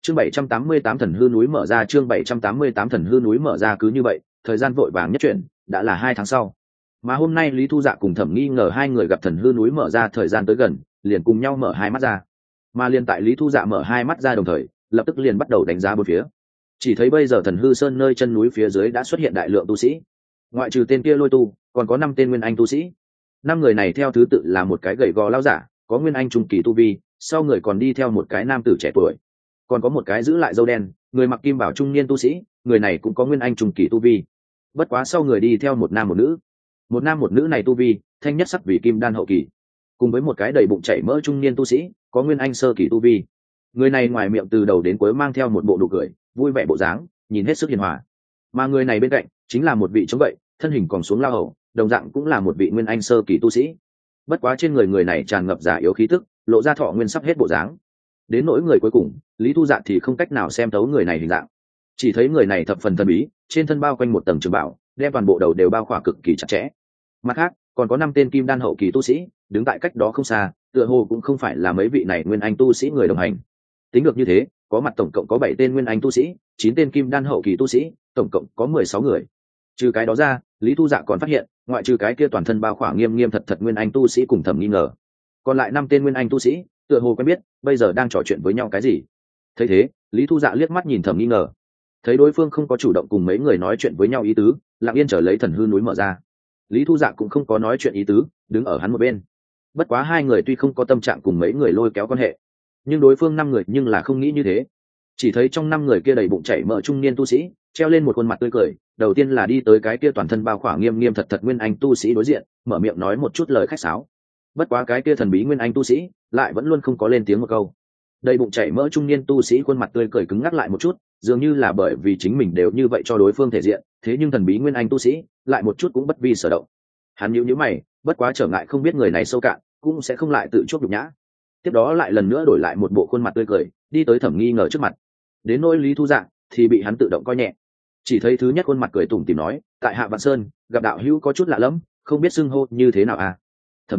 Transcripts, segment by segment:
Chương 788 thần hư núi mở ra, chương 788 thần hư núi mở ra. Cứ như vậy, thời gian vội vàng nhất chuyển, đã là 2 tháng sau. Mà hôm nay Lý Thu Dạ cùng Thẩm Nghi Ngờ hai người gặp thần hư núi mở ra thời gian tới gần, liền cùng nhau mở hai mắt ra. Mà liền tại Lý Thu Dạ mở hai mắt ra đồng thời, lập tức liền bắt đầu đánh giá bốn phía. Chỉ thấy bây giờ thần hư sơn nơi chân núi phía dưới đã xuất hiện đại lượng tu sĩ. Ngoại trừ tên kia Lôi Tu, còn có 5 tên nguyên anh tu sĩ. 5 người này theo thứ tự là một cái gầy gò lão giả, có nguyên anh trung kỳ tu vi, sau người còn đi theo một cái nam tử trẻ tuổi. Còn có một cái giữ lại râu đen, người mặc kim bảo trung niên tu sĩ, người này cũng có nguyên anh trung kỳ tu vi. Bất quá sau người đi theo một nam một nữ. Một nam một nữ này tu vi, thanh nhất sắc vì kim đan hậu kỳ. Cùng với một cái đầy bụng chảy mỡ trung niên tu sĩ, có nguyên anh sơ kỳ tu vi. Người này ngoài miệng từ đầu đến cuối mang theo một bộ nụ cười, vui vẻ bộ dáng, nhìn hết sức hiền hòa. Mà người này bên cạnh chính là một vị chống gậy, thân hình còn xuống lao hầu, đồng dạng cũng là một vị nguyên anh sơ kỳ tu sĩ. Bất quá trên người này tràn ngập giả yếu khí tức, lộ ra thọ nguyên sắp hết bộ dáng. Đến nỗi người cuối cùng, Lý Thu Dạ thì không cách nào xem thấu người này hình dạng, chỉ thấy người này thập phần thần bí, trên thân bao quanh một tầng trường bảo, đem toàn bộ đầu đều bao khỏa cực kỳ chặt chẽ. Mặt khác, còn có 5 tên kim đan hậu kỳ tu sĩ đứng tại cách đó không xa, tựa hồ cũng không phải là mấy vị này nguyên anh tu sĩ người đồng hành. Tính được như thế, có mặt tổng cộng có 7 tên nguyên anh tu sĩ, 9 tên kim đan hậu kỳ tu sĩ, tổng cộng có 16 người. Trừ cái đó ra, Lý Thu Dạ còn phát hiện, ngoại trừ cái kia toàn thân bao khỏa nghiêm nghiêm thật thật nguyên anh tu sĩ cùng Thẩm Nghi Ngờ, còn lại 5 tên nguyên anh tu sĩ tựa hồ quen biết, bây giờ đang trò chuyện với nhau cái gì. Thấy thế, Lý Thu Dạ liếc mắt nhìn Thẩm Nghi Ngờ, thấy đối phương không có chủ động cùng mấy người nói chuyện với nhau ý tứ, lặng yên trở lấy thần hư núi mở ra. Lý Thu Dạ cũng không có nói chuyện ý tứ, đứng ở hắn một bên. Bất quá hai người tuy không có tâm trạng cùng mấy người lôi kéo quan hệ, nhưng đối phương 5 người nhưng là không nghĩ như thế. Chỉ thấy trong 5 người kia đầy bụng chảy mỡ trung niên tu sĩ treo lên một khuôn mặt tươi cười, đầu tiên là đi tới cái kia toàn thân bao khỏa nghiêm nghiêm thật thật nguyên anh tu sĩ đối diện, mở miệng nói một chút lời khách sáo. Bất quá cái kia thần bí nguyên anh tu sĩ lại vẫn luôn không có lên tiếng một câu. Đầy bụng chảy mỡ trung niên tu sĩ khuôn mặt tươi cười cứng ngắc lại một chút, dường như là bởi vì chính mình đều như vậy cho đối phương thể diện, thế nhưng thần bí nguyên anh tu sĩ lại một chút cũng bất vi sở động. Hắn nhíu mày, bất quá trở ngại không biết người này sâu cạn, cũng sẽ không lại tự chuốc nhục nhã. Tiếp đó lại lần nữa đổi lại một bộ khuôn mặt tươi cười, đi tới Thẩm Nghi Ngờ trước mặt. Đến nỗi Lý Thu Dạ thì bị hắn tự động coi nhẹ. Chỉ thấy thứ nhất khuôn mặt cười tủm tỉm nói, tại Hạ Vạn Sơn gặp đạo hữu có chút lạ lẫm, không biết xưng hô như thế nào à? Thẩm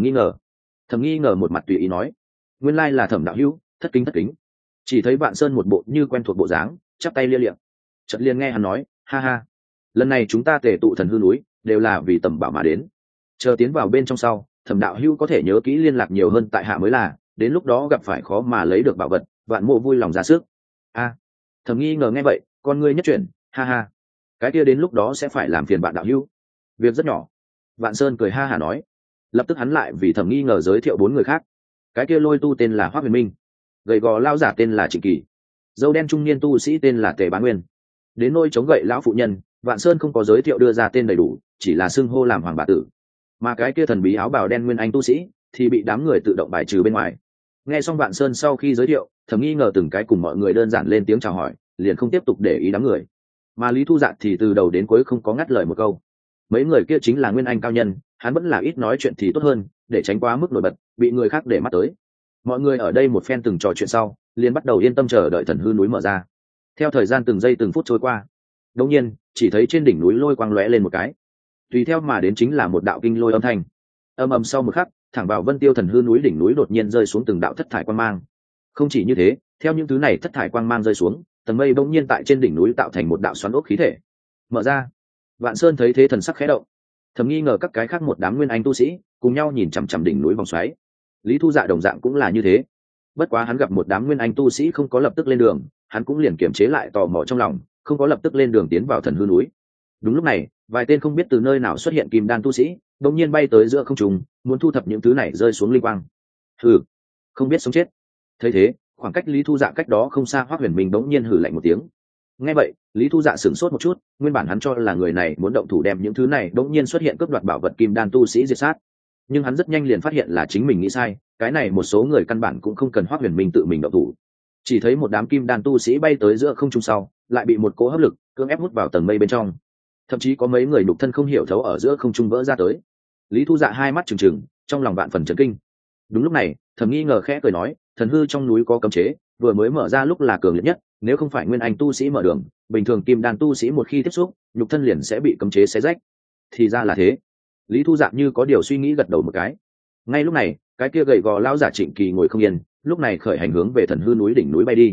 Nghi Ngờ một mặt tùy ý nói, nguyên lai là Thẩm đạo hữu, thất kính. Chỉ thấy Vạn Sơn một bộ như quen thuộc bộ dáng, chắp tay lia liệm. Chợt liền nghe hắn nói, ha ha, lần này chúng ta tề tụ thần hư núi đều là vì tầm bảo mà đến, chờ tiến vào bên trong sau, Thẩm đạo hữu có thể nhớ kỹ liên lạc nhiều hơn tại hạ mới là, đến lúc đó gặp phải khó mà lấy được bảo vật, Vạn mộ vui lòng ra sức. A, Thẩm Nghi Ngờ nghe vậy, con ngươi nhất chuyển, ha ha, cái kia đến lúc đó sẽ phải làm phiền bạn đạo hữu, việc rất nhỏ. Vạn Sơn cười ha hả nói. Lập tức hắn lại vì Thẩm Nghi Ngờ giới thiệu 4 người khác. Cái kia Lôi Tu tên là Hoắc Huyền Minh, gầy gò lao giả tên là Trịnh Kỳ, dâu đen trung niên tu sĩ tên là Tề Bán Nguyên. Đến nôi chống gậy lão phụ nhân, Vạn Sơn không có giới thiệu đưa ra tên đầy đủ, chỉ là xưng hô làm Hoàng bà tử. Mà cái kia thần bí áo bào đen nguyên anh tu sĩ thì bị đám người tự động bài trừ bên ngoài. Nghe xong Vạn Sơn sau khi giới thiệu, Thẩm Nghi Ngờ từng cái cùng mọi người đơn giản lên tiếng chào hỏi, liền không tiếp tục để ý đám người. Mà Lý Thu Dạ thì từ đầu đến cuối không có ngắt lời một câu. Mấy người kia chính là nguyên anh cao nhân, hắn vẫn là ít nói chuyện thì tốt hơn, để tránh quá mức nổi bật, bị người khác để mắt tới. Mọi người ở đây một phen từng trò chuyện sau, liền bắt đầu yên tâm chờ đợi thần hư núi mở ra. Theo thời gian từng giây từng phút trôi qua, đột nhiên chỉ thấy trên đỉnh núi lôi quang lóe lên một cái, tùy theo mà đến chính là một đạo kinh lôi âm thanh. Ầm ầm sau một khắc, thẳng vào Vân Tiêu thần hư núi đỉnh núi đột nhiên rơi xuống từng đạo thất thải quang mang. Không chỉ như thế, theo những thứ này thất thải quang mang rơi xuống, tầng mây bỗng nhiên tại trên đỉnh núi tạo thành một đạo xoắn ốc khí thể. Mở ra. Vạn Sơn thấy thế thần sắc khẽ động. Thầm nghi ngờ các cái khác một đám nguyên anh tu sĩ cùng nhau nhìn chằm chằm đỉnh núi vòng xoáy. Lý Thu Dạ đồng dạng cũng là như thế. Bất quá hắn gặp một đám nguyên anh tu sĩ không có lập tức lên đường, hắn cũng liền kiềm chế lại tò mò trong lòng, không có lập tức lên đường tiến vào thần hư núi. Đúng lúc này, vài tên không biết từ nơi nào xuất hiện kim đan tu sĩ đột nhiên bay tới giữa không trung, muốn thu thập những thứ này rơi xuống linh quang. Hừ, không biết sống chết. Thấy thế, khoảng cách Lý Thu Dạ cách đó không xa Hoắc Huyền Minh đống nhiên hừ lạnh một tiếng. Nghe vậy, Lý Thu Dạ sửng sốt một chút, nguyên bản hắn cho là người này muốn động thủ đem những thứ này đống nhiên xuất hiện cướp đoạt bảo vật kim đan tu sĩ diệt sát. Nhưng hắn rất nhanh liền phát hiện là chính mình nghĩ sai, cái này một số người căn bản cũng không cần Hoắc Huyền Minh tự mình động thủ. Chỉ thấy một đám kim đan tu sĩ bay tới giữa không trung sau, lại bị một cỗ hấp lực cưỡng ép hút vào tầng mây bên trong. Thậm chí có mấy người nhục thân không hiểu thấu ở giữa không trung vỡ ra tới. Lý Thu Dạ hai mắt trừng trừng, trong lòng vạn phần chấn kinh. Đúng lúc này, Thẩm Nghi ngờ khẽ cười nói, thần hư trong núi có cấm chế, vừa mới mở ra lúc là cường liệt nhất, nếu không phải nguyên anh tu sĩ mở đường, bình thường kim đan tu sĩ một khi tiếp xúc, nhục thân liền sẽ bị cấm chế xé rách. Thì ra là thế. Lý Thu Dạ như có điều suy nghĩ gật đầu một cái. Ngay lúc này, cái kia gầy gò lão giả Trịnh Kỳ ngồi không yên, lúc này khởi hành hướng về thần hư núi đỉnh núi bay đi.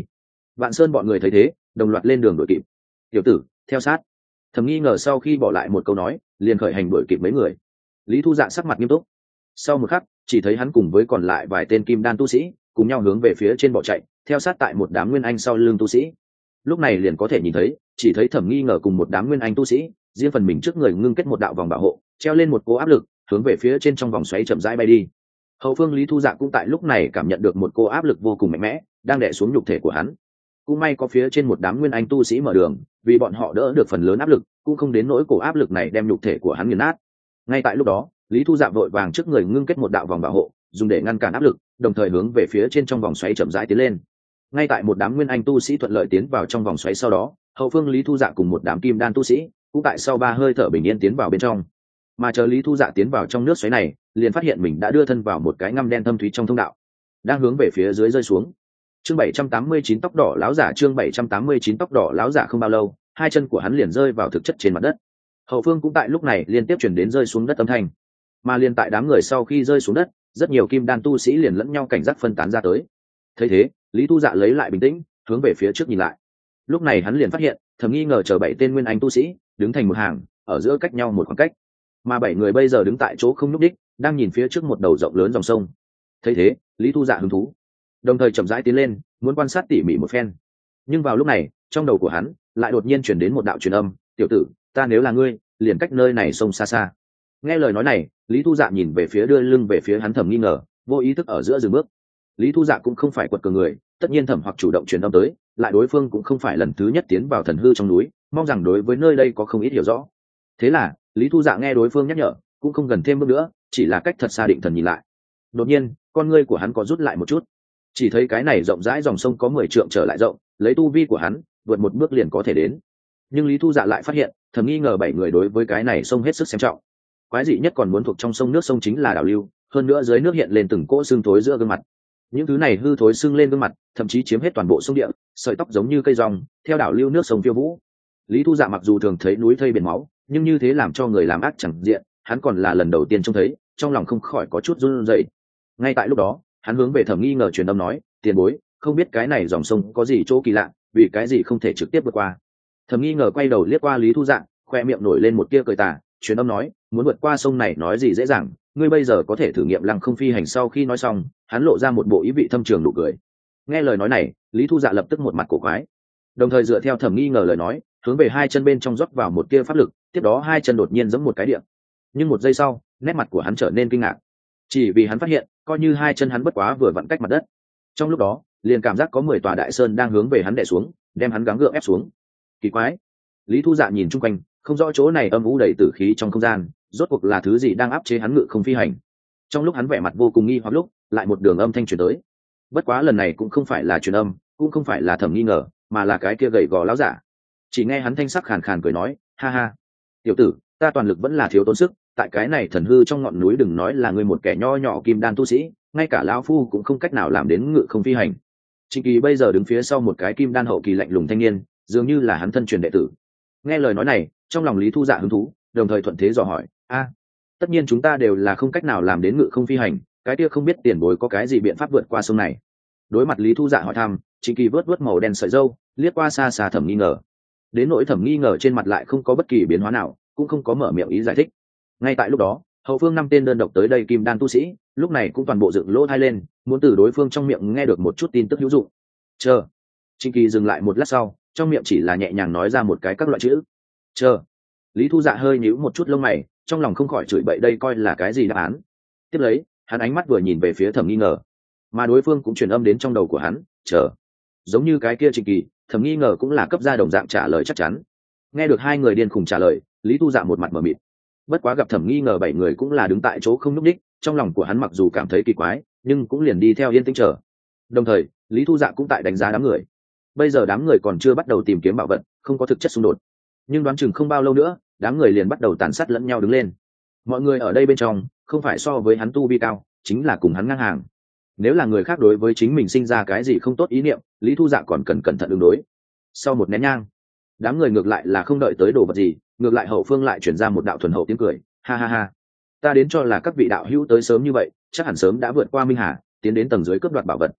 Vạn Sơn bọn người thấy thế đồng loạt lên đường đuổi kịp. Tiểu tử theo sát. Thẩm Nghi Ngờ sau khi bỏ lại một câu nói liền khởi hành đuổi kịp mấy người. Lý Thu Dạ sắc mặt nghiêm túc. Sau một khắc chỉ thấy hắn cùng với còn lại vài tên kim đan tu sĩ cùng nhau hướng về phía trên bỏ chạy, theo sát tại một đám nguyên anh sau lưng tu sĩ. Lúc này liền có thể nhìn thấy, chỉ thấy Thẩm Nghi Ngờ cùng một đám nguyên anh tu sĩ riêng phần mình trước người ngưng kết một đạo vòng bảo hộ, treo lên một cỗ áp lực hướng về phía trên trong vòng xoáy chậm rãi bay đi. Hậu phương Lý Thu Dạ cũng tại lúc này cảm nhận được một cỗ áp lực vô cùng mạnh mẽ đang đè xuống nhục thể của hắn. Cũng may có phía trên một đám nguyên anh tu sĩ mở đường, vì bọn họ đỡ được phần lớn áp lực, cũng không đến nỗi cổ áp lực này đem nhục thể của hắn nghiền nát. Ngay tại lúc đó, Lý Thu Dạ vội vàng trước người ngưng kết một đạo vòng bảo hộ, dùng để ngăn cản áp lực, đồng thời hướng về phía trên trong vòng xoáy chậm rãi tiến lên. Ngay tại một đám nguyên anh tu sĩ thuận lợi tiến vào trong vòng xoáy sau đó, hậu phương Lý Thu Dạ cùng một đám kim đan tu sĩ cũng tại sau 3 hơi thở bình yên tiến vào bên trong. Mà chờ Lý Thu Dạ tiến vào trong nước xoáy này, liền phát hiện mình đã đưa thân vào một cái ngăm đen thâm thúy trong thông đạo, đang hướng về phía dưới rơi xuống. Chương 789 tóc đỏ láo giả, chương 789 tóc đỏ láo giả. Không bao lâu, hai chân của hắn liền rơi vào thực chất trên mặt đất. Hậu phương cũng tại lúc này liên tiếp chuyển đến rơi xuống đất âm thanh. Mà liền tại đám người sau khi rơi xuống đất, rất nhiều kim đan tu sĩ liền lẫn nhau cảnh giác phân tán ra tới. Thấy thế, Lý Thu Dạ lấy lại bình tĩnh, hướng về phía trước nhìn lại. Lúc này hắn liền phát hiện, Thẩm Nghi Ngờ chờ 7 tên nguyên anh tu sĩ đứng thành một hàng, ở giữa cách nhau một khoảng cách. Mà 7 người bây giờ đứng tại chỗ không nhúc đích, đang nhìn phía trước một đầu rộng lớn dòng sông. Thấy thế, Lý Thu Dạ hứng thú, đồng thời chậm rãi tiến lên, muốn quan sát tỉ mỉ một phen. Nhưng vào lúc này, trong đầu của hắn lại đột nhiên chuyển đến một đạo truyền âm: "Tiểu tử, ta nếu là ngươi, liền cách nơi này sông xa xa." Nghe lời nói này, Lý Thu Dạ nhìn về phía đưa lưng về phía hắn Thẩm Nghi Ngờ, vô ý thức ở giữa dừng bước. Lý Thu Dạ cũng không phải quật cường người, tất nhiên Thẩm hoặc chủ động truyền âm tới, lại đối phương cũng không phải lần thứ nhất tiến vào thần hư trong núi, mong rằng đối với nơi đây có không ít hiểu rõ. Thế là, Lý Thu Dạ nghe đối phương nhắc nhở, cũng không gần thêm bước nữa, chỉ là cách thật xa định thần nhìn lại. Đột nhiên, con ngươi của hắn có rút lại một chút. Chỉ thấy cái này rộng rãi dòng sông có 10 trượng trở lại rộng, lấy tu vi của hắn, vượt một bước liền có thể đến. Nhưng Lý Thu Dạ lại phát hiện, Thẩm Nghi Ngờ 7 người đối với cái này sông hết sức xem trọng. Quái dị nhất còn muốn thuộc trong sông nước sông chính là đảo lưu, hơn nữa dưới nước hiện lên từng cỗ xương thối giữa gương mặt. Những thứ này hư thối xương lên gương mặt, thậm chí chiếm hết toàn bộ sông địa, sợi tóc giống như cây rong, theo đảo lưu nước sông phiêu vũ. Lý Thu Dạ mặc dù thường thấy núi thây biển máu, nhưng như thế làm cho người làm ác chẳng diện, hắn còn là lần đầu tiên trông thấy, trong lòng không khỏi có chút run rẩy. Ngay tại lúc đó, hắn hướng về Thẩm Nghi Ngờ truyền âm nói: "Tiền bối, không biết cái này dòng sông có gì chỗ kỳ lạ, vì cái gì không thể trực tiếp vượt qua?" Thẩm Nghi Ngờ quay đầu liếc qua Lý Thu Dạ, khoe miệng nổi lên một tia cười tà, truyền âm nói: "Muốn vượt qua sông này nói gì dễ dàng, ngươi bây giờ có thể thử nghiệm lăng không phi hành." Sau khi nói xong, hắn lộ ra một bộ ý vị thâm trường nụ cười. Nghe lời nói này, Lý Thu Dạ lập tức một mặt cổ quái, đồng thời dựa theo Thẩm Nghi Ngờ lời nói, hướng về hai chân bên trong rót vào một tia pháp lực, tiếp đó hai chân đột nhiên giẫm một cái địa. Nhưng một giây sau, nét mặt của hắn trở nên kinh ngạc, chỉ vì hắn phát hiện, coi như hai chân hắn bất quá vừa vặn cách mặt đất. Trong lúc đó, liền cảm giác có 10 tòa đại sơn đang hướng về hắn đè xuống, đem hắn gắng gượng ép xuống. Kỳ quái. Lý Thu Dạ nhìn chung quanh, không rõ chỗ này âm u đầy tử khí trong không gian, rốt cuộc là thứ gì đang áp chế hắn ngự không phi hành. Trong lúc hắn vẻ mặt vô cùng nghi hoặc lúc, lại một đường âm thanh truyền tới. Bất quá lần này cũng không phải là truyền âm, cũng không phải là Thẩm Nghi Ngờ, mà là cái kia gầy gò lão giả. Chỉ nghe hắn thanh sắc khàn khàn cười nói: "Ha ha, tiểu tử, ta toàn lực vẫn là thiếu tốn sức, tại cái này thần hư trong ngọn núi đừng nói là ngươi một kẻ nho nhỏ kim đan tu sĩ, ngay cả lão phu cũng không cách nào làm đến ngự không phi hành." Trịnh Kỳ bây giờ đứng phía sau một cái kim đan hậu kỳ lạnh lùng thanh niên, dường như là hắn thân truyền đệ tử. Nghe lời nói này, trong lòng Lý Thu Dạ hứng thú, đồng thời thuận thế dò hỏi: tất nhiên chúng ta đều là không cách nào làm đến ngự không phi hành, cái kia không biết tiền bối có cái gì biện pháp vượt qua sông này?" Đối mặt Lý Thu Dạ hỏi thăm, Trịnh Kỳ vớt màu đen sợi râu, liếc qua xa xa Thẩm Nghi Ngờ. Đến nỗi Thẩm Nghi Ngờ trên mặt lại không có bất kỳ biến hóa nào, cũng không có mở miệng ý giải thích. Ngay tại lúc đó, hậu phương 5 tên đơn độc tới đây kim đan tu sĩ, lúc này cũng toàn bộ dựng lỗ tai lên, muốn từ đối phương trong miệng nghe được một chút tin tức hữu dụng. "Chờ." Trịnh Kỳ dừng lại một lát sau, trong miệng chỉ là nhẹ nhàng nói ra một cái các loại chữ. "Chờ." Lý Thu Dạ hơi nhíu một chút lông mày, trong lòng không khỏi chửi bậy đây coi là cái gì đáp án. Tiếp lấy, hắn ánh mắt vừa nhìn về phía Thẩm Nghi Ngờ, mà đối phương cũng truyền âm đến trong đầu của hắn: "Chờ." Giống như cái kia Trịnh Kỳ, Thẩm Nghi Ngờ cũng là cấp ra đồng dạng trả lời chắc chắn. Nghe được hai người điên khùng trả lời, Lý Thu Dạ một mặt mờ mịt. Bất quá gặp Thẩm Nghi Ngờ 7 người cũng là đứng tại chỗ không nhúc nhích, trong lòng của hắn mặc dù cảm thấy kỳ quái, nhưng cũng liền đi theo yên tĩnh chờ. Đồng thời, Lý Thu Dạ cũng tại đánh giá đám người. Bây giờ đám người còn chưa bắt đầu tìm kiếm bảo vật, không có thực chất xung đột, nhưng đoán chừng không bao lâu nữa, đám người liền bắt đầu tàn sát lẫn nhau đứng lên. Mọi người ở đây bên trong, không phải so với hắn tu vi cao, chính là cùng hắn ngang hàng. Nếu là người khác đối với chính mình sinh ra cái gì không tốt ý niệm, Lý Thu Dạ còn cần cẩn thận ứng đối. Sau một nén nhang, đám người ngược lại là không đợi tới đồ vật gì, ngược lại hậu phương lại chuyển ra một đạo thuần hậu tiếng cười: "Ha ha ha, ta đến cho là các vị đạo hữu tới sớm như vậy, chắc hẳn sớm đã vượt qua Minh Hà, tiến đến tầng dưới cướp đoạt bảo vật."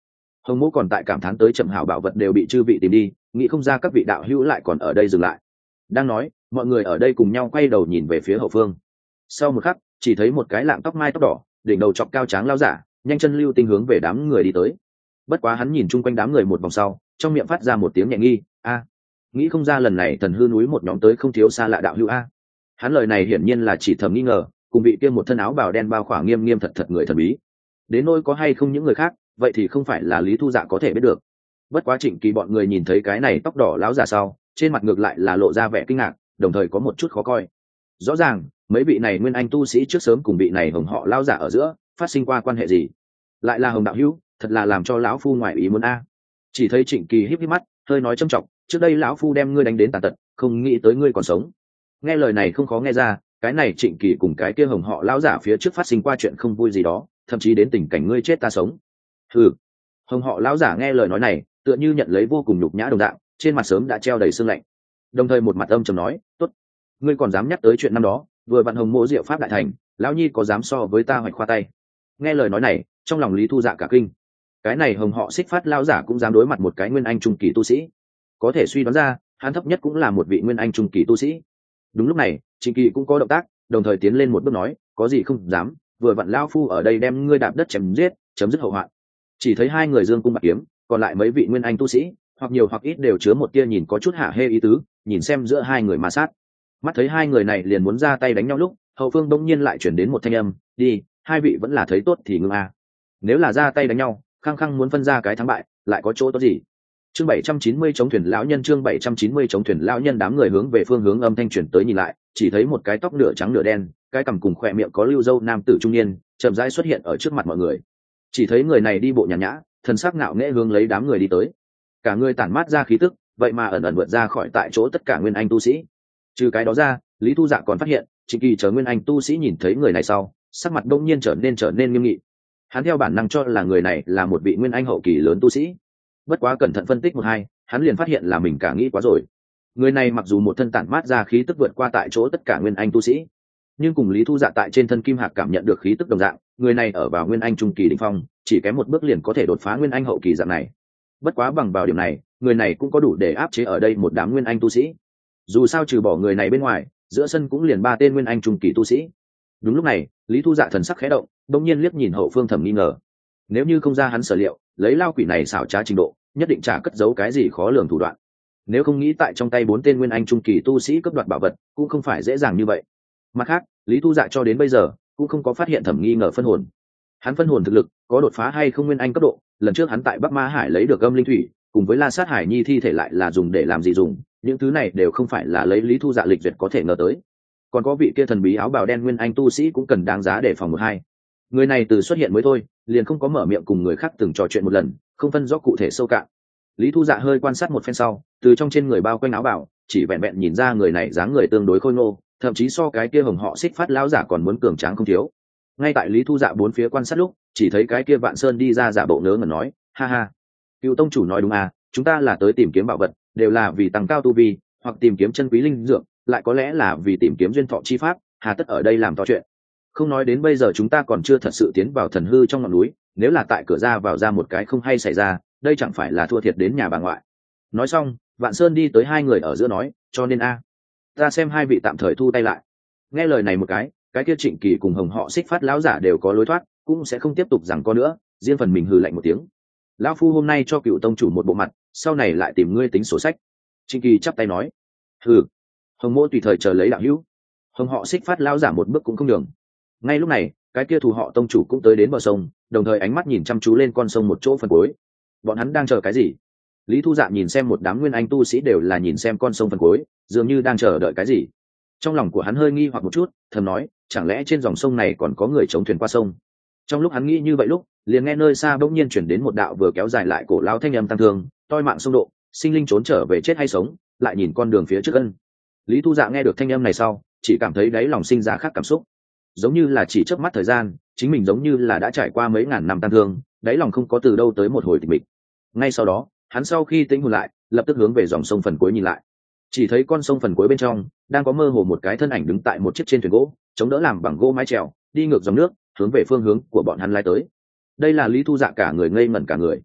Hồng Mỗ còn tại cảm thán tới chậm hảo bảo vật đều bị chư vị tìm đi, nghĩ không ra các vị đạo hữu lại còn ở đây dừng lại. Đang nói, mọi người ở đây cùng nhau quay đầu nhìn về phía hậu phương. Sau một khắc, chỉ thấy một cái lạng tóc mai tóc đỏ, đỉnh đầu chọc cao tráng lao giả, nhanh chân lưu tinh hướng về đám người đi tới. Bất quá hắn nhìn chung quanh đám người một vòng sau, trong miệng phát ra một tiếng nhẹ nghi, a, nghĩ không ra lần này thần hư núi một nhóm tới không thiếu xa lạ đạo hữu a. Hắn lời này hiển nhiên là chỉ thầm nghi ngờ, cùng vị kia một thân áo bào đen bao khỏa nghiêm nghiêm thật thật người thần bí. Đến nỗi có hay không những người khác, vậy thì không phải là Lý Thu Dạ có thể biết được. Bất quá Trịnh Kỳ bọn người nhìn thấy cái này tóc đỏ láo giả sau, trên mặt ngược lại là lộ ra vẻ kinh ngạc, đồng thời có một chút khó coi. Rõ ràng mấy vị này nguyên anh tu sĩ trước sớm cùng vị này hồng họ lao giả ở giữa phát sinh qua quan hệ gì, lại là hồng đạo hữu, thật là làm cho lão phu ngoại ý muốn a. Chỉ thấy Trịnh Kỳ híp híp mắt, hơi nói trầm trọng, trước đây lão phu đem ngươi đánh đến tàn tật, không nghĩ tới ngươi còn sống. Nghe lời này không khó nghe ra, cái này Trịnh Kỳ cùng cái kia hồng họ lão giả phía trước phát sinh qua chuyện không vui gì đó, thậm chí đến tình cảnh ngươi chết ta sống. Hừ. Hồng họ lão giả nghe lời nói này, tựa như nhận lấy vô cùng nhục nhã đồng dạng, trên mặt sớm đã treo đầy sương lạnh, đồng thời một mặt âm trầm nói, tốt, ngươi còn dám nhắc tới chuyện năm đó, vừa vặn hồng mộ diệu pháp đại thành, lão nhi có dám so với ta hoạch khoa tay. Nghe lời nói này, trong lòng Lý Thu Dạ cả kinh. Cái này hồng họ xích phát lão giả cũng dám đối mặt một cái nguyên anh trung kỳ tu sĩ, có thể suy đoán ra hắn thấp nhất cũng là một vị nguyên anh trung kỳ tu sĩ. Đúng lúc này Trịnh Kỳ cũng có động tác, đồng thời tiến lên một bước nói, có gì không dám, vừa vặn lão phu ở đây đem ngươi đạp đất chém giết, chấm dứt hậu hoạn. Chỉ thấy hai người dương cung bạc kiếm, còn lại mấy vị nguyên anh tu sĩ hoặc nhiều hoặc ít đều chứa một tia nhìn có chút hạ hê ý tứ, nhìn xem giữa hai người ma sát. Mắt thấy hai người này liền muốn ra tay đánh nhau lúc, hậu phương đông nhiên lại chuyển đến một thanh âm, đi, hai vị vẫn là thấy tốt thì ngưng a. Nếu là ra tay đánh nhau, khăng khăng muốn phân ra cái thắng bại, lại có chỗ tốt gì? Chương 790 chống thuyền lão nhân, chương 790 chống thuyền lão nhân. Đám người hướng về phương hướng âm thanh chuyển tới nhìn lại, chỉ thấy một cái tóc nửa trắng nửa đen, cái cằm cùng khỏe miệng có lưu râu nam tử trung niên chậm rãi xuất hiện ở trước mặt mọi người. Chỉ thấy người này đi bộ nhàn nhã, thần sắc ngạo nghễ hướng lấy đám người đi tới, cả người tản mát ra khí tức, vậy mà ẩn ẩn vượt ra khỏi tại chỗ tất cả nguyên anh tu sĩ. Trừ cái đó ra, Lý Thu Dạ còn phát hiện Trịnh Kỳ chờ nguyên anh tu sĩ nhìn thấy người này sau, sắc mặt đông nhiên trở nên nghiêm nghị. Hắn theo bản năng cho là người này là một vị nguyên anh hậu kỳ lớn tu sĩ, bất quá cẩn thận phân tích một hai, hắn liền phát hiện là mình cả nghĩ quá rồi. Người này mặc dù một thân tản mát ra khí tức vượt qua tại chỗ tất cả nguyên anh tu sĩ, nhưng cùng Lý Thu Dạ tại trên thân kim hạc cảm nhận được khí tức đồng dạng, người này ở vào nguyên anh trung kỳ đỉnh phong, chỉ kém một bước liền có thể đột phá nguyên anh hậu kỳ dạng này. Bất quá bằng vào điểm này, người này cũng có đủ để áp chế ở đây một đám nguyên anh tu sĩ. Dù sao trừ bỏ người này bên ngoài, giữa sân cũng liền ba tên nguyên anh trung kỳ tu sĩ. Đúng lúc này, Lý Thu Dạ thần sắc khẽ động, đột nhiên liếc nhìn hậu phương thầm nghi ngờ. Nếu như không ra hắn sở liệu, lấy lao quỷ này xảo trá trình độ, nhất định chả cất giấu cái gì khó lường thủ đoạn. Nếu không nghĩ tại trong tay bốn tên nguyên anh trung kỳ tu sĩ cướp đoạt bảo vật, cũng không phải dễ dàng như vậy. Mặt khác, Lý Thu Dạ cho đến bây giờ cũng không có phát hiện thẩm nghi ngờ phân hồn. Hắn phân hồn thực lực có đột phá hay không nguyên anh cấp độ, lần trước hắn tại Bắc Ma Hải lấy được âm linh thủy, cùng với La Sát Hải Nhi thi thể lại là dùng để làm gì dùng, những thứ này đều không phải là lấy Lý Thu Dạ lịch duyệt có thể ngờ tới. Còn có vị kia thần bí áo bào đen nguyên anh tu sĩ cũng cần đáng giá để phòng một hai. Người này từ xuất hiện mới thôi, liền không có mở miệng cùng người khác từng trò chuyện một lần, không phân rõ cụ thể sâu cạn. Lý Thu Dạ hơi quan sát một phen sau, từ trong trên người bao quanh áo bào, chỉ vẹn vẹn nhìn ra người này dáng người tương đối khôi ngô, thậm chí so cái kia hồng họ xích phát lão giả còn muốn cường tráng không thiếu. Ngay tại Lý Thu Dạ bốn phía quan sát lúc, chỉ thấy cái kia Vạn Sơn đi ra giả bộ ngớ ngẩn nói, ha ha, Cựu tông chủ nói đúng à, chúng ta là tới tìm kiếm bảo vật, đều là vì tăng cao tu vi, hoặc tìm kiếm chân quý linh dược, lại có lẽ là vì tìm kiếm duyên thọ chi pháp, hà tất ở đây làm to chuyện. Không nói đến bây giờ chúng ta còn chưa thật sự tiến vào thần hư trong ngọn núi, nếu là tại cửa ra vào ra một cái không hay xảy ra, đây chẳng phải là thua thiệt đến nhà bà ngoại. Nói xong, Vạn Sơn đi tới hai người ở giữa nói, cho nên ta xem hai vị tạm thời thu tay lại. Nghe lời này một cái kia Trịnh Kỳ cùng hồng họ xích phát lão giả đều có lối thoát, cũng sẽ không tiếp tục giằng co nữa, riêng phần mình hừ lạnh một tiếng. Lão phu hôm nay cho Cựu tông chủ một bộ mặt, sau này lại tìm ngươi tính sổ sách. Trịnh Kỳ chắp tay nói, hừ. Hồng mỗ tùy thời chờ lấy đạo hữu. Hồng họ xích phát lão giả một bước cũng không đường. Ngay lúc này, cái kia thù họ tông chủ cũng tới đến bờ sông, đồng thời ánh mắt nhìn chăm chú lên con sông một chỗ phần cuối. Bọn hắn đang chờ cái gì? Lý Thu Dạ nhìn xem một đám nguyên anh tu sĩ đều là nhìn xem con sông phần cuối, dường như đang chờ đợi cái gì. Trong lòng của hắn hơi nghi hoặc một chút, thầm nói, chẳng lẽ trên dòng sông này còn có người chống thuyền qua sông? Trong lúc hắn nghĩ như vậy lúc, liền nghe nơi xa bỗng nhiên chuyển đến một đạo vừa kéo dài lại cổ lao thanh âm tăng thương, toi mạng sông độ, sinh linh trốn trở về chết hay sống, lại nhìn con đường phía trước ân. Lý Thu Dạ nghe được thanh âm này sau, chỉ cảm thấy đáy lòng sinh ra khác cảm xúc, giống như là chỉ chớp mắt thời gian, chính mình giống như là đã trải qua mấy ngàn năm tăng thương, đáy lòng không có từ đâu tới một hồi tịch mịch. Ngay sau đó, hắn sau khi tĩnh hồn lại, lập tức hướng về dòng sông phần cuối nhìn lại, chỉ thấy con sông phần cuối bên trong đang có mơ hồ một cái thân ảnh đứng tại một chiếc trên thuyền gỗ, chống đỡ làm bằng gỗ mái chèo, đi ngược dòng nước, hướng về phương hướng của bọn hắn lai tới. Đây là Lý Thu Dạ cả người ngây ngẩn cả người.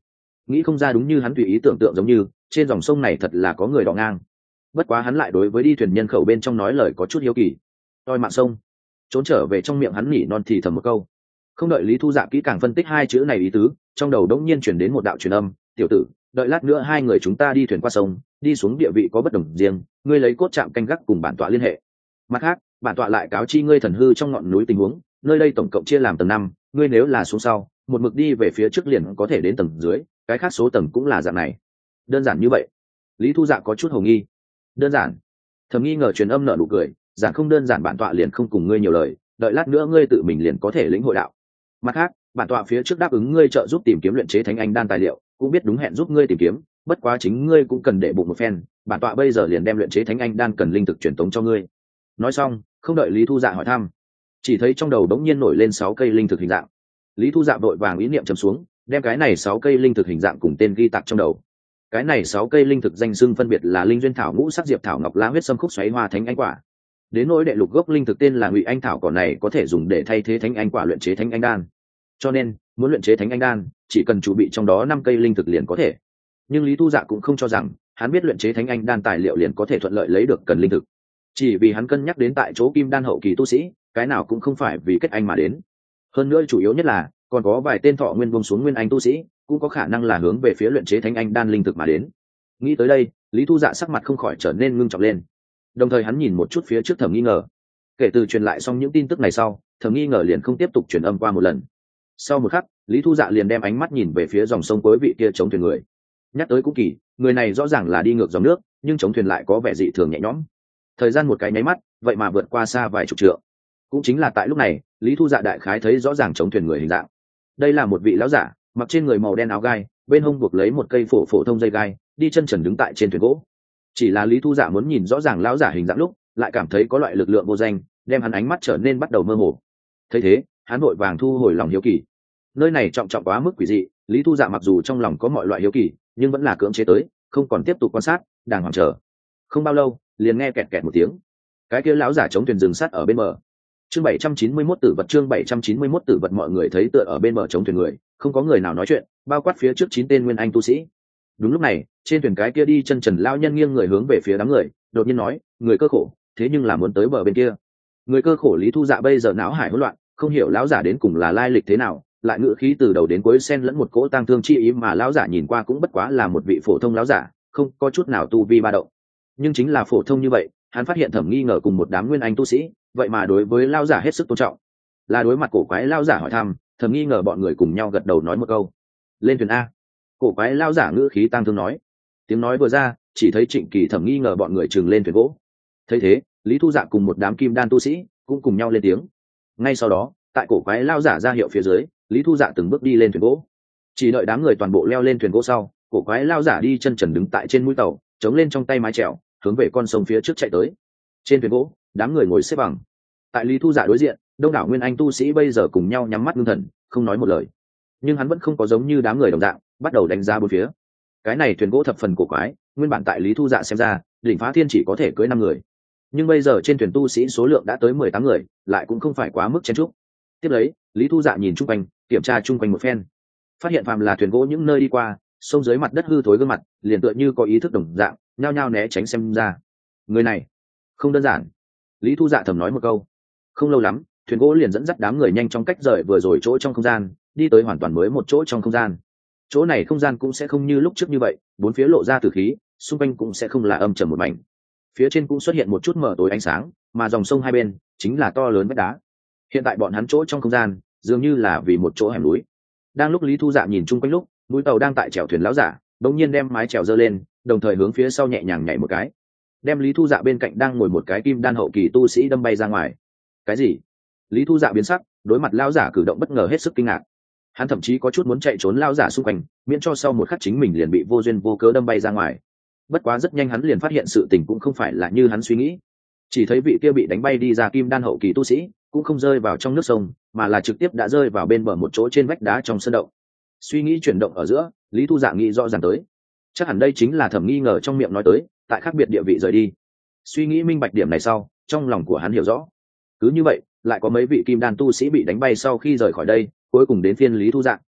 nghĩ không ra đúng như hắn tùy ý tưởng tượng giống như trên dòng sông này thật là có người đỏ ngang. Bất quá hắn lại đối với đi thuyền nhân khẩu bên trong nói lời có chút hiếu kỳ. Toi mạng sông. Trốn trở về trong miệng hắn nhỉ non thì thầm một câu. Không đợi Lý Thu Dạ kỹ càng phân tích hai chữ này ý tứ, trong đầu đống nhiên chuyển đến một đạo truyền âm. Tiểu tử, đợi lát nữa hai người chúng ta đi thuyền qua sông, đi xuống địa vị có bất đồng riêng, ngươi lấy cốt trạm canh gác cùng bản tọa liên hệ. Mặt khác, bản tọa lại cáo chi ngươi thần hư trong ngọn núi tình huống, nơi đây tổng cộng chia làm tầng 5, ngươi nếu là xuống sau, một mực đi về phía trước liền có thể đến tầng dưới, cái khác số tầng cũng là dạng này. Đơn giản như vậy. Lý Thu Dạ có chút hồ nghi. Đơn giản? Thầm nghi ngờ truyền âm nở nụ cười, giản không đơn giản bản tọa liền không cùng ngươi nhiều lời, đợi lát nữa ngươi tự mình liền có thể lĩnh hội đạo. Mặt khác, bản tọa phía trước đáp ứng ngươi trợ giúp tìm kiếm luyện chế thánh anh đan tài liệu, cũng biết đúng hẹn giúp ngươi tìm kiếm, bất quá chính ngươi cũng cần để bụng một phen, bản tọa bây giờ liền đem luyện chế thánh anh đan cần linh thực truyền tống cho ngươi. Nói xong, không đợi Lý Thu Dạ hỏi thăm, chỉ thấy trong đầu đống nhiên nổi lên 6 cây linh thực hình dạng. Lý Thu Dạ vội vàng ý niệm trầm xuống, đem cái này 6 cây linh thực hình dạng cùng tên ghi tạc trong đầu. Cái này 6 cây linh thực danh xưng phân biệt là linh duyên thảo, ngũ sắc diệp thảo, ngọc lá huyết sâm, khúc xoáy hoa, thánh anh quả. Đến nỗi đệ lục gốc linh thực tên là ngụy anh thảo, cỏ này có thể dùng để thay thế thánh anh quả luyện chế thánh anh đan. Cho nên, muốn luyện chế thánh anh đan, chỉ cần chuẩn bị trong đó 5 cây linh thực liền có thể. Nhưng Lý Thu Dạ cũng không cho rằng hắn biết luyện chế thánh anh đan tài liệu liền có thể thuận lợi lấy được cần linh thực. Chỉ vì hắn cân nhắc đến tại chỗ kim đan hậu kỳ tu sĩ, cái nào cũng không phải vì kết anh mà đến. Hơn nữa chủ yếu nhất là còn có vài tên thọ nguyên buông xuống nguyên anh tu sĩ, cũng có khả năng là hướng về phía luyện chế thánh anh đan linh thực mà đến. Nghĩ tới đây, Lý Thu Dạ sắc mặt không khỏi trở nên ngưng trọng lên. Đồng thời hắn nhìn một chút phía trước Thẩm Nghi Ngờ. Kể từ truyền lại xong những tin tức này sau, Thẩm Nghi Ngờ liền không tiếp tục truyền âm qua một lần. Sau một khắc, Lý Thu Dạ liền đem ánh mắt nhìn về phía dòng sông cuối vị kia chống thuyền người. Nhắc tới cũng kỳ, người này rõ ràng là đi ngược dòng nước, nhưng chống thuyền lại có vẻ dị thường nhẹ nhõm. Thời gian một cái nháy mắt, vậy mà vượt qua xa vài chục trượng. Cũng chính là tại lúc này, Lý Thu Dạ đại khái thấy rõ ràng chống thuyền người hình dạng. Đây là một vị lão giả, mặc trên người màu đen áo gai, bên hông buộc lấy một cây phổ thông dây gai, đi chân trần đứng tại trên thuyền gỗ. Chỉ là Lý Thu Dạ muốn nhìn rõ ràng lão giả hình dạng lúc, lại cảm thấy có loại lực lượng vô danh, đem hắn ánh mắt trở nên bắt đầu mơ hồ. Thấy thế, hắn vội vàng thu hồi lòng hiếu kỳ. Nơi này trọng quá mức quỷ dị, Lý Thu Dạ mặc dù trong lòng có mọi loại hiếu kỳ, nhưng vẫn là cưỡng chế tới, không còn tiếp tục quan sát, đàng hoàng chờ. Không bao lâu, liền nghe kẹt kẹt một tiếng. Cái kia lão giả chống thuyền dừng sát ở bên bờ. Chương 791 tử vật, chương 791 tử vật, mọi người thấy tựa ở bên bờ chống thuyền người, không có người nào nói chuyện, bao quát phía trước 9 tên nguyên anh tu sĩ. Đúng lúc này, trên thuyền cái kia đi chân trần lão nhân nghiêng người hướng về phía đám người, đột nhiên nói, người cơ khổ, thế nhưng là muốn tới bờ bên kia. Người cơ khổ Lý Thu Dạ bây giờ não hải hỗn loạn, không hiểu lão giả đến cùng là lai lịch thế nào, lại ngữ khí từ đầu đến cuối xen lẫn một cỗ tang thương chi ý, mà lão giả nhìn qua cũng bất quá là một vị phổ thông lão giả, không có chút nào tu vi ba động. Nhưng chính là phổ thông như vậy, hắn phát hiện Thẩm Nghi Ngờ cùng một đám nguyên anh tu sĩ, vậy mà đối với lão giả hết sức tôn trọng. Là đối mặt cổ quái lão giả hỏi thăm, Thẩm Nghi Ngờ bọn người cùng nhau gật đầu nói một câu, lên thuyền a. Cổ quái lão giả ngữ khí tang thương nói. Tiếng nói vừa ra, chỉ thấy Trịnh Kỳ, Thẩm Nghi Ngờ bọn người trừng lên thuyền gỗ. Thấy thế, Lý Thu Dạ cùng một đám kim đan tu sĩ cũng cùng nhau lên tiếng. Ngay sau đó, tại cổ quái lão giả ra hiệu phía dưới, Lý Thu Dạ từng bước đi lên thuyền gỗ. Chỉ đợi đám người toàn bộ leo lên thuyền gỗ sau, cổ quái lão giả đi chân trần đứng tại trên mũi tàu, chống lên trong tay mái chèo, hướng về con sông phía trước chạy tới. Trên thuyền gỗ, đám người ngồi xếp bằng. Tại Lý Thu Dạ đối diện, đông đảo nguyên anh tu sĩ bây giờ cùng nhau nhắm mắt ngưng thần, không nói một lời. Nhưng hắn vẫn không có giống như đám người đồng dạng, bắt đầu đánh giá bốn phía. Cái này thuyền gỗ thập phần cổ quái, nguyên bản tại Lý Thu Dạ xem ra, đỉnh phá thiên chỉ có thể cưỡi 5 người. Nhưng bây giờ trên thuyền tu sĩ số lượng đã tới 18 người, lại cũng không phải quá mức chen chúc. Tiếp lấy, Lý Thu Dạ nhìn chung quanh, kiểm tra chung quanh một phen, phát hiện phàm là thuyền gỗ những nơi đi qua, sông dưới mặt đất hư thối gương mặt, liền tựa như có ý thức đồng dạng, nhao nhao né tránh xem ra. Người này không đơn giản. Lý Thu Dạ thầm nói một câu. Không lâu lắm, thuyền gỗ liền dẫn dắt đám người nhanh trong cách rời vừa rồi chỗ trong không gian, đi tới hoàn toàn mới một chỗ trong không gian. Chỗ này không gian cũng sẽ không như lúc trước như vậy, bốn phía lộ ra tử khí, xung quanh cũng sẽ không là âm trầm một mảnh. Phía trên cũng xuất hiện một chút mở tối ánh sáng, mà dòng sông hai bên chính là to lớn vách đá. Hiện tại bọn hắn chỗ trong không gian dường như là vì một chỗ hẻm núi. Đang lúc Lý Thu Dạ nhìn chung quanh lúc, mũi tàu đang tại chèo thuyền lão giả đột nhiên đem mái chèo giơ lên, đồng thời hướng phía sau nhẹ nhàng nhảy một cái, đem Lý Thu Dạ bên cạnh đang ngồi một cái kim đan hậu kỳ tu sĩ đâm bay ra ngoài. Cái gì? Lý Thu Dạ biến sắc, đối mặt lão giả cử động bất ngờ hết sức kinh ngạc. Hắn thậm chí có chút muốn chạy trốn lão giả xung quanh, miễn cho sau một khắc chính mình liền bị vô duyên vô cớ đâm bay ra ngoài. Bất quá rất nhanh hắn liền phát hiện sự tình cũng không phải là như hắn suy nghĩ. Chỉ thấy vị kia bị đánh bay đi ra kim đan hậu kỳ tu sĩ cũng không rơi vào trong nước sông, mà là trực tiếp đã rơi vào bên bờ một chỗ trên vách đá trong sân động. Suy nghĩ chuyển động ở giữa, Lý Thu Dạ nghĩ rõ ràng tới, chắc hẳn đây chính là Thẩm Nghi Ngờ trong miệng nói tới, tại khác biệt địa vị rời đi. Suy nghĩ minh bạch điểm này sau, trong lòng của hắn hiểu rõ. Cứ như vậy, lại có mấy vị kim đan tu sĩ bị đánh bay sau khi rời khỏi đây, cuối cùng đến phiên Lý Thu Dạ.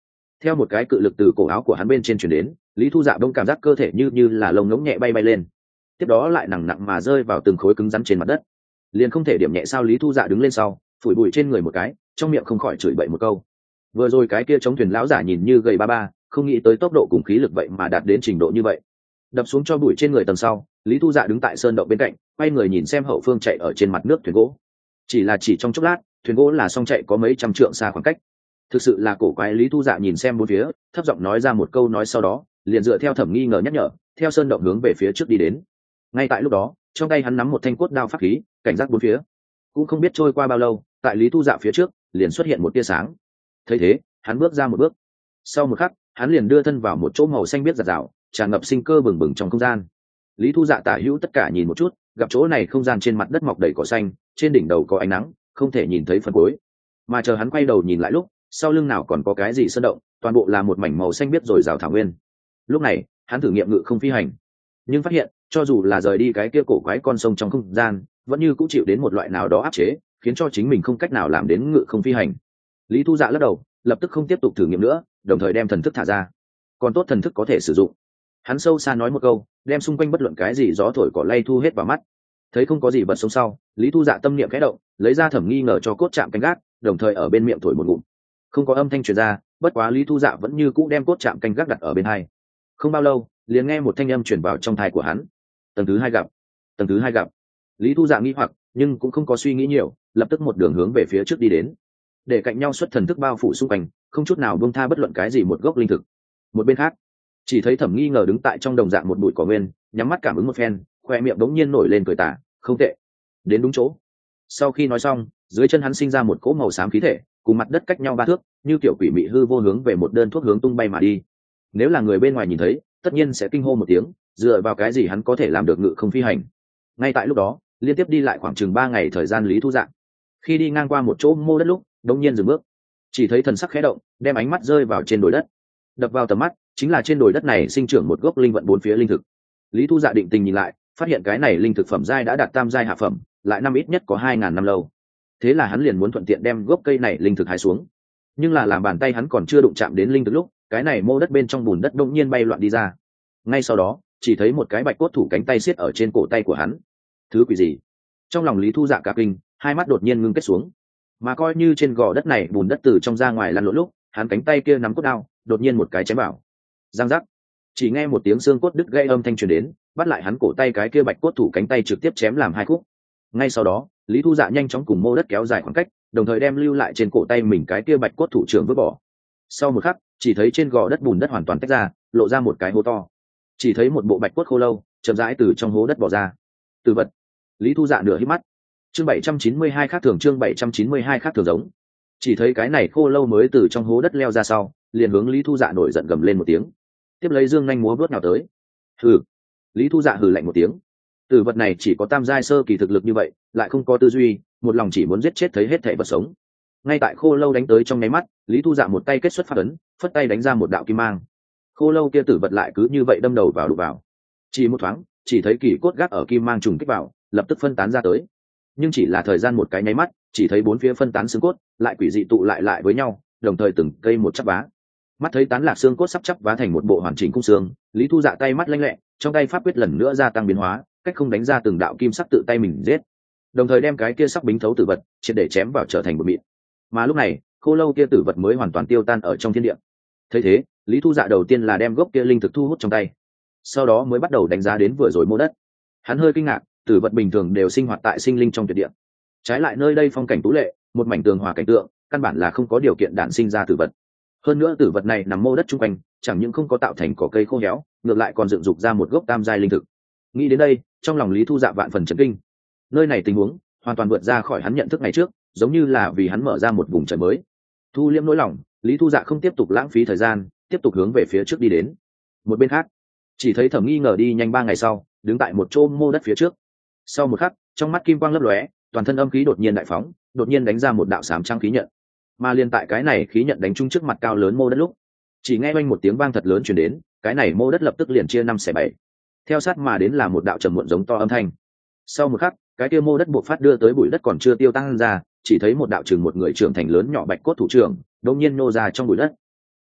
theo một cái cự lực từ cổ áo của hắn bên trên chuyển đến, Lý Thu Dạ bỗng cảm giác cơ thể như là lông ngỗng nhẹ bay bay lên, tiếp đó lại nặng nặng mà rơi vào từng khối cứng rắn trên mặt đất. Liền không thể điểm nhẹ sao? Lý Thu Dạ đứng lên sau, phủi bụi trên người một cái, trong miệng không khỏi chửi bậy một câu. Vừa rồi cái kia chống thuyền lão giả nhìn như gầy ba ba, không nghĩ tới tốc độ cùng khí lực vậy mà đạt đến trình độ như vậy. Đập xuống cho bụi trên người tầng sau, Lý Thu Dạ đứng tại sơn động bên cạnh, quay người nhìn xem hậu phương chạy ở trên mặt nước thuyền gỗ. Chỉ trong chốc lát, thuyền gỗ là xong chạy có mấy trăm trượng xa khoảng cách. Thực sự là cổ quái. Lý Thu Dạ nhìn xem bốn phía, thấp giọng nói ra một câu nói, sau đó liền dựa theo Thẩm Nghi ngờ nhắc nhở, theo sơn động hướng về phía trước đi đến. Ngay tại lúc đó, trong tay hắn nắm một thanh cốt đao pháp khí, cảnh giác bốn phía. Cũng không biết trôi qua bao lâu, tại Lý Thu Dạ phía trước liền xuất hiện một tia sáng. Thấy thế, hắn bước ra một bước. Sau một khắc, hắn liền đưa thân vào một chỗ màu xanh biếc rạt rào, tràn ngập sinh cơ bừng bừng trong không gian. Lý Thu Dạ tả hữu tất cả nhìn một chút, gặp chỗ này không gian trên mặt đất mọc đầy cỏ xanh, trên đỉnh đầu có ánh nắng, không thể nhìn thấy phần cuối. Mà chờ hắn quay đầu nhìn lại lúc, sau lưng nào còn có cái gì sơn động, toàn bộ là một mảnh màu xanh biếc rồi rào thảo nguyên. Lúc này, hắn thử nghiệm ngự không phi hành, nhưng phát hiện, cho dù là rời đi cái kia cổ quái con sông trong không gian, vẫn như cũng chịu đến một loại nào đó áp chế, khiến cho chính mình không cách nào làm đến ngự không phi hành. Lý Thu Dạ lắc đầu, lập tức không tiếp tục thử nghiệm nữa, đồng thời đem thần thức thả ra. Còn tốt thần thức có thể sử dụng. Hắn sâu xa nói một câu, đem xung quanh bất luận cái gì gió thổi cỏ lay thu hết vào mắt. Thấy không có gì vật sống sau, Lý Thu Dạ tâm niệm khẽ động, lấy ra Thẩm Nghi ngờ cho cốt chạm canh gác, đồng thời ở bên miệng thổi một ngụm. Không có âm thanh truyền ra, bất quá Lý Thu Dạ vẫn như cũ đem cốt chạm canh gác đặt ở bên hai. Không bao lâu, liền nghe một thanh âm truyền vào trong tai của hắn. Tầng thứ hai gặp, tầng thứ hai gặp. Lý Thu Dạ nghi hoặc, nhưng cũng không có suy nghĩ nhiều, lập tức một đường hướng về phía trước đi đến, để cạnh nhau xuất thần thức bao phủ xung quanh, không chút nào buông tha bất luận cái gì một gốc linh thực. Một bên khác, chỉ thấy Thẩm Nghi ngờ đứng tại trong đồng dạng một bụi cỏ nguyên, nhắm mắt cảm ứng một phen, khoe miệng đống nhiên nổi lên cười tà, không tệ, đến đúng chỗ. Sau khi nói xong, dưới chân hắn sinh ra một cỗ màu xám khí thể, cùng mặt đất cách nhau 3 thước, như kiểu quỷ mị hư vô hướng về một đơn thuốc hướng tung bay mà đi. Nếu là người bên ngoài nhìn thấy, tất nhiên sẽ kinh hô một tiếng, dựa vào cái gì hắn có thể làm được ngự không phi hành? Ngay tại lúc đó, liên tiếp đi lại khoảng chừng 3 ngày thời gian, Lý Thu Dạ khi đi ngang qua một chỗ mô đất lúc, đống nhiên dừng bước, chỉ thấy thần sắc khẽ động, đem ánh mắt rơi vào trên đồi đất. Đập vào tầm mắt chính là trên đồi đất này sinh trưởng một gốc linh vận bốn phía linh thực. Lý Thu Dạ định tình nhìn lại, phát hiện cái này linh thực phẩm giai đã đạt tam giai hạ phẩm, lại năm ít nhất có 2000 năm lâu. Thế là hắn liền muốn thuận tiện đem gốc cây này linh thực hái xuống. Nhưng là làm bàn tay hắn còn chưa đụng chạm đến linh thực lúc, cái này mô đất bên trong bùn đất đột nhiên bay loạn đi ra. Ngay sau đó, chỉ thấy một cái bạch cốt thủ cánh tay siết ở trên cổ tay của hắn. Thứ quỷ gì? Trong lòng Lý Thu Dạ cả kinh, hai mắt đột nhiên ngưng kết xuống. Mà coi như trên gò đất này bùn đất từ trong ra ngoài lăn lộn lúc, hắn cánh tay kia nắm cốt đao, đột nhiên một cái chém vào. Giang giác. Chỉ nghe một tiếng xương cốt đứt gãy âm thanh truyền đến, bắt lại hắn cổ tay cái kia bạch cốt thủ cánh tay trực tiếp chém làm 2 khúc. Ngay sau đó, Lý Thu Dạ nhanh chóng cùng mô đất kéo dài khoảng cách, đồng thời đem lưu lại trên cổ tay mình cái kia bạch cốt thủ trưởng vứt bỏ. Sau một khắc, chỉ thấy trên gò đất bùn đất hoàn toàn tách ra, lộ ra một cái hố to. Chỉ thấy một bộ bạch cốt khô lâu chậm rãi từ trong hố đất bò ra. Từ vật. Lý Thu Dạ nửa hít mắt. Chương 792 khác thường, chương 792 khác thường giống. Chỉ thấy cái này khô lâu mới từ trong hố đất leo ra sau, liền hướng Lý Thu Dạ nổi giận gầm lên một tiếng, tiếp lấy dương nhanh múa vớt nào tới. Hừ. Lý Thu Dạ hừ lạnh một tiếng. Tử vật này chỉ có tam giai sơ kỳ thực lực như vậy, lại không có tư duy, một lòng chỉ muốn giết chết thấy hết thảy vật sống. Ngay tại khô lâu đánh tới trong nháy mắt, Lý Thu Dạ một tay kết xuất pháp ấn, phất tay đánh ra một đạo kim mang. Khô lâu kia tử vật lại cứ như vậy đâm đầu vào đụng vào. Chỉ một thoáng, chỉ thấy kỳ cốt gác ở kim mang trùng kích vào, lập tức phân tán ra tới. Nhưng chỉ là thời gian một cái nháy mắt, chỉ thấy bốn phía phân tán xương cốt lại quỷ dị tụ lại với nhau, đồng thời từng cây một chắp vá. Mắt thấy tán lạc xương cốt sắp chắp vá thành một bộ hoàn chỉnh cung xương, Lý Thu Dạ tay mắt lanh lẹ, trong tay pháp quyết lần nữa gia tăng biến hóa, cách không đánh ra từng đạo kim sắc tự tay mình giết, đồng thời đem cái kia sắc bính thấu tử vật triệt để chém vào trở thành một mịn. Mà lúc này, khô lâu kia tử vật mới hoàn toàn tiêu tan ở trong thiên địa. Thấy thế, Lý Thu Dạ đầu tiên là đem gốc kia linh thực thu hút trong tay, sau đó mới bắt đầu đánh giá đến vừa rồi mô đất. Hắn hơi kinh ngạc, tử vật bình thường đều sinh hoạt tại sinh linh trong tuyệt địa, trái lại nơi đây phong cảnh tú lệ, một mảnh tường hòa cảnh tượng, căn bản là không có điều kiện đản sinh ra tử vật. Hơn nữa tử vật này nằm mô đất chung quanh, chẳng những không có tạo thành cỏ cây khô héo, ngược lại còn dựng dục ra một gốc tam giai linh thực. Nghĩ đến đây, trong lòng Lý Thu Dạ vạn phần chấn kinh. Nơi này tình huống hoàn toàn vượt ra khỏi hắn nhận thức ngày trước, giống như là vì hắn mở ra một vùng trời mới. Thu liễm nỗi lòng, Lý Thu Dạ không tiếp tục lãng phí thời gian, tiếp tục hướng về phía trước đi đến. Một bên khác, chỉ thấy Thẩm Nghi ngờ đi nhanh 3 ngày sau, đứng tại một chỗ mô đất phía trước. Sau một khắc, trong mắt kim quang lấp lóe, toàn thân âm khí đột nhiên đại phóng, đột nhiên đánh ra một đạo xám trắng khí nhận. Mà liên tại cái này khí nhận đánh trúng trước mặt cao lớn mô đất lúc, chỉ nghe oanh một tiếng vang thật lớn truyền đến, cái này mô đất lập tức liền chia 5/7. Theo sát mà đến là một đạo trầm muộn giống to âm thanh. Sau một khắc, cái kia mô đất buộc phát đưa tới bụi đất còn chưa tiêu tăng ra, chỉ thấy một đạo chừng một người trưởng thành lớn nhỏ bạch cốt thủ trưởng đột nhiên nô ra trong bụi đất.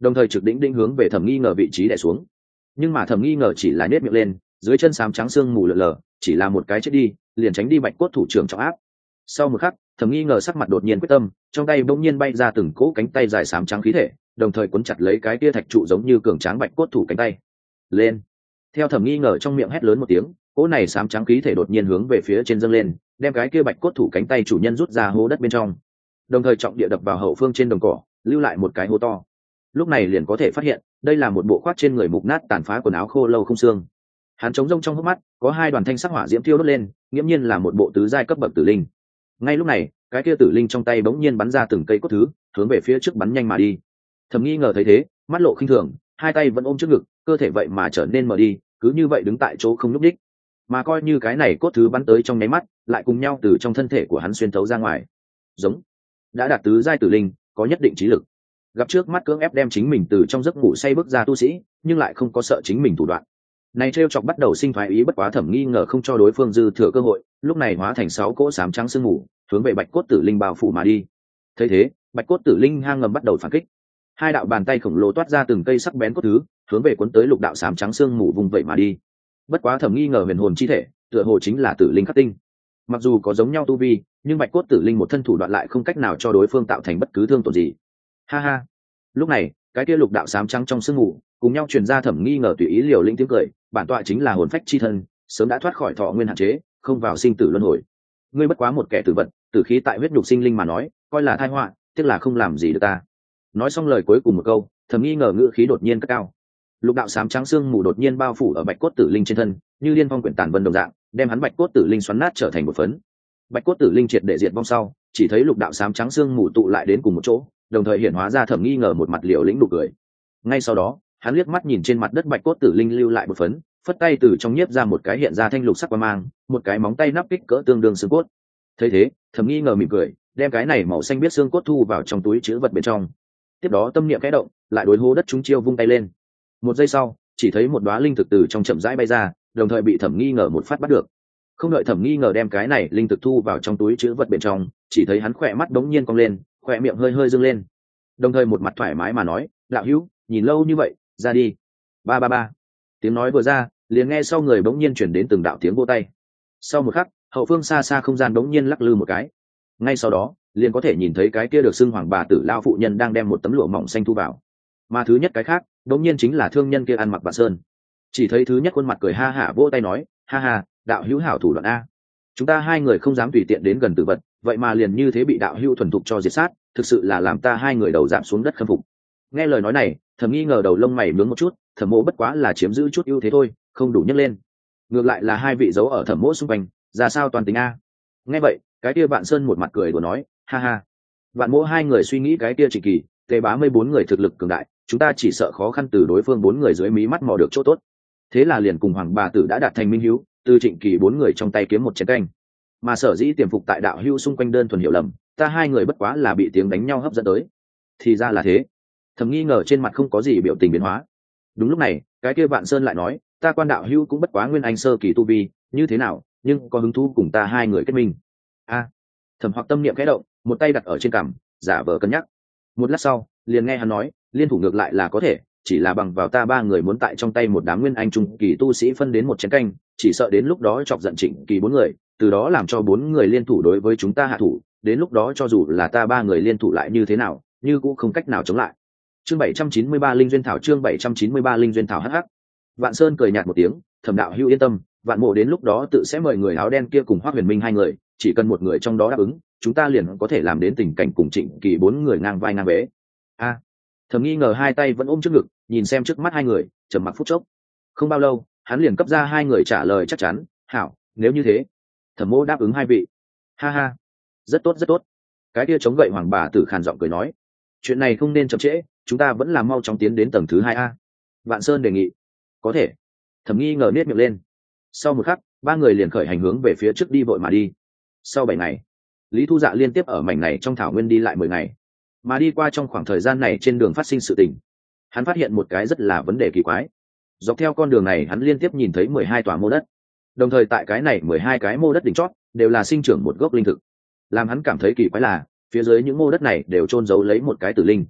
đồng thời trực đỉnh đỉnh hướng về Thẩm Nghi Ngờ vị trí đè xuống. Nhưng mà Thẩm Nghi Ngờ chỉ là nhếch miệng lên, dưới chân xám trắng sương mù lờ lờ, chỉ là một cái chết đi, liền tránh đi Bạch cốt thủ trưởng trọng áp. Sau một khắc, Thẩm Nghi Ngờ sắc mặt đột nhiên quyết tâm, trong tay bỗng nhiên bay ra từng cỗ cánh tay dài xám trắng khí thể, đồng thời cuốn chặt lấy cái kia thạch trụ giống như cường tráng Bạch cốt thủ cánh tay. Lên! Theo Thẩm Nghi Ngờ trong miệng hét lớn một tiếng, cỗ này xám trắng khí thể đột nhiên hướng về phía trên dâng lên, đem cái kia Bạch cốt thủ cánh tay chủ nhân rút ra hố đất bên trong, đồng thời trọng địa đập vào hậu phương trên đồng cỏ, lưu lại một cái hố to. Lúc này liền có thể phát hiện, đây là một bộ khoác trên người mục nát tàn phá quần áo khô lâu không xương. Hắn trống rông trong hốc mắt, có hai đoàn thanh sắc hỏa diễm thiêu đốt lên, nghiễm nhiên là một bộ tứ giai cấp bậc tử linh. Ngay lúc này, cái kia tử linh trong tay bỗng nhiên bắn ra từng cây cốt thứ, hướng về phía trước bắn nhanh mà đi. Thẩm Nghi Ngờ thấy thế, mắt lộ khinh thường, hai tay vẫn ôm trước ngực, cơ thể vậy mà trở nên mờ đi, cứ như vậy đứng tại chỗ không nhúc nhích. Mà coi như cái này cốt thứ bắn tới trong nháy mắt, lại cùng nhau từ trong thân thể của hắn xuyên thấu ra ngoài. Giống đã đạt tứ giai tử linh, có nhất định trí lực. Gặp trước mắt cưỡng ép đem chính mình từ trong giấc ngủ say bước ra tu sĩ, nhưng lại không có sợ chính mình thủ đoạn. Này trêu chọc bắt đầu sinh thoái ý, bất quá Thẩm Nghi Ngờ không cho đối phương dư thừa cơ hội, lúc này hóa thành 6 cỗ xám trắng sương mù, hướng về Bạch cốt tử linh bao phủ mà đi. Thấy thế, Bạch cốt tử linh hang ngầm bắt đầu phản kích. Hai đạo bàn tay khổng lồ toát ra từng cây sắc bén cốt thứ, hướng về cuốn tới lục đạo xám trắng sương mù vùng vậy mà đi. Bất quá Thẩm Nghi Ngờ huyền hồn chi thể, tựa hồ chính là tử linh khắc tinh. Mặc dù có giống nhau tu vi, nhưng Bạch cốt tử linh một thân thủ đoạn lại không cách nào cho đối phương tạo thành bất cứ thương tổn gì. Ha ha. Lúc này, cái kia lục đạo xám trắng trong sương mù, cùng nhau truyền ra Thẩm Nghi Ngờ tùy ý liều lĩnh tiếng cười, bản tọa chính là hồn phách chi thân, sớm đã thoát khỏi thọ nguyên hạn chế, không vào sinh tử luân hồi. Ngươi bất quá một kẻ tử vật, tử khí tại huyết nhục sinh linh mà nói, coi là tai họa, tiếc là không làm gì được ta. Nói xong lời cuối cùng một câu, Thẩm Nghi Ngờ ngữ khí đột nhiên cất cao. Lục đạo xám trắng sương mù đột nhiên bao phủ ở Bạch cốt tử linh trên thân, như liên phong quyển tàn vân đồng dạng, đem hắn Bạch cốt tử linh xoắn nát trở thành một phấn. Bạch cốt tử linh triệt để diệt vong sau, chỉ thấy lục đạo xám trắng sương mù tụ lại đến cùng một chỗ, đồng thời hiển hóa ra Thẩm Nghi Ngờ một mặt liều lĩnh nụ cười. Ngay sau đó, hắn liếc mắt nhìn trên mặt đất Bạch cốt tử linh lưu lại một phấn, phất tay từ trong nhiếp ra một cái hiện ra thanh lục sắc quang mang, một cái móng tay nắp kích cỡ tương đương xương cốt. Thấy thế, Thẩm Nghi Ngờ mỉm cười, đem cái này màu xanh biết xương cốt thu vào trong túi trữ vật bên trong. Tiếp đó tâm niệm khẽ động, lại đối hố đất chúng chiêu vung tay lên. Một giây sau, chỉ thấy một đóa linh thực từ trong chậm rãi bay ra, đồng thời bị Thẩm Nghi Ngờ một phát bắt được. Không đợi Thẩm Nghi Ngờ đem cái này linh thực thu vào trong túi trữ vật bên trong, chỉ thấy hắn khỏe mắt đống nhiên cong lên, khỏe miệng hơi hơi dương lên, đồng thời một mặt thoải mái mà nói, đạo hữu, nhìn lâu như vậy, ra đi. Ba ba ba. Tiếng nói vừa ra, liền nghe sau người bỗng nhiên chuyển đến từng đạo tiếng vỗ tay. Sau một khắc, hậu phương xa xa không gian bỗng nhiên lắc lư một cái. Ngay sau đó, liền có thể nhìn thấy cái kia được xưng hoàng bà tử lao phụ nhân đang đem một tấm lụa mỏng xanh thu vào. Mà thứ nhất cái khác, bỗng nhiên chính là thương nhân kia ăn mặc Vạn Sơn. Chỉ thấy thứ nhất khuôn mặt cười ha hả vỗ tay nói, ha ha, đạo hữu hảo thủ đoạn a. Chúng ta hai người không dám tùy tiện đến gần tử vật, vậy mà liền như thế bị đạo hữu thuần thục cho diệt sát, thực sự là làm ta hai người đầu giảm xuống đất khâm phục. Nghe lời nói này, Thẩm Nghi Ngờ đầu lông mày nhướng một chút, Thẩm Mộ bất quá là chiếm giữ chút ưu thế thôi, không đủ nhấc lên. Ngược lại là hai vị giấu ở Thẩm Mộ xung quanh, ra sao toàn tính a. Nghe vậy, cái kia Vạn Sơn một mặt cười đùa nói, ha ha. Vạn Mộ hai người suy nghĩ cái kia Trịnh Kỳ, Tề Bá 14 người thực lực cường đại, chúng ta chỉ sợ khó khăn từ đối phương 4 người dưới mí mắt mò được chỗ tốt. Thế là liền cùng Hoàng bà tử đã đạt thành minh hữu, từ Trịnh Kỳ 4 người trong tay kiếm một chén canh. Mà sở dĩ tiềm phục tại đạo hữu xung quanh đơn thuần hiểu lầm, ta hai người bất quá là bị tiếng đánh nhau hấp dẫn tới. Thì ra là thế. Thẩm Nghi Ngờ trên mặt không có gì biểu tình biến hóa. Đúng lúc này, cái kia Vạn Sơn lại nói, ta quan đạo hữu cũng bất quá nguyên anh sơ kỳ tu vi, như thế nào, nhưng có hứng thú cùng ta hai người kết minh. A. Thẩm Hoặc tâm niệm khẽ động, một tay đặt ở trên cằm, giả vờ cân nhắc. Một lát sau, liền nghe hắn nói, liên thủ ngược lại là có thể, chỉ là bằng vào ta ba người muốn tại trong tay một đám nguyên anh trung kỳ tu sĩ phân đến một chén canh, chỉ sợ đến lúc đó chọc giận Trịnh Kỳ 4 người, từ đó làm cho 4 người liên thủ đối với chúng ta hạ thủ, đến lúc đó cho dù là ta ba người liên thủ lại như thế nào, như cũng không cách nào chống lại. Chương 793 Linh duyên thảo, chương 793 Linh duyên thảo hắc. Vạn Sơn cười nhạt một tiếng, Thẩm đạo hữu yên tâm, Vạn Mộ đến lúc đó tự sẽ mời người áo đen kia cùng Hoắc Huyền Minh hai người, chỉ cần một người trong đó đáp ứng, chúng ta liền có thể làm đến tình cảnh cùng Trịnh Kỳ 4 người ngang vai ngang bế. A. Thẩm Nghi Ngờ hai tay vẫn ôm trước ngực, nhìn xem trước mắt hai người, trầm mặc phút chốc. Không bao lâu, hắn liền cấp ra hai người trả lời chắc chắn, hảo, nếu như thế, Thẩm Mộ đáp ứng hai vị. Ha ha, rất tốt rất tốt. Cái kia chống gậy hoàng bà tử khàn giọng cười nói, chuyện này không nên chậm trễ, chúng ta vẫn là mau chóng tiến đến tầng thứ 2A. Vạn Sơn đề nghị. Có thể. Thẩm Nghi Ngờ nết miệng lên. Sau một khắc, ba người liền khởi hành hướng về phía trước đi vội mà đi. Sau 7 ngày, Lý Thu Dạ liên tiếp ở mảnh này trong thảo nguyên đi lại 10 ngày. Mà đi qua trong khoảng thời gian này trên đường phát sinh sự tình, hắn phát hiện một cái rất là vấn đề kỳ quái. Dọc theo con đường này hắn liên tiếp nhìn thấy 12 tòa mô đất. Đồng thời tại cái này 12 cái mô đất đỉnh chót đều là sinh trưởng một gốc linh thực. Làm hắn cảm thấy kỳ quái là, phía dưới những mô đất này đều chôn giấu lấy một cái tử linh.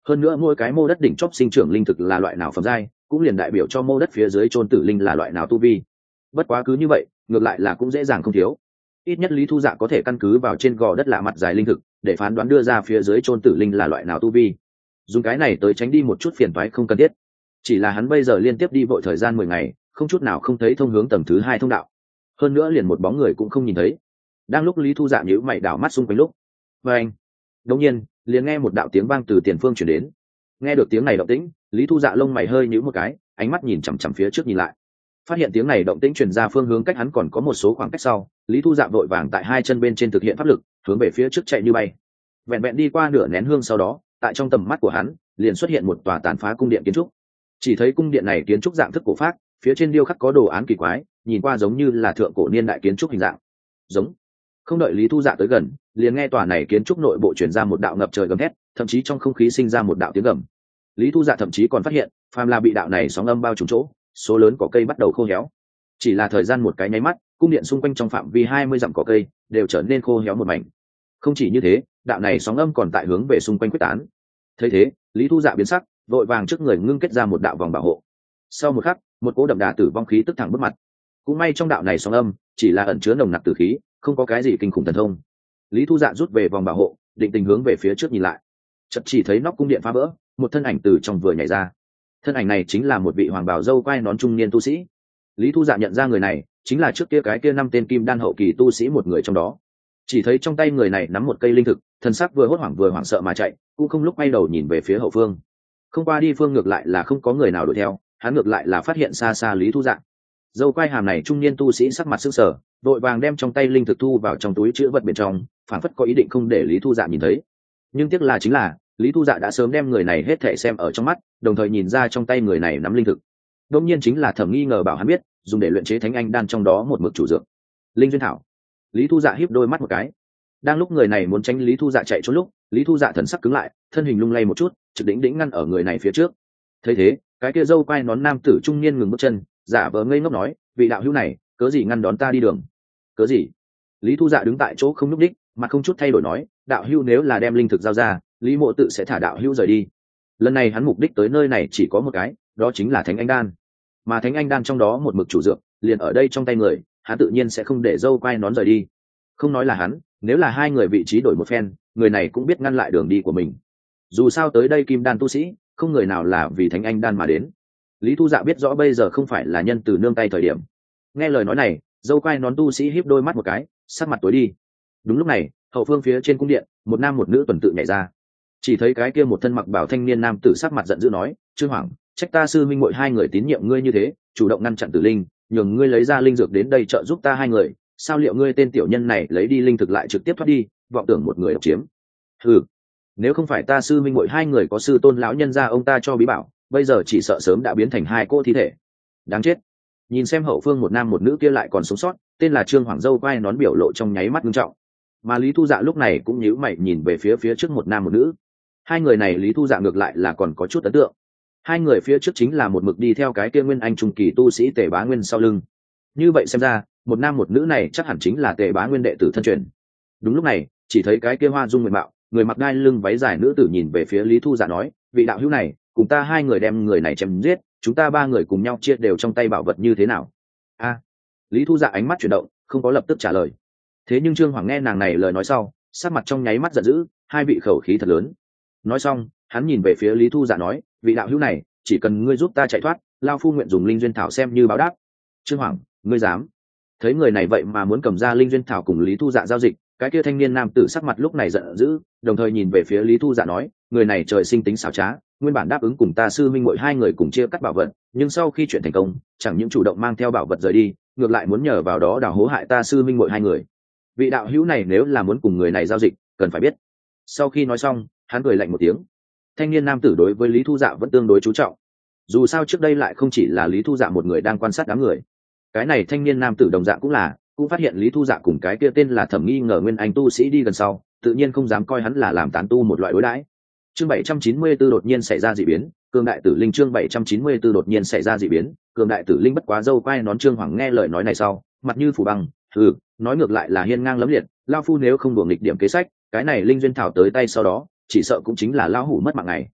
hơn nữa mỗi cái mô đất đỉnh chóp sinh trưởng linh thực là loại nào phẩm giai cũng liền đại biểu cho mô đất phía dưới chôn tử linh là loại nào tu vi. Bất quá cứ như vậy ngược lại là cũng dễ dàng không thiếu, ít nhất Lý Thu Dạ có thể căn cứ vào trên gò đất lạ mặt dài linh thực để phán đoán đưa ra phía dưới chôn tử linh là loại nào tu vi, dùng cái này tới tránh đi một chút phiền toái không cần thiết. Chỉ là hắn bây giờ liên tiếp đi vội thời gian 10 ngày, không chút nào không thấy thông hướng tầng thứ 2 thông đạo, hơn nữa liền một bóng người cũng không nhìn thấy. Đang lúc Lý Thu Dạ nhíu mày đảo mắt xung quanh lúc, và anh đột nhiên liền nghe một đạo tiếng vang từ tiền phương truyền đến. Nghe được tiếng này động tĩnh, Lý Thu Dạ lông mày hơi nhíu một cái, ánh mắt nhìn chằm chằm phía trước nhìn lại, phát hiện tiếng này động tĩnh truyền ra phương hướng cách hắn còn có một số khoảng cách sau, Lý Thu Dạ vội vàng tại hai chân bên trên thực hiện pháp lực, hướng về phía trước chạy như bay. Vẹn vẹn đi qua nửa nén hương sau đó, tại trong tầm mắt của hắn liền xuất hiện một tòa tàn phá cung điện kiến trúc. Chỉ thấy cung điện này kiến trúc dạng thức cổ phác, phía trên điêu khắc có đồ án kỳ quái, nhìn qua giống như là thượng cổ niên đại kiến trúc hình dạng. Giống. Không đợi Lý Thu Dạ tới gần, liền nghe tòa này kiến trúc nội bộ truyền ra một đạo ngập trời gầm thét, thậm chí trong không khí sinh ra một đạo tiếng gầm. Lý Thu Dạ thậm chí còn phát hiện, phàm là bị đạo này sóng âm bao trùm chỗ, số lớn cỏ cây bắt đầu khô héo. Chỉ là thời gian một cái nháy mắt, cung điện xung quanh trong phạm vi 20 dặm cỏ cây đều trở nên khô héo một mảnh. Không chỉ như thế, đạo này sóng âm còn tại hướng về xung quanh quyết tán. Thấy thế, Lý Thu Dạ biến sắc, vội vàng trước người ngưng kết ra một đạo vòng bảo hộ. Sau một khắc, một cỗ đậm đà tử vong khí tức thẳng bước mặt. Cũng may trong đạo này sóng âm chỉ là ẩn chứa nồng nặc tử khí, không có cái gì kinh khủng thần thông. Lý Thu Dạ rút về vòng bảo hộ, định tình hướng về phía trước nhìn lại, chợt chỉ thấy nóc cung điện phá vỡ, một thân ảnh từ trong vừa nhảy ra. Thân ảnh này chính là một vị hoàng bào râu quai nón trung niên tu sĩ. Lý Thu Dạ nhận ra người này chính là trước kia cái kia 5 tên kim đan hậu kỳ tu sĩ một người trong đó. Chỉ thấy trong tay người này nắm một cây linh thực, thần sắc vừa hốt hoảng vừa hoảng sợ mà chạy, cũng không lúc quay đầu nhìn về phía hậu phương. Không qua đi phương ngược lại là không có người nào đuổi theo, hắn ngược lại là phát hiện xa xa Lý Thu Dạ. Dâu quai hàm này trung niên tu sĩ sắc mặt sững sờ, vội vàng đem trong tay linh thực thu vào trong túi trữ vật bên trong, phản phất có ý định không để Lý Thu Dạ nhìn thấy. Nhưng tiếc là chính là Lý Thu Dạ đã sớm đem người này hết thảy xem ở trong mắt, đồng thời nhìn ra trong tay người này nắm linh thực. Đương nhiên chính là thẩm nghi ngờ bảo hắn biết, dùng để luyện chế thánh anh đan trong đó một mực chủ dược, linh duyên thảo. Lý Thu Dạ híp đôi mắt một cái. Đang lúc người này muốn tránh Lý Thu Dạ chạy trốn lúc, Lý Thu Dạ thần sắc cứng lại, thân hình lung lay một chút, trực đỉnh đỉnh ngăn ở người này phía trước. Thấy thế, cái kia râu quai nón nam tử trung niên ngừng bước chân, giả vờ ngây ngốc nói, vị đạo hữu này, cớ gì ngăn đón ta đi đường? Cớ gì? Lý Thu Dạ đứng tại chỗ không nhúc nhích, mặt không chút thay đổi nói, đạo hữu nếu là đem linh thực giao ra, Lý Mộ tự sẽ thả đạo hữu rời đi. Lần này hắn mục đích tới nơi này chỉ có một cái, đó chính là thánh anh đan. Mà thánh anh đan trong đó một mực chủ dược, liền ở đây trong tay người, hắn tự nhiên sẽ không để râu quai nón rời đi. Không nói là hắn, nếu là hai người vị trí đổi một phen, người này cũng biết ngăn lại đường đi của mình. Dù sao tới đây kim đan tu sĩ, không người nào là vì thánh anh đan mà đến. Lý Thu Dạ biết rõ bây giờ không phải là nhân từ nương tay thời điểm. Nghe lời nói này, dâu quai nón tu sĩ híp đôi mắt một cái, sắc mặt tối đi. Đúng lúc này, hậu phương phía trên cung điện, một nam một nữ tuần tự nhảy ra. Chỉ thấy cái kia một thân mặc bảo thanh niên nam tử sắc mặt giận dữ nói, Trương Hoàng, trách ta sư minh muội hai người tín nhiệm ngươi như thế, chủ động ngăn chặn tử linh, nhường ngươi lấy ra linh dược đến đây trợ giúp ta hai người, sao liệu ngươi tên tiểu nhân này lấy đi linh thực lại trực tiếp thoát đi, vọng tưởng một người độc chiếm? Ừ, nếu không phải ta sư minh muội hai người có sư tôn lão nhân gia ông ta cho bí bảo, bây giờ chỉ sợ sớm đã biến thành hai cô thi thể. Đáng chết. Nhìn xem hậu phương một nam một nữ kia lại còn sống sót, tên là Trương Hoàng dâu quai nón biểu lộ trong nháy mắt nghiêm trọng. Mà Lý Thu Dạ lúc này cũng nhíu mày nhìn về phía trước một nam một nữ. Hai người này Lý Thu Dạ ngược lại là còn có chút ấn tượng. Hai người phía trước chính là một mực đi theo cái kia Nguyên Anh trung kỳ tu sĩ Tề Bá Nguyên sau lưng. Như vậy xem ra, một nam một nữ này chắc hẳn chính là Tề Bá Nguyên đệ tử thân truyền. Đúng lúc này, chỉ thấy cái kia hoa dung nguyện mạo, người mặc đai lưng váy dài nữ tử nhìn về phía Lý Thu Dạ nói, vị đạo hữu này, cùng ta hai người đem người này chém giết, chúng ta ba người cùng nhau chia đều trong tay bảo vật như thế nào? A. Lý Thu Dạ ánh mắt chuyển động, không có lập tức trả lời. Thế nhưng Trương Hoàng nghe nàng này lời nói sau, sắc mặt trong nháy mắt giận dữ, hai vị khẩu khí thật lớn. Nói xong, hắn nhìn về phía Lý Thu Dạ nói, vị đạo hữu này, chỉ cần ngươi giúp ta chạy thoát, lao phu nguyện dùng linh duyên thảo xem như báo đáp. Trương Hoàng, ngươi dám? Thấy người này vậy mà muốn cầm ra linh duyên thảo cùng Lý Thu Dạ giao dịch, cái kia thanh niên nam tử sắc mặt lúc này giận dữ, đồng thời nhìn về phía Lý Thu Dạ nói, người này trời sinh tính xảo trá, nguyên bản đáp ứng cùng ta sư minh muội hai người cùng chia cắt bảo vật, nhưng sau khi chuyện thành công, chẳng những chủ động mang theo bảo vật rời đi, ngược lại muốn nhờ vào đó đào hố hại ta sư minh muội hai người. Vị đạo hữu này nếu là muốn cùng người này giao dịch, cần phải biết. Sau khi nói xong, hắn cười lạnh một tiếng. Thanh niên nam tử đối với Lý Thu Dạ vẫn tương đối chú trọng. Dù sao trước đây lại không chỉ là Lý Thu Dạ một người đang quan sát đám người. Cái này thanh niên nam tử đồng dạng cũng phát hiện Lý Thu Dạ cùng cái kia tên là Thẩm Nghi ngờ Nguyên Anh tu sĩ đi gần sau, tự nhiên không dám coi hắn là làm tán tu một loại đối đãi. Chương 794 đột nhiên xảy ra dị biến, cường đại tử linh chương 794 đột nhiên xảy ra dị biến, cường đại tử linh bất quá dâu quai nón Trương Hoàng nghe lời nói này sau, mặt như phủ băng, nói ngược lại là hiên ngang lẫm liệt, lao phu nếu không đùa nghịch điểm kế sách, cái này linh duyên thảo tới tay sau đó, chỉ sợ cũng chính là lao hủ mất mạng này.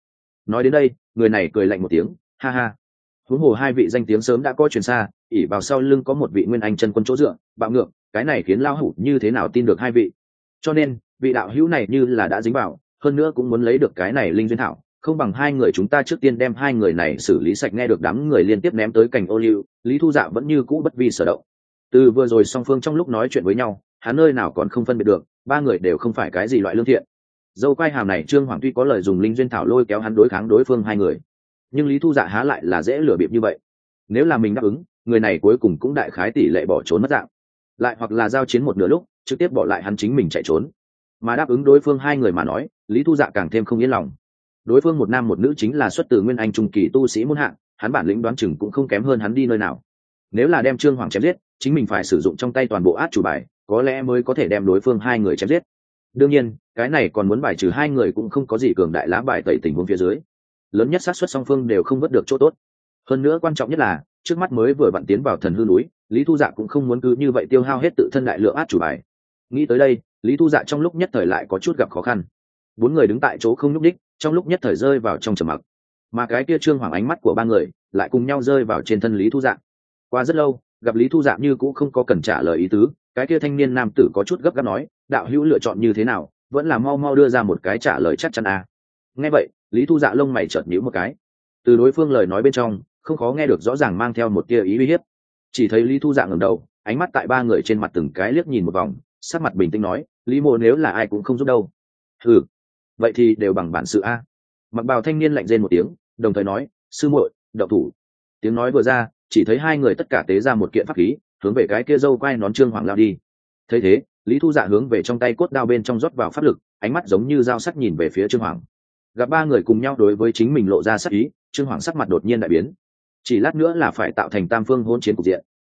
Nói đến đây người này cười lạnh một tiếng, ha ha. Huống hồ hai vị danh tiếng sớm đã có truyền xa, ỉ vào sau lưng có một vị nguyên anh chân quân chỗ dựa, bạo ngược, cái này khiến lao hủ như thế nào tin được hai vị. Cho nên vị đạo hữu này như là đã dính vào, hơn nữa cũng muốn lấy được cái này linh duyên thảo, không bằng hai người chúng ta trước tiên đem hai người này xử lý sạch. Nghe được đám người liên tiếp ném tới cành ô liu, Lý Thu Dạ vẫn như cũ bất vi sở động. Từ vừa rồi song phương trong lúc nói chuyện với nhau, hắn nơi nào còn không phân biệt được, ba người đều không phải cái gì loại lương thiện. Dâu quai hàm này Trương Hoàng tuy có lời dùng linh duyên thảo lôi kéo hắn đối kháng đối phương hai người, nhưng Lý Thu Dạ há lại là dễ lừa bịp như vậy. Nếu là mình đáp ứng, người này cuối cùng cũng đại khái tỷ lệ bỏ trốn mất dạng, lại hoặc là giao chiến một nửa lúc trực tiếp bỏ lại hắn chính mình chạy trốn. Mà đáp ứng đối phương hai người mà nói, Lý Thu Dạ càng thêm không yên lòng. Đối phương một nam một nữ chính là xuất từ nguyên anh trung kỳ tu sĩ muôn hạng, hắn bản lĩnh đoán chừng cũng không kém hơn hắn đi nơi nào. Nếu là đem Trương Hoàng chém giết, chính mình phải sử dụng trong tay toàn bộ át chủ bài, có lẽ mới có thể đem đối phương hai người chém giết. Đương nhiên cái này còn muốn bài trừ hai người cũng không có gì cường đại lá bài tẩy tình huống phía dưới, lớn nhất xác suất song phương đều không vớt được chỗ tốt. Hơn nữa quan trọng nhất là trước mắt mới vừa vặn tiến vào thần hư núi, Lý Thu Dạ cũng không muốn cứ như vậy tiêu hao hết tự thân đại lượng át chủ bài. Nghĩ tới đây, Lý Thu Dạ trong lúc nhất thời lại có chút gặp khó khăn. Bốn người đứng tại chỗ không nhúc đích, trong lúc nhất thời rơi vào trong trầm mặc. Mà cái kia Trương Hoàng ánh mắt của ba người lại cùng nhau rơi vào trên thân Lý Thu Dạ. Qua rất lâu, gặp Lý Thu Dạ như cũng không có cần trả lời ý tứ, cái kia thanh niên nam tử có chút gấp gáp nói, đạo hữu lựa chọn như thế nào, vẫn là mau mau đưa ra một cái trả lời chắc chắn à. Nghe vậy, Lý Thu Dạ lông mày chợt nhíu một cái. Từ đối phương lời nói bên trong, không khó nghe được rõ ràng mang theo một tia ý uy hiếp. Chỉ thấy Lý Thu Dạ ngẩng đầu, ánh mắt tại ba người trên mặt từng cái liếc nhìn một vòng, sắc mặt bình tĩnh nói, Lý mộ nếu là ai cũng không giúp đâu. Ừ, vậy thì đều bằng bản sự a. Mặc bào thanh niên lạnh rên một tiếng, đồng thời nói, sư muội, đậu thủ. Tiếng nói vừa ra, chỉ thấy hai người tất cả tế ra một kiện pháp khí, hướng về cái kia dâu quai nón Trương Hoàng lao đi. Thấy thế, Lý Thu Dạ hướng về trong tay cốt đao bên trong rót vào pháp lực, ánh mắt giống như dao sắc nhìn về phía Trương Hoàng. Gặp ba người cùng nhau đối với chính mình lộ ra sắc ý, Trương Hoàng sắc mặt đột nhiên đại biến. Chỉ lát nữa là phải tạo thành tam phương hỗn chiến cục diện.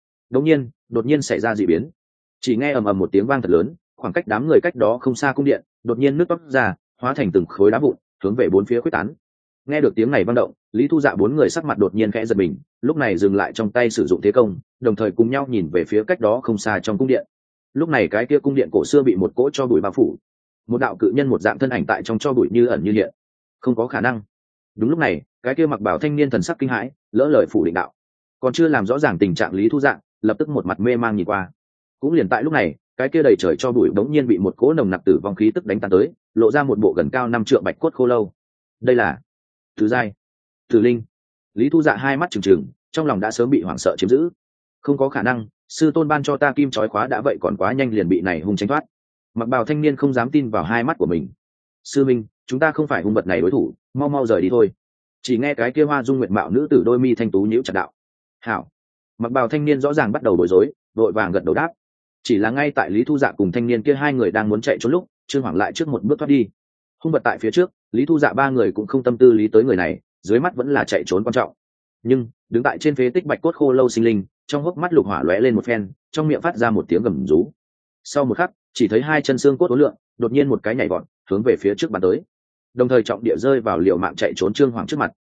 Đột nhiên xảy ra dị biến. Chỉ nghe ầm ầm một tiếng vang thật lớn, khoảng cách đám người cách đó không xa cung điện, đột nhiên nước toát ra, hóa thành từng khối đá vụn, hướng về bốn phía khuếch tán. Nghe được tiếng này vang động, Lý Thu Dạ bốn người sắc mặt đột nhiên khẽ giật mình, lúc này dừng lại trong tay sử dụng thế công, đồng thời cùng nhau nhìn về phía cách đó không xa trong cung điện. Lúc này cái kia cung điện cổ xưa bị một cỗ cho bụi bao phủ, một đạo cự nhân một dạng thân ảnh tại trong cho bụi như ẩn như hiện. Không có khả năng. Đúng lúc này, cái kia mặc bảo thanh niên thần sắc kinh hãi, lỡ lời phủ định đạo. Còn chưa làm rõ ràng tình trạng Lý Thu Dạ, lập tức một mặt mê mang nhìn qua. Cũng liền tại lúc này, cái kia đầy trời cho bụi bỗng nhiên bị một cỗ nồng nặc tử vong khí tức đánh tan tới, lộ ra một bộ gần cao 5 trượng bạch cốt khô lâu. Đây là Tử giai, Tử linh. Lý Thu Dạ hai mắt trừng trừng, trong lòng đã sớm bị hoảng sợ chiếm giữ. Không có khả năng, sư tôn ban cho ta kim chói khóa đã vậy còn quá nhanh liền bị này hung tránh thoát. Mặc bào thanh niên không dám tin vào hai mắt của mình. Sư minh, chúng ta không phải hung vật này đối thủ, mau mau rời đi thôi. Chỉ nghe cái kia hoa dung nguyện mạo nữ tử đôi mi thanh tú nhíu chặt đạo. Hảo. Mặc bào thanh niên rõ ràng bắt đầu bối rối, vội vàng gật đầu đáp. Chỉ là ngay tại Lý Thu Dạ cùng thanh niên kia hai người đang muốn chạy trốn lúc, Trương Hoàng lại trước một bước thoát đi. Hung vật tại phía trước, Lý Thu Dạ ba người cũng không tâm tư lý tới người này, dưới mắt vẫn là chạy trốn quan trọng. Nhưng đứng tại trên phế tích bạch cốt khô lâu sinh linh, trong hốc mắt lục hỏa lóe lên một phen, trong miệng phát ra một tiếng gầm rú. Sau một khắc, chỉ thấy hai chân xương cốt uốn lượn, đột nhiên một cái nhảy vọt, hướng về phía trước bắn tới. Đồng thời trọng địa rơi vào liều mạng chạy trốn Trương Hoàng trước mặt.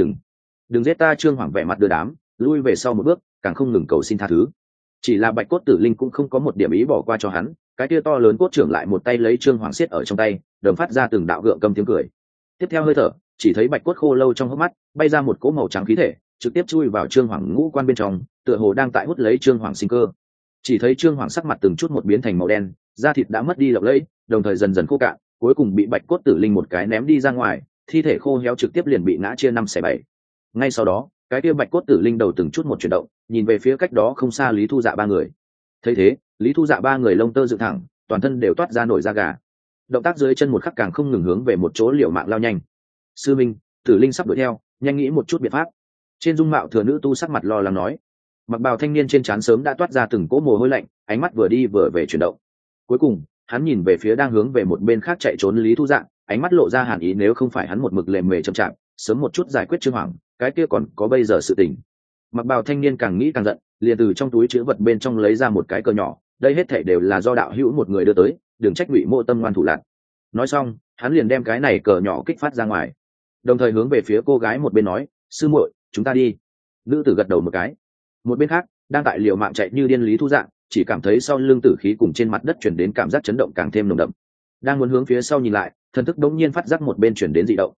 Đừng giết ta! Trương Hoàng vẻ mặt đưa đám, lui về sau một bước, càng không ngừng cầu xin tha thứ. Chỉ là bạch cốt tử linh cũng không có một điểm ý bỏ qua cho hắn, cái kia to lớn cốt trưởng lại một tay lấy Trương Hoàng siết ở trong tay, đồng phát ra từng đạo gượng câm tiếng cười. Tiếp theo hơi thở, chỉ thấy bạch cốt khô lâu trong hốc mắt bay ra một cỗ màu trắng khí thể, trực tiếp chui vào Trương Hoàng ngũ quan bên trong, tựa hồ đang tại hút lấy Trương Hoàng sinh cơ. Chỉ thấy Trương Hoàng sắc mặt từng chút một biến thành màu đen, da thịt đã mất đi lộng lẫy, đồng thời dần dần khô cạn, cuối cùng bị bạch cốt tử linh một cái ném đi ra ngoài, thi thể khô héo trực tiếp liền bị ngã chia 5/7. Ngay sau đó, cái kia bạch cốt tử linh đầu từng chút một chuyển động, nhìn về phía cách đó không xa Lý Thu Dạ ba người. Thấy thế, Lý Thu Dạ ba người lông tơ dựng thẳng, toàn thân đều toát ra nổi da gà. Động tác dưới chân một khắc càng không ngừng hướng về một chỗ liều mạng lao nhanh. Sư minh, tử linh sắp đuổi theo, nhanh nghĩ một chút biện pháp. Trên dung mạo thừa nữ tu sắc mặt lo lắng nói. Mặc bào thanh niên trên trán sớm đã toát ra từng cỗ mồ hôi lạnh, ánh mắt vừa đi vừa về chuyển động. Cuối cùng, hắn nhìn về phía đang hướng về một bên khác chạy trốn Lý Thu Dạ, ánh mắt lộ ra hàn ý, nếu không phải hắn một mực lề mề chậm chạp, sớm một chút giải quyết Trương Hoàng, cái kia còn có bây giờ sự tình. Mặc bào thanh niên càng nghĩ càng giận, liền từ trong túi chứa vật bên trong lấy ra một cái cờ nhỏ, đây hết thảy đều là do đạo hữu một người đưa tới, đừng trách Ngụy Mộ tâm ngoan thủ lạn. Nói xong, hắn liền đem cái này cờ nhỏ kích phát ra ngoài, đồng thời hướng về phía cô gái một bên nói, sư muội, chúng ta đi. Nữ tử gật đầu một cái. Một bên khác, đang tại liều mạng chạy như điên Lý Thu Dạ, chỉ cảm thấy sau lưng tử khí cùng trên mặt đất chuyển đến cảm giác chấn động càng thêm nồng đậm. Đang muốn hướng phía sau nhìn lại, thần thức đống nhiên phát giác một bên chuyển đến dị động.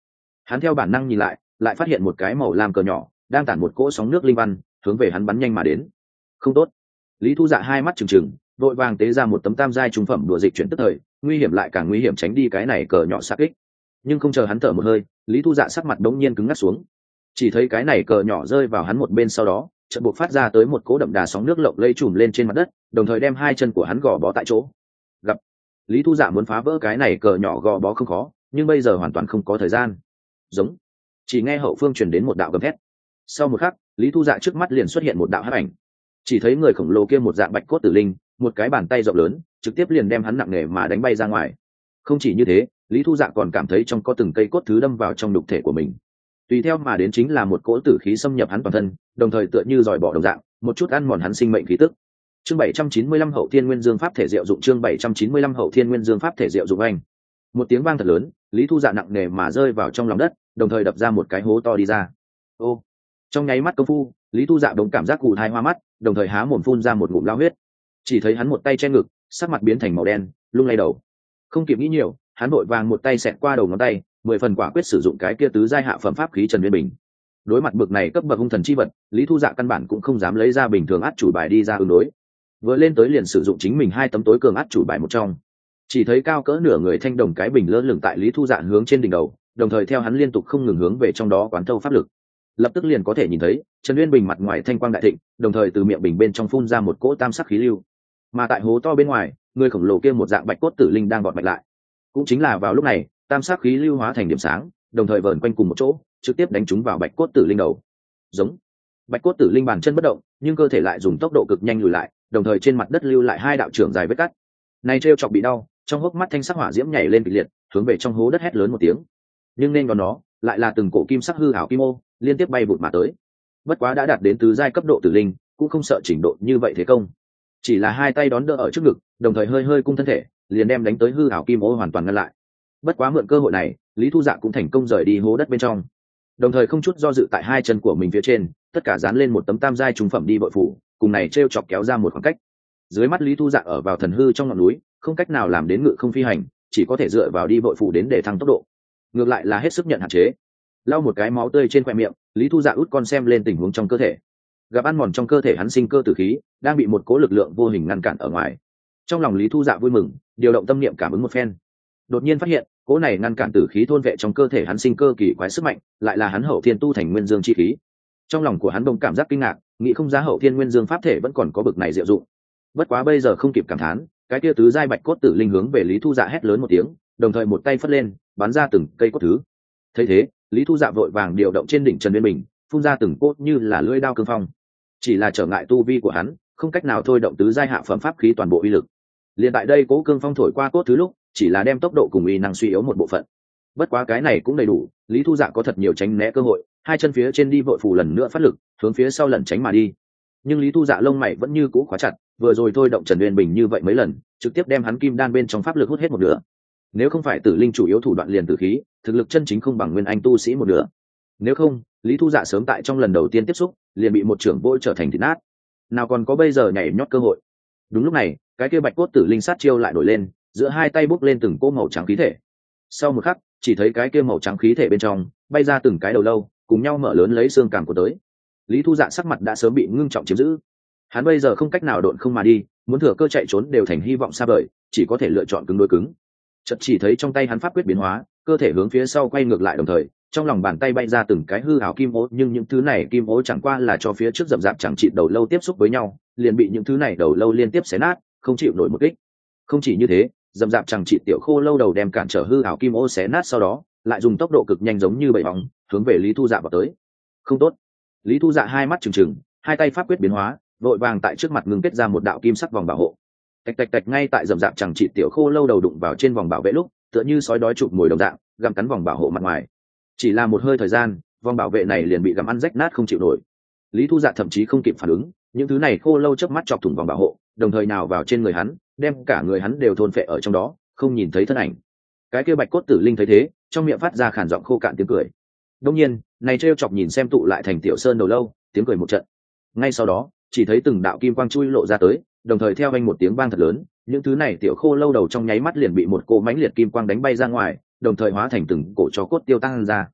Hắn theo bản năng nhìn lại, lại phát hiện một cái màu lam cờ nhỏ đang tản một cỗ sóng nước linh văn hướng về hắn bắn nhanh mà đến. Không tốt! Lý Thu Dạ hai mắt trừng trừng, vội vàng tế ra một tấm tam giai trung phẩm đùa dịch chuyển tức thời, nguy hiểm lại càng nguy hiểm, tránh đi cái này cờ nhỏ sát kích. Nhưng không chờ hắn thở một hơi, Lý Thu Dạ sắc mặt đống nhiên cứng ngắc xuống. Chỉ thấy cái này cờ nhỏ rơi vào hắn một bên, sau đó chợt buộc phát ra tới một cỗ đậm đà sóng nước lộng lây trùm lên trên mặt đất, đồng thời đem hai chân của hắn gò bó tại chỗ. Gặp Lý Thu Dạ muốn phá vỡ cái này cờ nhỏ gò bó không khó, nhưng bây giờ hoàn toàn không có thời gian. Giống. Chỉ nghe hậu phương truyền đến một đạo gầm thét. Sau một khắc, Lý Thu Dạ trước mắt liền xuất hiện một đạo hắc ảnh. Chỉ thấy người khổng lồ kia một dạng bạch cốt tử linh, một cái bàn tay rộng lớn trực tiếp liền đem hắn nặng nề mà đánh bay ra ngoài. Không chỉ như thế, Lý Thu Dạ còn cảm thấy trong có từng cây cốt thứ đâm vào trong đục thể của mình. Tùy theo mà đến chính là một cỗ tử khí xâm nhập hắn toàn thân, đồng thời tựa như giỏi bỏ đồng dạng, một chút ăn mòn hắn sinh mệnh khí tức. Chương 795 Hậu Thiên Nguyên Dương Pháp thể diệu dụng, chương 795 Hậu Thiên Nguyên Dương Pháp thể diệu dụng anh. Một tiếng vang thật lớn, Lý Thu Dạ nặng nề mà rơi vào trong lòng đất, đồng thời đập ra một cái hố to đi ra. Ô! Trong nháy mắt công phu, Lý Thu Dạ đống cảm giác cù thai hoa mắt, đồng thời há mồm phun ra một ngụm lao huyết. Chỉ thấy hắn một tay che ngực, sắc mặt biến thành màu đen, lung lay đầu. Không kịp nghĩ nhiều, hắn vội vàng một tay xẹt qua đầu ngón tay, 10 phần quả quyết sử dụng cái kia tứ giai hạ phẩm pháp khí Trần Nguyên Bình. Đối mặt bực này cấp bậc hung thần chi vật, Lý Thu Dạ căn bản cũng không dám lấy ra bình thường át chủ bài đi ra ứng đối. Vừa lên tới liền sử dụng chính mình hai tấm tối cường át chủ bài một trong. Chỉ thấy cao cỡ nửa người thanh đồng cái bình lơ lửng tại Lý Thu Dạ hướng trên đỉnh đầu, đồng thời theo hắn liên tục không ngừng hướng về trong đó quán thâu pháp lực. Lập tức liền có thể nhìn thấy Trần Nguyên Bình mặt ngoài thanh quang đại thịnh, đồng thời từ miệng bình bên trong phun ra một cỗ tam sắc khí lưu. Mà tại hố to bên ngoài, người khổng lồ kia một dạng bạch cốt tử linh đang gọt mạch lại. Cũng chính là vào lúc này, tam sắc khí lưu hóa thành điểm sáng, đồng thời vờn quanh cùng một chỗ, trực tiếp đánh trúng vào bạch cốt tử linh đầu. Giống. Bạch cốt tử linh bàn chân bất động, nhưng cơ thể lại dùng tốc độ cực nhanh lùi lại, đồng thời trên mặt đất lưu lại hai đạo trưởng dài vết cắt. Này trêu chọc bị đau, trong hốc mắt thanh sắc hỏa diễm nhảy lên kịch liệt, hướng về trong hố đất hét lớn một tiếng. Nhưng nên còn nó, lại là từng cổ kim sắc hư ảo kim ô, liên tiếp bay vụt mà tới. Bất quá đã đạt đến tứ giai cấp độ tử linh, cũng không sợ trình độ như vậy thế công. Chỉ là hai tay đón đỡ ở trước ngực, đồng thời hơi hơi cung thân thể, liền đem đánh tới hư ảo kim ô hoàn toàn ngăn lại. Bất quá mượn cơ hội này, Lý Thu Dạ cũng thành công rời đi hố đất bên trong, đồng thời không chút do dự tại hai chân của mình phía trên, tất cả dán lên một tấm tam giai trung phẩm đi bội phủ, cùng này treo chọc kéo ra một khoảng cách. Dưới mắt Lý Thu Dạ ở vào thần hư trong ngọn núi, không cách nào làm đến ngự không phi hành, chỉ có thể dựa vào đi bội phủ đến để thăng tốc độ. Ngược lại là hết sức nhận hạn chế. Lau một cái máu tươi trên khóe miệng, Lý Thu Dạ út con xem lên tình huống trong cơ thể. Gặp ăn mòn trong cơ thể hắn sinh cơ tử khí, đang bị một cố lực lượng vô hình ngăn cản ở ngoài. Trong lòng Lý Thu Dạ vui mừng, điều động tâm niệm cảm ứng một phen. Đột nhiên phát hiện, cố này ngăn cản tử khí thôn vệ trong cơ thể hắn sinh cơ kỳ quái sức mạnh, lại là hắn hậu thiên tu thành nguyên dương chi khí. Trong lòng của hắn bỗng cảm giác kinh ngạc, nghĩ không ra hậu thiên nguyên dương pháp thể vẫn còn có bực này diệu dụng. Bất quá bây giờ không kịp cảm thán, cái kia tứ giai bạch cốt tử linh hướng về Lý Thu Dạ hét lớn một tiếng, đồng thời một tay phất lên, bắn ra từng cây cốt thứ. Thấy thế, Lý Thu Dạ vội vàng điều động trên đỉnh Trần Nguyên Bình, phun ra từng cốt như là lưỡi đao cương phong. Chỉ là trở ngại tu vi của hắn, không cách nào thôi động tứ giai hạ phẩm pháp khí toàn bộ uy lực. Liên tại đây cố cương phong thổi qua cốt thứ lúc, chỉ là đem tốc độ cùng uy năng suy yếu một bộ phận. Bất quá cái này cũng đầy đủ, Lý Thu Dạ có thật nhiều tránh né cơ hội, hai chân phía trên đi vội phù lần nữa phát lực, hướng phía sau lẩn tránh mà đi. Nhưng Lý Thu Dạ lông mày vẫn như cũ khóa chặt, vừa rồi thôi động Trần Nguyên Bình như vậy mấy lần, trực tiếp đem hắn kim đan bên trong pháp lực hút hết một nửa. Nếu không phải tử linh chủ yếu thủ đoạn liền tử khí, thực lực chân chính không bằng nguyên anh tu sĩ một nửa. Nếu không, Lý Thu Dạ sớm tại trong lần đầu tiên tiếp xúc, liền bị một trưởng vội trở thành thịt nát. Nào còn có bây giờ nhảy nhót cơ hội. Đúng lúc này, cái kia bạch cốt tử linh sát chiêu lại nổi lên, giữa hai tay bốc lên từng cỗ màu trắng khí thể. Sau một khắc, chỉ thấy cái kia màu trắng khí thể bên trong bay ra từng cái đầu lâu, cùng nhau mở lớn lấy xương cằm của tới. Lý Thu Dạ sắc mặt đã sớm bị ngưng trọng chiếm giữ. Hắn bây giờ không cách nào độn không mà đi, muốn thừa cơ chạy trốn đều thành hy vọng xa vời, chỉ có thể lựa chọn cứng đối cứng. Chợt chỉ thấy trong tay hắn pháp quyết biến hóa, cơ thể hướng phía sau quay ngược lại, đồng thời trong lòng bàn tay bay ra từng cái hư ảo kim ố, nhưng những thứ này kim ố chẳng qua là cho phía trước rậm rạp chẳng chịt đầu lâu tiếp xúc với nhau, liền bị những thứ này đầu lâu liên tiếp xé nát, không chịu nổi một kích. Không chỉ như thế, rậm rạp chẳng chịt tiểu khô lâu đầu đem cản trở hư ảo kim ố xé nát, sau đó lại dùng tốc độ cực nhanh giống như bầy bóng hướng về Lý Thu Dạ vào tới. Không tốt! Lý Thu Dạ hai mắt trừng trừng, hai tay pháp quyết biến hóa, vội vàng tại trước mặt ngưng kết ra một đạo kim sắc vòng bảo hộ. Tạch tạch tạch, ngay tại rậm rạp chẳng chịt tiểu khô lâu đầu đụng vào trên vòng bảo vệ lúc, tựa như sói đói chụp mồi đồng dạng, gặm cắn vòng bảo hộ mặt ngoài. Chỉ là một hơi thời gian, vòng bảo vệ này liền bị gặm ăn rách nát không chịu nổi. Lý Thu Dạ thậm chí không kịp phản ứng, những thứ này khô lâu chớp mắt chọc thủng vòng bảo hộ, đồng thời nào vào trên người hắn, đem cả người hắn đều thôn phệ ở trong đó, không nhìn thấy thân ảnh. Cái kia bạch cốt tử linh thấy thế, trong miệng phát ra khản giọng khô cạn tiếng cười. Đương nhiên, này trêu chọc nhìn xem tụ lại thành tiểu sơn đầu lâu, tiếng cười một trận. Ngay sau đó, chỉ thấy từng đạo kim quang chui lộ ra tới, đồng thời theo vang một tiếng vang thật lớn, những thứ này tiểu khô lâu đầu trong nháy mắt liền bị một cỗ mãnh liệt kim quang đánh bay ra ngoài, đồng thời hóa thành từng cổ cho cốt tiêu tăng ra.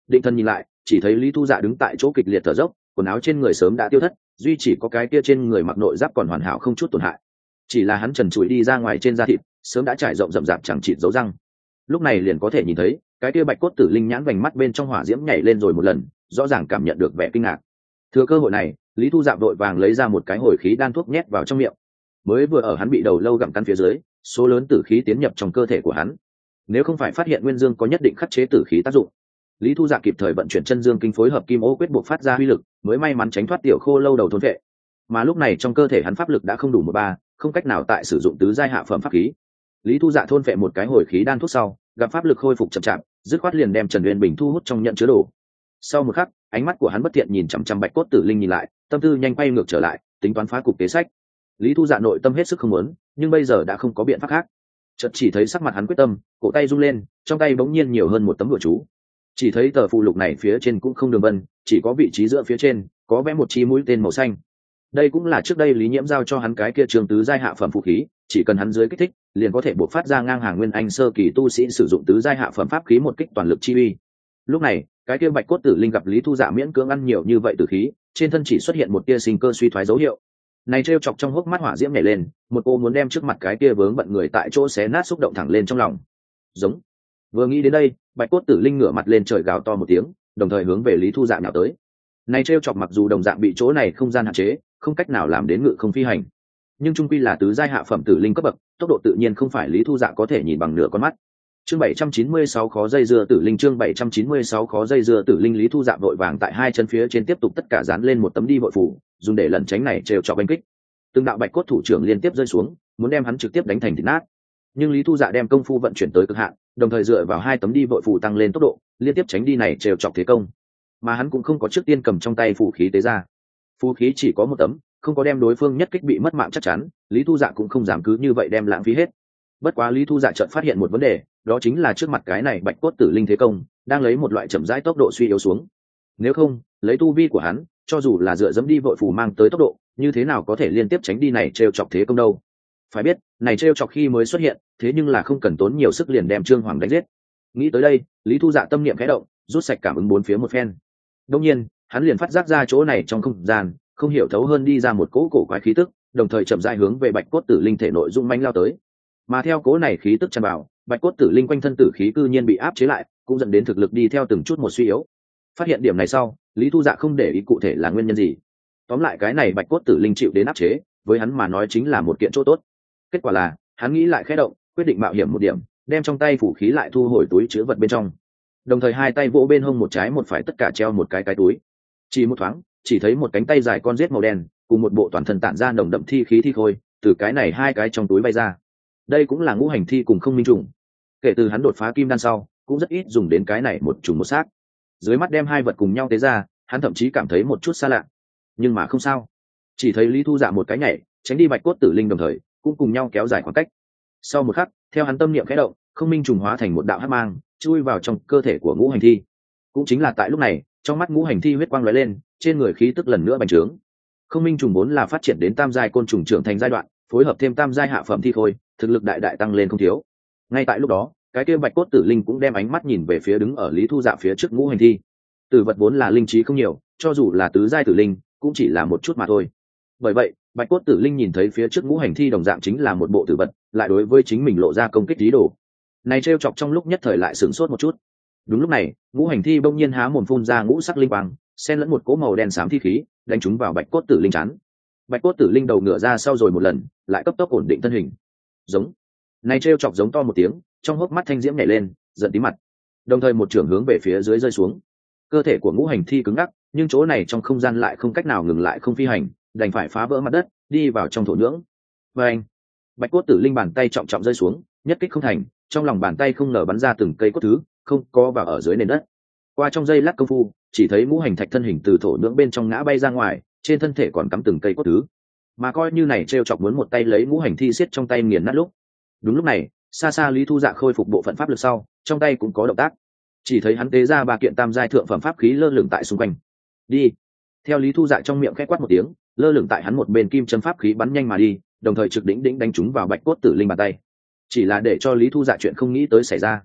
Định thần nhìn lại, chỉ thấy Lý Thu Dạ đứng tại chỗ kịch liệt thở dốc, quần áo trên người sớm đã tiêu thất, duy chỉ có cái kia trên người mặc nội giáp còn hoàn hảo không chút tổn hại. Chỉ là hắn trần trụi đi ra ngoài trên da thịt, sớm đã trải rộng rậm rạp chẳng chịt dấu răng. Lúc này liền có thể nhìn thấy, cái kia bạch cốt tử linh nhãn vành mắt bên trong hỏa diễm nhảy lên rồi một lần, rõ ràng cảm nhận được vẻ kinh ngạc. Thừa cơ hội này, Lý Thu Dạ vội vàng lấy ra một cái hồi khí đan thuốc nhét vào trong miệng. Mới vừa ở hắn bị đầu lâu gặm cắn phía dưới, số lớn tử khí tiến nhập trong cơ thể của hắn. Nếu không phải phát hiện nguyên dương có nhất định khắc chế tử khí tác dụng, Lý Thu Dạ kịp thời vận chuyển chân dương kinh phối hợp kim ô quyết buộc phát ra uy lực, mới may mắn tránh thoát tiểu khô lâu đầu thôn vệ. Mà lúc này trong cơ thể hắn pháp lực đã không đủ 1/3, không cách nào tại sử dụng tứ giai hạ phẩm pháp khí. Lý Thu Dạ thôn vệ một cái hồi khí đan thuốc sau, gặp pháp lực khôi phục chậm chạp, dứt khoát liền đem Trần Uyên Bình thu hút trong nhận chứa đồ. Sau một khắc, ánh mắt của hắn bất thiện nhìn chằm chằm bạch cốt tử linh nhìn lại, tâm tư nhanh quay ngược trở lại, tính toán phá cục kế sách. Lý Thu Dạ nội tâm hết sức không muốn, nhưng bây giờ đã không có biện pháp khác. Chợt chỉ thấy sắc mặt hắn quyết tâm, cổ tay rung lên, trong tay bỗng nhiên nhiều hơn một tấm đùa chú. Chỉ thấy tờ phù lục này phía trên cũng không đường vân, chỉ có vị trí giữa phía trên có vẽ một chi mũi tên màu xanh. Đây cũng là trước đây Lý Nhiễm giao cho hắn cái kia trường tứ giai hạ phẩm vũ khí, chỉ cần hắn dưới kích thích, liền có thể bộc phát ra ngang hàng nguyên anh sơ kỳ tu sĩ sử dụng tứ giai hạ phẩm pháp khí một kích toàn lực chi uy. Lúc này, cái kia bạch cốt tử linh gặp Lý Thu Dạ miễn cưỡng ăn nhiều như vậy tử khí, trên thân chỉ xuất hiện một tia sinh cơ suy thoái dấu hiệu. Này trêu chọc trong hốc mắt hỏa diễm nhảy lên, một cô muốn đem trước mặt cái kia vướng bận người tại chỗ xé nát xúc động thẳng lên trong lòng. Giống. Vừa nghĩ đến đây, bạch cốt tử linh ngửa mặt lên trời gào to một tiếng, đồng thời hướng về Lý Thu Dạ nhào tới. Này trêu chọc mặc dù đồng dạng bị chỗ này không gian hạn chế, không cách nào làm đến ngự không phi hành, nhưng trung quy là tứ giai hạ phẩm tử linh cấp bậc, tốc độ tự nhiên không phải Lý Thu Dạ có thể nhìn bằng nửa con mắt. Chương 796 khó dây dưa tử linh, chương 796 khó dây dưa tử linh. Lý Thu Dạ vội vàng tại hai chân phía trên tiếp tục tất cả dán lên một tấm đi vội phủ, dùng để lẩn tránh này trêu chọc đánh kích. Từng đạo bạch cốt thủ trưởng liên tiếp rơi xuống, muốn đem hắn trực tiếp đánh thành thịt nát. Nhưng Lý Thu Dạ đem công phu vận chuyển tới cực hạn, đồng thời dựa vào hai tấm đi vội phủ tăng lên tốc độ, liên tiếp tránh đi này trêu chọc thế công. Mà hắn cũng không có trước tiên cầm trong tay phù khí tế ra. Phù khí chỉ có một tấm, không có đem đối phương nhất kích bị mất mạng chắc chắn, Lý Thu Dạ cũng không dám cứ như vậy đem lãng phí hết. Bất quá Lý Thu Dạ chợt phát hiện một vấn đề, đó chính là trước mặt cái này bạch cốt tử linh thế công đang lấy một loại chậm rãi tốc độ suy yếu xuống. Nếu không, lấy tu vi của hắn, cho dù là dựa dẫm đi vội phù mang tới tốc độ, như thế nào có thể liên tiếp tránh đi này trêu chọc thế công đâu. Phải biết, này trêu chọc khi mới xuất hiện, thế nhưng là không cần tốn nhiều sức liền đem Trương Hoàng đánh giết. Nghĩ tới đây, Lý Thu Dạ tâm niệm khẽ động, rút sạch cảm ứng bốn phía một phen. Đương nhiên, hắn liền phát giác ra chỗ này trong không gian, không hiểu thấu hơn đi ra một cỗ cổ quái khí tức, đồng thời chậm rãi hướng về bạch cốt tử linh thể nội dung manh lao tới. Mà theo cỗ này khí tức tràn vào, bạch cốt tử linh quanh thân tử khí cư nhiên bị áp chế lại, cũng dẫn đến thực lực đi theo từng chút một suy yếu. Phát hiện điểm này sau, Lý Thu Dạ không để ý cụ thể là nguyên nhân gì. Tóm lại cái này bạch cốt tử linh chịu đến áp chế, với hắn mà nói chính là một kiện chỗ tốt. Kết quả là, hắn nghĩ lại khẽ động, quyết định mạo hiểm một điểm, đem trong tay phủ khí lại thu hồi túi chứa vật bên trong. Đồng thời hai tay vỗ bên hông một trái một phải tất cả treo một cái túi. Chỉ một thoáng, chỉ thấy một cánh tay dài con rết màu đen, cùng một bộ toàn thân tản ra nồng đậm thi khí thi khôi, từ cái này hai cái trong túi bay ra. Đây cũng là ngũ hành thi cùng không minh trùng. Kể từ hắn đột phá kim đan sau, cũng rất ít dùng đến cái này một trùng một xác. Dưới mắt đem hai vật cùng nhau tế ra, hắn thậm chí cảm thấy một chút xa lạ. Nhưng mà không sao, chỉ thấy Lý Thu Dạ một cái nhảy, tránh đi bạch cốt tử linh đồng thời, cũng cùng nhau kéo dài khoảng cách. Sau một khắc, theo hắn tâm niệm khẽ động, không minh trùng hóa thành một đạo hắc mang, chui vào trong cơ thể của ngũ hành thi. Cũng chính là tại lúc này, trong mắt ngũ hành thi huyết quang lóe lên, trên người khí tức lần nữa bành trướng. Không minh trùng vốn là phát triển đến tam giai côn trùng trưởng thành giai đoạn, phối hợp thêm tam giai hạ phẩm thi khôi, thực lực đại đại tăng lên không thiếu. Ngay tại lúc đó, cái kia bạch cốt tử linh cũng đem ánh mắt nhìn về phía đứng ở Lý Thu Dạ phía trước ngũ hành thi. Tử vật vốn là linh trí không nhiều, cho dù là tứ giai tử linh, cũng chỉ là một chút mà thôi. Bởi vậy, bạch cốt tử linh nhìn thấy phía trước ngũ hành thi đồng dạng chính là một bộ tử vật, lại đối với chính mình lộ ra công kích ý đồ. Này trêu chọc trong lúc nhất thời lại sửng sốt một chút. Đúng lúc này, ngũ hành thi bỗng nhiên há mồm phun ra ngũ sắc linh quang, xen lẫn một cỗ màu đen xám thi khí, đánh trúng vào bạch cốt tử linh chán. Bạch cốt tử linh đầu ngửa ra sau rồi một lần, lại cấp tốc ổn định thân hình. Giống. Này trêu chọc giống to một tiếng, trong hốc mắt thanh diễm nhảy lên, giận tí mặt. Đồng thời một chưởng hướng về phía dưới rơi xuống. Cơ thể của ngũ hành thi cứng ngắc, nhưng chỗ này trong không gian lại không cách nào ngừng lại không phi hành, đành phải phá vỡ mặt đất, đi vào trong thổ nhưỡng. Và anh, bạch cốt tử linh bàn tay trọng trọng rơi xuống, nhất kích không thành, trong lòng bàn tay không ngờ bắn ra từng cây cốt thứ, không có vào ở dưới nền đất. Qua trong giây lát công phu, chỉ thấy ngũ hành thạch thân hình từ thổ nhưỡng bên trong ngã bay ra ngoài, trên thân thể còn cắm từng cây cốt thứ. Mà coi như này trêu chọc muốn một tay lấy ngũ hành thi xiết trong tay nghiền nát lúc. Đúng lúc này, xa xa Lý Thu Dạ khôi phục bộ phận pháp lực sau, trong tay cũng có động tác. Chỉ thấy hắn tế ra ba kiện tam giai thượng phẩm pháp khí lơ lửng tại xung quanh. Đi. Theo Lý Thu Dạ trong miệng khẽ quát một tiếng, lơ lửng tại hắn một bên kim châm pháp khí bắn nhanh mà đi, đồng thời trực đỉnh đỉnh đánh trúng vào bạch cốt tử linh bàn tay. Chỉ là để cho Lý Thu Dạ chuyện không nghĩ tới xảy ra.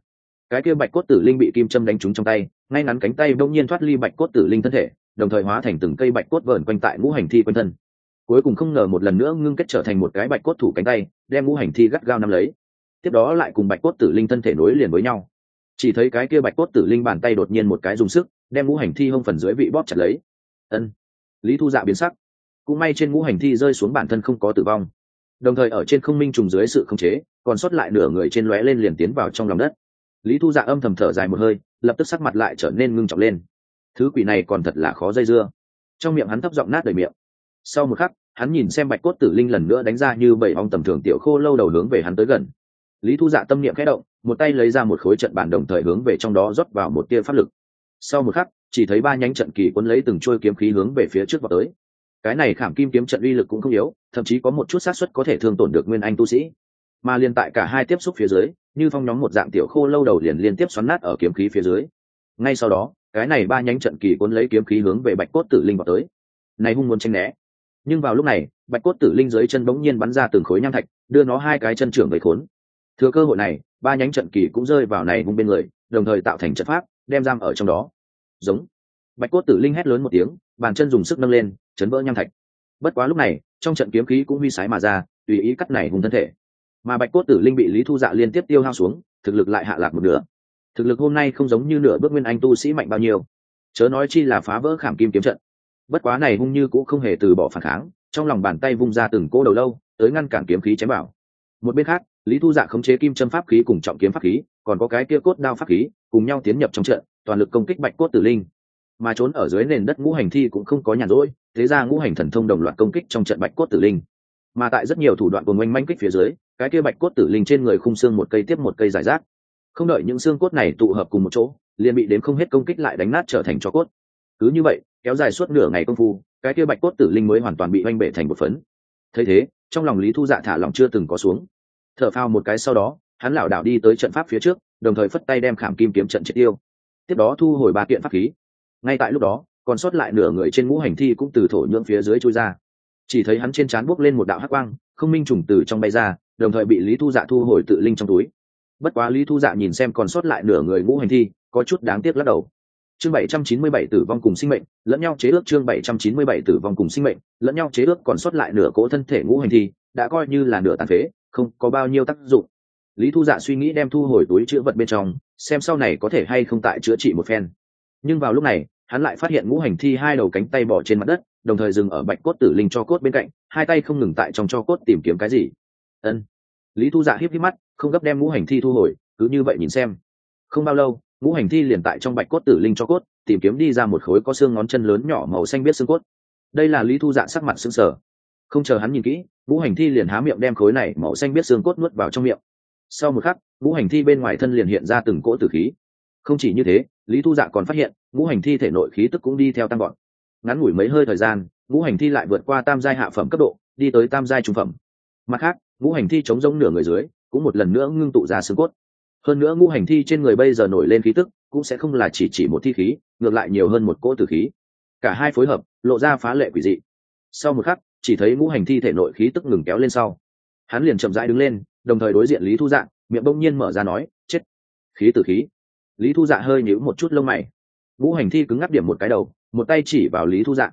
cái kia bạch cốt tử linh bị kim châm đánh trúng trong tay, ngay ngắn cánh tay bỗng nhiên thoát ly bạch cốt tử linh thân thể, đồng thời hóa thành từng cây bạch cốt vờn quanh tại ngũ hành thi quanh thân. Cuối cùng không ngờ một lần nữa ngưng kết trở thành một cái bạch cốt thủ cánh tay, đem ngũ hành thi gắt gao nắm lấy. Tiếp đó lại cùng bạch cốt tử linh thân thể nối liền với nhau. Chỉ thấy cái kia bạch cốt tử linh bàn tay đột nhiên một cái dùng sức, đem ngũ hành thi hông phần dưới vị bóp chặt lấy. Ân. Lý Thu Dạ biến sắc. Cũng may trên ngũ hành thi rơi xuống bản thân không có tử vong, đồng thời ở trên không minh trùng dưới sự khống chế, còn sót lại nửa người trên lóe lên liền tiến vào trong lòng đất. Lý Thu Dạ âm thầm thở dài một hơi, lập tức sắc mặt lại trở nên ngưng trọng lên. Thứ quỷ này còn thật là khó dây dưa. Trong miệng hắn thấp giọng nát đầy miệng. Sau một khắc, hắn nhìn xem bạch cốt tử linh lần nữa đánh ra như bảy ong tầm thường tiểu khô lâu đầu hướng về hắn tới gần. Lý Thu Dạ tâm niệm khẽ động, một tay lấy ra một khối trận bản đồng thời hướng về trong đó rót vào một tia pháp lực. Sau một khắc, chỉ thấy ba nhánh trận kỳ cuốn lấy từng chuôi kiếm khí hướng về phía trước vào tới. Cái này khảm kim kiếm trận uy lực cũng không yếu, thậm chí có một chút xác suất có thể thương tổn được nguyên anh tu sĩ. Mà liên tại cả hai tiếp xúc phía dưới, như phong nhóm một dạng tiểu khô lâu đầu liền liên tiếp xoắn nát ở kiếm khí phía dưới. Ngay sau đó, cái này ba nhánh trận kỳ cuốn lấy kiếm khí hướng về bạch cốt tử linh vào tới. Này hung muốn tránh né, nhưng vào lúc này, bạch cốt tử linh dưới chân bỗng nhiên bắn ra từng khối nham thạch, đưa nó hai cái chân trưởng gây khốn. Thừa cơ hội này, ba nhánh trận kỳ cũng rơi vào này hung bên người, đồng thời tạo thành trận pháp, đem giam ở trong đó. Giống. Bạch cốt tử linh hét lớn một tiếng, bàn chân dùng sức nâng lên, chấn vỡ nham thạch. Bất quá lúc này, trong trận kiếm khí cũng huy sái mà ra, tùy ý cắt này hung thân thể. Mà bạch cốt tử linh bị Lý Thu Dạ liên tiếp tiêu hao xuống, thực lực lại hạ lạc một nửa. Thực lực hôm nay không giống như nửa bước nguyên anh tu sĩ mạnh bao nhiêu, chớ nói chi là phá vỡ khảm kim kiếm trận. Bất quá này hung như cũng không hề từ bỏ phản kháng, trong lòng bàn tay vung ra từng cỗ đầu lâu, tới ngăn cản kiếm khí chém vào. Một bên khác, Lý Thu Dạ khống chế kim châm pháp khí cùng trọng kiếm pháp khí, còn có cái kia cốt đao pháp khí, cùng nhau tiến nhập trong trận, toàn lực công kích bạch cốt tử linh. Mà trốn ở dưới nền đất ngũ hành thi cũng không có nhàn rỗi, thế ra ngũ hành thần thông đồng loạt công kích trong trận bạch cốt tử linh. Mà tại rất nhiều thủ đoạn của oanh manh kích phía dưới, cái kia bạch cốt tử linh trên người khung xương một cây tiếp một cây giải rác. Không đợi những xương cốt này tụ hợp cùng một chỗ, liền bị đến không hết công kích lại đánh nát trở thành tro cốt. Cứ như vậy, kéo dài suốt nửa ngày công phu, cái kia bạch cốt tử linh mới hoàn toàn bị oanh bể thành một phấn. Thấy thế, trong lòng Lý Thu Dạ thả lòng chưa từng có xuống. Thở phào một cái sau đó, hắn lảo đảo đi tới trận pháp phía trước, đồng thời phất tay đem khảm kim kiếm trận triệt tiêu. Tiếp đó thu hồi ba kiện pháp khí. Ngay tại lúc đó, còn sót lại nửa người trên ngũ hành thi cũng từ thổ nhưỡng phía dưới chui ra. Chỉ thấy hắn trên trán bốc lên một đạo hắc quang, không minh trùng từ trong bay ra, đồng thời bị Lý Thu Dạ thu hồi tự linh trong túi. Bất quá Lý Thu Dạ nhìn xem còn sót lại nửa người ngũ hành thi, có chút đáng tiếc lắc đầu. Chương 797 tử vong cùng sinh mệnh, lẫn nhau chế ước. Chương 797 tử vong cùng sinh mệnh, lẫn nhau chế ước. Còn sót lại nửa cỗ thân thể ngũ hành thi, đã coi như là nửa tàn phế, không có bao nhiêu tác dụng. Lý Thu Dạ suy nghĩ đem thu hồi túi chứa vật bên trong, xem sau này có thể hay không tại chữa trị một phen. Nhưng vào lúc này, hắn lại phát hiện ngũ hành thi hai đầu cánh tay bỏ trên mặt đất, đồng thời dừng ở bạch cốt tử linh cho cốt bên cạnh, hai tay không ngừng tại trong cho cốt tìm kiếm cái gì. Ân. Lý Thu Dạ híp híp mắt, không gấp đem ngũ hành thi thu hồi, cứ như vậy nhìn xem. Không bao lâu, ngũ hành thi liền tại trong bạch cốt tử linh cho cốt tìm kiếm đi ra một khối có xương ngón chân lớn nhỏ màu xanh biết xương cốt. Đây là Lý Thu Dạ sắc mặt sững sờ. Không chờ hắn nhìn kỹ, ngũ hành thi liền há miệng đem khối này màu xanh biết xương cốt nuốt vào trong miệng. Sau một khắc, ngũ hành thi bên ngoài thân liền hiện ra từng cỗ tử khí. Không chỉ như thế, Lý Thu Dạ còn phát hiện ngũ hành thi thể nội khí tức cũng đi theo tăng gọn. Ngắn ngủi mấy hơi thời gian, ngũ hành thi lại vượt qua tam giai hạ phẩm cấp độ, đi tới tam giai trung phẩm. Mặt khác, ngũ hành thi chống rỗng nửa người dưới, cũng một lần nữa ngưng tụ ra xương cốt. Hơn nữa ngũ hành thi trên người bây giờ nổi lên khí tức, cũng sẽ không là chỉ một thi khí, ngược lại nhiều hơn một cỗ tử khí. Cả hai phối hợp, lộ ra phá lệ quỷ dị. Sau một khắc, chỉ thấy ngũ hành thi thể nội khí tức ngừng kéo lên sau, hắn liền chậm rãi đứng lên, đồng thời đối diện Lý Thu Dạ, miệng bỗng nhiên mở ra nói, chết. Khí tử khí. Lý Thu Dạ hơi nhíu một chút lông mày. Ngũ hành thi cứng ngắc điểm một cái đầu, một tay chỉ vào Lý Thu Dạ,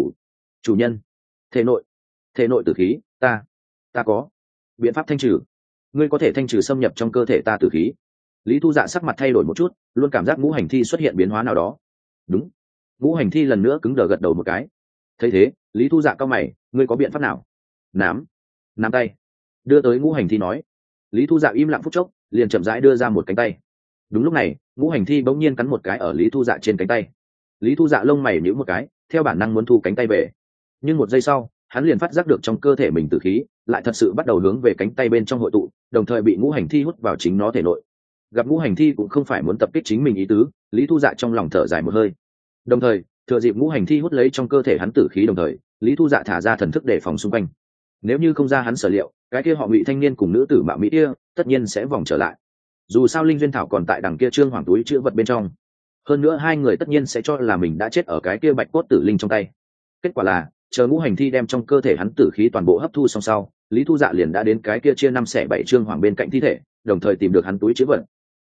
chủ nhân, thể nội tử khí, ta có biện pháp thanh trừ. Ngươi có thể thanh trừ xâm nhập trong cơ thể ta tử khí. Lý Thu Dạ sắc mặt thay đổi một chút, luôn cảm giác ngũ hành thi xuất hiện biến hóa nào đó. Đúng. Ngũ hành thi lần nữa cứng đờ gật đầu một cái. Thấy thế, Lý Thu Dạ cau mày, ngươi có biện pháp nào? Nắm tay đưa tới ngũ hành thi nói. Lý Thu Dạ im lặng phút chốc, liền chậm rãi đưa ra một cánh tay. Đúng lúc này, ngũ hành thi bỗng nhiên cắn một cái ở Lý Thu Dạ trên cánh tay. Lý Thu Dạ lông mày nhíu một cái, theo bản năng muốn thu cánh tay về. Nhưng một giây sau, hắn liền phát giác được trong cơ thể mình tử khí lại thật sự bắt đầu hướng về cánh tay bên trong hội tụ, đồng thời bị ngũ hành thi hút vào chính nó thể nội. Gặp ngũ hành thi cũng không phải muốn tập kích chính mình ý tứ, Lý Thu Dạ trong lòng thở dài một hơi. Đồng thời, thừa dịp ngũ hành thi hút lấy trong cơ thể hắn tử khí đồng thời, Lý Thu Dạ thả ra thần thức để phòng xung quanh. Nếu như không ra hắn sở liệu, cái kia họ Ngụy thanh niên cùng nữ tử mạo mỹ kia tất nhiên sẽ vòng trở lại. Dù sao linh duyên thảo còn tại đằng kia trương hoàng túi chứa vật bên trong, hơn nữa hai người tất nhiên sẽ cho là mình đã chết ở cái kia bạch cốt tử linh trong tay. Kết quả là, chờ ngũ hành thi đem trong cơ thể hắn tử khí toàn bộ hấp thu xong sau, Lý Thu Dạ liền đã đến cái kia chia 5 xẻ 7 trương hoàng bên cạnh thi thể, đồng thời tìm được hắn túi chứa vật.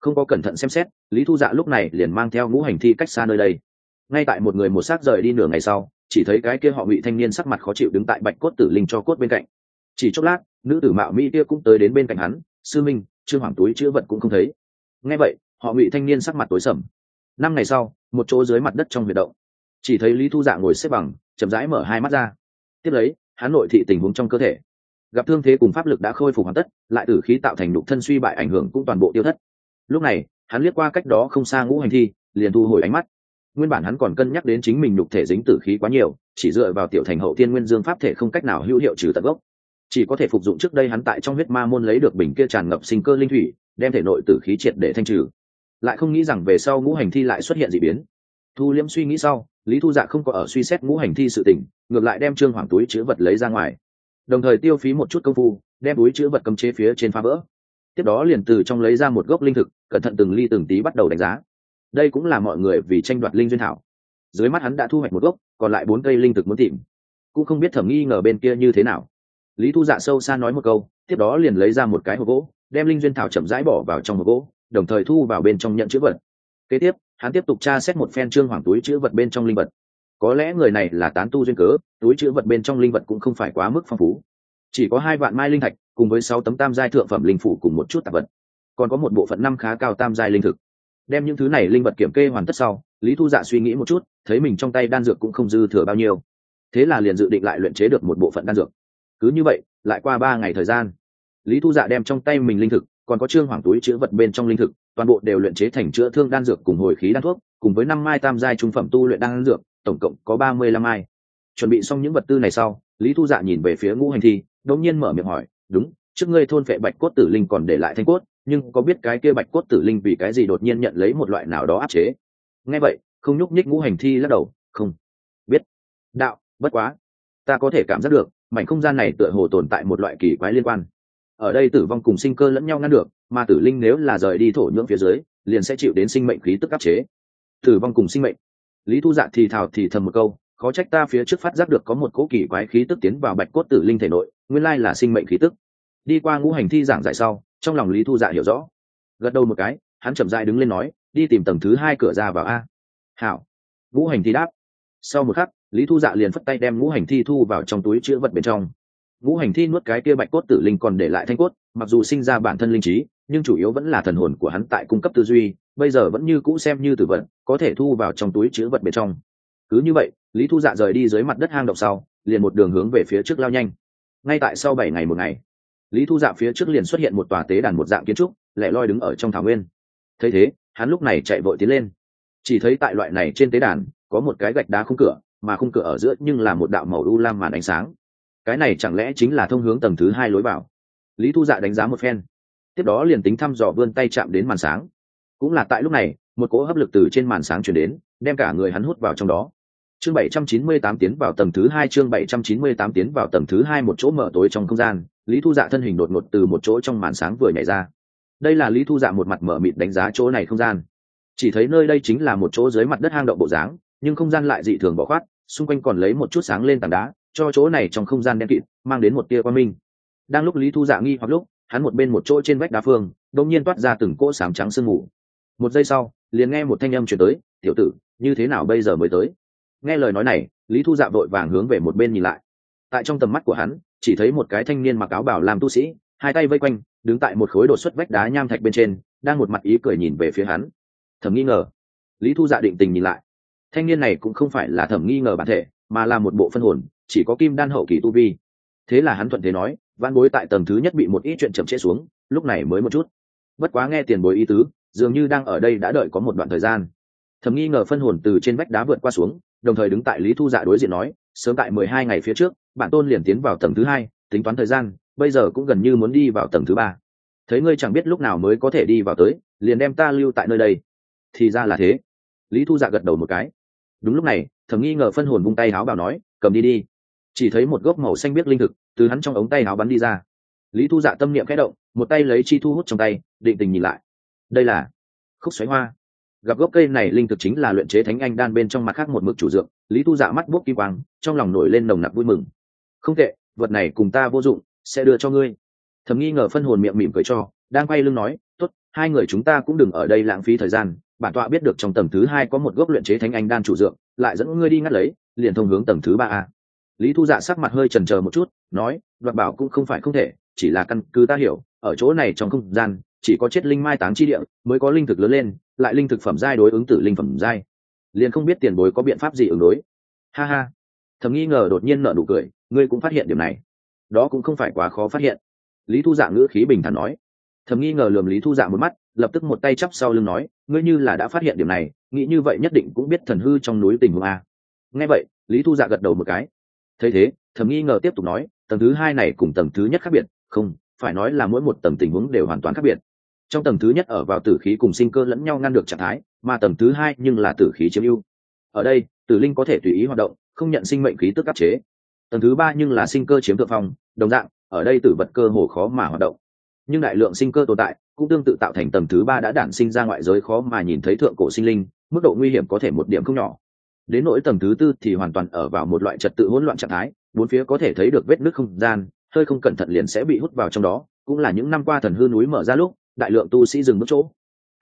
Không có cẩn thận xem xét, Lý Thu Dạ lúc này liền mang theo ngũ hành thi cách xa nơi đây. Ngay tại một người một xác rời đi nửa ngày sau, chỉ thấy cái kia họ Ngụy thanh niên sắc mặt khó chịu đứng tại bạch cốt tử linh cho cốt bên cạnh. Chỉ chốc lát, nữ tử mạo mỹ kia cũng tới đến bên cạnh hắn. Sư minh, Trương Hoàng túi chữ vật cũng không thấy. Nghe vậy, họ Ngụy thanh niên sắc mặt tối sầm. 5 ngày sau, một chỗ dưới mặt đất trong huyệt động, chỉ thấy Lý Thu Dạ ngồi xếp bằng, chậm rãi mở hai mắt ra. Tiếp lấy, hắn nội thị tình huống trong cơ thể, gặp thương thế cùng pháp lực đã khôi phục hoàn tất, lại tử khí tạo thành nhục thân suy bại ảnh hưởng cũng toàn bộ tiêu thất. Lúc này, hắn liếc qua cách đó không xa ngũ hành thi, liền thu hồi ánh mắt. Nguyên bản hắn còn cân nhắc đến chính mình nhục thể dính tử khí quá nhiều, chỉ dựa vào tiểu thành hậu thiên nguyên dương pháp thể không cách nào hữu hiệu trừ tận gốc, chỉ có thể phục dụng trước đây hắn tại trong huyết ma môn lấy được bình kia tràn ngập sinh cơ linh thủy, đem thể nội tử khí triệt để thanh trừ. Lại không nghĩ rằng về sau ngũ hành thi lại xuất hiện dị biến. Thu liễm suy nghĩ sau, Lý Thu Dạ không có ở suy xét ngũ hành thi sự tình, ngược lại đem Trương Hoàng túi chứa vật lấy ra ngoài, đồng thời tiêu phí một chút công phu đem túi chứa vật cấm chế phía trên phá vỡ. Tiếp đó liền từ trong lấy ra một gốc linh thực, cẩn thận từng ly từng tí bắt đầu đánh giá. Đây cũng là mọi người vì tranh đoạt linh duyên thảo. Dưới mắt hắn đã thu hoạch một gốc, còn lại 4 cây linh thực muốn tìm, cũng không biết Thẩm Nghi ngờ bên kia như thế nào. Lý Thu Dạ sâu xa nói một câu, tiếp đó liền lấy ra một cái hộp gỗ, đem linh duyên thảo chậm rãi bỏ vào trong hộp gỗ, đồng thời thu vào bên trong nhận chữ vật. Kế tiếp, hắn tiếp tục tra xét một phen Trương Hoàng túi chữ vật bên trong linh vật. Có lẽ người này là tán tu duyên cớ, túi chữ vật bên trong linh vật cũng không phải quá mức phong phú, chỉ có 2 vạn mai linh thạch cùng với 6 tấm tam giai thượng phẩm linh phủ cùng một chút tạp vật, còn có một bộ phận 5 khá cao tam giai linh thực. Đem những thứ này linh vật kiểm kê hoàn tất sau, Lý Thu Dạ suy nghĩ một chút, thấy mình trong tay đan dược cũng không dư thừa bao nhiêu, thế là liền dự định lại luyện chế được một bộ phận đan dược. Cứ như vậy, lại qua 3 ngày thời gian, Lý Thu Dạ đem trong tay mình linh thực, còn có Trương Hoàng túi chứa vật bên trong linh thực, toàn bộ đều luyện chế thành chữa thương đan dược cùng hồi khí đan thuốc, cùng với 5 mai tam giai trung phẩm tu luyện đan dược, tổng cộng có 35 mai. Chuẩn bị xong những vật tư này sau, Lý Thu Dạ nhìn về phía ngũ hành thi, đột nhiên mở miệng hỏi, "Đúng, trước ngươi thôn phệ bạch cốt tử linh còn để lại thanh cốt, nhưng có biết cái kia bạch cốt tử linh vì cái gì đột nhiên nhận lấy một loại nào đó áp chế?" Nghe vậy, không nhúc nhích ngũ hành thi lắc đầu, "Không biết." "Đạo, bất quá, ta có thể cảm giác được, mảnh không gian này tựa hồ tồn tại một loại kỳ quái liên quan. Ở đây tử vong cùng sinh cơ lẫn nhau ngăn được, mà tử linh nếu là rời đi thổ nhưỡng phía dưới, liền sẽ chịu đến sinh mệnh khí tức áp chế." Tử vong cùng sinh mệnh. Lý Thu Dạ thì thào thì thầm một câu, khó trách ta phía trước phát giác được có một cỗ kỳ quái khí tức tiến vào bạch cốt tử linh thể nội, nguyên lai là sinh mệnh khí tức. Đi qua ngũ hành thi giảng giải sau, trong lòng Lý Thu Dạ hiểu rõ, gật đầu một cái, hắn chậm rãi đứng lên nói, "Đi tìm tầng thứ 2 cửa ra vào a." "Hảo." Ngũ hành thi đáp. Sau một khắc, Lý Thu Dạ liền phất tay đem ngũ hành thi thu vào trong túi chứa vật bên trong. Ngũ hành thi nuốt cái kia bạch cốt tử linh còn để lại thanh cốt, mặc dù sinh ra bản thân linh trí, nhưng chủ yếu vẫn là thần hồn của hắn tại cung cấp tư duy, bây giờ vẫn như cũ xem như tử vật, có thể thu vào trong túi chứa vật bên trong. Cứ như vậy, Lý Thu Dạ rời đi dưới mặt đất hang động sau, liền một đường hướng về phía trước lao nhanh. Ngay tại sau 7 ngày một ngày, Lý Thu Dạ phía trước liền xuất hiện một tòa tế đàn một dạng kiến trúc, lẻ loi đứng ở trong thảo nguyên. Thấy thế, hắn lúc này chạy vội tiến lên. Chỉ thấy tại loại này trên tế đàn, có một cái gạch đá khung cửa, mà khung cửa ở giữa nhưng là một đạo màu u lam màn ánh sáng. Cái này chẳng lẽ chính là thông hướng tầng thứ 2 lối vào? Lý Thu Dạ đánh giá một phen, tiếp đó liền tính thăm dò vươn tay chạm đến màn sáng. Cũng là tại lúc này, một cỗ hấp lực từ trên màn sáng truyền đến, đem cả người hắn hút vào trong đó. Chương 798 tiến vào tầng thứ 2, chương 798 tiến vào tầng thứ 2, một chỗ mở tối trong không gian, Lý Thu Dạ thân hình đột ngột từ một chỗ trong màn sáng vừa nhảy ra. Đây là Lý Thu Dạ một mặt mở mịt đánh giá chỗ này không gian. Chỉ thấy nơi đây chính là một chỗ dưới mặt đất hang động bộ dáng, nhưng không gian lại dị thường bỏ khoát, xung quanh còn lấy một chút sáng lên tảng đá, cho chỗ này trong không gian đen kịt mang đến một tia quang minh. Đang lúc Lý Thu Dạ nghi hoặc lúc, hắn một bên một chỗ trên vách đá phương, đột nhiên toát ra từng cỗ xám trắng sương mù. Một giây sau, liền nghe một thanh âm truyền tới, "Tiểu tử, như thế nào bây giờ mới tới?" Nghe lời nói này, Lý Thu Dạ vội vàng hướng về một bên nhìn lại. Tại trong tầm mắt của hắn, chỉ thấy một cái thanh niên mặc áo bào làm tu sĩ, hai tay vây quanh, đứng tại một khối đột xuất vách đá nham thạch bên trên, đang một mặt ý cười nhìn về phía hắn. Thẩm Nghi ngờ. Lý Thu Dạ định tình nhìn lại. Thanh niên này cũng không phải là Thẩm Nghi ngờ bản thể, mà là một bộ phân hồn, chỉ có kim đan hậu kỳ tu vi. Thế là hắn thuận thế nói, "Vãn bối tại tầng thứ nhất bị một ít chuyện chậm trễ xuống, lúc này mới một chút. Bất quá nghe tiền bối ý tứ, dường như đang ở đây đã đợi có một đoạn thời gian." Thẩm Nghi ngờ phân hồn từ trên vách đá vượt qua xuống, đồng thời đứng tại Lý Thu Dạ đối diện nói, "Sớm tại 12 ngày phía trước, bản tôn liền tiến vào tầng thứ 2, tính toán thời gian, bây giờ cũng gần như muốn đi vào tầng thứ 3. Thấy ngươi chẳng biết lúc nào mới có thể đi vào tới, liền đem ta lưu tại nơi đây." Thì ra là thế. Lý Thu Dạ gật đầu một cái. Đúng lúc này, Thẩm Nghi ngờ phân hồn vung tay áo bảo nói, "Cầm đi đi." Chỉ thấy một gốc màu xanh biếc linh thực từ hắn trong ống tay áo bắn đi ra. Lý Thu Dạ tâm niệm khẽ động, một tay lấy chi thu hút trong tay, định tình nhìn lại. Đây là khúc xoáy hoa. Gặp gốc cây này linh thực chính là luyện chế thánh anh đan bên trong mặt khác một mực chủ dược. Lý Thu Dạ mắt buốc kim quang, trong lòng nổi lên nồng nặc vui mừng. "Không tệ, vật này cùng ta vô dụng, sẽ đưa cho ngươi." Thẩm Nghi ngờ phân hồn miệng mỉm cười cho, đang quay lưng nói, "Tốt, hai người chúng ta cũng đừng ở đây lãng phí thời gian. Bản tọa biết được trong tầng thứ 2 có một gốc luyện chế thánh anh đan chủ dược, lại dẫn ngươi đi ngắt lấy, liền thông hướng tầng thứ 3 a. Lý Thu Dạ sắc mặt hơi chần chờ một chút, nói, đoạt bảo cũng không phải không thể, chỉ là căn cứ ta hiểu, ở chỗ này trong không gian chỉ có chết linh mai táng chi địa mới có linh thực lớn lên, lại linh thực phẩm giai đối ứng tử linh phẩm giai, liền không biết tiền bối có biện pháp gì ứng đối. Ha ha. Thầm Nghi Ngờ đột nhiên nở nụ cười, ngươi cũng phát hiện điểm này, đó cũng không phải quá khó phát hiện. Lý Thu Dạ ngữ khí bình thản nói. Thầm Nghi Ngờ lườm Lý Thu Dạ một mắt, lập tức một tay chắp sau lưng nói, ngươi như là đã phát hiện điểm này, nghĩ như vậy nhất định cũng biết thần hư trong núi tình huống a. Nghe vậy, Lý Thu Dạ gật đầu một cái. Thấy thế, Thầm Nghi Ngờ tiếp tục nói, tầng thứ 2 này cùng tầng thứ nhất khác biệt, không phải nói là mỗi một tầng tình huống đều hoàn toàn khác biệt. Trong tầng thứ nhất ở vào tử khí cùng sinh cơ lẫn nhau ngăn được trạng thái, mà tầng thứ 2 nhưng là tử khí chiếm ưu. Ở đây, tử linh có thể tùy ý hoạt động, không nhận sinh mệnh khí tức áp chế. Tầng thứ 3 nhưng là sinh cơ chiếm thượng phong, đồng dạng, ở đây tử vật cơ hồ khó mà hoạt động. Nhưng đại lượng sinh cơ tồn tại, cũng tương tự tạo thành tầng thứ 3 đã đản sinh ra ngoại giới khó mà nhìn thấy thượng cổ sinh linh, mức độ nguy hiểm có thể một điểm không nhỏ. Đến nỗi tầng thứ 4 thì hoàn toàn ở vào một loại trật tự hỗn loạn trạng thái, bốn phía có thể thấy được vết nứt không gian, hơi không cẩn thận liền sẽ bị hút vào trong đó, cũng là những năm qua thần hư núi mở ra lúc, đại lượng tu sĩ dừng bước chỗ.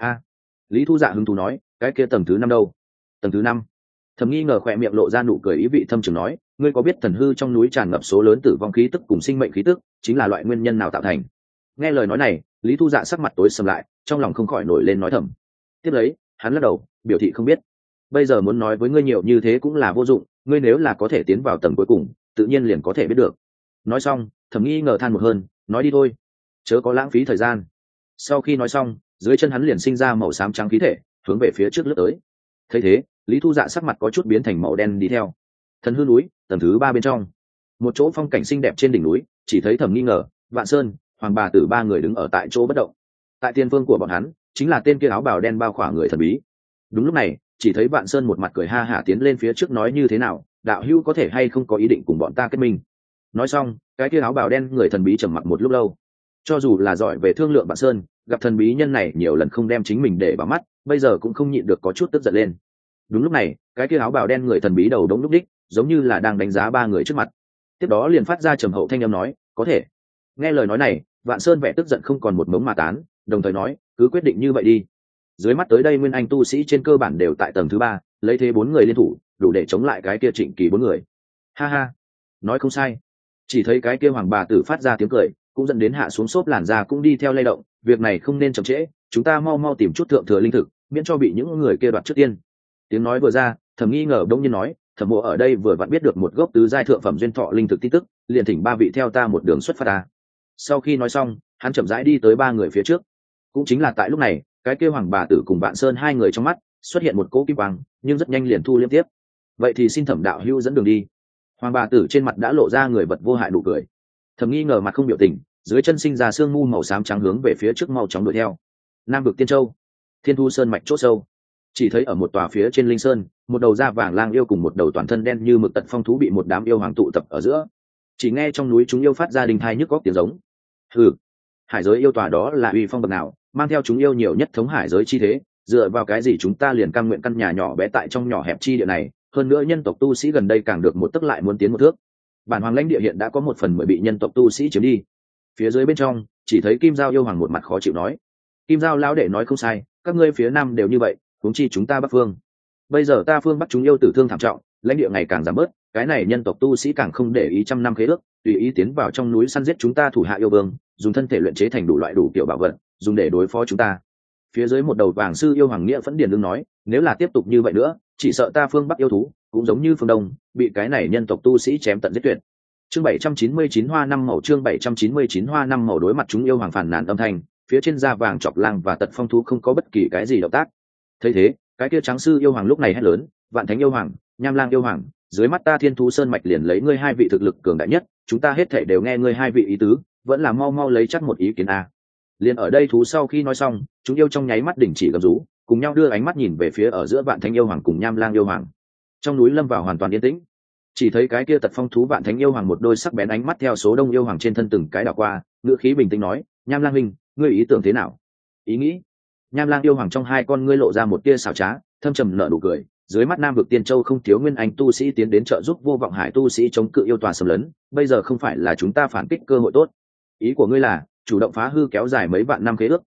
Lý Thu Dạ hứng thú nói, cái kia tầng thứ 5 đâu? Tầng thứ 5? Thầm Nghi Ngờ khỏe miệng lộ ra nụ cười ý vị thâm trường nói, ngươi có biết thần hư trong núi tràn ngập số lớn tử vong khí tức cùng sinh mệnh khí tức, chính là loại nguyên nhân nào tạo thành? Nghe lời nói này, Lý Thu Dạ sắc mặt tối sầm lại, trong lòng không khỏi nổi lên nói thầm. Tiếp lấy, hắn lắc đầu, biểu thị không biết. Bây giờ muốn nói với ngươi nhiều như thế cũng là vô dụng, ngươi nếu là có thể tiến vào tầng cuối cùng, tự nhiên liền có thể biết được. Nói xong, Thầm Nghi Ngờ than một hơi, nói đi thôi, chớ có lãng phí thời gian. Sau khi nói xong, dưới chân hắn liền sinh ra màu xám trắng khí thể, hướng về phía trước lướt tới. Thấy thế, Lý Thu Dạ sắc mặt có chút biến thành màu đen đi theo. Thần hư núi, tầng thứ 3 bên trong, một chỗ phong cảnh xinh đẹp trên đỉnh núi, chỉ thấy Thẩm Nghi Ngờ, Vạn Sơn, Hoàng Bà Tử ba người đứng ở tại chỗ bất động. Tại tiền phương của bọn hắn, chính là tên kia áo bào đen bao khỏa người thần bí. Đúng lúc này, chỉ thấy Vạn Sơn một mặt cười ha hả tiến lên phía trước nói như thế nào, đạo hữu có thể hay không có ý định cùng bọn ta kết minh. Nói xong, cái kia áo bào đen người thần bí trầm mặc một lúc lâu. Cho dù là giỏi về thương lượng Vạn Sơn, gặp thần bí nhân này nhiều lần không đem chính mình để vào mắt, bây giờ cũng không nhịn được có chút tức giận lên. Đúng lúc này, cái kia áo bào đen người thần bí đầu đống lúc đích, giống như là đang đánh giá ba người trước mặt. Tiếp đó liền phát ra trầm hậu thanh âm nói, có thể. Nghe lời nói này, Vạn Sơn vẻ tức giận không còn một mống mà tán, đồng thời nói, cứ quyết định như vậy đi. Dưới mắt tới đây nguyên anh tu sĩ trên cơ bản đều tại tầng thứ 3, lấy thế 4 người liên thủ, đủ để chống lại cái kia Trịnh Kỳ 4 người. Ha ha, nói không sai. Chỉ thấy cái kia Hoàng Bà Tử phát ra tiếng cười, cũng dẫn đến hạ xuống xốp làn da cũng đi theo lay động, việc này không nên chậm trễ, chúng ta mau mau tìm chút thượng thừa linh thực, miễn cho bị những người kia đoạt trước tiên. Tiếng nói vừa ra, Thẩm Nghi Ngờ đông nhiên nói, Thẩm Mộ ở đây vừa vặn biết được một gốc tứ giai thượng phẩm duyên thọ linh thực tin tức, liền thỉnh ba vị theo ta một đường xuất phát ta. Sau khi nói xong, hắn chậm rãi đi tới ba người phía trước. Cũng chính là tại lúc này, cái kêu Hoàng Bà Tử cùng Vạn Sơn hai người trong mắt xuất hiện một cỗ kim quang, nhưng rất nhanh liền thu liêm tiếp. Vậy thì xin Thẩm đạo hữu dẫn đường đi. Hoàng Bà Tử trên mặt đã lộ ra người vật vô hại nụ cười. Thẩm Nghi Ngờ mặt không biểu tình, dưới chân sinh ra sương mu màu xám trắng hướng về phía trước mau chóng đuổi theo. Nam vực Tiên Châu, Thiên Thu Sơn mạch chỗ sâu, chỉ thấy ở một tòa phía trên linh sơn, một đầu da vàng lang yêu cùng một đầu toàn thân đen như mực tật phong thú bị một đám yêu hoàng tụ tập ở giữa. Chỉ nghe trong núi chúng yêu phát ra đình thai nhức góc tiếng giống. Hừ, hải giới yêu tòa đó là uy phong bậc nào, mang theo chúng yêu nhiều nhất thống hải giới chi thế, dựa vào cái gì chúng ta liền cam nguyện căn nhà nhỏ bé tại trong nhỏ hẹp chi địa này, hơn nữa nhân tộc tu sĩ gần đây càng được một tấc lại muốn tiến một thước. Bản hoàng lãnh địa hiện đã có 1/10 bị nhân tộc tu sĩ chiếm đi. Phía dưới bên trong, chỉ thấy Kim Giao yêu hoàng một mặt khó chịu nói. Kim Giao lão đệ nói không sai, các ngươi phía nam đều như vậy, huống chi chúng ta bắc phương. Bây giờ ta phương bắc chúng yêu tử thương thảm trọng, lãnh địa ngày càng giảm bớt, cái này nhân tộc tu sĩ càng không để ý trăm năm khế ước, tùy ý tiến vào trong núi săn giết chúng ta thủ hạ yêu vương, dùng thân thể luyện chế thành đủ loại đủ kiểu bảo vật, dùng để đối phó chúng ta. Phía dưới một đầu vàng sư yêu hoàng nghĩa vẫn điền lương nói, nếu là tiếp tục như vậy nữa, chỉ sợ ta phương bắc yêu thú cũng giống như phương đông, bị cái này nhân tộc tu sĩ chém tận giết tuyệt. Chương 799 hoa năm màu, chương 799 hoa năm màu. Đối mặt chúng yêu hoàng phản nàn âm thanh, phía trên da vàng chọc lang và tật phong thú không có bất kỳ cái gì động tác. Thấy thế, cái kia trắng sư yêu hoàng lúc này hét lớn, Vạn Thánh yêu hoàng, Nham Lang yêu hoàng, dưới mắt ta Thiên Thú Sơn mạch liền lấy ngươi hai vị thực lực cường đại nhất, chúng ta hết thảy đều nghe ngươi hai vị ý tứ, vẫn là mau mau lấy chắc một ý kiến a. Liền ở đây thú sau khi nói xong, chúng yêu trong nháy mắt đình chỉ gầm rú, cùng nhau đưa ánh mắt nhìn về phía ở giữa Vạn Thánh yêu hoàng cùng Nham Lang yêu hoàng. Trong núi lâm vào hoàn toàn yên tĩnh, chỉ thấy cái kia tật phong thú Vạn Thánh yêu hoàng một đôi sắc bén ánh mắt theo số đông yêu hoàng trên thân từng cái đảo qua, ngữ khí bình tĩnh nói, Nham Lang huynh, ngươi ý tưởng thế nào? Ý nghĩ? Nham Lang yêu hoàng trong hai con ngươi lộ ra một tia xảo trá, thâm trầm nở nụ cười, dưới mắt Nam vực Tiên Châu không thiếu nguyên anh tu sĩ tiến đến trợ giúp vô vọng hải tu sĩ chống cự yêu tòa xâm lấn, bây giờ không phải là chúng ta phản kích cơ hội tốt. Ý của ngươi là chủ động phá hư kéo dài mấy vạn năm khế ước,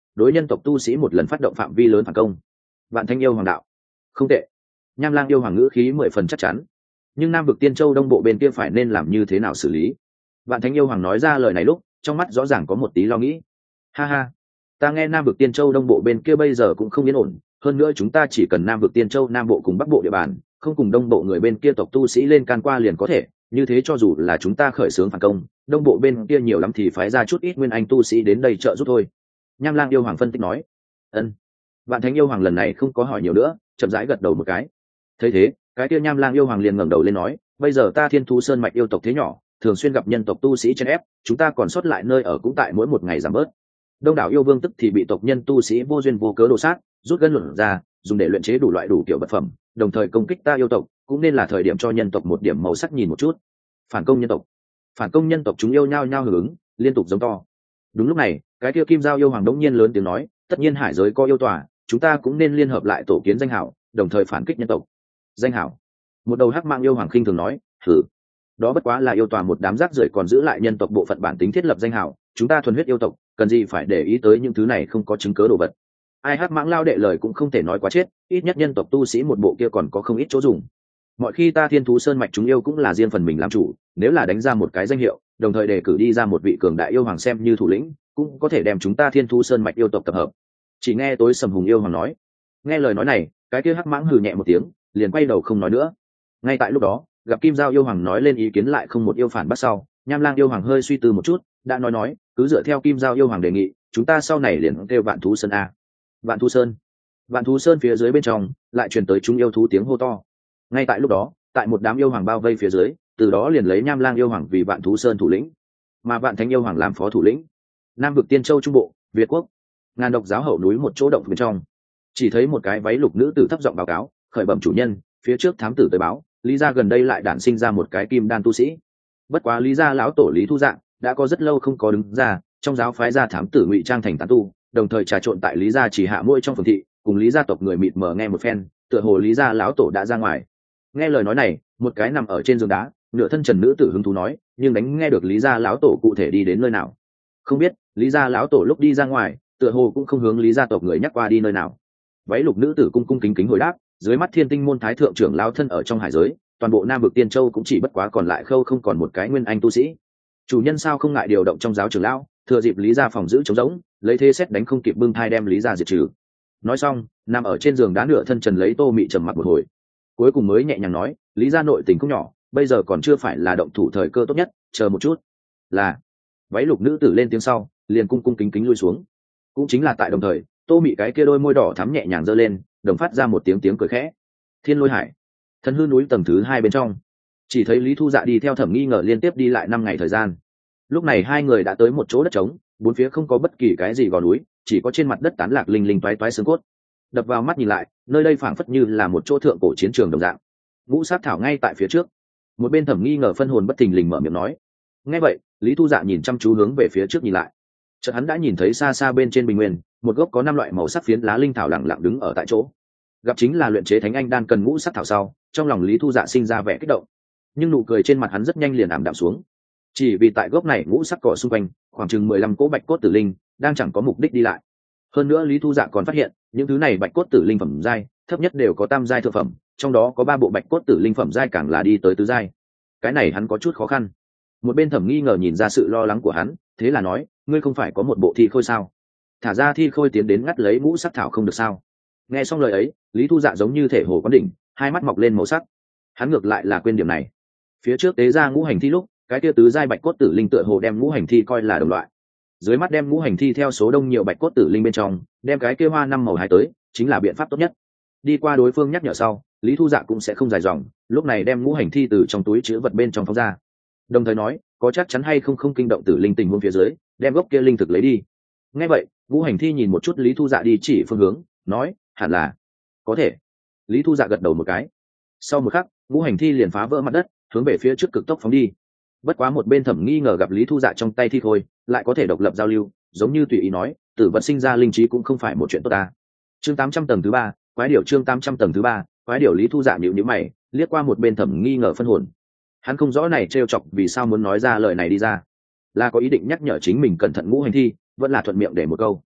đối nhân tộc tu sĩ một lần phát động phạm vi lớn phản công. Vạn Thánh yêu hoàng đạo, không tệ. Nham Lang yêu hoàng ngữ khí 10 phần chắc chắn. Nhưng Nam vực Tiên Châu đông bộ bên kia phải nên làm như thế nào xử lý? Vạn Thánh yêu hoàng nói ra lời này lúc, trong mắt rõ ràng có một tí lo nghĩ. Ha ha, ta nghe Nam vực Tiên Châu đông bộ bên kia bây giờ cũng không yên ổn, hơn nữa chúng ta chỉ cần Nam vực Tiên Châu nam bộ cùng bắc bộ địa bàn, không cùng đông bộ người bên kia tộc tu sĩ lên can qua liền có thể, như thế cho dù là chúng ta khởi xướng phản công, đông bộ bên kia nhiều lắm thì phái ra chút ít nguyên anh tu sĩ đến đây trợ giúp thôi. Nham Lang yêu hoàng phân tích nói. Ân. Vạn Thánh yêu hoàng lần này không có hỏi nhiều nữa, chậm rãi gật đầu một cái. Thấy thế, cái kia Nham Lang yêu hoàng liền ngẩng đầu lên nói, bây giờ ta Thiên Thú Sơn mạch yêu tộc thế nhỏ, thường xuyên gặp nhân tộc tu sĩ chen ép, chúng ta còn sót lại nơi ở cũng tại mỗi một ngày giảm bớt. Đông đảo yêu vương tức thì bị tộc nhân tu sĩ vô duyên vô cớ đổ sát, rút gân luận ra, dùng để luyện chế đủ loại đủ kiểu vật phẩm, đồng thời công kích ta yêu tộc, cũng nên là thời điểm cho nhân tộc một điểm màu sắc nhìn một chút. Phản công nhân tộc, phản công nhân tộc, chúng yêu nhao nhao hưởng ứng, liên tục giống to. Đúng lúc này, cái kia Kim Giao yêu hoàng đống nhiên lớn tiếng nói, tất nhiên hải giới có yêu tòa, chúng ta cũng nên liên hợp lại tổ kiến danh hảo, đồng thời phản kích nhân tộc. Danh hảo? Một đầu hắc mang yêu hoàng khinh thường nói, thử. Đó bất quá là yêu tòa một đám rác rưởi còn giữ lại nhân tộc bộ phận bản tính thiết lập danh hảo, chúng ta thuần huyết yêu tộc, cần gì phải để ý tới những thứ này không có chứng cớ đồ vật. Ai hắc mãng lao đệ lời cũng không thể nói quá chết, ít nhất nhân tộc tu sĩ một bộ kia còn có không ít chỗ dùng. Mọi khi ta Thiên Thú Sơn mạch chúng yêu cũng là riêng phần mình làm chủ, nếu là đánh ra một cái danh hiệu, đồng thời đề cử đi ra một vị cường đại yêu hoàng xem như thủ lĩnh, cũng có thể đem chúng ta Thiên Thú Sơn mạch yêu tộc tập hợp. Chỉ nghe tối sầm hùng yêu hoàng nói. Nghe lời nói này, cái kia hắc mãng hừ nhẹ một tiếng, liền quay đầu không nói nữa. Ngay tại lúc đó, gặp Kim Giao yêu hoàng nói lên ý kiến lại không một yêu phản bác sau, Nham Lang yêu hoàng hơi suy tư một chút, đã nói, cứ dựa theo Kim Giao yêu hoàng đề nghị, chúng ta sau này liền kêu Vạn Thú Sơn a. Vạn Thú Sơn. Vạn Thú Sơn phía dưới bên trong lại truyền tới chúng yêu thú tiếng hô to. Ngay tại lúc đó, tại một đám yêu hoàng bao vây phía dưới, từ đó liền lấy Nham Lang yêu hoàng vì Vạn Thú Sơn thủ lĩnh, mà Vạn Thánh yêu hoàng làm phó thủ lĩnh. Nam vực Tiên Châu trung bộ, Việt quốc, Ngàn Độc giáo hậu núi một chỗ động bên trong, chỉ thấy một cái váy lục nữ tử thấp giọng báo cáo, khởi bẩm chủ nhân, phía trước thám tử tới báo, Lý gia gần đây lại đản sinh ra một cái kim đan tu sĩ. Bất quá Lý gia lão tổ Lý Thu Dạng đã có rất lâu không có đứng ra, trong giáo phái gia thám tử ngụy trang thành tán tu, đồng thời trà trộn tại Lý gia chỉ hạ mỗi trong phường thị, cùng Lý gia tộc người mịt mờ nghe một phen, tựa hồ Lý gia lão tổ đã ra ngoài. Nghe lời nói này, một cái nằm ở trên giường đá, nửa thân trần nữ tử hứng thú nói, nhưng đánh nghe được Lý gia lão tổ cụ thể đi đến nơi nào. Không biết, Lý gia lão tổ lúc đi ra ngoài, tựa hồ cũng không hướng Lý gia tộc người nhắc qua đi nơi nào. Váy lục nữ tử cung cung kính kính hồi đáp, dưới mắt Thiên Tinh môn thái thượng trưởng lão thân ở trong hải giới, toàn bộ Nam vực Tiên Châu cũng chỉ bất quá còn lại khâu không còn một cái nguyên anh tu sĩ. Chủ nhân sao không ngại điều động trong giáo trưởng lão, thừa dịp Lý gia phòng giữ trống rỗng, lấy thế xét đánh không kịp bưng thai đem Lý gia diệt trừ. Nói xong, nằm ở trên giường đá nửa thân trần lấy Tô Mị trầm mặc một hồi, cuối cùng mới nhẹ nhàng nói, Lý gia nội tình không nhỏ, bây giờ còn chưa phải là động thủ thời cơ tốt nhất, chờ một chút. Là. Váy lục nữ tử lên tiếng sau, liền cung cung kính kính lui xuống. Cũng chính là tại đồng thời, Tô Mị cái kia đôi môi đỏ thắm nhẹ nhàng giơ lên, đồng phát ra một tiếng cười khẽ. Thiên Lôi Hải, Thần Hư núi tầng thứ 2 bên trong, chỉ thấy Lý Thu Dạ đi theo Thẩm Nghi Ngờ liên tiếp đi lại 5 ngày thời gian. Lúc này hai người đã tới một chỗ đất trống, bốn phía không có bất kỳ cái gì gò núi, chỉ có trên mặt đất tán lạc linh linh toái toái xương cốt. Đập vào mắt nhìn lại, nơi đây phảng phất như là một chỗ thượng cổ chiến trường đồng dạng. Ngũ sát thảo ngay tại phía trước. Một bên Thẩm Nghi Ngờ phân hồn bất thình lình mở miệng nói. Nghe vậy, Lý Thu Dạ nhìn chăm chú hướng về phía trước nhìn lại. Chợt hắn đã nhìn thấy xa xa bên trên bình nguyên, một gốc có 5 loại màu sắc phiến lá linh thảo lặng lặng đứng ở tại chỗ. Gặp chính là luyện chế thánh anh đan cần ngũ sắc thảo sau, trong lòng Lý Thu Dạ sinh ra vẻ kích động. Nhưng nụ cười trên mặt hắn rất nhanh liền ảm đạm xuống. Chỉ vì tại gốc này ngũ sắc cỏ xung quanh, khoảng chừng 15 cỗ bạch cốt tử linh đang chẳng có mục đích đi lại. Hơn nữa Lý Thu Dạ còn phát hiện, những thứ này bạch cốt tử linh phẩm giai, thấp nhất đều có tam giai thượng phẩm, trong đó có 3 bộ bạch cốt tử linh phẩm giai càng là đi tới tứ giai. Cái này hắn có chút khó khăn. Một bên Thẩm Nghi Ngờ nhìn ra sự lo lắng của hắn, thế là nói, ngươi không phải có một bộ thi khôi sao? Thả ra thi khôi tiến đến ngắt lấy ngũ sắc thảo không được sao? Nghe xong lời ấy, Lý Thu Dạ giống như thể hồ quán đỉnh, hai mắt mọc lên màu sắc. Hắn ngược lại là quên điểm này. Phía trước tế ra ngũ hành thi lúc, cái kia tứ giai bạch cốt tử linh tựa hồ đem ngũ hành thi coi là đồng loại. Dưới mắt đem ngũ hành thi theo số đông nhiều bạch cốt tử linh bên trong, đem cái kia hoa 5 màu hái tới, chính là biện pháp tốt nhất. Đi qua đối phương nhắc nhở sau, Lý Thu Dạ cũng sẽ không dài dòng, lúc này đem ngũ hành thi từ trong túi chứa vật bên trong phóng ra. Đồng thời nói, có chắc chắn hay không kinh động tử linh tình huống phía dưới, đem gốc kia linh thực lấy đi. Nghe vậy, ngũ hành thi nhìn một chút Lý Thu Dạ đi chỉ phương hướng, nói, hẳn là có thể. Lý Thu Dạ gật đầu một cái. Sau một khắc, ngũ hành thi liền phá vỡ mặt đất, hướng về phía trước cực tốc phóng đi. Bất quá một bên Thẩm Nghi Ngờ gặp Lý Thu Dạ trong tay thi khôi, lại có thể độc lập giao lưu, giống như tùy ý nói, tử vật sinh ra linh trí cũng không phải một chuyện tốt ta. Chương 800 tầng thứ 3, quái điểu chương 800 tầng thứ 3, quái điểu. Lý Thu Dạ nhíu nhíu mày, liếc qua một bên Thẩm Nghi Ngờ phân hồn. Hắn không rõ này trêu chọc vì sao muốn nói ra lời này đi ra, là có ý định nhắc nhở chính mình cẩn thận ngũ hành thi, vẫn là thuận miệng để một câu.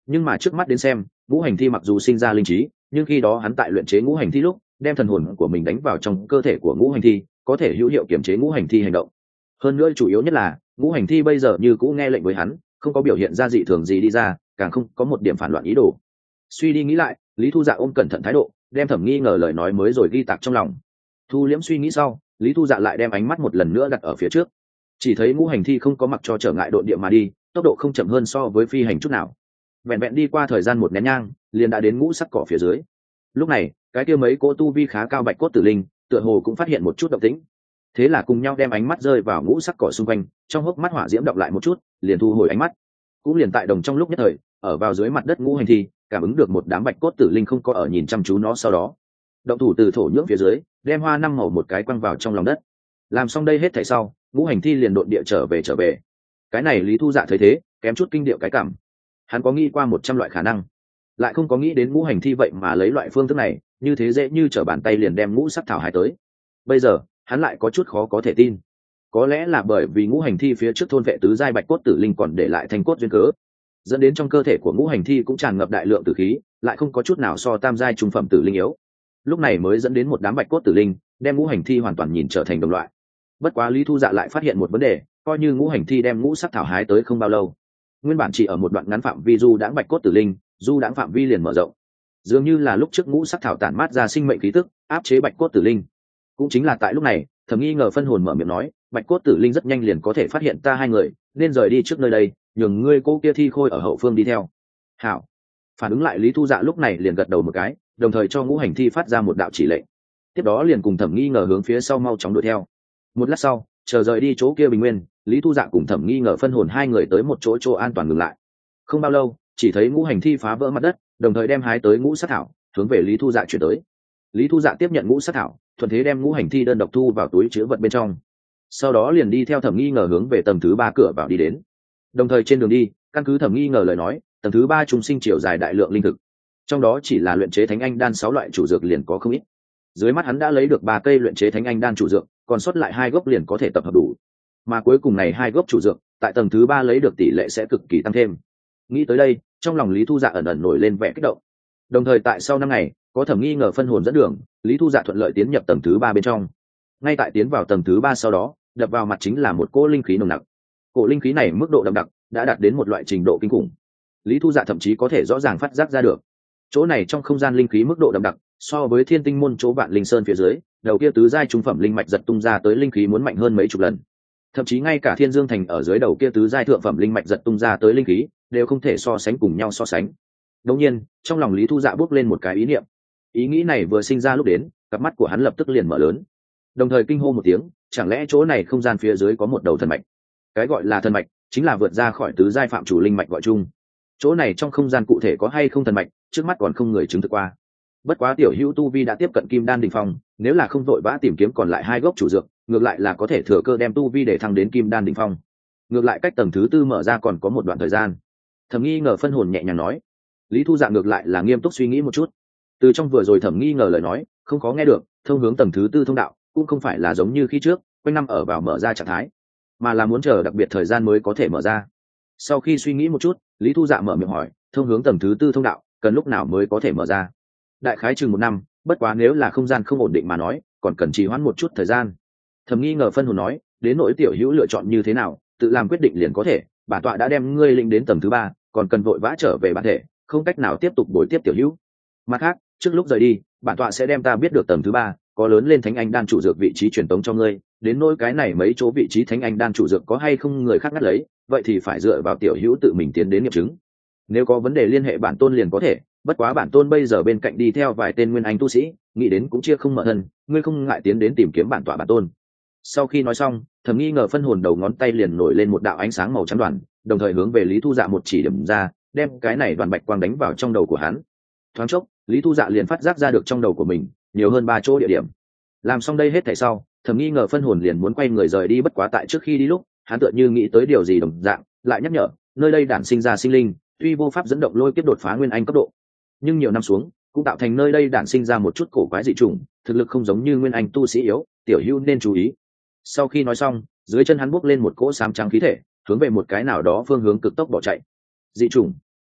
Nhưng mà trước mắt đến xem, ngũ hành thi mặc dù sinh ra linh trí, nhưng khi đó hắn tại luyện chế ngũ hành thi lúc đem thần hồn của mình đánh vào trong cơ thể của ngũ hành thi, có thể hữu hiệu kiểm chế ngũ hành thi hành động. Hơn nữa chủ yếu nhất là ngũ hành thi bây giờ như cũ nghe lệnh với hắn, không có biểu hiện ra dị thường gì đi ra, càng không có một điểm phản loạn ý đồ. Suy đi nghĩ lại, Lý Thu Dạ ôm cẩn thận thái độ, đem Thẩm Nghi Ngờ lời nói mới rồi ghi tạc trong lòng. Thu liễm suy nghĩ sau, Lý Thu Dạ lại đem ánh mắt một lần nữa đặt ở phía trước. Chỉ thấy ngũ hành thi không có mặc cho trở ngại độn địa mà đi, tốc độ không chậm hơn so với phi hành chút nào. Vẹn vẹn đi qua thời gian một nén nhang, liền đã đến ngũ sắc cỏ phía dưới. Lúc này, cái kia mấy cỗ tu vi khá cao bạch cốt tử linh, tựa hồ cũng phát hiện một chút động tĩnh. Thế là cùng nhau đem ánh mắt rơi vào ngũ sắc cỏ xung quanh, trong hốc mắt hỏa diễm đọc lại một chút, liền thu hồi ánh mắt. Cũng liền tại đồng trong lúc nhất thời, ở vào dưới mặt đất ngũ hành thi, cảm ứng được một đám bạch cốt tử linh không có ở nhìn chăm chú nó, sau đó động thủ từ thổ nhưỡng phía dưới đem hoa năm màu một cái quăng vào trong lòng đất. Làm xong đây hết thảy sau, ngũ hành thi liền độn địa trở về. Cái này Lý Thu Dạ thấy thế, kém chút kinh điệu cái cảm. Hắn có nghĩ qua 100 loại khả năng, lại không có nghĩ đến ngũ hành thi vậy mà lấy loại phương thức này, như thế dễ như trở bàn tay liền đem ngũ sắc thảo hái tới. Bây giờ hắn lại có chút khó có thể tin. Có lẽ là bởi vì ngũ hành thi phía trước thôn vệ tứ giai bạch cốt tử linh còn để lại thành cốt duyên cớ, dẫn đến trong cơ thể của ngũ hành thi cũng tràn ngập đại lượng tử khí, lại không có chút nào so tam giai trung phẩm tử linh yếu. Lúc này mới dẫn đến một đám bạch cốt tử linh đem ngũ hành thi hoàn toàn nhìn trở thành đồng loại. Bất quá Lý Thu Dạ lại phát hiện một vấn đề, coi như ngũ hành thi đem ngũ sắc thảo hái tới không bao lâu, nguyên bản chỉ ở một đoạn ngắn phạm vi du đãng bạch cốt tử linh, du đãng phạm vi liền mở rộng, dường như là lúc trước ngũ sắc thảo tản mát ra sinh mệnh khí tức, áp chế bạch cốt tử linh. Cũng chính là tại lúc này, Thẩm Nghi Ngờ phân hồn mở miệng nói, bạch cốt tử linh rất nhanh liền có thể phát hiện ta hai người, nên rời đi trước nơi đây, nhường ngươi cô kia thi khôi ở hậu phương đi theo. Hảo. Phản ứng lại Lý Thu Dạ lúc này liền gật đầu một cái, đồng thời cho ngũ hành thi phát ra một đạo chỉ lệnh. Tiếp đó liền cùng Thẩm Nghi Ngờ hướng phía sau mau chóng đuổi theo. Một lát sau, chờ rời đi chỗ kia bình nguyên, Lý Thu Dạ cùng Thẩm Nghi Ngờ phân hồn hai người tới một chỗ an toàn ngừng lại. Không bao lâu, chỉ thấy ngũ hành thi phá vỡ mặt đất, đồng thời đem hái tới ngũ sắc thảo hướng về Lý Thu Dạ chuyển tới. Lý Thu Dạ tiếp nhận ngũ sắc thảo, thuận thế đem ngũ hành thi đơn độc thu vào túi chứa vật bên trong. Sau đó liền đi theo Thẩm Nghi Ngờ hướng về tầng thứ 3 cửa vào đi đến. Đồng thời trên đường đi, căn cứ Thẩm Nghi Ngờ lời nói, tầng thứ 3 trùng sinh chiều dài đại lượng linh thực, trong đó chỉ là luyện chế thánh anh đan 6 loại chủ dược liền có không ít. Dưới mắt hắn đã lấy được 3 cây luyện chế thánh anh đan chủ dược, còn sót lại 2 gốc liền có thể tập hợp đủ. Mà cuối cùng này 2 gốc chủ dược, tại tầng thứ 3 lấy được tỷ lệ sẽ cực kỳ tăng thêm. Nghĩ tới đây, trong lòng Lý Thu Dạ ẩn ẩn nổi lên vẻ kích động. Đồng thời tại sau 5 ngày, có Thẩm Nghi Ngờ phân hồn dẫn đường, Lý Thu Dạ thuận lợi tiến nhập tầng thứ 3 bên trong. Ngay tại tiến vào tầng thứ 3 sau đó, đập vào mặt chính là một cỗ linh khí nồng nặc. Cỗ linh khí này mức độ đậm đặc đã đạt đến một loại trình độ kinh khủng. Lý Thu Dạ thậm chí có thể rõ ràng phát giác ra được, chỗ này trong không gian linh khí mức độ đậm đặc, so với Thiên Tinh môn chỗ Vạn Linh Sơn phía dưới, đầu kia tứ giai trung phẩm linh mạch giật tung ra tới linh khí muốn mạnh hơn mấy chục lần. Thậm chí ngay cả Thiên Dương thành ở dưới đầu kia tứ giai thượng phẩm linh mạch giật tung ra tới linh khí, đều không thể so sánh cùng nhau so sánh. Đương nhiên, trong lòng Lý Thu Dạ bước lên một cái ý niệm. Ý nghĩ này vừa sinh ra lúc đến, cặp mắt của hắn lập tức liền mở lớn. Đồng thời kinh hô một tiếng, chẳng lẽ chỗ này không gian phía dưới có một đầu thần mạch? Cái gọi là thần mạch, chính là vượt ra khỏi tứ giai phạm chủ linh mạch gọi chung. Chỗ này trong không gian cụ thể có hay không thần mạch, trước mắt còn không người chứng thực qua. Bất quá tiểu hữu tu vi đã tiếp cận kim đan đỉnh phong, nếu là không vội vã tìm kiếm còn lại 2 gốc chủ dược, ngược lại là có thể thừa cơ đem tu vi để thăng đến kim đan đỉnh phong. Ngược lại cách tầng thứ 4 mở ra còn có một đoạn thời gian. Thẩm Nghi Ngờ phân hồn nhẹ nhàng nói. Lý Thu Dạ ngược lại là nghiêm túc suy nghĩ một chút. Từ trong vừa rồi Thẩm Nghi Ngờ lời nói, không khó nghe được, thông hướng tầng thứ 4 thông đạo, cũng không phải là giống như khi trước, quanh năm ở vào mở ra trạng thái, mà là muốn chờ đặc biệt thời gian mới có thể mở ra. Sau khi suy nghĩ một chút, Lý Thu Dạ mở miệng hỏi, thông hướng tầng thứ 4 thông đạo, cần lúc nào mới có thể mở ra? Đại khái chừng 1 năm, bất quá nếu là không gian không ổn định mà nói, còn cần trì hoãn một chút thời gian. Thẩm Nghi Ngờ phân hồn nói, đến nỗi tiểu hữu lựa chọn như thế nào, tự làm quyết định liền có thể, bản tọa đã đem ngươi lĩnh đến tầng thứ 3, còn cần vội vã trở về bản thể, không cách nào tiếp tục bồi tiếp tiểu hữu. Mặt khác, trước lúc rời đi, bản tọa sẽ đem ta biết được tầng thứ 3 có lớn lên thánh anh đan chủ dược vị trí truyền tống cho ngươi, đến nỗi cái này mấy chỗ vị trí thánh anh đan chủ dược có hay không người khác ngắt lấy, vậy thì phải dựa vào tiểu hữu tự mình tiến đến nghiệm chứng. Nếu có vấn đề liên hệ bản tôn liền có thể, bất quá bản tôn bây giờ bên cạnh đi theo vài tên nguyên anh tu sĩ, nghĩ đến cũng chia không mở thân, ngươi không ngại tiến đến tìm kiếm bản tọa bản tôn. Sau khi nói xong, Thẩm Nghi Ngờ phân hồn đầu ngón tay liền nổi lên một đạo ánh sáng màu trắng đoàn, đồng thời hướng về Lý Thu Dạ một chỉ điểm ra, đem cái này đoàn bạch quang đánh vào trong đầu của hắn. Thoáng chốc, Lý Thu Dạ liền phát giác ra được trong đầu của mình nhiều hơn 3 chỗ địa điểm. Làm xong đây hết thảy sau, Thẩm Nghi Ngờ phân hồn liền muốn quay người rời đi, bất quá tại trước khi đi lúc, hắn tựa như nghĩ tới điều gì đồng dạng, lại nhắc nhở, nơi đây đản sinh ra sinh linh, tuy vô pháp dẫn động lôi kiếp đột phá nguyên anh cấp độ, nhưng nhiều năm xuống, cũng tạo thành nơi đây đản sinh ra một chút cổ quái dị chủng, thực lực không giống như nguyên anh tu sĩ yếu, tiểu hữu nên chú ý. Sau khi nói xong, dưới chân hắn bước lên một cỗ xám trắng khí thể, hướng về một cái nào đó phương hướng cực tốc bỏ chạy. Dị chủng.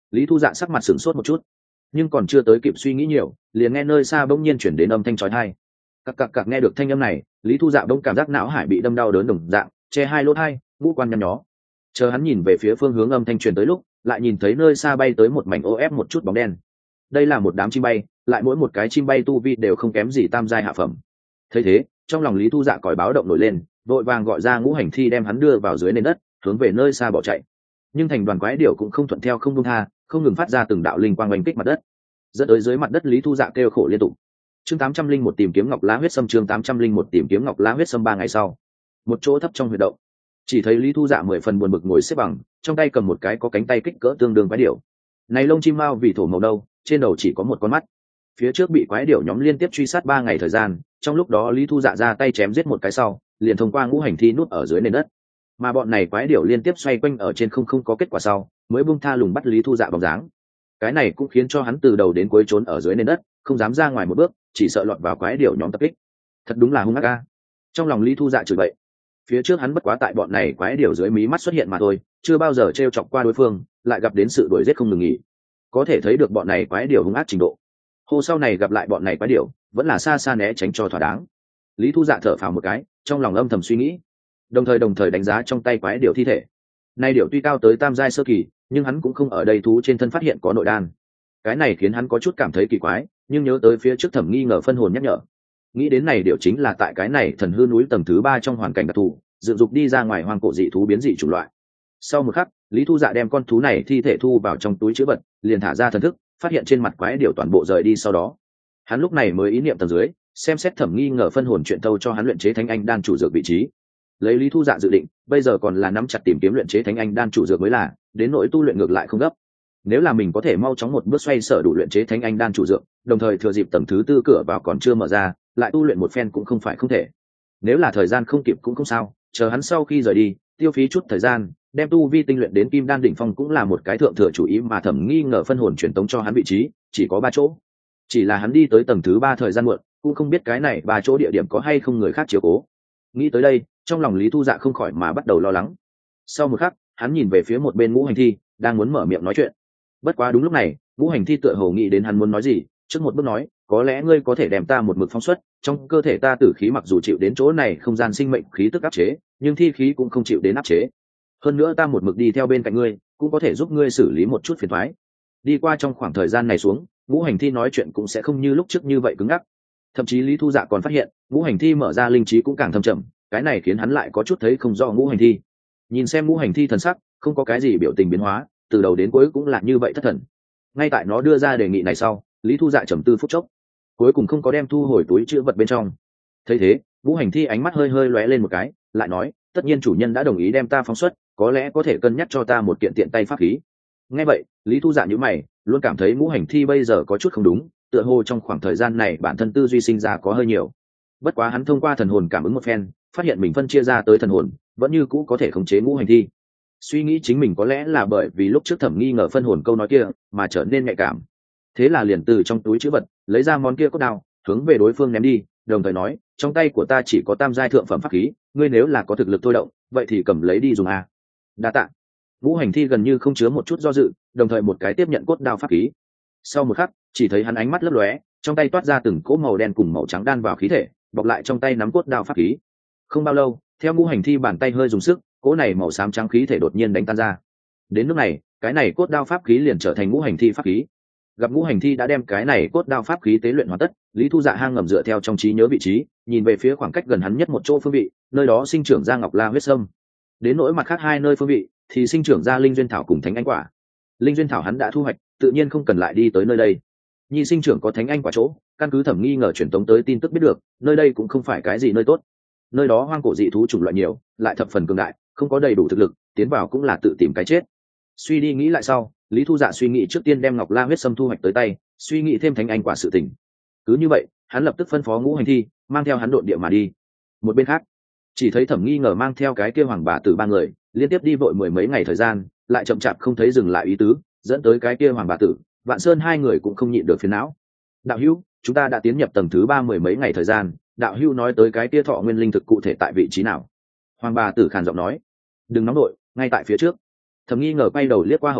Lý Thu Dạ sắc mặt sửng sốt một chút, nhưng còn chưa tới kịp suy nghĩ nhiều, liền nghe nơi xa bỗng nhiên chuyển đến âm thanh chói tai. Cặc nghe được thanh âm này, Lý Thu Dạ bỗng cảm giác não hải bị đâm đau đớn đồng dạng, che hai lỗ tai, ngũ quan nhăn nhó. Chờ hắn nhìn về phía phương hướng âm thanh truyền tới lúc, lại nhìn thấy nơi xa bay tới một mảnh ô ép một chút bóng đen. Đây là một đám chim bay, lại mỗi một cái chim bay tu vi đều không kém gì tam giai hạ phẩm. Thấy thế, trong lòng Lý Thu Dạ còi báo động nổi lên, vội vàng gọi ra ngũ hành thi đem hắn đưa vào dưới nền đất, hướng về nơi xa bỏ chạy. Nhưng thành đoàn quái điểu cũng không thuận theo không buông tha, không ngừng phát ra từng đạo linh quang oanh kích mặt đất, dẫn tới dưới mặt đất Lý Thu Dạ kêu khổ liên tục. Chương 801 tìm kiếm ngọc lá huyết sâm, chương 801 tìm kiếm ngọc lá huyết sâm. 3 ngày sau, một chỗ thấp trong huyệt động, chỉ thấy Lý Thu Dạ 10 phần buồn bực ngồi xếp bằng, trong tay cầm một cái có cánh tay kích cỡ tương đương quái điểu. Này lông chim mao vì thổ màu đâu, trên đầu chỉ có một con mắt. Phía trước bị quái điểu nhóm liên tiếp truy sát 3 ngày thời gian, trong lúc đó Lý Thu Dạ ra tay chém giết một cái sau, liền thông qua ngũ hành thi nút ở dưới nền đất. Mà bọn này quái điểu liên tiếp xoay quanh ở trên không có kết quả sau, mới buông tha lùng bắt Lý Thu Dạ bóng dáng. Cái này cũng khiến cho hắn từ đầu đến cuối trốn ở dưới nền đất, không dám ra ngoài một bước, chỉ sợ lọt vào quái điểu nhóm tập kích. Thật đúng là hung ác a. Trong lòng Lý Thu Dạ chửi bậy. Phía trước hắn bất quá tại bọn này quái điểu dưới mí mắt xuất hiện mà thôi, chưa bao giờ trêu chọc qua đối phương, lại gặp đến sự đuổi giết không ngừng nghỉ. Có thể thấy được bọn này quái điểu hung ác trình độ. Hôm sau này gặp lại bọn này quái điểu, vẫn là xa xa né tránh cho thỏa đáng. Lý Thu Dạ thở phào một cái, trong lòng âm thầm suy nghĩ, đồng thời đánh giá trong tay quái điểu thi thể. Nay điểu tuy cao tới tam giai sơ kỳ, nhưng hắn cũng không ở đây thú trên thân phát hiện có nội đan. Cái này khiến hắn có chút cảm thấy kỳ quái, nhưng nhớ tới phía trước thẩm nghi ngờ phân hồn nhắc nhở, nghĩ đến này điểu chính là tại cái này thần hư núi tầng thứ 3 trong hoàn cảnh đặc thù, dựng dục đi ra ngoài hoang cổ dị thú biến dị chủng loại. Sau một khắc, Lý Thu Dạ đem con thú này thi thể thu vào trong túi trữ vật, liền thả ra thần thức, phát hiện trên mặt quái điểu toàn bộ rời đi. Sau đó, hắn lúc này mới ý niệm tầng dưới, xem xét thẩm nghi ngờ phân hồn chuyện thâu cho hắn luyện chế thánh anh đan chủ dược vị trí. Lấy Lý Thu Dạ dự định, bây giờ còn là nắm chặt tìm kiếm luyện chế thánh anh đan chủ dược mới là, đến nỗi tu luyện ngược lại không gấp. Nếu là mình có thể mau chóng một bước xoay sở đủ luyện chế thánh anh đan chủ dược, đồng thời thừa dịp tầng thứ 4 cửa vào còn chưa mở ra, lại tu luyện một phen cũng không phải không thể. Nếu là thời gian không kịp cũng không sao, chờ hắn sau khi rời đi, tiêu phí chút thời gian, đem tu vi tinh luyện đến kim đan đỉnh phong cũng là một cái thượng thừa chủ ý, mà thẩm nghi ngờ phân hồn truyền tống cho hắn vị trí chỉ có 3 chỗ. Chỉ là hắn đi tới tầng thứ 3 thời gian muộn, cũng không biết cái này 3 chỗ địa điểm có hay không người khác chiếu cố. Nghĩ tới đây, trong lòng Lý Thu Dạ không khỏi mà bắt đầu lo lắng. Sau một khắc, hắn nhìn về phía một bên ngũ hành thi, đang muốn mở miệng nói chuyện. Bất quá đúng lúc này, ngũ hành thi tựa hồ nghĩ đến hắn muốn nói gì, trước một bước nói, có lẽ ngươi có thể đem ta một mực phóng xuất, trong cơ thể ta tử khí mặc dù chịu đến chỗ này không gian sinh mệnh khí tức áp chế, nhưng thi khí cũng không chịu đến áp chế. Hơn nữa ta một mực đi theo bên cạnh ngươi, cũng có thể giúp ngươi xử lý một chút phiền toái. Đi qua trong khoảng thời gian này xuống, ngũ hành thi nói chuyện cũng sẽ không như lúc trước như vậy cứng ngắc. Thậm chí Lý Thu Dạ còn phát hiện, ngũ hành thi mở ra linh trí cũng càng thâm trầm, cái này khiến hắn lại có chút thấy không rõ ngũ hành thi. Nhìn xem ngũ hành thi thần sắc, không có cái gì biểu tình biến hóa, từ đầu đến cuối cũng là như vậy thất thần. Ngay tại nó đưa ra đề nghị này sau, Lý Thu Dạ trầm tư phút chốc, cuối cùng không có đem thu hồi túi chữ vật bên trong. Thấy thế, ngũ hành thi ánh mắt hơi hơi lóe lên một cái, lại nói, tất nhiên chủ nhân đã đồng ý đem ta phóng xuất, có lẽ có thể cân nhắc cho ta một kiện tiện tay pháp khí. Nghe vậy, Lý Thu Dạ nhíu mày, luôn cảm thấy ngũ hành thi bây giờ có chút không đúng, tựa hồ trong khoảng thời gian này bản thân tư duy sinh ra có hơi nhiều. Bất quá hắn thông qua thần hồn cảm ứng một phen, phát hiện mình phân chia ra tới thần hồn vẫn như cũ có thể khống chế ngũ hành thi. Suy nghĩ chính mình có lẽ là bởi vì lúc trước thẩm nghi ngờ phân hồn câu nói kia mà trở nên nhạy cảm. Thế là liền từ trong túi trữ vật lấy ra món kia cốt đao, hướng về đối phương ném đi, đồng thời nói, trong tay của ta chỉ có tam giai thượng phẩm pháp khí, ngươi nếu là có thực lực thôi động, vậy thì cầm lấy đi dùng a. Đa tạ. Ngũ hành thi gần như không chứa một chút do dự, đồng thời một cái tiếp nhận cốt đao pháp khí. Sau một khắc, chỉ thấy hắn ánh mắt lấp lóe, trong tay toát ra từng cỗ màu đen cùng màu trắng đan vào khí thể, bọc lại trong tay nắm cốt đao pháp khí. Không bao lâu, theo ngũ hành thi bàn tay hơi dùng sức, cỗ này màu xám trắng khí thể đột nhiên đánh tan ra. Đến lúc này, cái này cốt đao pháp khí liền trở thành ngũ hành thi pháp khí. Gặp ngũ hành thi đã đem cái này cốt đao pháp khí tế luyện hoàn tất, Lý Thu Dạ hang ngầm dựa theo trong trí nhớ vị trí, nhìn về phía khoảng cách gần hắn nhất một chỗ phương vị, nơi đó sinh trưởng ra ngọc la huyết sâm. Đến nỗi mặt khác 2 nơi phương vị thì sinh trưởng ra linh duyên thảo cùng thánh anh quả. Linh duyên thảo hắn đã thu hoạch, tự nhiên không cần lại đi tới nơi đây. Nhi sinh trưởng có thánh anh quả chỗ, căn cứ thẩm nghi ngờ truyền tống tới tin tức biết được, nơi đây cũng không phải cái gì nơi tốt. Nơi đó hoang cổ dị thú chủng loại nhiều, lại thập phần cường đại, không có đầy đủ thực lực, tiến vào cũng là tự tìm cái chết. Suy đi nghĩ lại sau, Lý Thu Dạ suy nghĩ trước tiên đem ngọc la huyết sâm thu hoạch tới tay, suy nghĩ thêm thánh anh quả sự tình. Cứ như vậy, hắn lập tức phân phó ngũ hành thi mang theo hắn độn địa mà đi. Một bên khác, chỉ thấy thẩm nghi ngờ mang theo cái kia hoàng bà tử 3 người liên tiếp đi vội 10 mấy ngày thời gian, lại chậm chạp không thấy dừng lại ý tứ, dẫn tới cái kia hoàng bà tử Vạn Sơn 2 người cũng không nhịn được phiền não. Đạo hữu, chúng ta đã tiến nhập tầng thứ 3 10 mấy ngày thời gian, đạo hữu nói tới cái kia thọ nguyên linh thực cụ thể tại vị trí nào? Hoàng bà tử khàn giọng nói. Đừng nóng đội, ngay tại phía trước. Thẩm nghi ngờ quay đầu liếc qua hậu phương,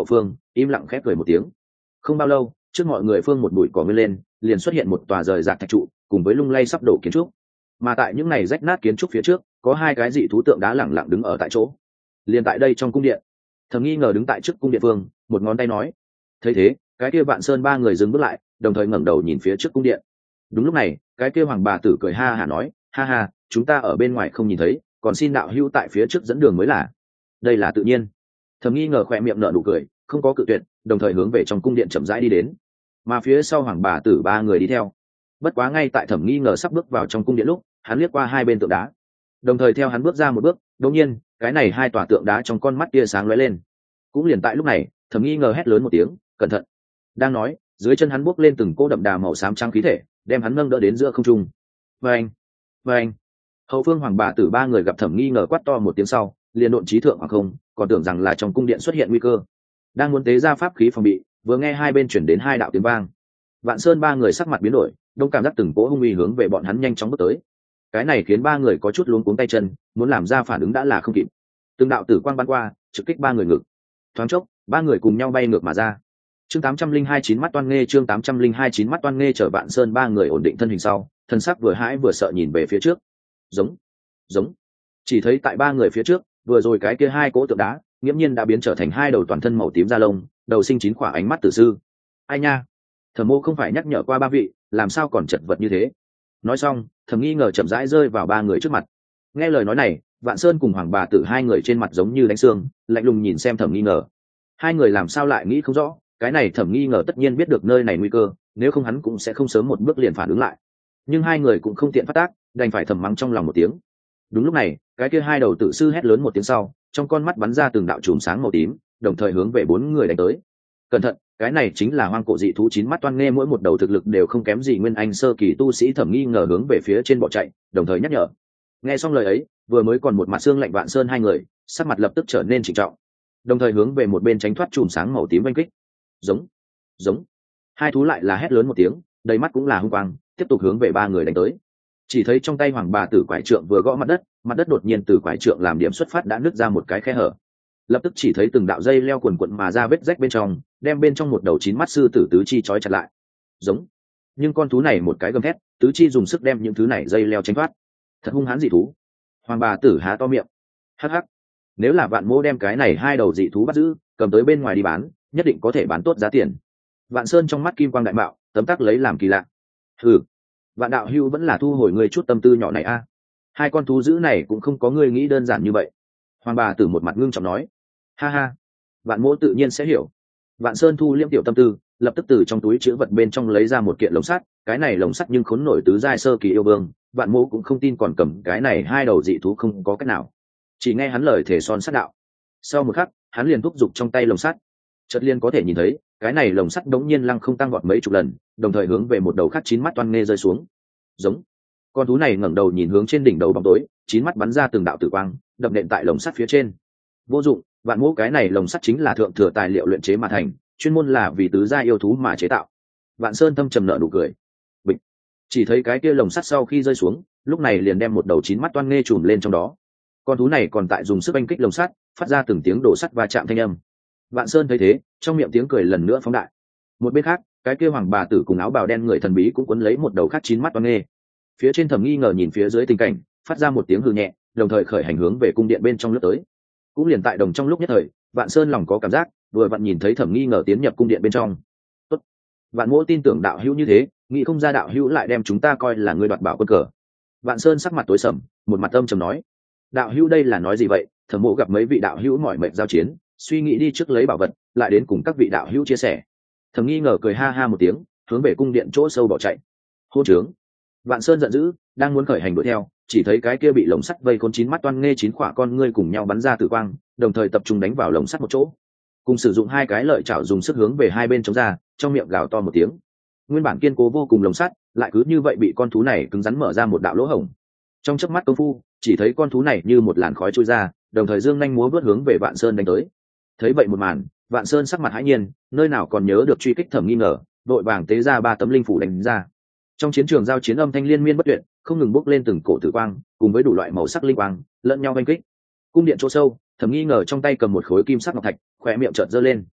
im lặng khép cười một tiếng. Không bao lâu, trước mọi người phương một bụi cỏ nguyên lên, liền xuất hiện một tòa rời rạc thạch trụ cùng với lung lay sắp đổ kiến trúc. Mà tại những này rách nát kiến trúc phía trước, có hai cái dị thú tượng đá lẳng lặng đứng ở tại chỗ. Liền tại đây trong cung điện, Thẩm Nghi Ngờ đứng tại trước cung điện vương, một ngón tay nói. Thấy thế, cái kia Vạn Sơn ba người dừng bước lại, đồng thời ngẩng đầu nhìn phía trước cung điện. Đúng lúc này, cái kia hoàng bà tử cười ha hả nói, ha ha, chúng ta ở bên ngoài không nhìn thấy, còn xin đạo hữu tại phía trước dẫn đường mới là. Đây là tự nhiên. Thẩm Nghi Ngờ khỏe miệng nở nụ cười, không có cự tuyệt, đồng thời hướng về trong cung điện chậm rãi đi đến. Mà phía sau hoàng bà tử ba người đi theo. Bất quá ngay tại Thẩm Nghi Ngờ sắp bước vào trong cung điện lúc, hắn liếc qua hai bên tượng đá, đồng thời theo hắn bước ra một bước, đột nhiên, cái này hai tòa tượng đá trong con mắt tia sáng lóe lên. Cũng liền tại lúc này, Thẩm Nghi Ngờ hét lớn một tiếng, cẩn thận. Đang nói, dưới chân hắn bước lên từng cỗ đậm đà màu xám trắng khí thể, đem hắn nâng đỡ đến giữa không trung. Vâng, vâng. Hậu phương hoàng bà tử ba người gặp Thẩm Nghi Ngờ quát to một tiếng sau, liền độn trí thượng hoặc không, còn tưởng rằng là trong cung điện xuất hiện nguy cơ, đang muốn tế ra pháp khí phòng bị, vừa nghe hai bên chuyển đến hai đạo tiếng vang. Vạn Sơn ba người sắc mặt biến đổi, đông cảm giác từng cỗ hung uy hướng về bọn hắn nhanh chóng bước tới. Cái này khiến ba người có chút luống cuống tay chân, muốn làm ra phản ứng đã là không kịp. Từng đạo tử quang bắn qua, trực kích ba người ngực. Thoáng chốc, ba người cùng nhau bay ngược mà ra. Chương 802 chín mắt toan nghê, chương 802 chín mắt toan nghê. Chở Vạn Sơn ba người ổn định thân hình sau, thân sắc vừa hãi vừa sợ nhìn về phía trước. Giống, giống. Chỉ thấy tại ba người phía trước, vừa rồi cái kia hai cỗ tượng đá, nghiễm nhiên đã biến trở thành hai đầu toàn thân màu tím da lông, đầu sinh chín quả ánh mắt tử sư. Ai nha, Thẩm Mộ không phải nhắc nhở qua ba vị, làm sao còn chật vật như thế? Nói xong, Thẩm Nghi Ngờ chậm rãi rơi vào ba người trước mặt. Nghe lời nói này, Vạn Sơn cùng hoàng bà tử hai người trên mặt giống như đánh xương, lạnh lùng nhìn xem Thẩm Nghi Ngờ. Hai người làm sao lại nghĩ không rõ, cái này Thẩm Nghi Ngờ tất nhiên biết được nơi này nguy cơ, nếu không hắn cũng sẽ không sớm một bước liền phản ứng lại. Nhưng hai người cũng không tiện phát tác, đành phải thầm mắng trong lòng một tiếng. Đúng lúc này, cái kia hai đầu tử sư hét lớn một tiếng sau, trong con mắt bắn ra từng đạo chùm sáng màu tím, đồng thời hướng về bốn người đánh tới. Cẩn thận, cái này chính là hoang cổ dị thú chín mắt toan nghê, mỗi một đầu thực lực đều không kém gì nguyên anh sơ kỳ tu sĩ. Thẩm Nghi Ngờ hướng về phía trên bỏ chạy, đồng thời nhắc nhở. Nghe xong lời ấy, vừa mới còn một mặt xương lạnh Vạn Sơn hai người, sắc mặt lập tức trở nên trịnh trọng, đồng thời hướng về một bên tránh thoát chùm sáng màu tím oanh kích. Giống, giống. Hai thú lại là hét lớn một tiếng, đầy mắt cũng là hung quang, tiếp tục hướng về ba người đánh tới. Chỉ thấy trong tay hoàng bà tử quải trượng vừa gõ mặt đất đột nhiên từ quải trượng làm điểm xuất phát đã nứt ra một cái khe hở. Lập tức chỉ thấy từng đạo dây leo quần quận mà ra vết rách bên trong, đem bên trong một đầu chín mắt sư tử tứ chi trói chặt lại. Giống. Nhưng con thú này một cái gầm thét, tứ chi dùng sức đem những thứ này dây leo tránh thoát. Thật hung hãn dị thú. Hoàng bà tử há to miệng. Hắc hắc. Nếu là Vạn Mô đem cái này hai đầu dị thú bắt giữ, cầm tới bên ngoài đi bán, nhất định có thể bán tốt giá tiền. Vạn Sơn trong mắt kim quang đại mạo, tấm tắc lấy làm kỳ lạ. Hừ, Vạn đạo hưu vẫn là thu hồi ngươi chút tâm tư nhỏ này a. Hai con thú dữ này cũng không có ngươi nghĩ đơn giản như vậy. Hoàng bà tử một mặt ngưng trọng nói. Ha ha, Vạn Mỗ tự nhiên sẽ hiểu. Vạn Sơn thu liêm tiểu tâm tư, lập tức từ trong túi chữ vật bên trong lấy ra một kiện lồng sắt. Cái này lồng sắt nhưng khốn nổi tứ giai sơ kỳ yêu vương, Vạn Mỗ cũng không tin còn cầm cái này hai đầu dị thú không có cách nào. Chỉ nghe hắn lời thể son sắt đạo. Sau một khắc, hắn liền thúc giục trong tay lồng sắt. Chợt liền có thể nhìn thấy, cái này lồng sắt đống nhiên lăng không tăng vọt mấy chục lần, đồng thời hướng về một đầu khác chín mắt toan nghê rơi xuống. Giống. Con thú này ngẩng đầu nhìn hướng trên đỉnh đầu bóng tối, chín mắt bắn ra từng đạo tử quang, đập nện tại lồng sắt phía trên. Vô dụng, Vạn Mỗ cái này lồng sắt chính là thượng thừa tài liệu luyện chế mà thành, chuyên môn là vì tứ gia yêu thú mà chế tạo. Vạn Sơn thâm trầm nở nụ cười. Bịch. Chỉ thấy cái kia lồng sắt sau khi rơi xuống, lúc này liền đem một đầu chín mắt toan nghê trùm lên trong đó. Con thú này còn tại dùng sức oanh kích lồng sắt, phát ra từng tiếng đổ sắt va chạm thanh âm. Vạn Sơn thấy thế, trong miệng tiếng cười lần nữa phóng đại. Một bên khác, cái kia hoàng bà tử cùng áo bào đen người thần bí cũng quấn lấy một đầu khác chín mắt toan nghê. Phía trên Thẩm Nghi Ngờ nhìn phía dưới tình cảnh, phát ra một tiếng hừ nhẹ, đồng thời khởi hành hướng về cung điện bên trong lướt tới. Cũng liền tại đồng trong lúc nhất thời, Vạn Sơn lòng có cảm giác, vừa vặn nhìn thấy Thẩm Nghi Ngờ tiến nhập cung điện bên trong. Tốt, Vạn Mỗ tin tưởng đạo hữu như thế, nghĩ không ra đạo hữu lại đem chúng ta coi là người đoạt bảo quân cờ. Vạn Sơn sắc mặt tối sầm, một mặt âm trầm nói. Đạo hữu đây là nói gì vậy? Thẩm Mộ gặp mấy vị đạo hữu mỏi mệt giao chiến, suy nghĩ đi trước lấy bảo vật, lại đến cùng các vị đạo hữu chia sẻ. Thẩm Nghi Ngờ cười ha ha một tiếng, hướng về cung điện chỗ sâu bỏ chạy. Hô trướng! Vạn Sơn giận dữ, đang muốn khởi hành đuổi theo, chỉ thấy cái kia bị lồng sắt vây khốn chín mắt toan nghê chín khỏa con ngươi cùng nhau bắn ra tử quang, đồng thời tập trung đánh vào lồng sắt một chỗ. Cùng sử dụng hai cái lợi chảo dùng sức hướng về hai bên chống ra, trong miệng gào to một tiếng. Nguyên bản kiên cố vô cùng lồng sắt, lại cứ như vậy bị con thú này cứng rắn mở ra một đạo lỗ hổng. Trong chớp mắt công phu, chỉ thấy con thú này như một làn khói trôi ra, đồng thời dương nhanh múa vớt hướng về Vạn Sơn đánh tới. Thấy vậy một màn, Vạn Sơn sắc mặt hãi nhiên, nơi nào còn nhớ được truy kích Thẩm Nghi Ngờ, đội vàng tế ra ba tấm linh phủ đánh ra. Trong chiến trường giao chiến âm thanh liên miên bất tuyệt, không ngừng bốc lên từng cổ tử quang, cùng với đủ loại màu sắc linh quang, lẫn nhau oanh kích. Cung điện chỗ sâu, Thẩm Nghi Ngờ trong tay cầm một khối kim sắc ngọc thạch, khóe miệng chợt giơ lên.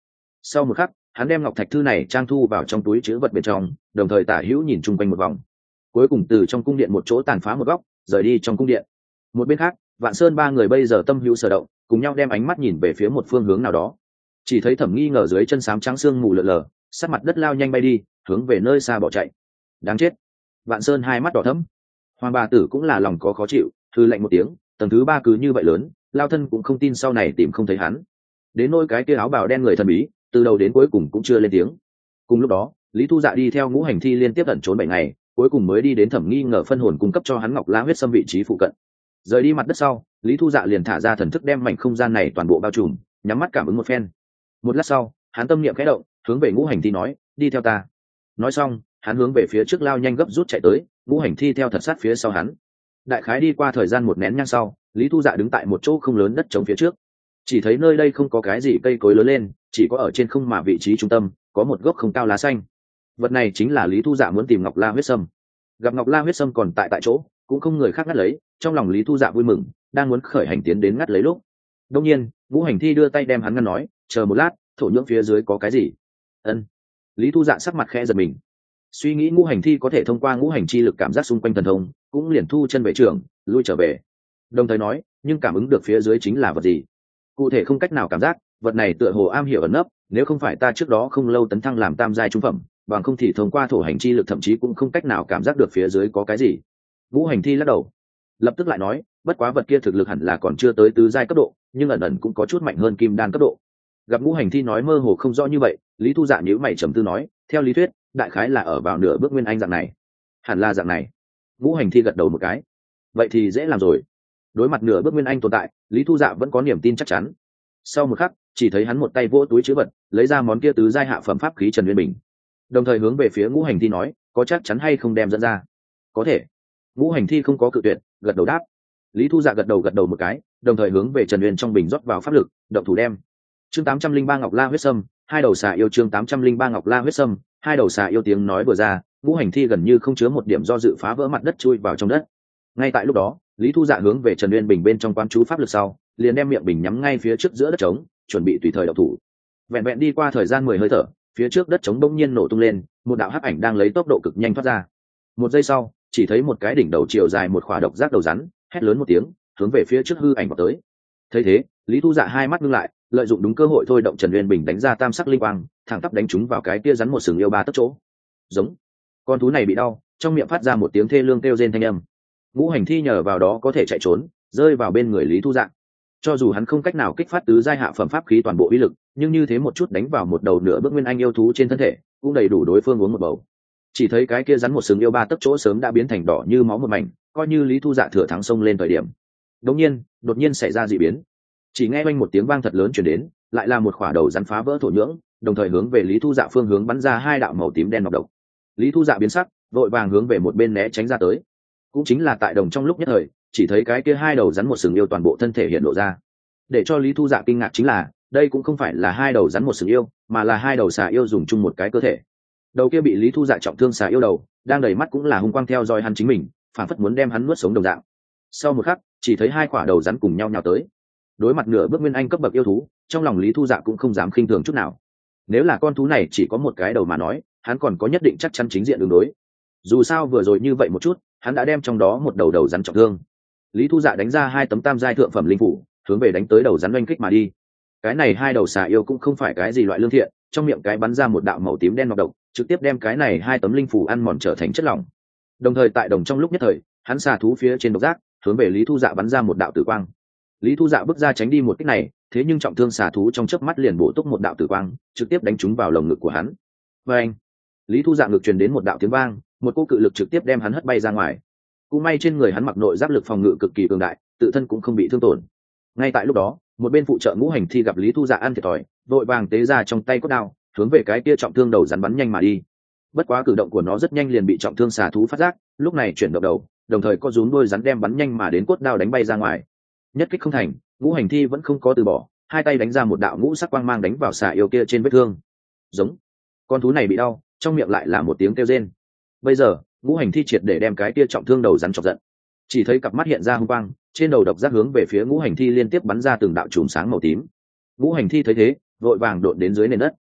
Sau một khắc, hắn đem ngọc thạch thư này trang thu vào trong túi chữ vật bên trong, đồng thời tả hữu nhìn chung quanh một vòng, cuối cùng từ trong cung điện một chỗ tàn phá một góc rời đi trong cung điện. Một bên khác, Vạn Sơn ba người bây giờ tâm hữu sở động, cùng nhau đem ánh mắt nhìn về phía một phương hướng nào đó. Chỉ thấy Thẩm Nghi ngờ dưới chân xám trắng sương mù lờ lờ, sát mặt đất lao nhanh bay đi, hướng về nơi xa bỏ chạy. Đáng chết! Vạn Sơn hai mắt đỏ thẫm. Hoàng bà tử cũng là lòng có khó chịu, thư lạnh một tiếng, tầng thứ ba cứ như vậy lớn, lao thân cũng không tin sau này tìm không thấy hắn. Đến nôi cái kia áo bào đen người thần bí, từ đầu đến cuối cùng cũng chưa lên tiếng. Cùng lúc đó, Lý Thu Dạ đi theo Ngũ Hành Thi liên tiếp ẩn trốn 7 ngày, cuối cùng mới đi đến Thẩm Nghi ngờ phân hồn cung cấp cho hắn Ngọc La huyết xâm vị trí phụ cận. Rời đi mặt đất sau, Lý Thu Dạ liền thả ra thần thức đem mảnh không gian này toàn bộ bao trùm, nhắm mắt cảm ứng một phen. Một lát sau, hắn tâm niệm khẽ động, hướng về Ngũ Hành Thi nói, đi theo ta. Nói xong, hắn hướng về phía trước lao nhanh gấp rút chạy tới, Ngũ Hành Thi theo thật sát phía sau hắn. Đại khái đi qua thời gian một nén nhang sau, Lý Thu Dạ đứng tại một chỗ không lớn đất trống phía trước. Chỉ thấy nơi đây không có cái gì cây cối lớn lên, chỉ có ở trên không mà vị trí trung tâm có một gốc không cao lá xanh. Vật này chính là Lý Thu Dạ muốn tìm Ngọc La huyết sâm. Gặp Ngọc La huyết sâm còn tại chỗ, cũng không người khác ngắt lấy, trong lòng Lý Thu Dạ vui mừng, đang muốn khởi hành tiến đến ngắt lấy lúc. Đương nhiên, Ngũ Hành Thi đưa tay đem hắn ngăn nói, chờ một lát, thổ nhưỡng phía dưới có cái gì? Ân. Lý Thu Dạ sắc mặt khẽ giật mình. Suy nghĩ Ngũ Hành Thi có thể thông qua ngũ hành chi lực cảm giác xung quanh thần thông, cũng liền thu chân về trường, lui trở về. Đồng thời nói, nhưng cảm ứng được phía dưới chính là vật gì? Cụ thể không cách nào cảm giác, vật này tựa hồ am hiểu ẩn nấp, nếu không phải ta trước đó không lâu tấn thăng làm tam giai trung phẩm, bằng không thì thông qua thổ hành chi lực thậm chí cũng không cách nào cảm giác được phía dưới có cái gì. Ngũ Hành Thi lắc đầu, lập tức lại nói, bất quá vật kia thực lực hẳn là còn chưa tới tứ giai cấp độ, nhưng ẩn ẩn cũng có chút mạnh hơn kim đan cấp độ. Gặp Ngũ Hành Thi nói mơ hồ không rõ như vậy, Lý Thu Dạ nhíu mày trầm tư nói, theo lý thuyết, đại khái là ở vào nửa bước nguyên anh dạng này. Hẳn là dạng này. Ngũ Hành Thi gật đầu một cái. Vậy thì dễ làm rồi. Đối mặt nửa bước nguyên anh tồn tại, Lý Thu Dạ vẫn có niềm tin chắc chắn. Sau một khắc, chỉ thấy hắn một tay vỗ túi trữ vật, lấy ra món kia tứ giai hạ phẩm pháp khí Trần Nguyên Bình, đồng thời hướng về phía Ngũ Hành Thi nói, có chắc chắn hay không đem dẫn ra? Có thể. Ngũ Hành Thi không có cự tuyệt, gật đầu đáp. Lý Thu Dạ gật đầu một cái, đồng thời hướng về Trần Nguyên trong bình rót vào pháp lực, động thủ đem. Chương 803 Ngọc La huyết sâm, hai đầu xà yêu. Chương 803 Ngọc La huyết sâm, hai đầu xà yêu. Tiếng nói vừa ra, Ngũ Hành Thi gần như không chứa một điểm do dự phá vỡ mặt đất chui vào trong đất. Ngay tại lúc đó, Lý Thu Dạ hướng về Trần Nguyên bình bên trong quan chú pháp lực sau, liền đem miệng bình nhắm ngay phía trước giữa đất trống, chuẩn bị tùy thời động thủ. Vẹn vẹn đi qua thời gian 10 hơi thở, phía trước đất trống bỗng nhiên nổ tung lên, một đạo hắc ảnh đang lấy tốc độ cực nhanh thoát ra. Một giây sau, chỉ thấy một cái đỉnh đầu chiều dài một khỏa độc giác đầu rắn, hét lớn một tiếng, hướng về phía trước hư ảnh vào tới. Thấy thế, Lý Thu Dạ hai mắt ngưng lại, lợi dụng đúng cơ hội thôi động Trần Nguyên bình đánh ra tam sắc linh quang, thẳng tắp đánh trúng vào cái kia rắn một sừng yêu ba tấc chỗ. Giống. Con thú này bị đau, trong miệng phát ra một tiếng thê lương kêu rên thanh âm. Ngũ Hành Thi nhờ vào đó có thể chạy trốn, rơi vào bên người Lý Thu Dạ. Cho dù hắn không cách nào kích phát tứ giai hạ phẩm pháp khí toàn bộ uy lực, nhưng như thế một chút đánh vào một đầu nửa bước nguyên anh yêu thú trên thân thể, cũng đầy đủ đối phương uống một bầu. Chỉ thấy cái kia rắn một sừng yêu ba tấc chỗ sớm đã biến thành đỏ như máu một mảnh, coi như Lý Thu Dạ thừa thắng xông lên thời điểm. Đột nhiên xảy ra dị biến. Chỉ nghe oanh một tiếng vang thật lớn truyền đến, lại là một khỏa đầu rắn phá vỡ thổ nhưỡng, đồng thời hướng về Lý Thu Dạ phương hướng bắn ra hai đạo màu tím đen nọc độc. Lý Thu Dạ biến sắc, vội vàng hướng về một bên né tránh ra tới. Cũng chính là tại đồng trong lúc nhất thời, chỉ thấy cái kia hai đầu rắn một sừng yêu toàn bộ thân thể hiện lộ ra. Để cho Lý Thu Dạ kinh ngạc chính là, đây cũng không phải là hai đầu rắn một sừng yêu, mà là hai đầu xà yêu dùng chung một cái cơ thể. Đầu kia bị Lý Thu Dạ trọng thương xà yêu đầu, đang đầy mắt cũng là hung quang theo dõi hắn chính mình, phản phất muốn đem hắn nuốt sống đồng dạng. Sau một khắc, chỉ thấy hai quả đầu rắn cùng nhau nhào tới. Đối mặt nửa bước nguyên anh cấp bậc yêu thú, trong lòng Lý Thu Dạ cũng không dám khinh thường chút nào. Nếu là con thú này chỉ có một cái đầu mà nói, hắn còn có nhất định chắc chắn chính diện đường đối. Dù sao vừa rồi như vậy một chút, hắn đã đem trong đó một đầu rắn trọng thương. Lý Thu Dạ đánh ra hai tấm tam giai thượng phẩm linh phủ, hướng về đánh tới đầu rắn oanh kích mà đi. Cái này hai đầu xà yêu cũng không phải cái gì loại lương thiện, trong miệng cái bắn ra một đạo màu tím đen nọc độc, trực tiếp đem cái này hai tấm linh phủ ăn mòn trở thành chất lỏng. Đồng thời tại đồng trong lúc nhất thời, hắn xà thú phía trên độc giác, hướng về Lý Thu Dạ bắn ra một đạo tử quang. Lý Thu Dạ bước ra tránh đi một kích này, thế nhưng trọng thương xà thú trong chớp mắt liền bổ túc một đạo tử quang, trực tiếp đánh trúng vào lồng ngực của hắn. Và anh, Lý Thu Dạ ngực truyền đến một đạo tiếng vang, một cỗ cự lực trực tiếp đem hắn hất bay ra ngoài. Cũng may trên người hắn mặc nội giáp lực phòng ngự cực kỳ cường đại, tự thân cũng không bị thương tổn. Ngay tại lúc đó, một bên phụ trợ Ngũ Hành Thi gặp Lý Thu Dạ ăn thiệt thòi, vội vàng tế ra trong tay cốt đao, hướng về cái kia trọng thương đầu rắn bắn nhanh mà đi. Bất quá cử động của nó rất nhanh liền bị trọng thương xà thú phát giác, lúc này chuyển động đầu, đồng thời co rúm đuôi rắn đem bắn nhanh mà đến cốt đao đánh bay ra ngoài. Nhất kích không thành, Ngũ Hành Thi vẫn không có từ bỏ, hai tay đánh ra một đạo ngũ sắc quang mang đánh vào xà yêu kia trên vết thương. Giống. Con thú này bị đau, trong miệng lại là một tiếng kêu rên. Bây giờ, Ngũ Hành Thi triệt để đem cái kia trọng thương đầu rắn chọc giận. Chỉ thấy cặp mắt hiện ra hung quang, trên đầu độc giác hướng về phía Ngũ Hành Thi liên tiếp bắn ra từng đạo chùm sáng màu tím. Ngũ Hành Thi thấy thế, vội vàng độn đến dưới nền đất.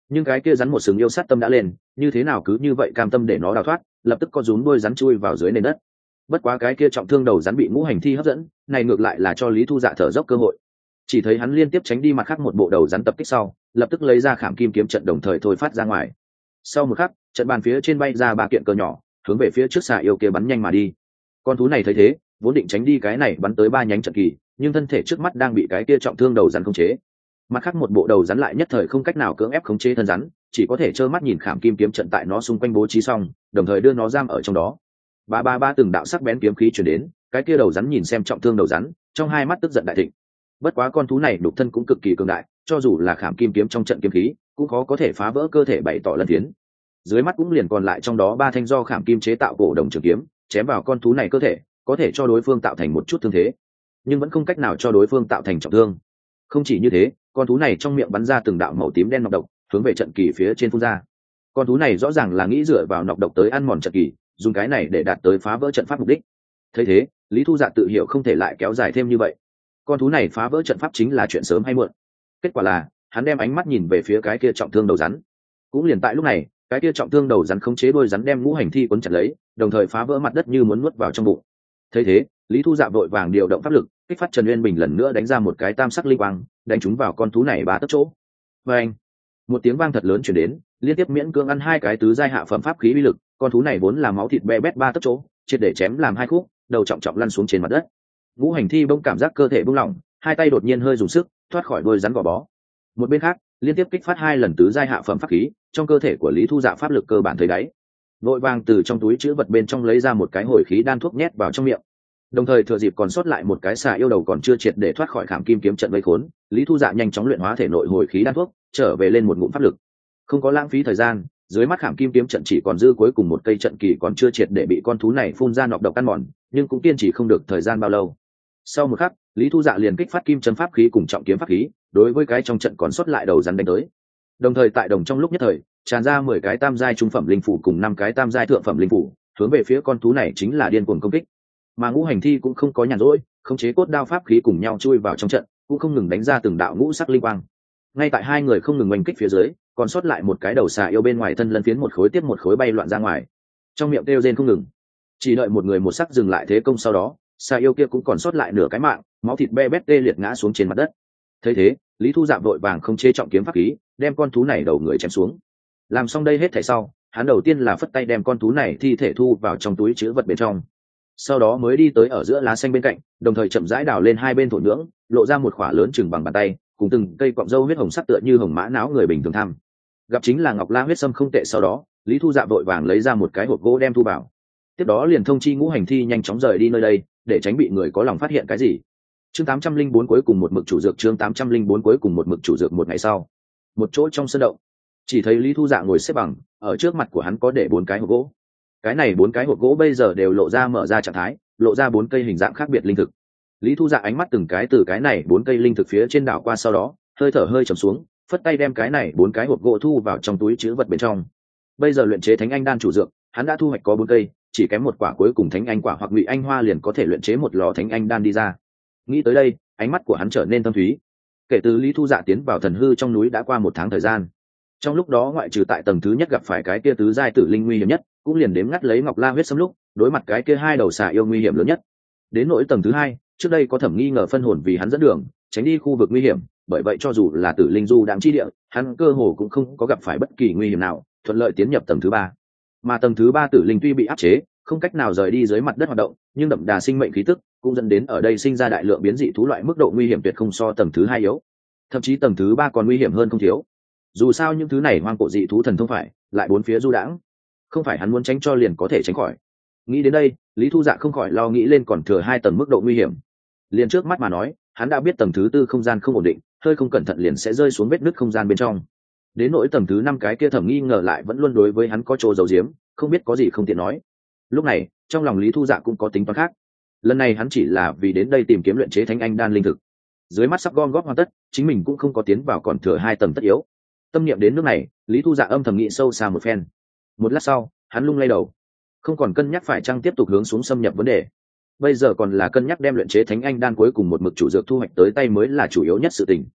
Nhưng cái kia rắn một sừng yêu sát tâm đã lên, như thế nào cứ như vậy cam tâm để nó đào thoát, lập tức có rúm đuôi rắn chui vào dưới nền đất. Bất quá cái kia trọng thương đầu rắn bị ngũ hành thi hấp dẫn, này ngược lại là cho Lý Thu Dạ thở dốc cơ hội. Chỉ thấy hắn liên tiếp tránh đi mặt khác một bộ đầu rắn tập kích sau, lập tức lấy ra khảm kim kiếm trận đồng thời thôi phát ra ngoài. Sau một khắc, trận bàn phía trên bay ra ba kiện cờ nhỏ, hướng về phía trước xà yêu kia bắn nhanh mà đi. Con thú này thấy thế, vốn định tránh đi cái này bắn tới ba nhánh trận kỳ, nhưng thân thể trước mắt đang bị cái kia trọng thương đầu rắn khống chế. Mặt khác một bộ đầu rắn lại nhất thời không cách nào cưỡng ép khống chế thân rắn, chỉ có thể trơ mắt nhìn khảm kim kiếm trận tại nó xung quanh bố trí xong, đồng thời đưa nó giam ở trong đó. Ba từng đạo sắc bén kiếm khí truyền đến, cái kia đầu rắn nhìn xem trọng thương đầu rắn, trong hai mắt tức giận đại thịnh. Bất quá con thú này đục thân cũng cực kỳ cường đại, cho dù là khảm kim kiếm trong trận kiếm khí, cũng khó có thể phá vỡ cơ thể bày tỏ lân tiến. Dưới mắt cũng liền còn lại trong đó ba thanh do khảm kim chế tạo cổ đồng trường kiếm, chém vào con thú này cơ thể, có thể cho đối phương tạo thành một chút thương thế, nhưng vẫn không cách nào cho đối phương tạo thành trọng thương. Không chỉ như thế, con thú này trong miệng bắn ra từng đạo màu tím đen nọc độc, hướng về trận kỳ phía trên phun ra. Con thú này rõ ràng là nghĩ dựa vào nọc độc tới ăn mòn trận kỳ, dùng cái này để đạt tới phá vỡ trận pháp mục đích. Thấy thế, Lý Thu Dạ tự hiểu không thể lại kéo dài thêm như vậy. Con thú này phá vỡ trận pháp chính là chuyện sớm hay muộn. Kết quả là, hắn đem ánh mắt nhìn về phía cái kia trọng thương đầu rắn. Cũng liền tại lúc này, cái kia trọng thương đầu rắn khống chế đôi rắn đem ngũ hành thi cuốn chặt lấy, đồng thời phá vỡ mặt đất như muốn nuốt vào trong bụng. Thấy thế, Lý Thu Dạ vội vàng điều động pháp lực, kích phát Trần Uyên Bình lần nữa đánh ra một cái tam sắc linh quang, đánh trúng vào con thú này ba tấc chỗ. Và anh, một tiếng vang thật lớn truyền đến, liên tiếp miễn cưỡng ăn hai cái tứ giai hạ phẩm pháp khí uy lực, con thú này vốn là máu thịt be bét ba tấc chỗ, triệt để chém làm hai khúc, đầu trọng trọng lăn xuống trên mặt đất. Ngũ hành thi bỗng cảm giác cơ thể buông lỏng, hai tay đột nhiên hơi dùng sức, thoát khỏi đôi rắn gò bó. Một bên khác, liên tiếp kích phát hai lần tứ giai hạ phẩm pháp khí, trong cơ thể của Lý Thu Dạ pháp lực cơ bản thấy đáy. Vội vàng từ trong túi trữ vật bên trong lấy ra một cái hồi khí đan thuốc nhét vào trong miệng. Đồng thời thừa dịp còn sót lại một cái xà yêu đầu còn chưa triệt để thoát khỏi khảm kim kiếm trận vây khốn, Lý Thu Dạ nhanh chóng luyện hóa thể nội hồi khí đan thuốc, trở về lên một ngụm pháp lực. Không có lãng phí thời gian, dưới mắt khảm kim kiếm trận chỉ còn dư cuối cùng một cây trận kỳ còn chưa triệt để bị con thú này phun ra nọc độc ăn mòn, nhưng cũng kiên trì không được thời gian bao lâu. Sau một khắc, Lý Thu Dạ liền kích phát kim châm pháp khí cùng trọng kiếm pháp khí, đối với cái trong trận còn sót lại đầu rắn đánh tới. Đồng thời tại đồng trong lúc nhất thời, tràn ra 10 cái tam giai trung phẩm linh phủ cùng 5 cái tam giai thượng phẩm linh phủ, hướng về phía con thú này chính là điên cuồng công kích. Mà ngũ hành thi cũng không có nhàn rỗi, khống chế cốt đao pháp khí cùng nhau chui vào trong trận, cũng không ngừng đánh ra từng đạo ngũ sắc linh quang. Ngay tại hai người không ngừng oanh kích phía dưới, còn sót lại một cái đầu xà yêu bên ngoài thân lân phiến một khối tiếp một khối bay loạn ra ngoài, trong miệng kêu rên không ngừng. Chỉ đợi một người một sắc dừng lại thế công, sau đó xà yêu kia cũng còn sót lại nửa cái mạng, máu thịt be bét tê liệt ngã xuống trên mặt đất. Thấy thế, Lý Thu Dạ vội vàng không chế trọng kiếm pháp khí, đem con thú này đầu người chém xuống. Làm xong đây hết thảy sau, hắn đầu tiên là phất tay đem con thú này thi thể thu vào trong túi trữ vật bên trong. Sau đó mới đi tới ở giữa lá xanh bên cạnh, đồng thời chậm rãi đào lên hai bên thổ nhưỡng, lộ ra một khỏa lớn chừng bằng bàn tay, cùng từng cây cọng râu huyết hồng sắc tựa như hồng mã não người bình thường thăm. Gặp chính là ngọc la huyết sâm không tệ, sau đó Lý Thu Dạ vội vàng lấy ra một cái hộp gỗ đem thu vào. Tiếp đó liền thông chi ngũ hành thi nhanh chóng rời đi nơi đây, để tránh bị người có lòng phát hiện cái gì. Chương 804 cuối cùng một mực chủ dược, chương 804 cuối cùng một mực chủ dược. Một ngày sau, một chỗ trong sân động, chỉ thấy Lý Thu Dạ ngồi xếp bằng, ở trước mặt của hắn có để 4 cái hộp gỗ. Cái này 4 cái hộp gỗ bây giờ đều lộ ra mở ra trạng thái, lộ ra 4 cây hình dạng khác biệt linh thực. Lý Thu Dạ ánh mắt từng cái từ cái này 4 cây linh thực phía trên đảo qua, sau đó hơi thở hơi trầm xuống, phất tay đem cái này 4 cái hộp gỗ thu vào trong túi trữ vật bên trong. Bây giờ luyện chế thánh anh đan chủ dược, hắn đã thu hoạch có 4 cây, chỉ kém một quả cuối cùng thánh anh quả hoặc ngụy anh hoa liền có thể luyện chế một lò thánh anh đan đi ra. Nghĩ tới đây, ánh mắt của hắn trở nên thâm thúy. Kể từ Lý Thu Dạ tiến vào thần hư trong núi đã qua 1 tháng thời gian. Trong lúc đó ngoại trừ tại tầng thứ nhất gặp phải cái kia tứ giai tử linh nguy hiểm nhất, cũng liền đếm ngắt lấy ngọc la huyết sâm lúc đối mặt cái kia hai đầu xà yêu nguy hiểm lớn nhất. Đến nỗi tầng thứ 2, trước đây có Thẩm Nghi Ngờ phân hồn vì hắn dẫn đường, tránh đi khu vực nguy hiểm, bởi vậy cho dù là tử linh du đạm chi địa, hắn cơ hồ cũng không có gặp phải bất kỳ nguy hiểm nào, thuận lợi tiến nhập tầng thứ 3. Mà tầng thứ 3 tử linh tuy bị áp chế, không cách nào rời đi dưới mặt đất hoạt động, nhưng đậm đà sinh mệnh khí tức cũng dẫn đến ở đây sinh ra đại lượng biến dị thú loại, mức độ nguy hiểm tuyệt không so tầng thứ 2 yếu. Thậm chí tầng thứ 3 còn nguy hiểm hơn không thiếu. Dù sao những thứ này hoang cổ dị thú thần thông phải lại bốn phía du đãng, không phải hắn muốn tránh cho liền có thể tránh khỏi. Nghĩ đến đây, Lý Thu Dạ không khỏi lo nghĩ lên còn thừa 2 tầng mức độ nguy hiểm. Liền trước mắt mà nói, hắn đã biết tầng thứ 4 không gian không ổn định, hơi không cẩn thận liền sẽ rơi xuống vết nứt không gian bên trong. Đến nỗi tầng thứ 5 cái kia Thẩm Nghi Ngờ lại vẫn luôn đối với hắn có chỗ giấu giếm, không biết có gì không tiện nói. Lúc này, trong lòng Lý Thu Dạ cũng có tính toán khác. Lần này hắn chỉ là vì đến đây tìm kiếm luyện chế thánh anh đan linh thực. Dưới mắt sắp gom góp hoàn tất, chính mình cũng không có tiến vào còn thừa 2 tầng tất yếu. Tâm niệm đến nước này, Lý Thu Dạ âm thầm nghĩ sâu xa một phen. Một lát sau, hắn lung lay đầu, không còn cân nhắc phải chăng tiếp tục hướng xuống xâm nhập vấn đề. Bây giờ còn là cân nhắc đem luyện chế thánh anh đan cuối cùng một mực chủ dược thu hoạch tới tay mới là chủ yếu nhất sự tình.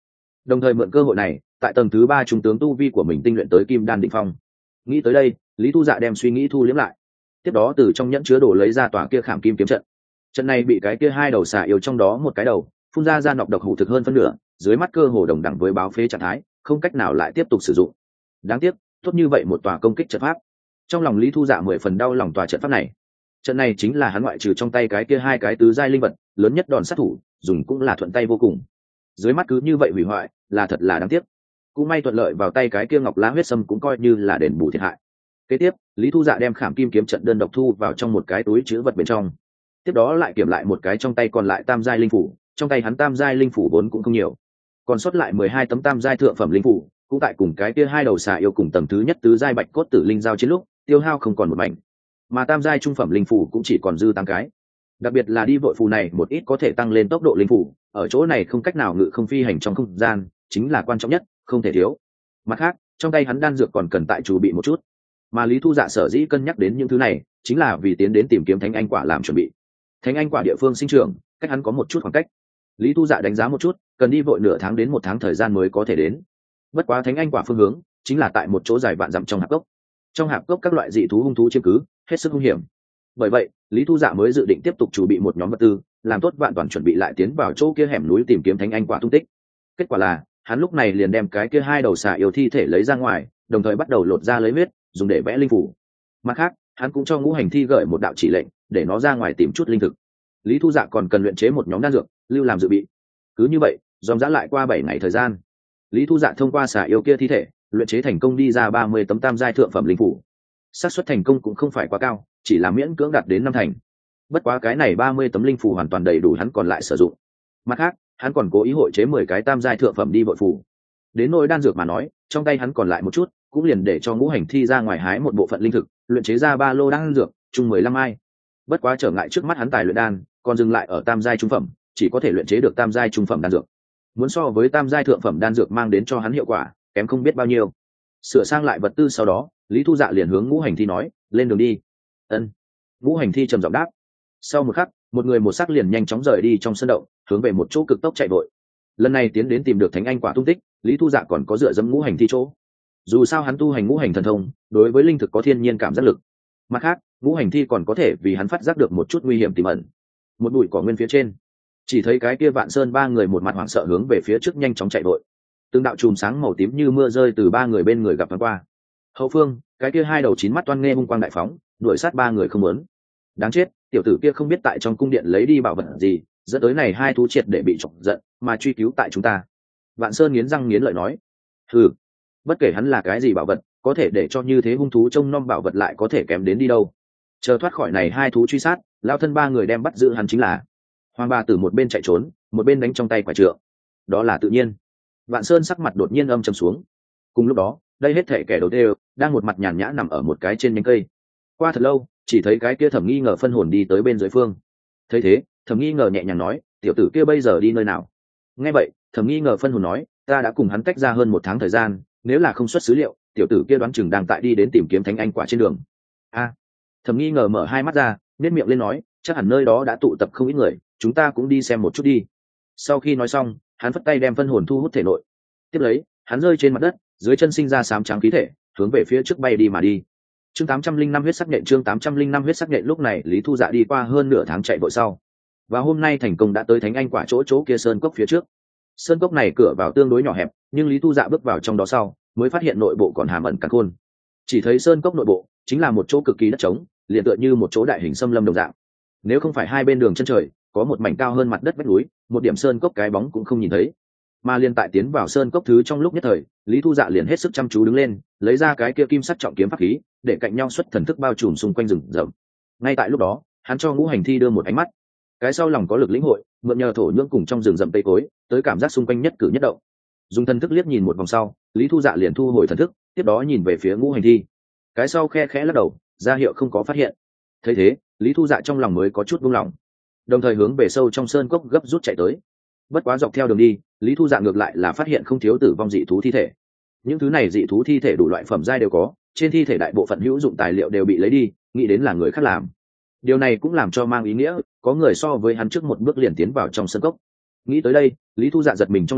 đồng thời mượn cơ hội này tại tầng thứ 3 trung tướng tu vi của mình tinh luyện tới kim đan định phong. Nghĩ tới đây, Lý Thu Dạ đem suy nghĩ thu liếm lại, tiếp đó từ trong nhẫn chứa đồ lấy ra tòa kia khảm kim kiếm trận. Trận này bị cái kia hai đầu xà yêu trong đó một cái đầu phun ra nọc độc hủ thực hơn phân nửa, dưới mắt cơ hồ đồng đẳng với báo phế trạng thái, không cách nào lại tiếp tục sử dụng. Đáng tiếc, tốt như vậy một tòa công kích trận pháp. Trong lòng Lý Thu Dạ 10 phần đau lòng tòa trận pháp này. Trận này chính là hắn ngoại trừ trong tay cái kia hai cái tứ giai linh vật, lớn nhất đòn sát thủ, dùng cũng là thuận tay vô cùng. Dưới mắt cứ như vậy hủy hoại, là thật là đáng tiếc. Cũng may thuận lợi vào tay cái kia ngọc lá huyết sâm cũng coi như là đền bù thiệt hại. Kế tiếp, Lý Thu Dạ đem khảm kim kiếm trận đơn độc thu vào trong một cái túi trữ vật bên trong. Tiếp đó lại kiểm lại một cái trong tay còn lại tam giai linh phủ, trong tay hắn tam giai linh phủ vốn cũng không nhiều, còn sót lại 12 tấm tam giai thượng phẩm linh phủ, cũng tại cùng cái kia hai đầu xà yêu cùng tầng thứ nhất tứ giai bạch cốt tử linh giao chiến lúc tiêu hao không còn một mảnh, mà tam giai trung phẩm linh phủ cũng chỉ còn dư 8 cái. Đặc biệt là đi vội phù này một ít có thể tăng lên tốc độ linh phủ, ở chỗ này không cách nào ngự không phi hành trong không gian, chính là quan trọng nhất, không thể thiếu. Mặt khác, trong tay hắn đan dược còn cần tại chủ bị một chút, mà Lý Thu Dạ sở dĩ cân nhắc đến những thứ này, chính là vì tiến đến tìm kiếm thánh anh quả làm chuẩn bị. Thánh anh quả địa phương sinh trưởng, cách hắn có một chút khoảng cách. Lý Thu Dạ đánh giá một chút, cần đi vội nửa tháng đến 1 tháng thời gian mới có thể đến. Bất quá thánh anh quả phương hướng chính là tại một chỗ dài vạn dặm trong hạp cốc. Trong hạp cốc các loại dị thú hung thú chiếm cứ, hết sức hung hiểm. Bởi vậy, Lý Thu Dạ mới dự định tiếp tục chuẩn bị một nhóm vật tư, làm tốt vạn toàn chuẩn bị lại tiến vào chỗ kia hẻm núi tìm kiếm thánh anh quả tung tích. Kết quả là, hắn lúc này liền đem cái kia hai đầu xà yêu thi thể lấy ra ngoài, đồng thời bắt đầu lột ra lấy huyết, dùng để vẽ linh phủ. Mặt khác, hắn cũng cho ngũ hành thi gửi một đạo chỉ lệnh, để nó ra ngoài tìm chút linh thực. Lý Thu Dạ còn cần luyện chế một nhóm đan dược, lưu làm dự bị. Cứ như vậy, dòng dã lại qua 7 ngày thời gian. Lý Thu Dạ thông qua xà yêu kia thi thể, luyện chế thành công đi ra 30 tấm tam giai thượng phẩm linh phủ. Xác suất thành công cũng không phải quá cao, chỉ là miễn cưỡng đạt đến 5 thành. Bất quá cái này 30 tấm linh phủ hoàn toàn đầy đủ hắn còn lại sử dụng. Mặt khác, hắn còn cố ý hội chế 10 cái tam giai thượng phẩm đi vội phủ. Đến nỗi đan dược mà nói, trong tay hắn còn lại một chút, cũng liền để cho ngũ hành thi ra ngoài hái một bộ phận linh thực, luyện chế ra 3 lô đan dược, chung 15 ai. Bất quá trở ngại trước mắt hắn tài luyện đan, còn dừng lại ở tam giai trung phẩm, chỉ có thể luyện chế được tam giai trung phẩm đan dược. Muốn so với tam giai thượng phẩm đan dược mang đến cho hắn hiệu quả, kém không biết bao nhiêu. Sửa sang lại vật tư sau đó, Lý Thu Dạ liền hướng ngũ hành thi nói, lên đường đi. Ân. Ngũ hành thi trầm giọng đáp. Sau một khắc, một người một sắc liền nhanh chóng rời đi trong sân động, hướng về một chỗ cực tốc chạy vội. Lần này tiến đến tìm được thánh anh quả tung tích, Lý Thu Dạ còn có dựa dẫm ngũ hành thi chỗ. Dù sao hắn tu hành ngũ hành thần thông, đối với linh thực có thiên nhiên cảm giác lực. Mặt khác, ngũ hành thi còn có thể vì hắn phát giác được một chút nguy hiểm tiềm ẩn. Một bụi cỏ nguyên phía trên, chỉ thấy cái kia Vạn Sơn 3 người một mặt hoảng sợ hướng về phía trước nhanh chóng chạy vội. Từng đạo chùm sáng màu tím như mưa rơi từ 3 người bên người gặp thoáng qua. Hậu phương, cái kia hai đầu 9 mắt toan nghe hung quang đại phóng, đuổi sát 3 người không muốn. Đáng chết, tiểu tử kia không biết tại trong cung điện lấy đi bảo vật gì, dẫn tới này hai thú triệt để bị chọc giận, mà truy cứu tại chúng ta. Vạn Sơn nghiến răng nghiến lợi nói, hừ, bất kể hắn là cái gì bảo vật, có thể để cho như thế hung thú trông nom bảo vật lại có thể kém đến đi đâu. Chờ thoát khỏi này hai thú truy sát, lao thân 3 người đem bắt giữ hắn chính là. Hoàng Ba Tử một bên chạy trốn, một bên đánh trong tay quả trượng. Đó là tự nhiên. Vạn Sơn sắc mặt đột nhiên âm trầm xuống. Cùng lúc đó, đây hết thể kẻ đầu tiên đang một mặt nhàn nhã nằm ở một cái trên nhánh cây. Qua thật lâu, chỉ thấy cái kia Thẩm Nghi Ngờ phân hồn đi tới bên dưới phương. Thấy thế, Thẩm Nghi Ngờ nhẹ nhàng nói, tiểu tử kia bây giờ đi nơi nào? Nghe vậy, Thẩm Nghi Ngờ phân hồn nói, ta đã cùng hắn cách ra hơn 1 tháng thời gian, nếu là không xuất xứ liệu, tiểu tử kia đoán chừng đang tại đi đến tìm kiếm thánh anh quả trên đường. A. Thẩm Nghi Ngờ mở hai mắt ra, nhếch miệng lên nói, chắc hẳn nơi đó đã tụ tập không ít người, chúng ta cũng đi xem một chút đi. Sau khi nói xong, hắn phất tay đem phân hồn thu hút thể nội. Tiếp lấy, hắn rơi trên mặt đất, dưới chân sinh ra xám trắng khí thể, hướng về phía trước bay đi mà đi. Chương 805 huyết sắc nhện, chương 805 huyết sắc nhện. Lúc này Lý Thu Dạ đi qua hơn nửa tháng chạy vội sau, và hôm nay thành công đã tới thánh anh quả chỗ kia sơn cốc phía trước. Sơn cốc này cửa vào tương đối nhỏ hẹp, nhưng Lý Thu Dạ bước vào trong đó sau, mới phát hiện nội bộ còn hàm ẩn càn khôn. Chỉ thấy sơn cốc nội bộ chính là một chỗ cực kỳ đất trống, liền tựa như một chỗ đại hình xâm lâm đồng dạng. Nếu không phải hai bên đường chân trời có một mảnh cao hơn mặt đất vách núi, một điểm sơn cốc cái bóng cũng không nhìn thấy. Mà liên tại tiến vào sơn cốc thứ trong lúc nhất thời, Lý Thu Dạ liền hết sức chăm chú đứng lên, lấy ra cái kia kim sắc trọng kiếm pháp khí, để cạnh nhau xuất thần thức bao trùm xung quanh rừng rậm. Ngay tại lúc đó, hắn cho ngũ hành thi đưa một ánh mắt. Cái sau lòng có lực lĩnh hội, mượn nhờ thổ nhưỡng cùng trong rừng rậm tây cối, tới cảm giác xung quanh nhất cử nhất động. Dùng thần thức liếc nhìn một vòng sau, Lý Thu Dạ liền thu hồi thần thức, tiếp đó nhìn về phía ngũ hành thi. Cái sau khe khẽ lắc đầu, ra hiệu không có phát hiện. Thấy thế, Lý Thu Dạ trong lòng mới có chút buông lỏng, đồng thời hướng về sâu trong sơn cốc gấp rút chạy tới. Bất quá dọc theo đường đi, Lý Thu Dạ ngược lại là phát hiện không thiếu tử vong dị thú thi thể. Những thứ này dị thú thi thể đủ loại phẩm giai đều có, trên thi thể đại bộ phận hữu dụng tài liệu đều bị lấy đi, nghĩ đến là người khác làm. Điều này cũng làm cho mang ý nghĩa có người so với hắn trước một bước liền tiến vào trong sơn cốc. Nghĩ tới đây, Lý Thu Dạ giật mình trong lòng,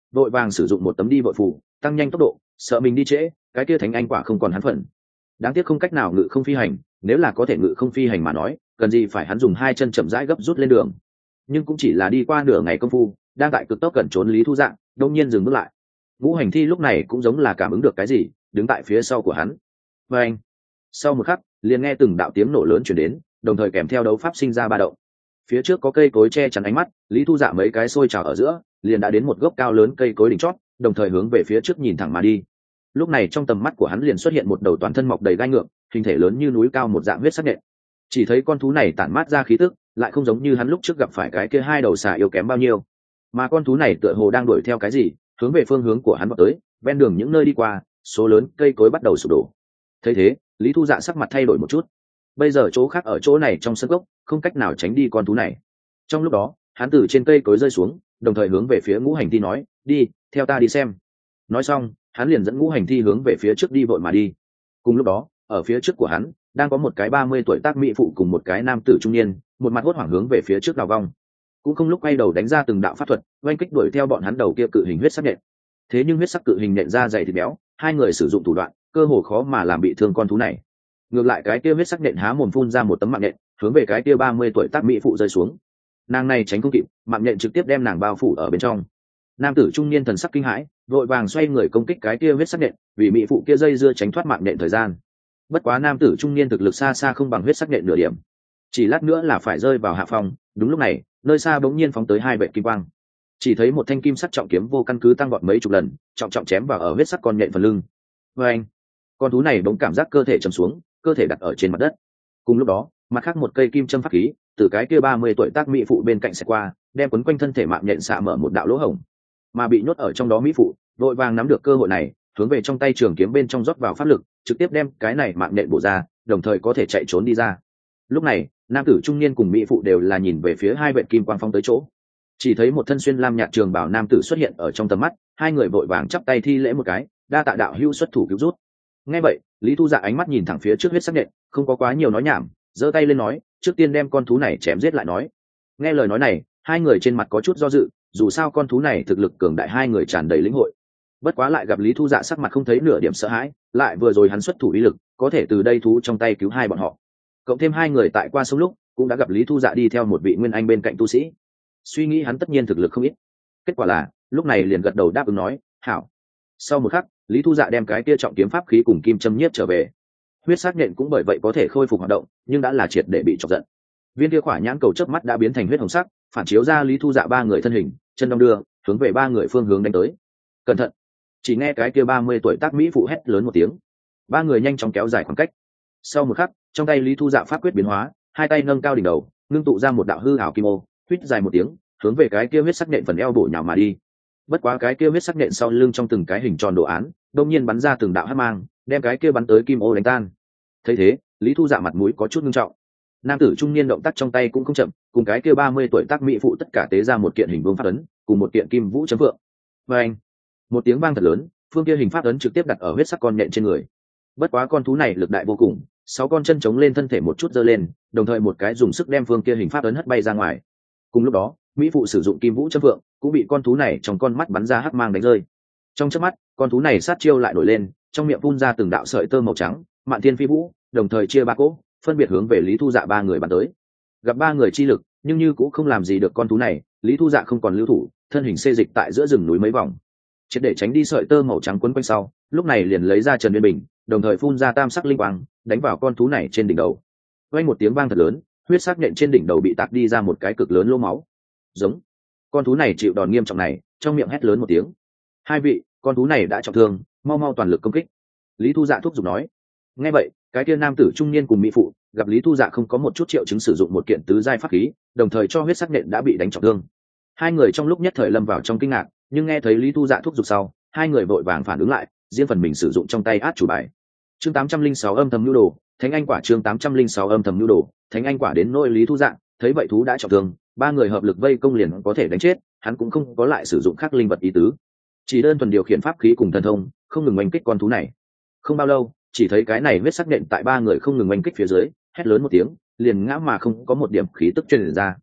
vội vàng sử dụng một tấm đi vội phù tăng nhanh tốc độ, sợ mình đi trễ cái kia thánh anh quả không còn hắn phần. Đáng tiếc không cách nào ngự không phi hành, nếu là có thể ngự không phi hành mà nói cần gì phải hắn dùng hai chân chậm rãi gấp rút lên đường. Nhưng cũng chỉ là đi qua nửa ngày công phu, đang tại cực tốc cẩn trốn Lý Thu Dạ đông nhiên dừng bước lại. Ngũ Hành Thi lúc này cũng giống là cảm ứng được cái gì, đứng tại phía sau của hắn. Và anh, sau một khắc liền nghe từng đạo tiếng nổ lớn chuyển đến, đồng thời kèm theo đấu pháp sinh ra ba động. Phía trước có cây cối che chắn ánh mắt, Lý Thu Dạ mấy cái xôi trào ở giữa liền đã đến một gốc cao lớn cây cối đỉnh chót, đồng thời hướng về phía trước nhìn thẳng mà đi. Lúc này trong tầm mắt của hắn liền xuất hiện một đầu toàn thân mọc đầy gai ngược, hình thể lớn như núi cao một dạng huyết sắc nhện. Chỉ thấy con thú này tản mát ra khí tức lại không giống như hắn lúc trước gặp phải cái kia hai đầu xà yếu kém bao nhiêu, mà con thú này tựa hồ đang đuổi theo cái gì, hướng về phương hướng của hắn vào tới. Ven đường những nơi đi qua, số lớn cây cối bắt đầu sụp đổ. Thấy thế, Lý Thu Dạ sắc mặt thay đổi một chút. Bây giờ chỗ khác ở chỗ này trong sân gốc không cách nào tránh đi con thú này. Trong lúc đó hắn từ trên cây cối rơi xuống, đồng thời hướng về phía Ngũ Hành Thi nói, đi theo ta đi xem. Nói xong hắn liền dẫn Ngũ Hành Thi hướng về phía trước đi vội mà đi. Cùng lúc đó ở phía trước của hắn đang có một cái 30 tuổi tác mỹ phụ cùng một cái nam tử trung niên, một mặt hốt hoảng hướng về phía trước đào vong, cũng không lúc quay đầu đánh ra từng đạo pháp thuật oanh kích đuổi theo bọn hắn đầu kia cự hình huyết sắc nhện. Thế nhưng huyết sắc cự hình nhện ra dày thịt béo, hai người sử dụng thủ đoạn cơ hồ khó mà làm bị thương con thú này. Ngược lại cái kia huyết sắc nhện há mồm phun ra một tấm mạng nhện, hướng về cái kia 30 tuổi tác mỹ phụ rơi xuống. Nàng này tránh không kịp, mạng nhện trực tiếp đem nàng bao phủ ở bên trong. Nam tử trung niên thần sắc kinh hãi, vội vàng xoay người công kích cái kia huyết sắc nhện, vì mỹ phụ kia dây dưa tránh thoát mạng nhện thời gian. Bất quá nam tử trung niên thực lực xa xa không bằng huyết sắc nhện nửa điểm, chỉ lát nữa là phải rơi vào hạ phong. Đúng lúc này nơi xa bỗng nhiên phóng tới hai vệ kim quang, chỉ thấy một thanh kim sắc trọng kiếm vô căn cứ tăng vọt mấy chục lần, trọng trọng chém vào ở huyết sắc con nhện phần lưng. Và anh, con thú này bỗng cảm giác cơ thể chầm xuống, cơ thể đặt ở trên mặt đất. Cùng lúc đó mặt khác một cây kim châm pháp khí từ cái kia 30 tuổi tác mỹ phụ bên cạnh sẽ qua, đem quấn quanh thân thể mạng nhện xạ mở một đạo lỗ hổng, mà bị nhốt ở trong đó mỹ phụ vội vàng nắm được cơ hội này, hướng về trong tay trường kiếm bên trong rót vào pháp lực, trực tiếp đem cái này mạng nhện bổ ra, đồng thời có thể chạy trốn đi ra. Lúc này nam tử trung niên cùng mỹ phụ đều là nhìn về phía hai vệ kim quang phong tới chỗ, chỉ thấy một thân xuyên lam nhạt trường bảo nam tử xuất hiện ở trong tầm mắt. Hai người vội vàng chắp tay thi lễ một cái, đa tạ đạo hữu xuất thủ cứu rút. Nghe vậy Lý Thu Dạ ánh mắt nhìn thẳng phía trước huyết sắc nhện, không có quá nhiều nói nhảm, giơ tay lên nói, trước tiên đem con thú này chém giết lại nói. Nghe lời nói này hai người trên mặt có chút do dự, dù sao con thú này thực lực cường đại, hai người tràn đầy lĩnh hội. Bất quá lại gặp Lý Thu Dạ sắc mặt không thấy nửa điểm sợ hãi, lại vừa rồi hắn xuất thủ ý lực có thể từ đây thú trong tay cứu hai bọn họ. Cộng thêm hai người tại qua sông lúc cũng đã gặp Lý Thu Dạ đi theo một vị nguyên anh bên cạnh tu sĩ, suy nghĩ hắn tất nhiên thực lực không ít. Kết quả là lúc này liền gật đầu đáp ứng nói, hảo. Sau một khắc Lý Thu Dạ đem cái kia trọng kiếm pháp khí cùng kim châm nhiếp trở về. Huyết sắc nhện cũng bởi vậy có thể khôi phục hoạt động, nhưng đã là triệt để bị chọc giận. Viên kia khỏa nhãn cầu chớp mắt đã biến thành huyết hồng sắc, phản chiếu ra Lý Thu Dạ ba người thân hình, chân đong đưa hướng về ba người phương hướng đánh tới. Cẩn thận! Chỉ nghe cái kia 30 tuổi tác mỹ phụ hét lớn một tiếng, ba người nhanh chóng kéo dài khoảng cách. Sau một khắc trong tay Lý Thu Dạ pháp quyết biến hóa, hai tay nâng cao đỉnh đầu, ngưng tụ ra một đạo hư ảo kim ô, huýt dài một tiếng hướng về cái kia huyết sắc nhện phần eo bổ nhào mà đi. Bất quá cái kia huyết sắc nhện sau lưng trong từng cái hình tròn đồ án đột nhiên bắn ra từng đạo hắc mang, đem cái kia bắn tới kim ô đánh tan. Thấy thế Lý Thu Dạ mặt mũi có chút nghiêm trọng. Nam tử trung niên động tác trong tay cũng không chậm, cùng cái kia 30 tuổi tác mỹ phụ tất cả tế ra một kiện hình vương pháp ấn cùng một kiện kim vũ chấm vượng. Và anh, một tiếng vang thật lớn, phương kia hình pháp ấn trực tiếp đặt ở huyết sắc con nhện trên người. Bất quá con thú này lực đại vô cùng, 6 con chân chống lên thân thể một chút giơ lên, đồng thời một cái dùng sức đem phương kia hình pháp ấn hất bay ra ngoài. Cùng lúc đó mỹ phụ sử dụng kim vũ chấm vượng cũng bị con thú này trong con mắt bắn ra hắc mang đánh rơi. Trong chớp mắt con thú này sát chiêu lại nổi lên, trong miệng phun ra từng đạo sợi tơ màu trắng, mạn thiên phi vũ, đồng thời chia ba cỗ phân biệt hướng về Lý Thu Dạ ba người bắn tới. Gặp ba người chi lực nhưng như cũng không làm gì được con thú này, Lý Thu Dạ không còn lưu thủ, thân hình xê dịch tại giữa rừng núi mấy vòng, triệt để tránh đi sợi tơ màu trắng quấn quanh sau. Lúc này liền lấy ra Trần Nguyên Bình, đồng thời phun ra tam sắc linh quang đánh vào con thú này trên đỉnh đầu. Vang một tiếng vang thật lớn, huyết sắc nhện trên đỉnh đầu bị tạc đi ra một cái cực lớn lỗ máu. Giống, con thú này chịu đòn nghiêm trọng này, trong miệng hét lớn một tiếng. Hai vị, con thú này đã trọng thương, mau mau toàn lực công kích. Lý Thu Dạ thúc giục nói. Nghe vậy cái kia nam tử trung niên cùng mỹ phụ gặp Lý Thu Dạ không có một chút triệu chứng sử dụng một kiện tứ giai pháp khí, đồng thời cho huyết sắc nhện đã bị đánh trọng thương. Hai người trong lúc nhất thời lâm vào trong kinh ngạc, nhưng nghe thấy Lý Thu Dạ thúc giục sau, hai người vội vàng phản ứng lại, riêng phần mình sử dụng trong tay át chủ bài. Chương 806 âm thầm nhu đồ, Thánh Anh quả. Chương 806 âm thầm nhu đồ, Thánh Anh quả. Đến nỗi Lý Thu Dạ, thấy vậy thú đã trọng thương, ba người hợp lực vây công liền có thể đánh chết, hắn cũng không có lại sử dụng khắc linh vật ý tứ, chỉ đơn thuần điều khiển pháp khí cùng thần thông, không ngừng oanh kích con thú này. Không bao lâu, chỉ thấy cái này huyết sắc nhện tại ba người không ngừng oanh kích phía dưới, hét lớn một tiếng, liền ngã mà không có một điểm khí tức truyền ra.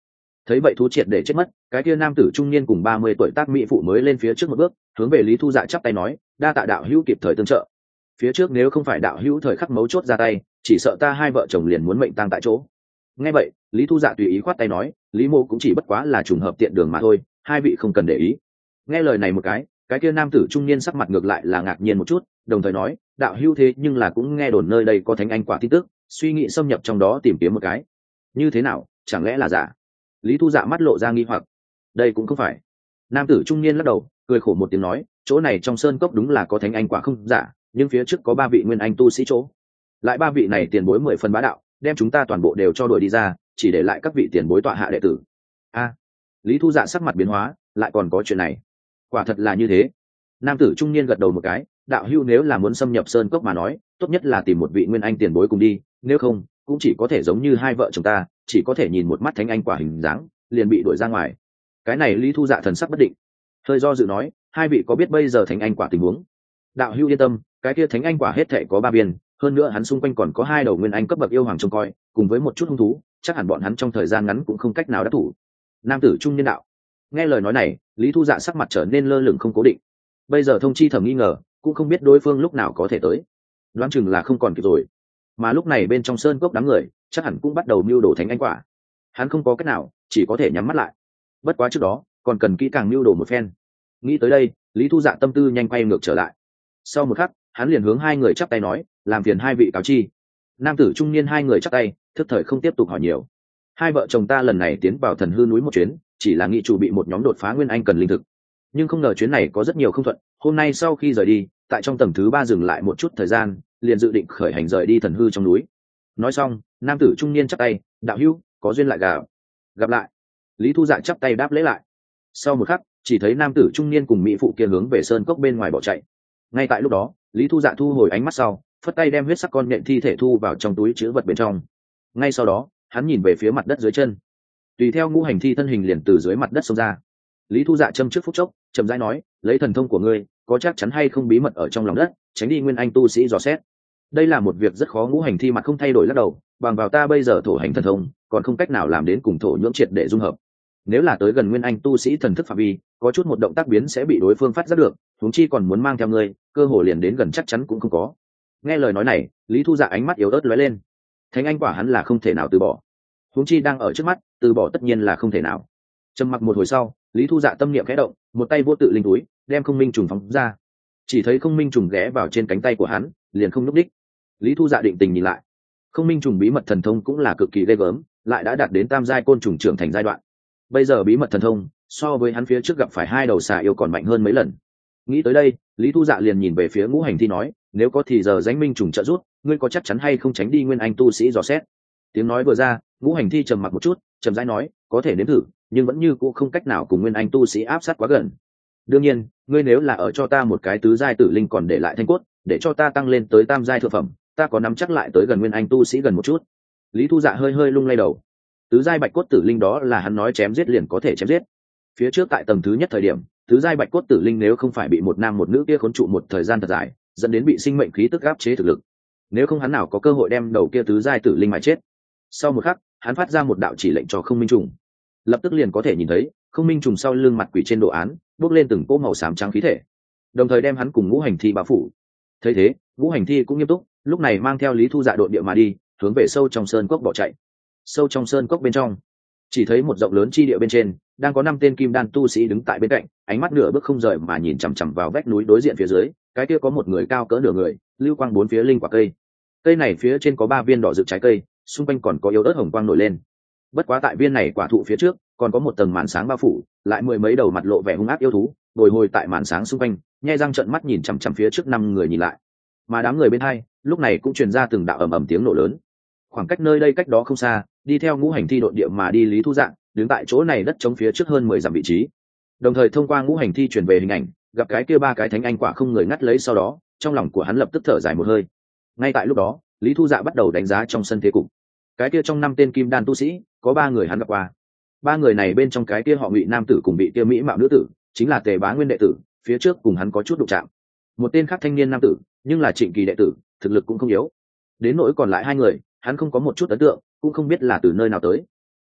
Thấy vậy thú triệt để chết mất, cái kia nam tử trung niên cùng 30 tuổi tác mỹ phụ mới lên phía trước một bước, hướng về Lý Thu Dạ chắp tay nói, đa tạ đạo hữu kịp thời tương trợ. Phía trước nếu không phải đạo hữu thời khắc mấu chốt ra tay, chỉ sợ ta hai vợ chồng liền muốn mệnh tang tại chỗ. Nghe vậy, Lý Thu Dạ tùy ý khoát tay nói, Lý mô cũng chỉ bất quá là trùng hợp tiện đường mà thôi, hai vị không cần để ý. Nghe lời này một cái kia nam tử trung niên sắc mặt ngược lại là ngạc nhiên một chút, đồng thời nói, đạo hữu thế nhưng là cũng nghe đồn nơi đây có thánh anh quả tin tức, suy nghĩ xâm nhập trong đó tìm kiếm một cái. Như thế nào, chẳng lẽ là giả? Lý Thu Dạ mắt lộ ra nghi hoặc. Đây cũng không phải. Nam tử trung niên lắc đầu, cười khổ một tiếng nói, chỗ này trong sơn cốc đúng là có thánh anh quả không giả, nhưng phía trước có 3 vị nguyên anh tu sĩ chỗ. Lại 3 vị này tiền bối 10 phần bá đạo, đem chúng ta toàn bộ đều cho đuổi đi ra, chỉ để lại các vị tiền bối tọa hạ đệ tử. A, Lý Thu Dạ sắc mặt biến hóa, lại còn có chuyện này. Quả thật là như thế. Nam tử trung niên gật đầu một cái, đạo hữu nếu là muốn xâm nhập sơn cốc mà nói, tốt nhất là tìm một vị nguyên anh tiền bối cùng đi, nếu không cũng chỉ có thể giống như hai vợ chồng ta, chỉ có thể nhìn một mắt thánh anh quả hình dáng liền bị đuổi ra ngoài. Cái này Lý Thu Dạ thần sắc bất định, hơi do dự nói, hai vị có biết bây giờ thánh anh quả tình huống? Đạo hữu yên tâm, cái kia thánh anh quả hết thảy có 3 viên, hơn nữa hắn xung quanh còn có 2 đầu nguyên anh cấp bậc yêu hoàng trông coi, cùng với một chút hung thú, chắc hẳn bọn hắn trong thời gian ngắn cũng không cách nào đắc thủ. Nam tử trung niên đạo. Nghe lời nói này, Lý Thu Dạ sắc mặt trở nên lơ lửng không cố định. Bây giờ thông chi thẩm nghi ngờ, cũng không biết đối phương lúc nào có thể tới, đoán chừng là không còn kịp rồi. Mà lúc này bên trong sơn cốc đám người chắc hẳn cũng bắt đầu mưu đồ thánh anh quả. Hắn không có cách nào, chỉ có thể nhắm mắt lại. Bất quá trước đó còn cần kỹ càng mưu đồ một phen. Nghĩ tới đây, Lý Thu Dạ tâm tư nhanh quay ngược trở lại. Sau một khắc, hắn liền hướng 2 người chắp tay nói, làm phiền hai vị cáo chi. Nam tử trung niên 2 người chắp tay, thức thời không tiếp tục hỏi nhiều. Hai vợ chồng ta lần này tiến vào thần hư núi một chuyến, chỉ là nghị chủ bị một nhóm đột phá nguyên anh cần linh thực, nhưng không ngờ chuyến này có rất nhiều không thuận. Hôm nay sau khi rời đi, tại trong tầng thứ 3 dừng lại một chút thời gian, liền dự định khởi hành rời đi thần hư trong núi. Nói xong, nam tử trung niên chắp tay, đạo hữu có duyên lại gặp lại. Lý Thu Dạ chắp tay đáp lễ lại. Sau một khắc, chỉ thấy nam tử trung niên cùng mỹ phụ kia hướng về sơn cốc bên ngoài bỏ chạy. Ngay tại lúc đó, Lý Thu Dạ thu hồi ánh mắt sau, phất tay đem huyết sắc con nhện thi thể thu vào trong túi chứa vật bên trong. Ngay sau đó, hắn nhìn về phía mặt đất dưới chân, tùy theo ngũ hành thi thân hình liền từ dưới mặt đất xông ra. Lý Thu Dạ châm trước phút chốc, chậm rãi nói, lấy thần thông của ngươi, có chắc chắn hay không bí mật ở trong lòng đất, tránh đi nguyên anh tu sĩ dò xét. Đây là một việc rất khó. Ngũ hành thi mặt không thay đổi lắc đầu, bằng vào ta bây giờ thổ hành thần thông, còn không cách nào làm đến cùng thổ nhưỡng triệt để dung hợp. Nếu là tới gần nguyên anh tu sĩ thần thức phạm vi, có chút một động tác biến sẽ bị đối phương phát giác được, huống chi còn muốn mang theo ngươi, cơ hội liền đến gần chắc chắn cũng không có. Nghe lời nói này, Lý Thu Dạ ánh mắt yếu ớt lóe lên. Thánh anh quả hắn là không thể nào từ bỏ, huống chi đang ở trước mắt, từ bỏ tất nhiên là không thể nào. Trầm mặc một hồi sau, Lý Thu Dạ tâm niệm khẽ động, một tay vô tự linh túi, đem không minh trùng phóng ra. Chỉ thấy không minh trùng ghé vào trên cánh tay của hắn, liền không nhúc đích. Lý Thu Dạ định tình nhìn lại, không minh trùng bí mật thần thông cũng là cực kỳ ghê gớm, lại đã đạt đến tam giai côn trùng trưởng thành giai đoạn. Bây giờ bí mật thần thông so với hắn phía trước gặp phải 2 đầu xà yêu còn mạnh hơn mấy lần. Nghĩ tới đây, Lý Thu Dạ liền nhìn về phía ngũ hành thi nói, nếu có thì giờ danh minh trùng trợ giúp, ngươi có chắc chắn hay không tránh đi nguyên anh tu sĩ dò xét? Tiếng nói vừa ra, ngũ hành thi trầm mặc một chút, trầm rãi nói, có thể nếm thử, nhưng vẫn như cũ không cách nào cùng nguyên anh tu sĩ áp sát quá gần. Đương nhiên, ngươi nếu là ở cho ta một cái tứ giai tử linh còn để lại thanh cốt, để cho ta tăng lên tới tam giai thượng phẩm, ta có nắm chắc lại tới gần nguyên anh tu sĩ gần một chút. Lý Thu Dạ hơi hơi lung lay đầu. Tứ giai bạch cốt tử linh đó là hắn nói chém giết liền có thể chém giết. Phía trước tại tầng thứ nhất thời điểm, tứ giai bạch cốt tử linh nếu không phải bị một nam một nữ kia khốn trụ một thời gian thật dài, dẫn đến bị sinh mệnh khí tức áp chế thực lực, nếu không hắn nào có cơ hội đem đầu kia tứ giai tử linh mà chết. Sau một khắc, hắn phát ra một đạo chỉ lệnh cho không minh trùng, lập tức liền có thể nhìn thấy không minh trùng sau lưng mặt quỷ trên đồ án bốc lên từng cỗ màu xám trắng khí thể, đồng thời đem hắn cùng ngũ hành thi bao phủ. Thấy thế, ngũ hành thi cũng nghiêm túc, lúc này mang theo Lý Thu Dạ đội địa mà đi, hướng về sâu trong sơn cốc bỏ chạy. Sâu trong sơn cốc bên trong, chỉ thấy một rộng lớn chi địa bên trên đang có 5 tên kim đan tu sĩ đứng tại bên cạnh, ánh mắt nửa bước không rời mà nhìn chằm chằm vào vách núi đối diện phía dưới. Cái kia có một người cao cỡ nửa người, lưu quang 4 phía linh quả cây. Cây này phía trên có 3 viên đỏ rực trái cây, xung quanh còn có yếu ớt hồng quang nổi lên. Bất quá tại viên này quả thụ phía trước còn có một tầng màn sáng bao phủ, lại 10 mấy đầu mặt lộ vẻ hung ác yêu thú bồi hồi tại màn sáng xung quanh, nhe răng trợn mắt nhìn chằm chằm phía trước 5 người nhìn lại. Mà đám người bên hai lúc này cũng truyền ra từng đạo ầm ầm tiếng nổ lớn. Khoảng cách nơi đây cách đó không xa, đi theo ngũ hành thi độn địa mà đi Lý Thu Dạ đứng tại chỗ này đất trống phía trước hơn 10 dặm vị trí, đồng thời thông qua ngũ hành thi truyền về hình ảnh, gặp cái kia 3 cái thánh anh quả không người ngắt lấy, sau đó trong lòng của hắn lập tức thở dài một hơi. Ngay tại lúc đó, Lý Thu Dạ bắt đầu đánh giá trong sân thế cục. Cái kia trong 5 tên kim đan tu sĩ có 3 người hắn gặp qua. 3 người này bên trong cái kia họ Ngụy nam tử cùng bị kia mỹ mạo nữ tử chính là Tề Bá Nguyên đệ tử, phía trước cùng hắn có chút đụng chạm. Một tên khác thanh niên nam tử nhưng là Trịnh Kỳ đệ tử, thực lực cũng không yếu. Đến nỗi còn lại 2 người hắn không có một chút ấn tượng, cũng không biết là từ nơi nào tới.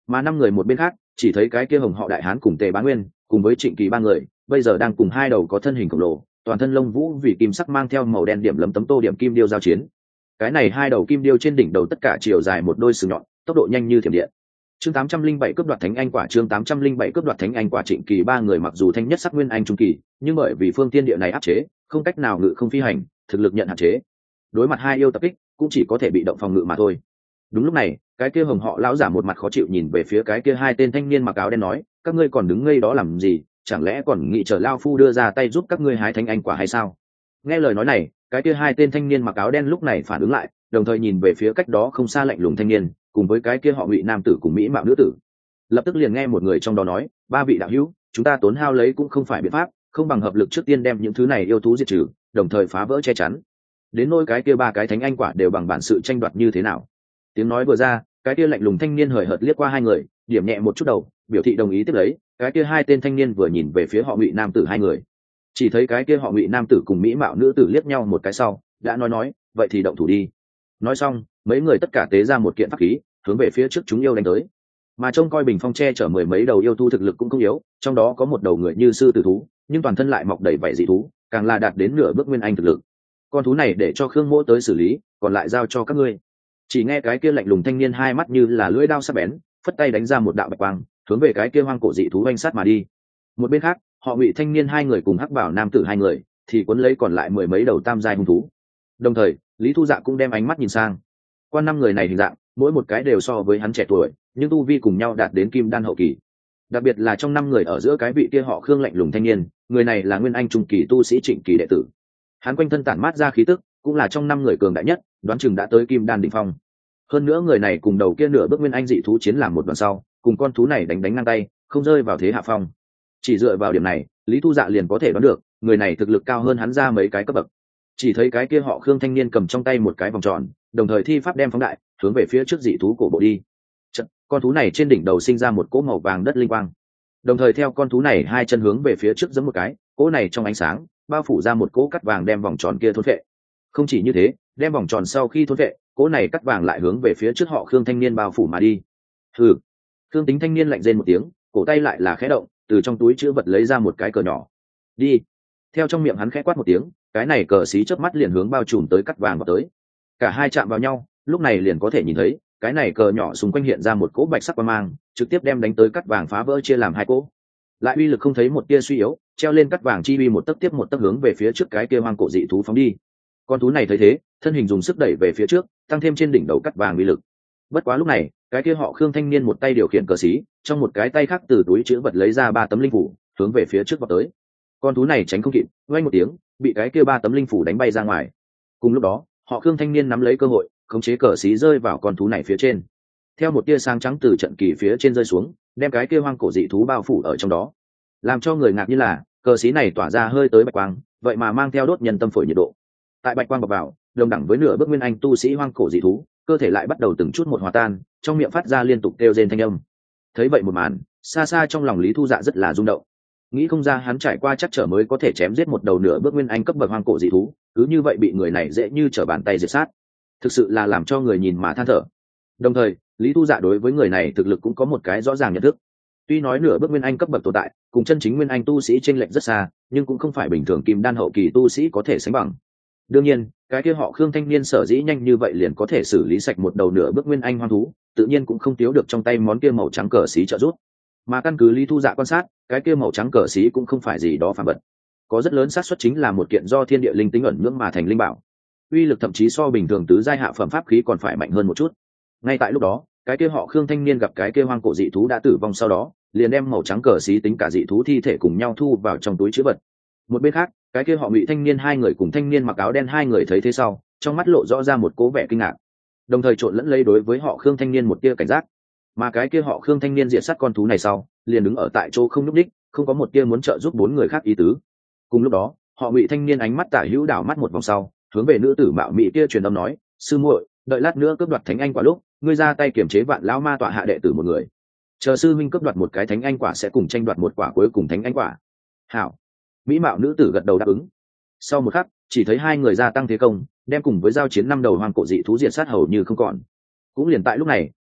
Mà 5 người một bên khác chỉ thấy cái kia Hồng họ Đại Hán cùng Tề Bá Nguyên cùng với Trịnh Kỳ 3 người bây giờ đang cùng hai đầu có thân hình khổng lồ, toàn thân lông vũ vì kim sắc mang theo màu đen điểm lấm tấm tô điểm kim điêu giao chiến. Cái này hai đầu kim điêu trên đỉnh đầu tất cả chiều dài một đôi sừng nhọn, tốc độ nhanh như thiểm điện. Chương 807 cướp đoạt thánh anh quả. Chương 807 cướp đoạt thánh anh quả. Trịnh Kỳ 3 người mặc dù thanh nhất sắc nguyên anh trung kỳ, nhưng bởi vì phương tiên địa này áp chế, không cách nào ngự không phi hành, thực lực nhận hạn chế. Đối mặt hai yêu tập kích, cũng chỉ có thể bị động phòng ngự mà thôi. Đúng lúc này, cái kia Hồng họ lão giả một mặt khó chịu nhìn về phía cái kia hai tên thanh niên mặc áo đen nói, các ngươi còn đứng ngây đó làm gì, chẳng lẽ còn nghĩ chờ lao phu đưa ra tay giúp các ngươi hái thánh anh quả hay sao? Nghe lời nói này, cái kia hai tên thanh niên mặc áo đen lúc này phản ứng lại, đồng thời nhìn về phía cách đó không xa lạnh lùng thanh niên, cùng với cái kia họ Ngụy nam tử cùng mỹ mạo nữ tử. Lập tức liền nghe một người trong đó nói, ba vị đạo hữu, chúng ta tốn hao lấy cũng không phải biện pháp, không bằng hợp lực trước tiên đem những thứ này yêu thú diệt trừ, đồng thời phá vỡ che chắn. Đến nỗi cái kia ba cái thánh anh quả đều bằng bản sự tranh đoạt như thế nào? Tiếng nói vừa ra, cái kia lạnh lùng thanh niên hời hợt liếc qua hai người, điểm nhẹ một chút đầu, biểu thị đồng ý tiếp lấy. Cái kia hai tên thanh niên vừa nhìn về phía họ Ngụy nam tử hai người, chỉ thấy cái kia họ Ngụy nam tử cùng mỹ mạo nữ tử liếc nhau một cái sau, đã nói, vậy thì động thủ đi. Nói xong, mấy người tất cả tế ra một kiện pháp khí, hướng về phía trước chúng yêu đánh tới. Mà trông coi bình phong che chở mười mấy đầu yêu thú thực lực cũng không yếu, trong đó có một đầu người như sư tử thú, nhưng toàn thân lại mọc đầy vảy dị thú, càng là đạt đến nửa bước nguyên anh thực lực. Con thú này để cho Khương Mỗ tới xử lý, còn lại giao cho các ngươi. Chỉ nghe cái kia lạnh lùng thanh niên hai mắt như là lưỡi dao sắc bén, phất tay đánh ra một đạo bạch quang, hướng về cái kia hoang cổ dị thú oanh sát mà đi. Một bên khác, họ Ngụy thanh niên hai người cùng hắc bảo nam tử hai người, thì cuốn lấy còn lại mười mấy đầu tam giai hung thú. Đồng thời, Lý Thu Dạ cũng đem ánh mắt nhìn sang. Qua 5 người này hình dạng, mỗi một cái đều so với hắn trẻ tuổi, nhưng tu vi cùng nhau đạt đến kim đan hậu kỳ. Đặc biệt là trong 5 người ở giữa cái vị kia họ Khương lạnh lùng thanh niên, người này là nguyên anh trung kỳ tu sĩ Trịnh Kỳ đệ tử. Hắn quanh thân tản mát ra khí tức, cũng là trong 5 người cường đại nhất, đoán chừng đã tới kim đan đỉnh phong. Hơn nữa người này cùng đầu kia nửa bước nguyên anh dị thú chiến làm một đoạn sau, cùng con thú này đánh ngang tay, không rơi vào thế hạ phong. Chỉ dựa vào điểm này, Lý Thu Dạ liền có thể đoán được, người này thực lực cao hơn hắn ra mấy cái cấp bậc. Chỉ thấy cái kia họ Khương thanh niên cầm trong tay một cái vòng tròn, đồng thời thi pháp đem phóng đại, hướng về phía trước dị thú cổ bộ đi. Con thú này trên đỉnh đầu sinh ra một cỗ màu vàng đất linh quang, đồng thời theo con thú này hai chân hướng về phía trước giẫm một cái, cỗ này trong ánh sáng bao phủ ra một cỗ cắt vàng đem vòng tròn kia thôn phệ. Không chỉ như thế, đem vòng tròn sau khi thôn phệ, cỗ này cắt vàng lại hướng về phía trước họ Khương thanh niên bao phủ mà đi. Hừ. Khương Tính thanh niên lạnh rên một tiếng, cổ tay lại là khẽ động, từ trong túi chữ vật lấy ra một cái cờ nhỏ. Đi. Theo trong miệng hắn khẽ quát một tiếng, cái này cờ xí chớp mắt liền hướng bao trùm tới cắt vàng vào tới. Cả hai chạm vào nhau, lúc này liền có thể nhìn thấy, cái này cờ nhỏ xung quanh hiện ra một cỗ bạch sắc quang mang, trực tiếp đem đánh tới cắt vàng phá vỡ chia làm hai cỗ. Lại uy lực không thấy một tia suy yếu, treo lên cắt vàng chi uy một tấc tiếp một tấc hướng về phía trước cái kia hoang cổ dị thú phóng đi. Con thú này thấy thế, thân hình dùng sức đẩy về phía trước, tăng thêm trên đỉnh đầu cắt vàng uy lực. Bất quá lúc này, cái kia họ Khương thanh niên một tay điều khiển cờ xí, trong một cái tay khác từ túi chữ vật lấy ra 3 tấm linh phủ, hướng về phía trước vọt tới. Con thú này tránh không kịp, vang một tiếng, bị cái kia 3 tấm linh phủ đánh bay ra ngoài. Cùng lúc đó, họ Khương thanh niên nắm lấy cơ hội, khống chế cờ xí rơi vào con thú này phía trên. Theo một tia sáng trắng từ trận kỳ phía trên rơi xuống, đem cái kia hoang cổ dị thú bao phủ ở trong đó. Làm cho người ngạc nhiên là, cờ xí này tỏa ra hơi tới bạch quang, vậy mà mang theo đốt nhân tâm phổi nhiệt độ. Tại bạch quang bọc vào, đồng đẳng với nửa bước nguyên anh tu sĩ hoang cổ dị thú, cơ thể lại bắt đầu từng chút một hòa tan, trong miệng phát ra liên tục kêu rên thanh âm. Thấy vậy một màn, xa xa trong lòng Lý Thu Dạ rất là rung động. Nghĩ không ra hắn trải qua chắc trở mới có thể chém giết một đầu nửa bước nguyên anh cấp bậc hoang cổ dị thú, cứ như vậy bị người này dễ như trở bàn tay diệt sát. Thực sự là làm cho người nhìn mà than thở. Đồng thời, Lý Thu Dạ đối với người này thực lực cũng có một cái rõ ràng nhận thức. Tuy nói nửa bước nguyên anh cấp bậc tồn tại, cùng chân chính nguyên anh tu sĩ chênh lệch rất xa, nhưng cũng không phải bình thường kim đan hậu kỳ tu sĩ có thể sánh bằng. Đương nhiên, cái kia họ Khương thanh niên sở dĩ nhanh như vậy liền có thể xử lý sạch một đầu nửa bước nguyên anh hoang thú, tự nhiên cũng không thiếu được trong tay món kia màu trắng cờ xí trợ giúp. Mà căn cứ Lý Thu Dạ quan sát, cái kia màu trắng cờ xí cũng không phải gì đó phàm vật, có rất lớn xác suất chính là một kiện do thiên địa linh tính ẩn nhưỡng mà thành linh bảo, uy lực thậm chí so bình thường tứ giai hạ phẩm pháp khí còn phải mạnh hơn một chút. Ngay tại lúc đó, cái kia họ Khương thanh niên gặp cái kia hoang cổ dị thú đã tử vong sau đó, liền đem màu trắng cờ xí tính cả dị thú thi thể cùng nhau thu vào trong túi trữ vật. Một bên khác, cái kia họ Ngụy thanh niên hai người cùng thanh niên mặc áo đen hai người thấy thế sau, trong mắt lộ rõ ra một cố vẻ kinh ngạc, đồng thời trộn lẫn lấy đối với họ Khương thanh niên một tia cảnh giác. Mà cái kia họ Khương thanh niên diệt sát con thú này sau, liền đứng ở tại chỗ không nhúc đích, không có một tia muốn trợ giúp 4 người khác ý tứ. Cùng lúc đó, họ Ngụy thanh niên ánh mắt tả hữu đảo mắt một vòng sau, hướng về nữ tử mạo mị kia truyền âm nói, sư muội, đợi lát nữa cướp đoạt thánh anh quả lúc, ngươi ra tay kiểm chế vạn lão ma tọa hạ đệ tử một người, chờ sư minh cướp đoạt một cái thánh anh quả sẽ cùng tranh đoạt một quả cuối cùng thánh anh quả. Hảo. Mỹ mạo nữ tử gật đầu đáp ứng. Sau một khắc, chỉ thấy hai người gia tăng thế công, đem cùng với giao chiến 5 đầu hoang cổ dị thú diệt sát hầu như không còn. Cũng liền tại lúc này,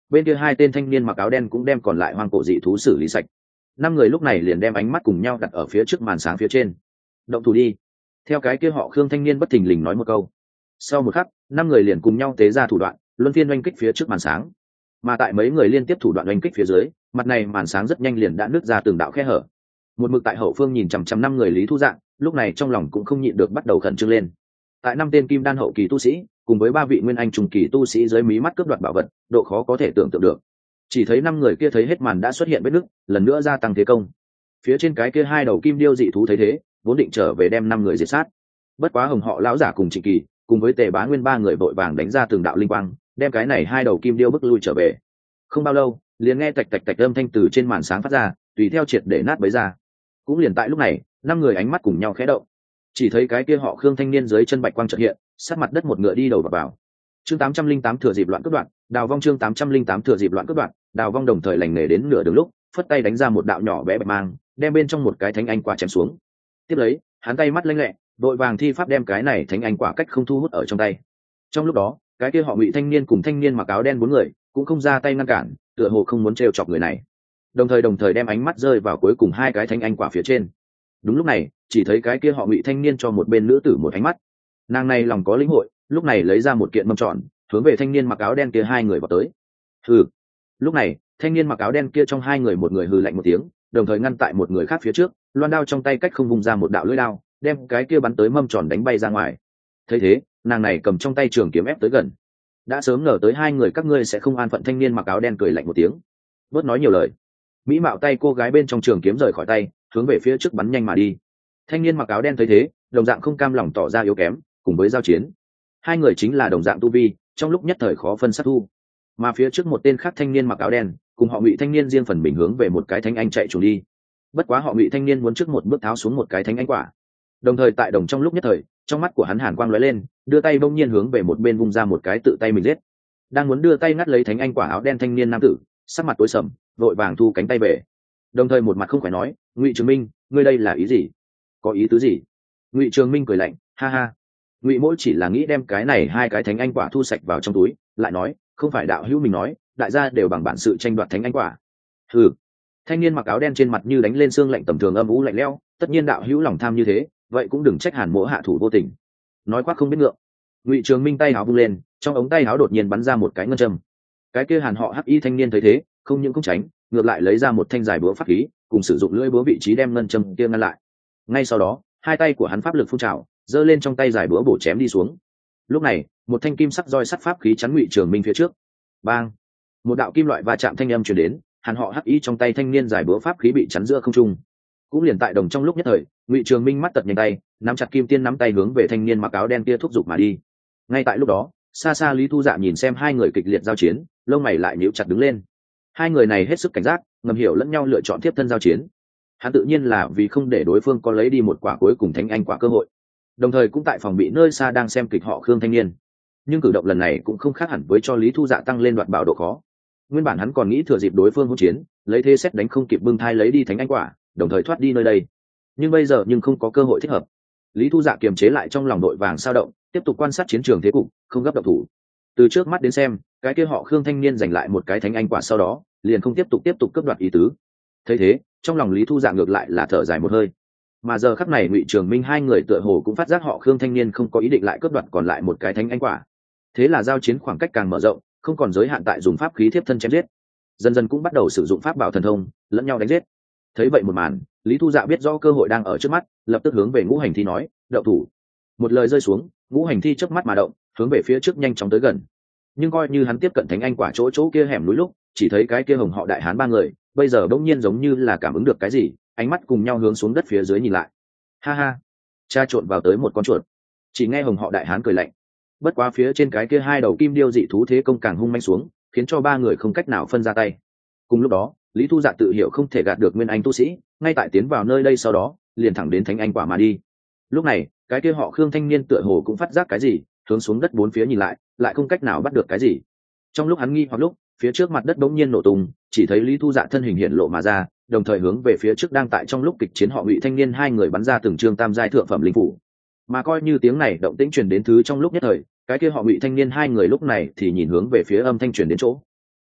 bên kia hai tên thanh niên mặc áo đen cũng đem còn lại hoang cổ dị thú xử lý sạch. 5 người lúc này liền đem ánh mắt cùng nhau đặt ở phía trước màn sáng phía trên. Động thủ đi. Theo cái kia họ Khương thanh niên bất thình lình nói một câu. Sau một khắc, 5 người liền cùng nhau tế ra thủ đoạn, luân phiên oanh kích phía trước màn sáng. Mà tại mấy người liên tiếp thủ đoạn oanh kích phía dưới, mặt này màn sáng rất nhanh liền đã nứt ra từng đạo khe hở. Một mực tại hậu phương nhìn chằm chằm 5 người Lý Thu Dạng, lúc này trong lòng cũng không nhịn được bắt đầu khẩn trương lên. Tại 5 tên kim đan hậu kỳ tu sĩ, cùng với 3 vị nguyên anh trùng kỳ tu sĩ dưới mí mắt cướp đoạt bảo vật, độ khó có thể tưởng tượng được. Chỉ thấy 5 người kia thấy hết màn đã xuất hiện vết nứt, lần nữa gia tăng thế công. Phía trên cái kia hai đầu kim điêu dị thú thấy thế, vốn định trở về đem 5 người diệt sát. Bất quá Hồng Họ lão giả cùng Trịnh Kỳ, cùng với Tề Bá Nguyên 3 người vội vàng đánh ra từng đạo linh quang, đem cái này hai đầu kim điêu bức lui trở về. Không bao lâu, liền nghe tạch tạch tạch âm thanh từ trên màn sáng phát ra, tùy theo triệt để nát bấy ra. Cũng liền tại lúc này, 5 người ánh mắt cùng nhau khẽ động. Chỉ thấy cái kia họ Khương thanh niên dưới chân bạch quang chợt hiện, sát mặt đất một ngựa đi đầu vào. Chương 808 thừa dịp loạn cướp đoạn, Đào Vong chương 808 thừa dịp loạn cướp đoạn, Đào Vong đồng thời lành nghề đến nửa đường lúc, phất tay đánh ra một đạo nhỏ bé bạch mang, đem bên trong một cái thánh anh quả chém xuống. Tiếp lấy, hắn tay mắt lanh lẹ, đội vàng thi pháp đem cái này thánh anh quả cách không thu hút ở trong tay. Trong lúc đó, cái kia họ Ngụy thanh niên cùng thanh niên mặc áo đen 4 người cũng không ra tay ngăn cản, tựa hồ không muốn trêu chọc người này. Đồng thời đem ánh mắt rơi vào cuối cùng hai cái thánh anh quả phía trên. Đúng lúc này, chỉ thấy cái kia họ Ngụy thanh niên cho một bên nữ tử một ánh mắt. Nàng này lòng có lĩnh hội, lúc này lấy ra một kiện mâm tròn, hướng về thanh niên mặc áo đen kia hai người vào tới. Hừ. Lúc này, thanh niên mặc áo đen kia trong hai người một người hừ lạnh một tiếng, đồng thời ngăn tại một người khác phía trước, loan đao trong tay cách không vùng ra một đạo lưỡi đao, đem cái kia bắn tới mâm tròn đánh bay ra ngoài. Thấy thế, nàng này cầm trong tay trường kiếm ép tới gần. Đã sớm ngờ tới hai người các ngươi sẽ không an phận, thanh niên mặc áo đen cười lạnh một tiếng. Bớt nói nhiều lời. Mỹ mạo tay cô gái bên trong trường kiếm rời khỏi tay, hướng về phía trước bắn nhanh mà đi. Thanh niên mặc áo đen thấy thế, đồng dạng không cam lòng tỏ ra yếu kém, cùng với giao chiến. Hai người chính là đồng dạng tu vi, trong lúc nhất thời khó phân sát thu. Mà phía trước một tên khác thanh niên mặc áo đen, cùng họ Ngụy thanh niên riêng phần mình hướng về một cái thánh anh chạy trốn đi. Bất quá họ Ngụy thanh niên muốn trước một bước tháo xuống một cái thánh anh quả. Đồng thời tại đồng trong lúc nhất thời, trong mắt của hắn hàn quang lóe lên, đưa tay bỗng nhiên hướng về một bên vung ra một cái tự tay mình giết. Đang muốn đưa tay ngắt lấy thánh anh quả áo đen thanh niên nam tử, sắc mặt tối sầm, vội vàng thu cánh tay về. Đồng thời một mặt không phải nói, Ngụy Trường Minh, ngươi đây là ý gì? Có ý tứ gì? Ngụy Trường Minh cười lạnh, ha ha. Ngụy Mỗi chỉ là nghĩ đem cái này hai cái thánh anh quả thu sạch vào trong túi, lại nói, không phải đạo hữu mình nói, đại gia đều bằng bản sự tranh đoạt thánh anh quả. Hừ. Thanh niên mặc áo đen trên mặt như đánh lên xương lạnh tầm thường âm u lạnh lẽo, tất nhiên đạo hữu lòng tham như thế, vậy cũng đừng trách Hàn Mỗ hạ thủ vô tình. Nói quát không biết ngượng. Ngụy Trường Minh tay áo vung lên, trong ống tay áo đột nhiên bắn ra một cái ngân châm. Cái kia Hàn họ Hắc Y thanh niên thấy thế, không những không tránh, ngược lại lấy ra một thanh dài búa pháp khí, cùng sử dụng lưỡi búa vị trí đem ngân châm kia ngăn lại. Ngay sau đó, hai tay của hắn pháp lực phun trào, giơ lên trong tay dài búa bổ chém đi xuống. Lúc này, một thanh kim sắc roi sắt pháp khí chắn Ngụy Trường Minh phía trước. Bang! Một đạo kim loại va chạm thanh âm truyền đến, Hàn họ Hắc Y trong tay thanh niên dài búa pháp khí bị chắn giữa không trung. Cũng liền tại đồng trong lúc nhất thời, Ngụy Trường Minh mắt tật nhanh tay, nắm chặt kim tiên nắm tay hướng về thanh niên mặc áo đen kia thúc giục mà đi. Ngay tại lúc đó, xa xa Lý Thu Dạ nhìn xem hai người kịch liệt giao chiến, lông mày lại nhíu chặt đứng lên. Hai người này hết sức cảnh giác, ngầm hiểu lẫn nhau lựa chọn tiếp thân giao chiến. Hắn tự nhiên là vì không để đối phương có lấy đi một quả cuối cùng thánh anh quả cơ hội. Đồng thời cũng tại phòng bị nơi xa đang xem kịch họ Khương thanh niên. Nhưng cử động lần này cũng không khác hẳn với cho Lý Thu Dạ tăng lên đoạt bảo độ khó. Nguyên bản hắn còn nghĩ thừa dịp đối phương hỗn chiến, lấy thế xét đánh không kịp bưng thai lấy đi thánh anh quả, đồng thời thoát đi nơi đây. Nhưng bây giờ không có cơ hội thích hợp. Lý Thu Dạ kiềm chế lại trong lòng đội vàng sao động, tiếp tục quan sát chiến trường thế cục, không gấp động thủ. Từ trước mắt đến xem, cái kia họ Khương thanh niên giành lại một cái thánh anh quả sau đó, liền không tiếp tục cướp đoạt ý tứ. Thấy thế, trong lòng Lý Thu Dạ ngược lại là thở dài một hơi. Mà giờ khắc này Ngụy Trường Minh hai người tựa hồ cũng phát giác họ Khương thanh niên không có ý định lại cướp đoạt còn lại một cái thánh anh quả. Thế là giao chiến khoảng cách càng mở rộng, không còn giới hạn tại dùng pháp khí tiếp thân chém giết. Dần dần cũng bắt đầu sử dụng pháp bảo thần thông, lẫn nhau đánh giết. Thấy vậy một màn, Lý Thu Dạ biết rõ cơ hội đang ở trước mắt, lập tức hướng về Ngũ Hành Thi nói, "Đậu thủ." Một lời rơi xuống, Ngũ Hành Thi chớp mắt mà động, hướng về phía trước nhanh chóng tới gần. Nhưng coi như hắn tiếp cận thánh anh quả chỗ kia hẻm núi lúc, chỉ thấy cái kia Hồng họ Đại Hán ba người, bây giờ bỗng nhiên giống như là cảm ứng được cái gì, ánh mắt cùng nhau hướng xuống đất phía dưới nhìn lại. Ha ha, cha trộn vào tới một con chuột. Chỉ nghe Hồng họ Đại Hán cười lạnh. Bất quá phía trên cái kia hai đầu kim điêu dị thú thế công càng hung manh xuống, khiến cho ba người không cách nào phân ra tay. Cùng lúc đó, Lý Thu Dạ tự hiểu không thể gạt được nguyên anh tu sĩ, ngay tại tiến vào nơi đây sau đó, liền thẳng đến thánh anh quả mà đi. Lúc này, cái kia họ Khương thanh niên tựa hồ cũng phát giác cái gì, hướng xuống đất bốn phía nhìn lại không cách nào bắt được cái gì. Trong lúc hắn nghi hoặc lúc, phía trước mặt đất bỗng nhiên nổ tung, chỉ thấy Lý Thu Dạ thân hình hiện lộ mà ra, đồng thời hướng về phía trước đang tại trong lúc kịch chiến họ Ngụy thanh niên hai người bắn ra từng chương tam giai thượng phẩm linh phủ. Mà coi như tiếng này động tĩnh truyền đến thứ trong lúc nhất thời, cái kia họ Ngụy thanh niên hai người lúc này thì nhìn hướng về phía âm thanh truyền đến chỗ.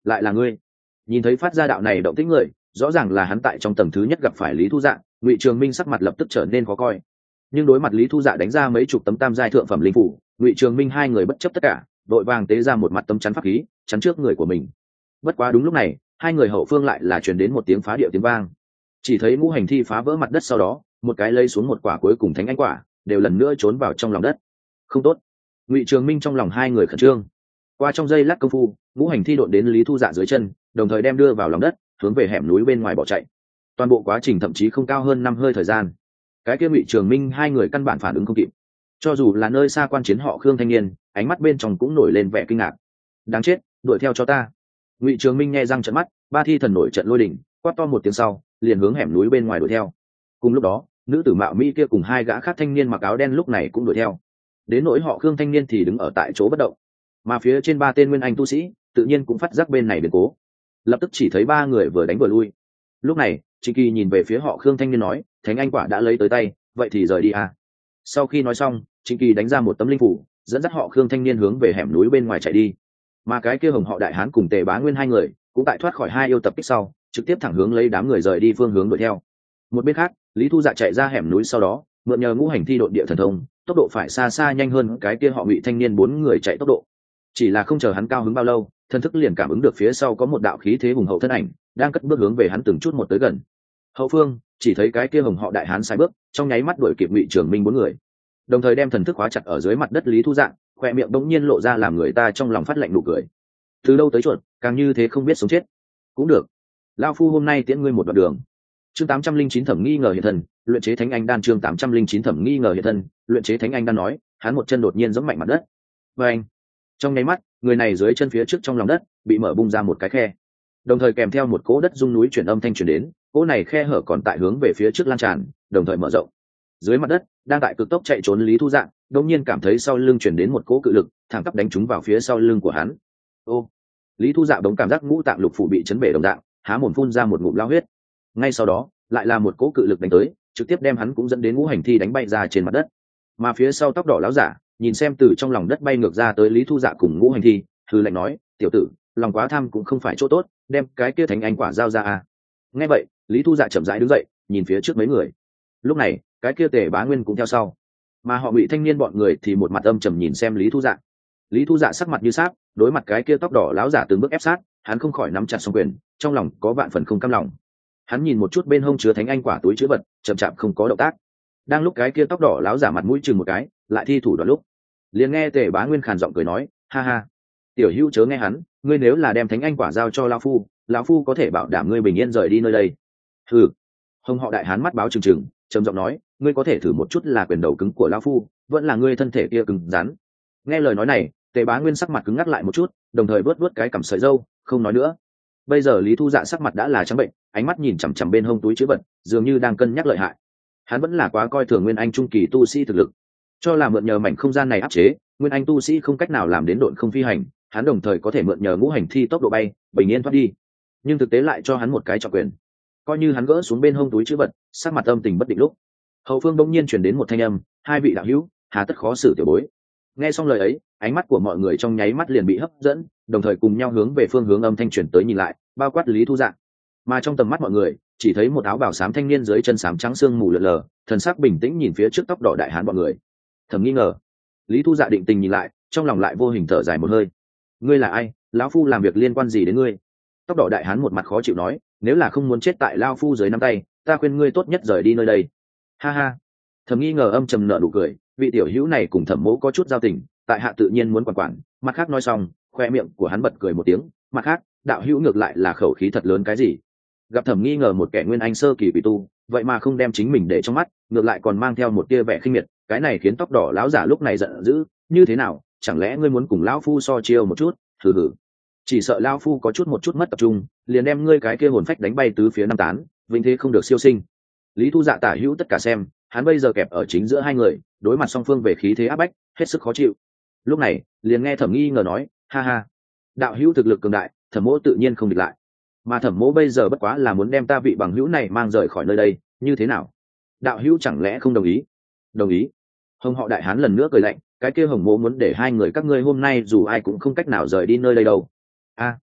lại là ngươi. Nhìn thấy phát ra đạo này động tĩnh người, rõ ràng là hắn tại trong tầng thứ nhất gặp phải Lý Thu Dạ. Ngụy Trường Minh sắc mặt lập tức trở nên khó coi, nhưng đối mặt Lý Thu Dạ đánh ra mấy chục tấm tam giai thượng phẩm linh phủ, Ngụy Trường Minh hai người bất chấp tất cả, đội vàng tế ra một mặt tấm chắn pháp khí chắn trước người của mình. Bất quá đúng lúc này, hai người hậu phương lại là truyền đến một tiếng phá điệu tiếng vang. Chỉ thấy ngũ hành thi phá vỡ mặt đất, sau đó một cái lấy xuống một quả cuối cùng thánh anh quả, đều lần nữa trốn vào trong lòng đất. Không tốt. Ngụy Trường Minh trong lòng hai người khẩn trương. Qua trong giây lát công phu, ngũ hành thi độn đến Lý Thu Dạ dưới chân, đồng thời đem đưa vào lòng đất, hướng về hẻm núi bên ngoài bỏ chạy. Toàn bộ quá trình thậm chí không cao hơn 5 hơi thời gian. Cái kia Ngụy Trường Minh hai người căn bản phản ứng không kịp. Cho dù là nơi xa quan chiến họ Khương thanh niên, ánh mắt bên trong cũng nổi lên vẻ kinh ngạc. Đáng chết, đuổi theo cho ta. Ngụy Trường Minh nghe răng trợn mắt, ba thi thần nổi trận lôi đình, quát to một tiếng sau, liền hướng hẻm núi bên ngoài đuổi theo. Cùng lúc đó, nữ tử mạo mỹ kia cùng hai gã khác thanh niên mặc áo đen lúc này cũng đuổi theo. Đến nỗi họ Khương thanh niên thì đứng ở tại chỗ bất động, mà phía trên ba tên nguyên anh tu sĩ tự nhiên cũng phát giác bên này biến cố, lập tức chỉ thấy ba người vừa đánh vừa lui. Lúc này Trịnh Kỳ nhìn về phía họ Khương thanh niên nói, thánh anh quả đã lấy tới tay, vậy thì rời đi à. Sau khi nói xong, Trịnh Kỳ đánh ra một tấm linh phủ, dẫn dắt họ Khương thanh niên hướng về hẻm núi bên ngoài chạy đi. Mà cái kia Hồng họ đại hán cùng Tề Bá Nguyên hai người cũng tại thoát khỏi hai yêu tập kích sau, trực tiếp thẳng hướng lấy đám người rời đi phương hướng đuổi theo. Một bên khác, Lý Thu Dạ chạy ra hẻm núi, sau đó mượn nhờ ngũ hành thi độn địa thần thông, tốc độ phải xa xa nhanh hơn cái kia họ Ngụy thanh niên bốn người chạy tốc độ. Chỉ là không chờ hắn cao hứng bao lâu, thân thức liền cảm ứng được phía sau có một đạo khí thế hùng hậu thân ảnh đang cất bước hướng về hắn từng chút một tới gần. Hậu phương chỉ thấy cái kia Hồng họ đại hán sai bước, trong nháy mắt đuổi kịp Ngụy Trường Minh bốn người, đồng thời đem thần thức khóa chặt ở dưới mặt đất Lý Thu Dạ, khoe miệng bỗng nhiên lộ ra làm người ta trong lòng phát lạnh nụ cười. Từ đâu tới chuột, càng như thế không biết sống chết. Cũng được, lao phu hôm nay tiễn ngươi một đoạn đường. Chương 809 thẩm nghi ngờ hiện thân, luyện chế thánh anh đan. Chương 809 thẩm nghi ngờ hiện thân, luyện chế thánh anh đan nói, hắn một chân đột nhiên giẫm mạnh mặt đất. Và anh, trong nháy mắt, người này dưới chân phía trước trong lòng đất bị mở bung ra một cái khe, đồng thời kèm theo một cỗ đất rung núi chuyển âm thanh truyền đến. Cỗ này khe hở còn tại hướng về phía trước lan tràn, đồng thời mở rộng. Dưới mặt đất, đang tại cực tốc chạy trốn Lý Thu Dạ, đột nhiên cảm thấy sau lưng truyền đến một cỗ cự lực, thẳng tắp đánh trúng vào phía sau lưng của hắn. Ô! Lý Thu Dạ bỗng cảm giác ngũ tạng lục phủ bị chấn bể đồng dạng, há mồm phun ra một ngụm lao huyết. Ngay sau đó, lại là một cỗ cự lực đánh tới, trực tiếp đem hắn cũng dẫn đến ngũ hành thi đánh bay ra trên mặt đất. Mà phía sau tóc đỏ lão giả nhìn xem từ trong lòng đất bay ngược ra tới Lý Thu Dạ cùng ngũ hành thi, hừ lạnh nói, tiểu tử, lòng quá tham cũng không phải chỗ tốt, đem cái kia thánh anh quả giao ra à. Nghe vậy, Lý Thu Dạ chậm rãi đứng dậy, nhìn phía trước mấy người. Lúc này, cái kia Tề Bá Nguyên cũng theo sau, mà họ Ngụy thanh niên bọn người thì một mặt âm trầm nhìn xem Lý Thu Dạ. Lý Thu Dạ sắc mặt như sáp, đối mặt cái kia tóc đỏ lão giả từng bước ép sát, hắn không khỏi nắm chặt song quyền, trong lòng có vạn phần không cam lòng. Hắn nhìn một chút bên hông chứa thánh anh quả túi chứa vật, chậm chạp không có động tác. Đang lúc cái kia tóc đỏ lão giả mặt mũi chừng một cái, lại thi thủ đoạn lúc, liền nghe Tề Bá Nguyên khàn giọng cười nói, ha ha, tiểu hữu chớ nghe hắn, ngươi nếu là đem thánh anh quả giao cho lão phu có thể bảo đảm ngươi bình yên rời đi nơi đây. Hừ. Hồng họ đại hán mắt báo trừng trừng, trầm giọng nói, ngươi có thể thử một chút là quyền đầu cứng của lão phu, vẫn là ngươi thân thể kia cứng rắn. Nghe lời nói này, Tề Bá Nguyên sắc mặt cứng ngắc lại một chút, đồng thời vớt cái cằm sợi râu, không nói nữa. Bây giờ Lý Thu Dạ sắc mặt đã là trắng bệnh, ánh mắt nhìn chằm chằm bên hông túi chứa vật, dường như đang cân nhắc lợi hại. Hắn vẫn là quá coi thường nguyên anh trung kỳ tu sĩ thực lực, cho là mượn nhờ mảnh không gian này áp chế nguyên anh tu sĩ không cách nào làm đến độn không phi hành, hắn đồng thời có thể mượn nhờ ngũ hành thi tốc độ bay bình yên thoát đi. Nhưng thực tế lại cho hắn một cái trọng quyền, coi như hắn gỡ xuống bên hông túi chứa vật, sắc mặt âm tình bất định lúc, hậu phương bỗng nhiên truyền đến một thanh âm, hai vị đạo hữu, hà tất khó xử tiểu bối. Nghe xong lời ấy, ánh mắt của mọi người trong nháy mắt liền bị hấp dẫn, đồng thời cùng nhau hướng về phương hướng âm thanh truyền tới nhìn lại, bao quát Lý Thu Dạ. Mà trong tầm mắt mọi người chỉ thấy một áo bào xám thanh niên dưới chân xám trắng sương mù lượn lờ, thần sắc bình tĩnh nhìn phía trước tóc đỏ đại hán bọn người. Thầm nghi ngờ, Lý Thu Dạ định tình nhìn lại, trong lòng lại vô hình thở dài một hơi. Ngươi là ai? Lão phu làm việc liên quan gì đến ngươi? Tóc đỏ đại hán một mặt khó chịu nói, nếu là không muốn chết tại lao phu dưới nắm tay, ta khuyên ngươi tốt nhất rời đi nơi đây. Ha ha. Thầm nghi ngờ âm trầm nợ nụ cười, vị tiểu hữu này cùng Thẩm Mỗ có chút giao tình, tại hạ tự nhiên muốn quản. Mặt khác nói xong, khoe miệng của hắn bật cười một tiếng, mặt khác, đạo hữu ngược lại là khẩu khí thật lớn cái gì? Gặp Thẩm nghi ngờ một kẻ nguyên anh sơ kỳ quỷ tu, vậy mà không đem chính mình để trong mắt, ngược lại còn mang theo một tia vẻ khinh miệt, cái này khiến tóc đỏ lão giả lúc này giận dữ, như thế nào, chẳng lẽ ngươi muốn cùng lão phu so chiêu một chút? Hừ hừ, chỉ sợ lão phu có một chút mất tập trung, liền đem ngươi cái kia hồn phách đánh bay tứ phía năm tán, vinh thế không được siêu sinh. Lý Thu Dạ tả hữu tất cả xem, hắn bây giờ kẹp ở chính giữa hai người, đối mặt song phương về khí thế áp bách, hết sức khó chịu. Lúc này, liền nghe Thẩm nghi ngờ nói, ha ha, đạo hữu thực lực cường đại, Thẩm Mỗ tự nhiên không địch lại, mà Thẩm Mỗ bây giờ bất quá là muốn đem ta vị bằng hữu này mang rời khỏi nơi đây, như thế nào? Đạo hữu chẳng lẽ không đồng ý? Đồng ý. Hồng họ đại hán lần nữa cười lạnh, cái kia Hồng Mỗ muốn để hai người các ngươi hôm nay dù ai cũng không cách nào rời đi nơi đây đâu. A,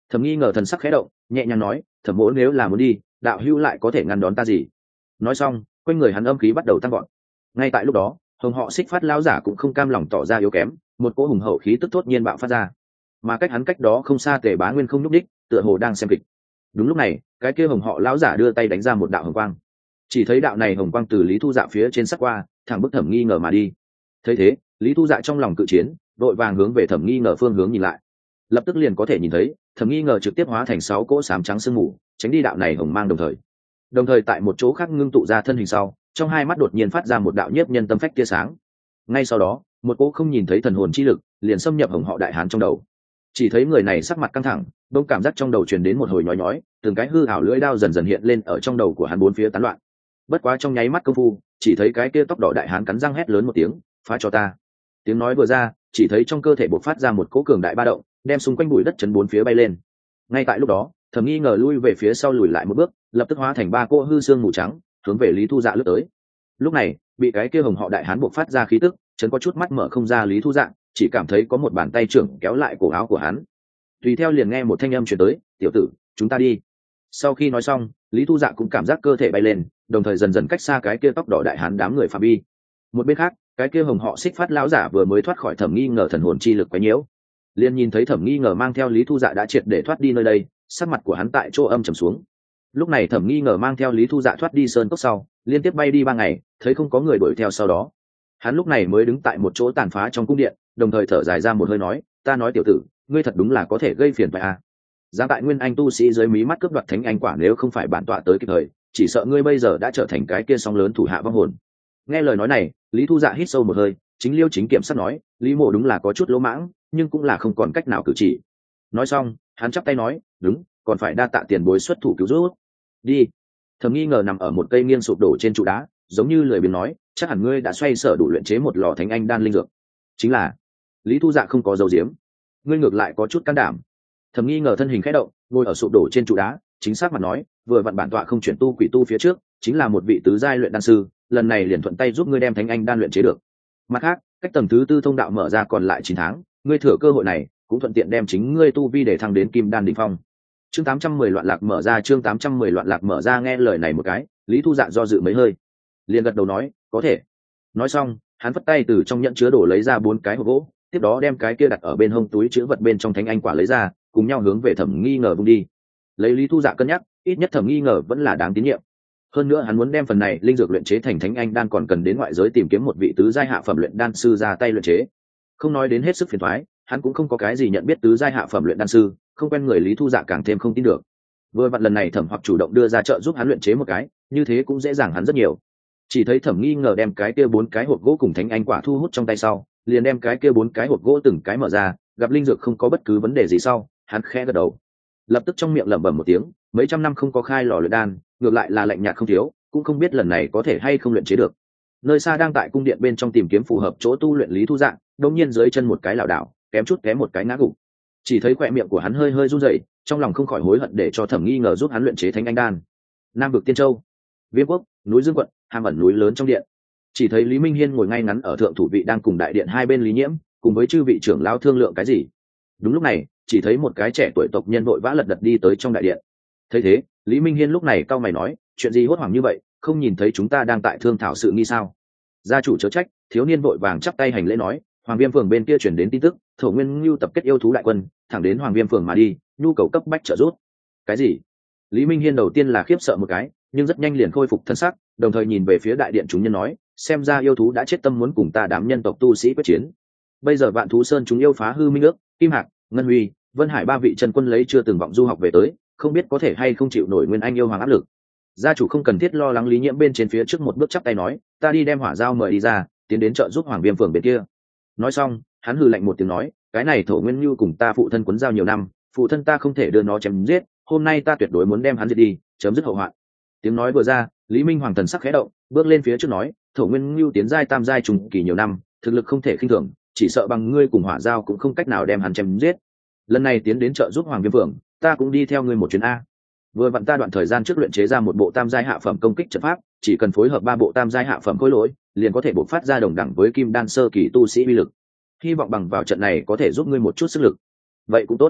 Thẩm Nghi Ngờ thần sắc khẽ động, nhẹ nhàng nói, Thẩm mỗ nếu là muốn đi, đạo hữu lại có thể ngăn đón ta gì? Nói xong, quanh người hắn âm khí bắt đầu tăng gọn. Ngay tại lúc đó, hồng họ Xích Phát lão giả cũng không cam lòng tỏ ra yếu kém, một cỗ hùng hậu khí tức thốt nhiên bạo phát ra. Mà cách hắn cách đó không xa Tề Bá Nguyên không nhúc đích, tựa hồ đang xem kịch. Đúng lúc này, cái kia hồng họ lão giả đưa tay đánh ra một đạo hồng quang. Chỉ thấy đạo này hồng quang từ Lý Thu Dạ phía trên sắc qua, thẳng bức Thẩm Nghi Ngờ mà đi. Thấy thế, Lý Thu Dạ trong lòng cự chiến, đội vàng hướng về Thẩm Nghi Ngờ phương hướng nhìn lại. Lập tức liền có thể nhìn thấy, Thẩm Nghi Ngờ trực tiếp hóa thành 6 cỗ xám trắng sương mù, tránh đi đạo này hồng mang đồng thời tại một chỗ khác ngưng tụ ra thân hình sau, trong hai mắt đột nhiên phát ra một đạo nhiếp nhân tâm phách tia sáng. Ngay sau đó, một cỗ không nhìn thấy thần hồn chi lực liền xâm nhập hồng họ đại hán trong đầu. Chỉ thấy người này sắc mặt căng thẳng, đông cảm giác trong đầu truyền đến một hồi nhói nhói, từng cái hư ảo lưỡi đao dần dần hiện lên ở trong đầu của hắn bốn phía tán loạn. Bất quá trong nháy mắt công phu, chỉ thấy cái kia tóc đỏ đại hán cắn răng hét lớn một tiếng, phá cho ta. Tiếng nói vừa ra, chỉ thấy trong cơ thể bộc phát ra một cỗ cường đại ba động, đem xung quanh bụi đất chấn bốn phía bay lên. Ngay tại lúc đó, Thẩm Nghi Ngờ lui về phía sau lùi lại một bước, lập tức hóa thành 3 cỗ hư xương mù trắng, hướng về Lý Thu Dạ lướt tới. Lúc này, bị cái kia hồng họ đại hán bộc phát ra khí tức, chấn có chút mắt mở không ra Lý Thu Dạ, chỉ cảm thấy có một bàn tay trưởng kéo lại cổ áo của hắn. Tùy theo liền nghe một thanh âm truyền tới, "Tiểu tử, chúng ta đi." Sau khi nói xong, Lý Thu Dạ cũng cảm giác cơ thể bay lên, đồng thời dần dần cách xa cái kia tóc đỏ đại hán đám người phạm vi. Một bên khác, cái kia hồng họ Xích Phát lão giả vừa mới thoát khỏi Thẩm Nghi Ngờ thần hồn chi lực quấy nhiễu, liền nhìn thấy Thẩm Nghi Ngờ mang theo Lý Thu Dạ đã triệt để thoát đi nơi đây, sắc mặt của hắn tại chỗ âm trầm xuống. Lúc này Thẩm Nghi Ngờ mang theo Lý Thu Dạ thoát đi sơn cốc sau, liên tiếp bay đi 3 ngày, thấy không có người đuổi theo sau đó, hắn lúc này mới đứng tại một chỗ tàn phá trong cung điện, đồng thời thở dài ra một hơi nói, "Ta nói tiểu tử, ngươi thật đúng là có thể gây phiền phải à? Dám tại nguyên anh tu sĩ dưới mí mắt cướp đoạt thánh anh quả, nếu không phải bản tọa tới kịp thời, chỉ sợ ngươi bây giờ đã trở thành cái kia sóng lớn thủ hạ vong hồn." Nghe lời nói này, Lý Thu Dạ hít sâu một hơi, chính liêu chính kiểm sát nói, Lý Mộ đúng là có chút lỗ mãng, nhưng cũng là không còn cách nào cử chỉ. Nói xong, hắn chắp tay nói, "Đúng, còn phải đa tạ tiền bối xuất thủ cứu giúp. Đi." Thẩm Nghi Ngờ nằm ở một cây nghiêng sụp đổ trên trụ đá, giống như lười biếng nói, "Chắc hẳn ngươi đã xoay sở đủ luyện chế một lò thánh anh đan linh dược." Chính là. Lý Thu Dạ không có dấu diếm, ngươi ngược lại có chút can đảm. Thẩm Nghi Ngờ thân hình khẽ động, ngồi ở sụp đổ trên trụ đá, chính xác mà nói, vừa vặn bản tọa không chuyển tu quỷ tu phía trước, chính là một vị tứ giai luyện đan sư, lần này liền thuận tay giúp ngươi đem thánh anh đan luyện chế được. Mặt khác, cách tầng thứ 4 thông đạo mở ra còn lại 9 tháng, ngươi thừa cơ hội này, cũng thuận tiện đem chính ngươi tu vi để thăng đến kim đan đỉnh phong. Chương 810 loạn lạc mở ra, chương 810 loạn lạc mở ra. Nghe lời này một cái, Lý Thu Dạ do dự mấy hơi, liền gật đầu nói, "Có thể." Nói xong, hắn vất tay từ trong nhẫn chứa đồ lấy ra 4 cái hộp gỗ, tiếp đó đem cái kia đặt ở bên hông túi chứa vật bên trong thánh anh quả lấy ra, cùng nhau hướng về Thẩm Nghi Ngờ vung đi. Lấy Lý Thu Dạ cân nhắc, ít nhất Thẩm Nghi Ngờ vẫn là đáng tín nhiệm. Hơn nữa hắn muốn đem phần này linh dược luyện chế thành thánh anh đan, còn cần đến ngoại giới tìm kiếm một vị tứ giai hạ phẩm luyện đan sư ra tay luyện chế. Không nói đến hết sức phiền toái, hắn cũng không có cái gì nhận biết tứ giai hạ phẩm luyện đan sư, không quen người Lý Thu Dạ càng thêm không tin được. Vừa vặn lần này Thẩm Hoặc chủ động đưa ra trợ giúp hắn luyện chế một cái, như thế cũng dễ dàng hắn rất nhiều. Chỉ thấy Thẩm Nghi Ngờ đem cái kia 4 cái hộp gỗ cùng thánh anh quả thu hút trong tay sau, liền đem cái kia 4 cái hộp gỗ từng cái mở ra, gặp linh dược không có bất cứ vấn đề gì sau, hắn khẽ gật đầu. Lập tức trong miệng lẩm bẩm một tiếng, mấy trăm năm không có khai lò luyện đan, ngược lại là lạnh nhạt không thiếu, cũng không biết lần này có thể hay không luyện chế được. Nơi xa đang tại cung điện bên trong tìm kiếm phù hợp chỗ tu luyện Lý Thu Dạ, đột nhiên dưới chân một cái lảo đảo, kém chút té một cái ngã gục. Chỉ thấy khóe miệng của hắn hơi hơi run rẩy, trong lòng không khỏi hối hận để cho Thẩm Nghi Ngờ giúp hắn luyện chế thánh anh đan. Nam vực Tiên Châu, Viêm Quốc, núi Dương quận, hàm ẩn núi lớn trong điện. Chỉ thấy Lý Minh Hiên ngồi ngay ngắn ở thượng thủ vị, đang cùng đại điện hai bên Lý Nhiễm cùng với chư vị trưởng lão thương lượng cái gì. Đúng lúc này, chỉ thấy một cái trẻ tuổi tộc nhân vội vã lật đật đi tới trong đại điện. Thấy thế, Lý Minh Hiên lúc này cau mày nói, "Chuyện gì hốt hoảng như vậy, không nhìn thấy chúng ta đang tại thương thảo sự nghi sao?" Gia chủ chớ trách, thiếu niên vội vàng chắp tay hành lễ nói, "Hoàng Viêm phường bên kia chuyển đến tin tức, Thổ Nguyên Nưu tập kết yêu thú đại quân, thẳng đến Hoàng Viêm phường mà đi, nhu cầu cấp bách trợ giúp." Cái gì? Lý Minh Hiên đầu tiên là khiếp sợ một cái, nhưng rất nhanh liền khôi phục thân sắc, đồng thời nhìn về phía đại điện chúng nhân nói, "Xem ra yêu thú đã chết tâm muốn cùng ta đám nhân tộc tu sĩ quyết chiến. Bây giờ Vạn Thú Sơn chúng yêu phá hư Minh ước, Kim Hạc, Ngân Huy, Vân Hải 3 vị chân quân lấy chưa từng vọng du học về tới, không biết có thể hay không chịu nổi Nguyên Anh yêu hoàng áp lực." Gia chủ không cần thiết lo lắng, Lý Nhiễm bên trên phía trước một bước chắp tay nói, "Ta đi đem hỏa giao mời đi ra, tiến đến trợ giúp Hoàng Viêm phường bên kia." Nói xong, hắn hừ lạnh một tiếng nói, "Cái này Thổ Nguyên Nưu cùng ta phụ thân quấn giao nhiều năm, phụ thân ta không thể đưa nó chém giết, hôm nay ta tuyệt đối muốn đem hắn giết đi, chấm dứt hậu hoạn." Tiếng nói vừa ra, Lý Minh Hoàng thần sắc khẽ động, bước lên phía trước nói, "Thổ Nguyên Nưu tiến giai tam giai trùng kỳ nhiều năm, thực lực không thể khinh thường, chỉ sợ bằng ngươi cùng hỏa giao cũng không cách nào đem hắn chém giết. Lần này tiến đến trợ giúp Hoàng Viêm phường, ta cũng đi theo ngươi một chuyến a. Vừa vặn ta đoạn thời gian trước luyện chế ra một bộ tam giai hạ phẩm công kích trận pháp, chỉ cần phối hợp 3 bộ tam giai hạ phẩm khối lỗi, liền có thể bộc phát ra đồng đẳng với kim đan sơ kỳ tu sĩ uy lực. Hy vọng bằng vào trận này có thể giúp ngươi một chút sức lực." "Vậy cũng tốt."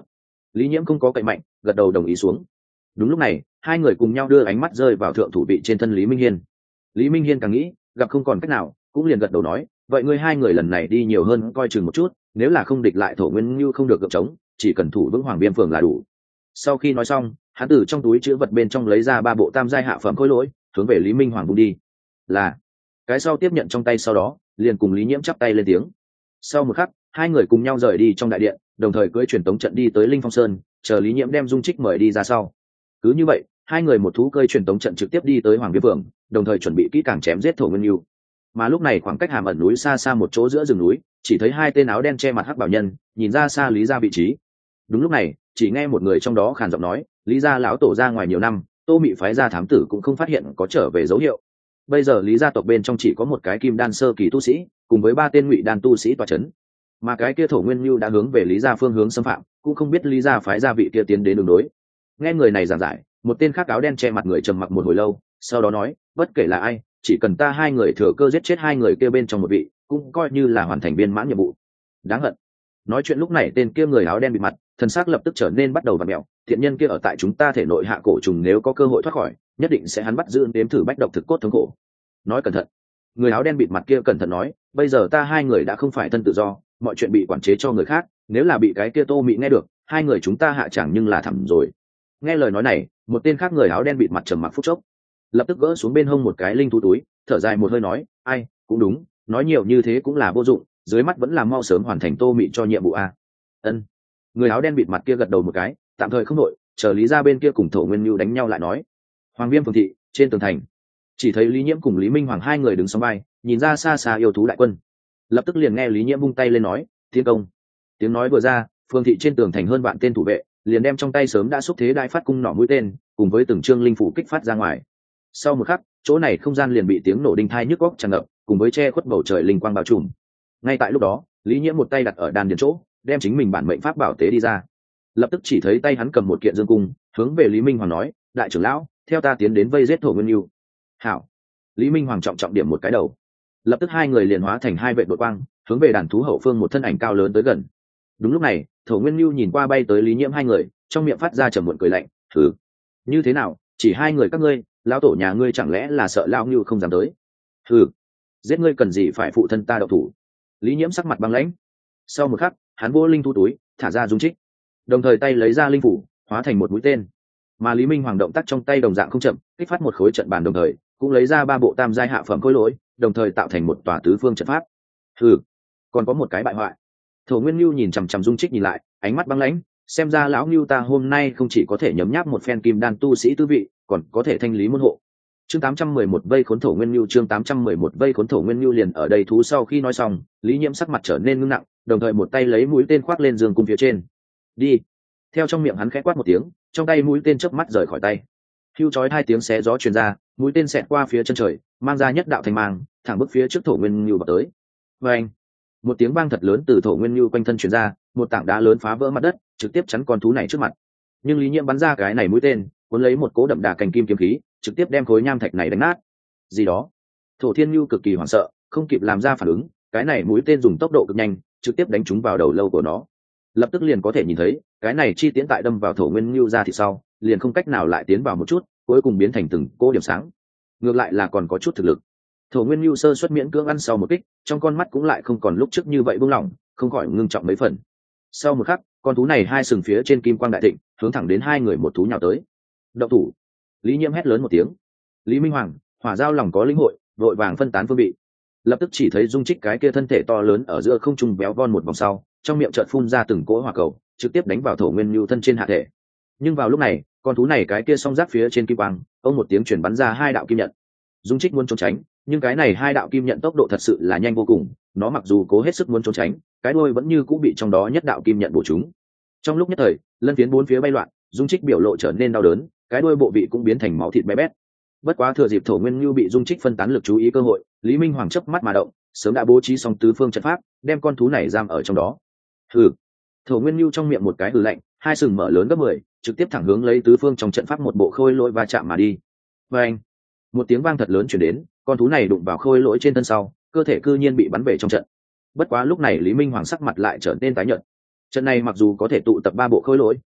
Lý Nhiễm không có cậy mạnh, gật đầu đồng ý xuống. Đúng lúc này, hai người cùng nhau đưa ánh mắt rơi vào thượng thủ vị trên thân Lý Minh Hiên. Lý Minh Hiên càng nghĩ, gặp không còn cách nào, cũng liền gật đầu nói, vậy ngươi hai người lần này đi nhiều hơn coi chừng một chút, nếu là không địch lại Thổ Nguyên Nưu không được gượng chống, chỉ cần thủ vững Hoàng Viêm phường là đủ. Sau khi nói xong, hắn từ trong túi chứa vật bên trong lấy ra 3 bộ tam giai hạ phẩm khối lỗi, hướng về Lý Minh Hoàng vung đi. Là cái sau tiếp nhận trong tay, sau đó liền cùng Lý Nhiễm chắp tay lên tiếng. Sau một khắc, hai người cùng nhau rời đi trong đại điện, đồng thời cưỡi truyền tống trận đi tới Linh Phong Sơn, chờ Lý Nhiễm đem Dung Trích mời đi ra sau. Cứ như vậy, hai người một thú cưỡi truyền tống trận trực tiếp đi tới Hoàng Viêm phường, đồng thời chuẩn bị kỹ càng chém giết Thổ Nguyên Nưu. Mà lúc này khoảng cách hàm ẩn núi xa xa một chỗ giữa rừng núi, chỉ thấy hai tên áo đen che mặt hắc bảo nhân nhìn ra xa Lý gia vị trí. Đúng lúc này, chỉ nghe một người trong đó khàn giọng nói, Lý gia lão tổ ra ngoài nhiều năm, Tô Mị phái ra thám tử cũng không phát hiện có trở về dấu hiệu. Bây giờ Lý gia tộc bên trong chỉ có một cái kim đan sơ kỳ tu sĩ, cùng với 3 tên ngụy đan tu sĩ tọa chấn. Mà cái kia Thổ Nguyên Nưu đã hướng về Lý gia phương hướng xâm phạm, cũng không biết Lý gia phái ra vị kia tiến đến đường đối. Nghe người này giảng giải, một tên khác áo đen che mặt người trầm mặc một hồi lâu, sau đó nói, bất kể là ai, chỉ cần ta hai người thừa cơ giết chết hai người kia bên trong một vị, cũng coi như là hoàn thành viên mãn nhiệm vụ. Đáng hận. Nói chuyện lúc này tên kia người áo đen bị mặt, thần sắc lập tức trở nên bắt đầu vặn mèo. Thiện nhân kia ở tại chúng ta thể nội hạ cổ trùng, nếu có cơ hội thoát khỏi, nhất định sẽ hắn bắt giữ đếm thử bách độc thực cốt thống khổ. Nói cẩn thận. Người áo đen bịt mặt kia cẩn thận nói, bây giờ ta hai người đã không phải thân tự do, mọi chuyện bị quản chế cho người khác, nếu là bị cái kia Tô Mị nghe được, hai người chúng ta hạ chẳng nhưng là thẳm rồi. Nghe lời nói này, một tên khác người áo đen bịt mặt trầm mặc phút chốc, lập tức gỡ xuống bên hông một cái linh thú túi, thở dài một hơi nói, ai, cũng đúng, nói nhiều như thế cũng là vô dụng, dưới mắt vẫn là mau sớm hoàn thành Tô Mị cho nhiệm vụ a. Ân. Người áo đen bịt mặt kia gật đầu một cái, tạm thời không đội, chờ Lý gia bên kia cùng Thổ Nguyên Nưu đánh nhau lại nói. Hoàng Viêm phường thị, trên tường thành, chỉ thấy Lý Nhiễm cùng Lý Minh Hoàng hai người đứng song vai, nhìn ra xa xa yêu thú đại quân. Lập tức liền nghe Lý Nhiễm vung tay lên nói, tiến công. Tiếng nói vừa ra, phường thị trên tường thành hơn vạn tên thủ vệ liền đem trong tay sớm đã xúc thế đai phát cung nỏ mũi tên, cùng với từng trương linh phủ kích phát ra ngoài. Sau một khắc, chỗ này không gian liền bị tiếng nổ đinh thai nhức óc tràn ngập, cùng với che khuất bầu trời linh quang bao trùm. Ngay tại lúc đó, Lý Nhiễm một tay đặt ở đan điền chỗ, đem chính mình bản mệnh pháp bảo tế đi ra. Lập tức chỉ thấy tay hắn cầm một kiện dương cung, hướng về Lý Minh Hoàng nói, đại trưởng lão, theo ta tiến đến vây giết Thổ Nguyên Nưu. Hảo. Lý Minh Hoàng trọng trọng điểm một cái đầu. Lập tức hai người liền hóa thành hai vệ đội quang, hướng về đàn thú hậu phương một thân ảnh cao lớn tới gần. Đúng lúc này, Thổ Nguyên Nưu nhìn qua bay tới Lý Nhiễm hai người, trong miệng phát ra trầm muộn cười lạnh, thử. Như thế nào, chỉ hai người các ngươi, lão tổ nhà ngươi chẳng lẽ là sợ lão Nưu không dám tới? Thử. Giết ngươi cần gì phải phụ thân ta động thủ? Lý Nhiễm sắc mặt băng lãnh. Sau một khắc, hắn vô linh thu túi, thả ra Dung Trích, đồng thời tay lấy ra linh phủ, hóa thành một mũi tên. Mà Lý Minh Hoàng động tác trong tay đồng dạng không chậm, kích phát một khối trận bàn, đồng thời cũng lấy ra 3 bộ tam giai hạ phẩm khối lỗi, đồng thời tạo thành một tòa tứ phương trận pháp. Hừ, còn có một cái bại hoại. Thổ Nguyên Nưu nhìn chằm chằm Dung Trích nhìn lại, ánh mắt băng lãnh, xem ra lão Nưu ta hôm nay không chỉ có thể nhấm nháp một phen kim đan tu sĩ tư vị, còn có thể thanh lý môn hộ. Chương 811 vây khốn Thổ Nguyên Nưu, chương 811 vây khốn Thổ Nguyên Nưu. Liền ở đây thú sau khi nói xong, Lý Nhiễm sắc mặt trở nên ngưng nặng, đồng thời một tay lấy mũi tên khoác lên giường cung phía trên. Đi. Theo trong miệng hắn khẽ quát một tiếng, trong tay mũi tên chớp mắt rời khỏi tay. Hưu chói hai tiếng xé gió truyền ra, mũi tên xẹt qua phía chân trời, mang ra nhất đạo thanh mang, thẳng bước phía trước Thổ Nguyên Nưu vào tới. Oeng! Một tiếng vang thật lớn từ Thổ Nguyên Nưu quanh thân truyền ra, một tảng đá lớn phá vỡ mặt đất, trực tiếp chắn con thú này trước mặt. Nhưng Lý Nhiễm bắn ra cái này mũi tên, cuốn lấy một cỗ đậm đà cành kim kiếm khí, trực tiếp đem khối nham thạch này đánh nát. Gì đó? Thổ Thiên Nưu cực kỳ hoảng sợ, không kịp làm ra phản ứng, cái này mũi tên dùng tốc độ cực nhanh, trực tiếp đánh trúng vào đầu lâu của nó. Lập tức liền có thể nhìn thấy, cái này chi tiễn tại đâm vào Thổ Nguyên Nưu ra thì sau, liền không cách nào lại tiến vào một chút, cuối cùng biến thành từng cỗ điểm sáng. Ngược lại là còn có chút thực lực. Thổ Nguyên Nưu sơ suất miễn cưỡng ăn sau một kích, trong con mắt cũng lại không còn lúc trước như vậy buông lỏng, không khỏi ngưng trọng mấy phần. Sau một khắc, con thú này hai sừng phía trên kim quang đại thịnh, hướng thẳng đến hai người một thú nhào tới. Động thủ! Lý Nhiễm hét lớn một tiếng. Lý Minh Hoàng, hỏa giao lòng có linh hội, vội vàng phân tán phương vị. Lập tức chỉ thấy Dung Trích cái kia thân thể to lớn ở giữa không trung béo von một vòng sau, trong miệng chợt phun ra từng cỗ hỏa cầu, trực tiếp đánh vào Thổ Nguyên Nưu thân trên hạ thể. Nhưng vào lúc này, con thú này cái kia song giáp phía trên kim quang, ông một tiếng truyền bắn ra hai đạo kim nhận. Dung Trích muốn trốn tránh, nhưng cái này hai đạo kim nhận tốc độ thật sự là nhanh vô cùng, nó mặc dù cố hết sức muốn trốn tránh, cái đuôi vẫn như cũ bị trong đó nhất đạo kim nhận bổ trúng. Trong lúc nhất thời, lân phiến bốn phía bay loạn, Dung Trích biểu lộ trở nên đau đớn, cái đuôi bộ vị cũng biến thành máu thịt bé bét. Bất quá thừa dịp Thổ Nguyên Nưu bị Dung Trích phân tán lực chú ý cơ hội, Lý Minh Hoàng chớp mắt mà động, sớm đã bố trí xong tứ phương trận pháp, đem con thú này giam ở trong đó. Hừ. Thổ Nguyên Nưu trong miệng một cái hừ lạnh, hai sừng mở lớn gấp 10, trực tiếp thẳng hướng lấy tứ phương trong trận pháp một bộ khôi lỗi va chạm mà đi. Oeng! Một tiếng vang thật lớn truyền đến, con thú này đụng vào khôi lỗi trên thân sau, cơ thể cư nhiên bị bắn bể trong trận. Bất quá lúc này Lý Minh Hoàng sắc mặt lại trở nên tái nhợt. Trận này mặc dù có thể tụ tập 3 bộ khôi lỗi,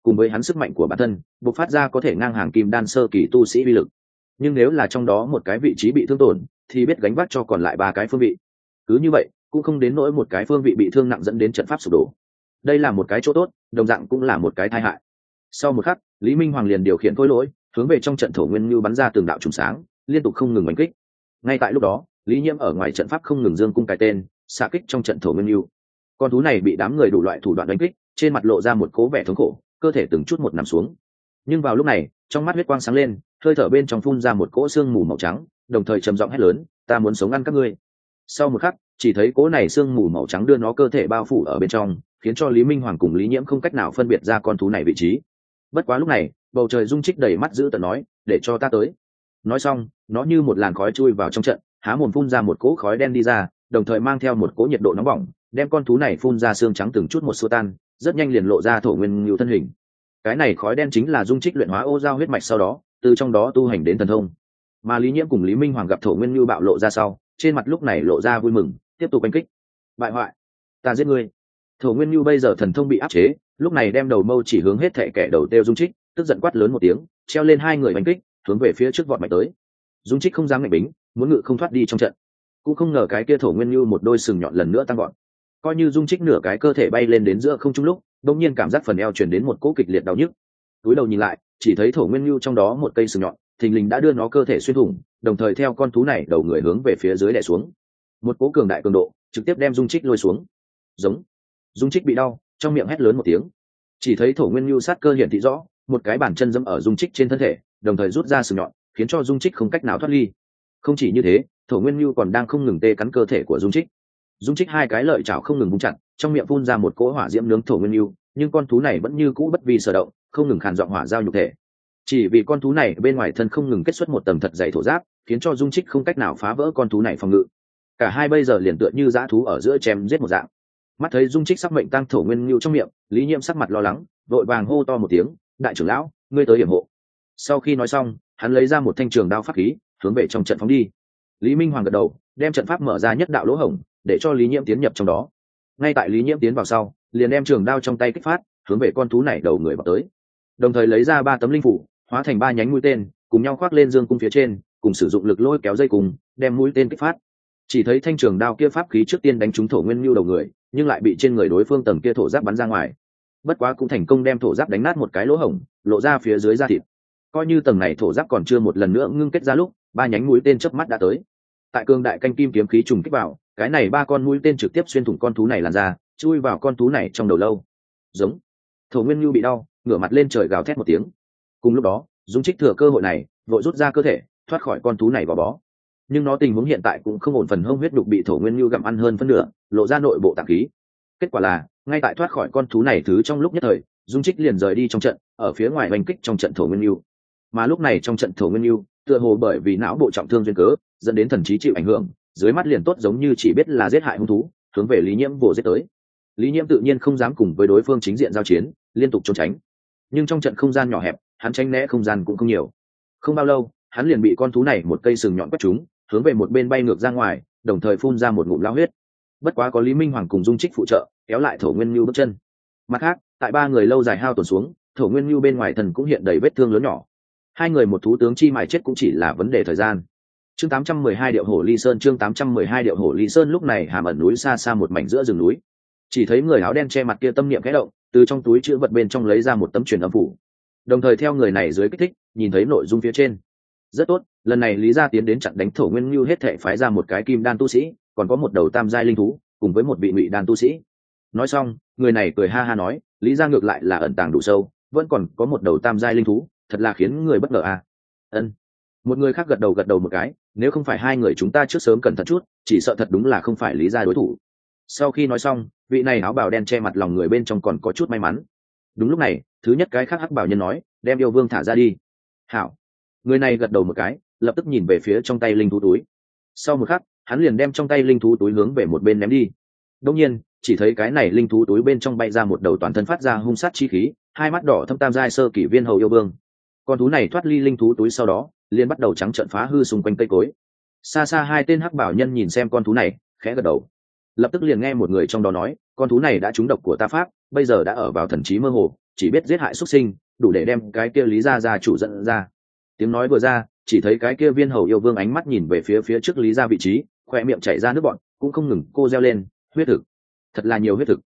cùng với hắn sức mạnh của bản thân bộc phát ra có thể ngang hàng kim đan sơ kỳ tu sĩ uy lực. Nhưng nếu là trong đó một cái vị trí bị thương tổn thì biết gánh vác cho còn lại 3 cái phương vị. Cứ như vậy cũng không đến nỗi một cái phương vị bị thương nặng dẫn đến trận pháp sụp đổ. Đây là một cái chỗ tốt, đồng dạng cũng là một cái tai hại. Sau một khắc, Lý Minh Hoàng liền điều khiển khối lỗi hướng về trong trận thổ nguyên như bắn ra từng đạo trùng sáng, liên tục không ngừng đánh kích. Ngay tại lúc đó, Lý Nhiễm ở ngoài trận pháp không ngừng dương cung cái tên xạ kích trong trận thổ nguyên như. Con thú này bị đám người đủ loại thủ đoạn đánh kích, trên mặt lộ ra một cố vẻ thống khổ, cơ thể từng chút một nằm xuống. Nhưng vào lúc này, trong mắt huyết quang sáng lên, hơi thở bên trong phun ra một cỗ xương mù màu trắng, đồng thời trầm giọng hét lớn, ta muốn sống ăn các ngươi. Sau một khắc, chỉ thấy cỗ này xương mù màu trắng đưa nó cơ thể bao phủ ở bên trong, khiến cho Lý Minh Hoàng cùng Lý Nhiễm không cách nào phân biệt ra con thú này vị trí. Bất quá lúc này, bầu trời Dung Trích đầy mắt giữ tợn nói, để cho ta tới. Nói xong, nó như một làn khói chui vào trong trận, há mồm phun ra một cỗ khói đen đi ra, đồng thời mang theo một cỗ nhiệt độ nóng bỏng, đem con thú này phun ra xương trắng từng chút một xua tan, rất nhanh liền lộ ra thổ nguyên lưu thân hình. Cái này khói đen chính là Dung Trích luyện hóa ô giao huyết mạch sau đó, từ trong đó tu hành đến thần thông. Mà Lý Nhiễm cùng Lý Minh Hoàng gặp thổ nguyên lưu bạo lộ ra sau, trên mặt lúc này lộ ra vui mừng, tiếp tục đánh kích. Bại hoại, ta giết ngươi. Thổ nguyên lưu bây giờ thần thông bị áp chế, lúc này đem đầu mâu chỉ hướng hết thệ kẻ đầu tiêu Dung Trích, tức giận quát lớn một tiếng, treo lên 2 người đánh kích, hướng về phía trước vọt mạnh tới. Dung Trích không dám ngạnh bính, muốn ngự không thoát đi trong trận, cũng không ngờ cái kia thổ nguyên lưu một đôi sừng nhọn lần nữa tăng vọt. Coi như Dung Trích nửa cái cơ thể bay lên đến giữa không trung lúc, đột nhiên cảm giác phần eo truyền đến một cỗ kịch liệt đau nhức. Túi đầu nhìn lại, chỉ thấy thổ nguyên lưu trong đó một cây sừng nhọn, thình lình đã đưa nó cơ thể xuyên thủng, đồng thời theo con thú này đầu người hướng về phía dưới đè xuống. Một cỗ cường đại cường độ, trực tiếp đem Dung Trích lôi xuống. Giống. Dung Trích bị đau, trong miệng hét lớn một tiếng. Chỉ thấy thổ nguyên lưu sát cơ hiển thị rõ, một cái bàn chân dẫm ở Dung Trích trên thân thể, đồng thời rút ra sừng nhọn, khiến cho Dung Trích không cách nào thoát ly. Không chỉ như thế, thổ nguyên lưu còn đang không ngừng tê cắn cơ thể của Dung Trích. Dung Trích 2 cái lợi chảo không ngừng vung chặt, trong miệng phun ra một cỗ hỏa diễm nướng thổ nguyên lưu, nhưng con thú này vẫn như cũ bất vi sở động, không ngừng khàn giọng hỏa giao nhục thể. Chỉ vì con thú này bên ngoài thân không ngừng kết xuất một tầng thật dày thổ giáp, khiến cho Dung Trích không cách nào phá vỡ con thú này phòng ngự. Cả hai bây giờ liền tựa như dã thú ở giữa chém giết một dạng. Mắt thấy Dung Trích sắp mệnh tăng thổ nguyên lưu trong miệng, Lý Nhiễm sắc mặt lo lắng, vội vàng hô to một tiếng, đại trưởng lão, ngươi tới yểm hộ. Sau khi nói xong, hắn lấy ra một thanh trường đao pháp khí, hướng về trong trận phóng đi. Lý Minh Hoàng gật đầu, đem trận pháp mở ra nhất đạo lỗ hổng, để cho Lý Nhiễm tiến nhập trong đó. Ngay tại Lý Nhiễm tiến vào sau, liền đem trường đao trong tay kích phát, hướng về con thú này đầu người vào tới. Đồng thời lấy ra 3 tấm linh phủ, hóa thành 3 nhánh mũi tên, cùng nhau khoác lên dương cung phía trên, cùng sử dụng lực lôi kéo dây cùng, đem mũi tên kích phát. Chỉ thấy thanh trường đao kia pháp khí trước tiên đánh trúng thổ nguyên lưu đầu người, nhưng lại bị trên người đối phương tầng kia thổ giáp bắn ra ngoài. Bất quá cũng thành công đem thổ giáp đánh nát một cái lỗ hổng, lộ ra phía dưới da thịt. Coi như tầng này thổ giáp còn chưa một lần nữa ngưng kết ra lúc, 3 nhánh mũi tên chớp mắt đã tới. Tại cương đại canh kim kiếm khí trùng kích vào, cái này 3 con mũi tên trực tiếp xuyên thủng con thú này làn ra, chui vào con thú này trong đầu lâu. Giống. Thổ nguyên lưu bị đau, ngửa mặt lên trời gào thét một tiếng. Cùng lúc đó, Dung Trích thừa cơ hội này, vội rút ra cơ thể, thoát khỏi con thú này vào bó. Nhưng nó tình huống hiện tại cũng không ổn, phần hông huyết đục bị thổ nguyên lưu gặm ăn hơn phân nửa, lộ ra nội bộ tạng khí. Kết quả là, ngay tại thoát khỏi con thú này thứ trong lúc nhất thời, Dung Trích liền rời đi trong trận, ở phía ngoài oanh kích trong trận thổ nguyên lưu. Mà lúc này trong trận thổ nguyên lưu, tựa hồ bởi vì não bộ trọng thương duyên cớ, dẫn đến thần trí chịu ảnh hưởng, dưới mắt liền tốt giống như chỉ biết là giết hại hung thú, hướng về Lý Nhiễm vồ giết tới. Lý Nhiễm tự nhiên không dám cùng với đối phương chính diện giao chiến, liên tục trốn tránh. Nhưng trong trận không gian nhỏ hẹp, hắn tránh né không gian cũng không nhiều. Không bao lâu, hắn liền bị con thú này một cây sừng nhọn quét trúng, hướng về một bên bay ngược ra ngoài, đồng thời phun ra một ngụm lao huyết. Bất quá có Lý Minh Hoàng cùng Dung Trích phụ trợ, kéo lại thổ nguyên lưu bước chân. Mặt khác, tại 3 người lâu dài hao tổn xuống, thổ nguyên lưu bên ngoài thần cũng hiện đầy vết thương lớn nhỏ. 2 người một thú tướng chi mài chết cũng chỉ là vấn đề thời gian. Chương 812 Điệu Hổ Ly Sơn. Chương 812 Điệu Hổ Ly Sơn. Lúc này hàm ẩn núi xa xa một mảnh giữa rừng núi, chỉ thấy người áo đen che mặt kia tâm niệm khẽ động, từ trong túi chữ vật bên trong lấy ra một tấm truyền âm phủ, đồng thời theo người này dưới kích thích nhìn thấy nội dung phía trên. Rất tốt, lần này Lý gia tiến đến chặn đánh thổ nguyên lưu, hết thảy phái ra một cái kim đan tu sĩ, còn có một đầu tam giai linh thú, cùng với một vị ngụy đan tu sĩ. Nói xong, người này cười ha ha nói, Lý gia ngược lại là ẩn tàng đủ sâu, vẫn còn có một đầu tam giai linh thú, thật là khiến người bất ngờ à. Ân. Một người khác gật đầu một cái, nếu không phải 2 người chúng ta trước sớm cẩn thận chút, chỉ sợ thật đúng là không phải Lý gia đối thủ. Sau khi nói xong, vị này áo bào đen che mặt lòng người bên trong còn có chút may mắn. Đúng lúc này, thứ nhất cái khác hắc bào nhân nói, đem yêu vương thả ra đi. Hảo. Người này gật đầu một cái, lập tức nhìn về phía trong tay linh thú túi. Sau một khắc, hắn liền đem trong tay linh thú túi hướng về một bên ném đi. Đương nhiên, chỉ thấy cái này linh thú túi bên trong bay ra một đầu toàn thân phát ra hung sát chi khí, 2 mắt đỏ thâm tam giai sơ kỷ viên hầu yêu vương. Con thú này thoát ly linh thú túi sau đó, liền bắt đầu trắng trợn phá hư xung quanh cây cối. Xa xa 2 tên hắc bảo nhân nhìn xem con thú này, khẽ gật đầu. Lập tức liền nghe một người trong đó nói, con thú này đã trúng độc của ta pháp, bây giờ đã ở vào thần trí mơ hồ, chỉ biết giết hại xuất sinh, đủ để đem cái kia Lý gia gia chủ dẫn ra. Tiếng nói vừa ra, chỉ thấy cái kia viên hầu yêu vương ánh mắt nhìn về phía trước Lý gia vị trí, khoe miệng chảy ra nước bọt, cũng không ngừng cô reo lên, huyết thực, thật là nhiều huyết thực.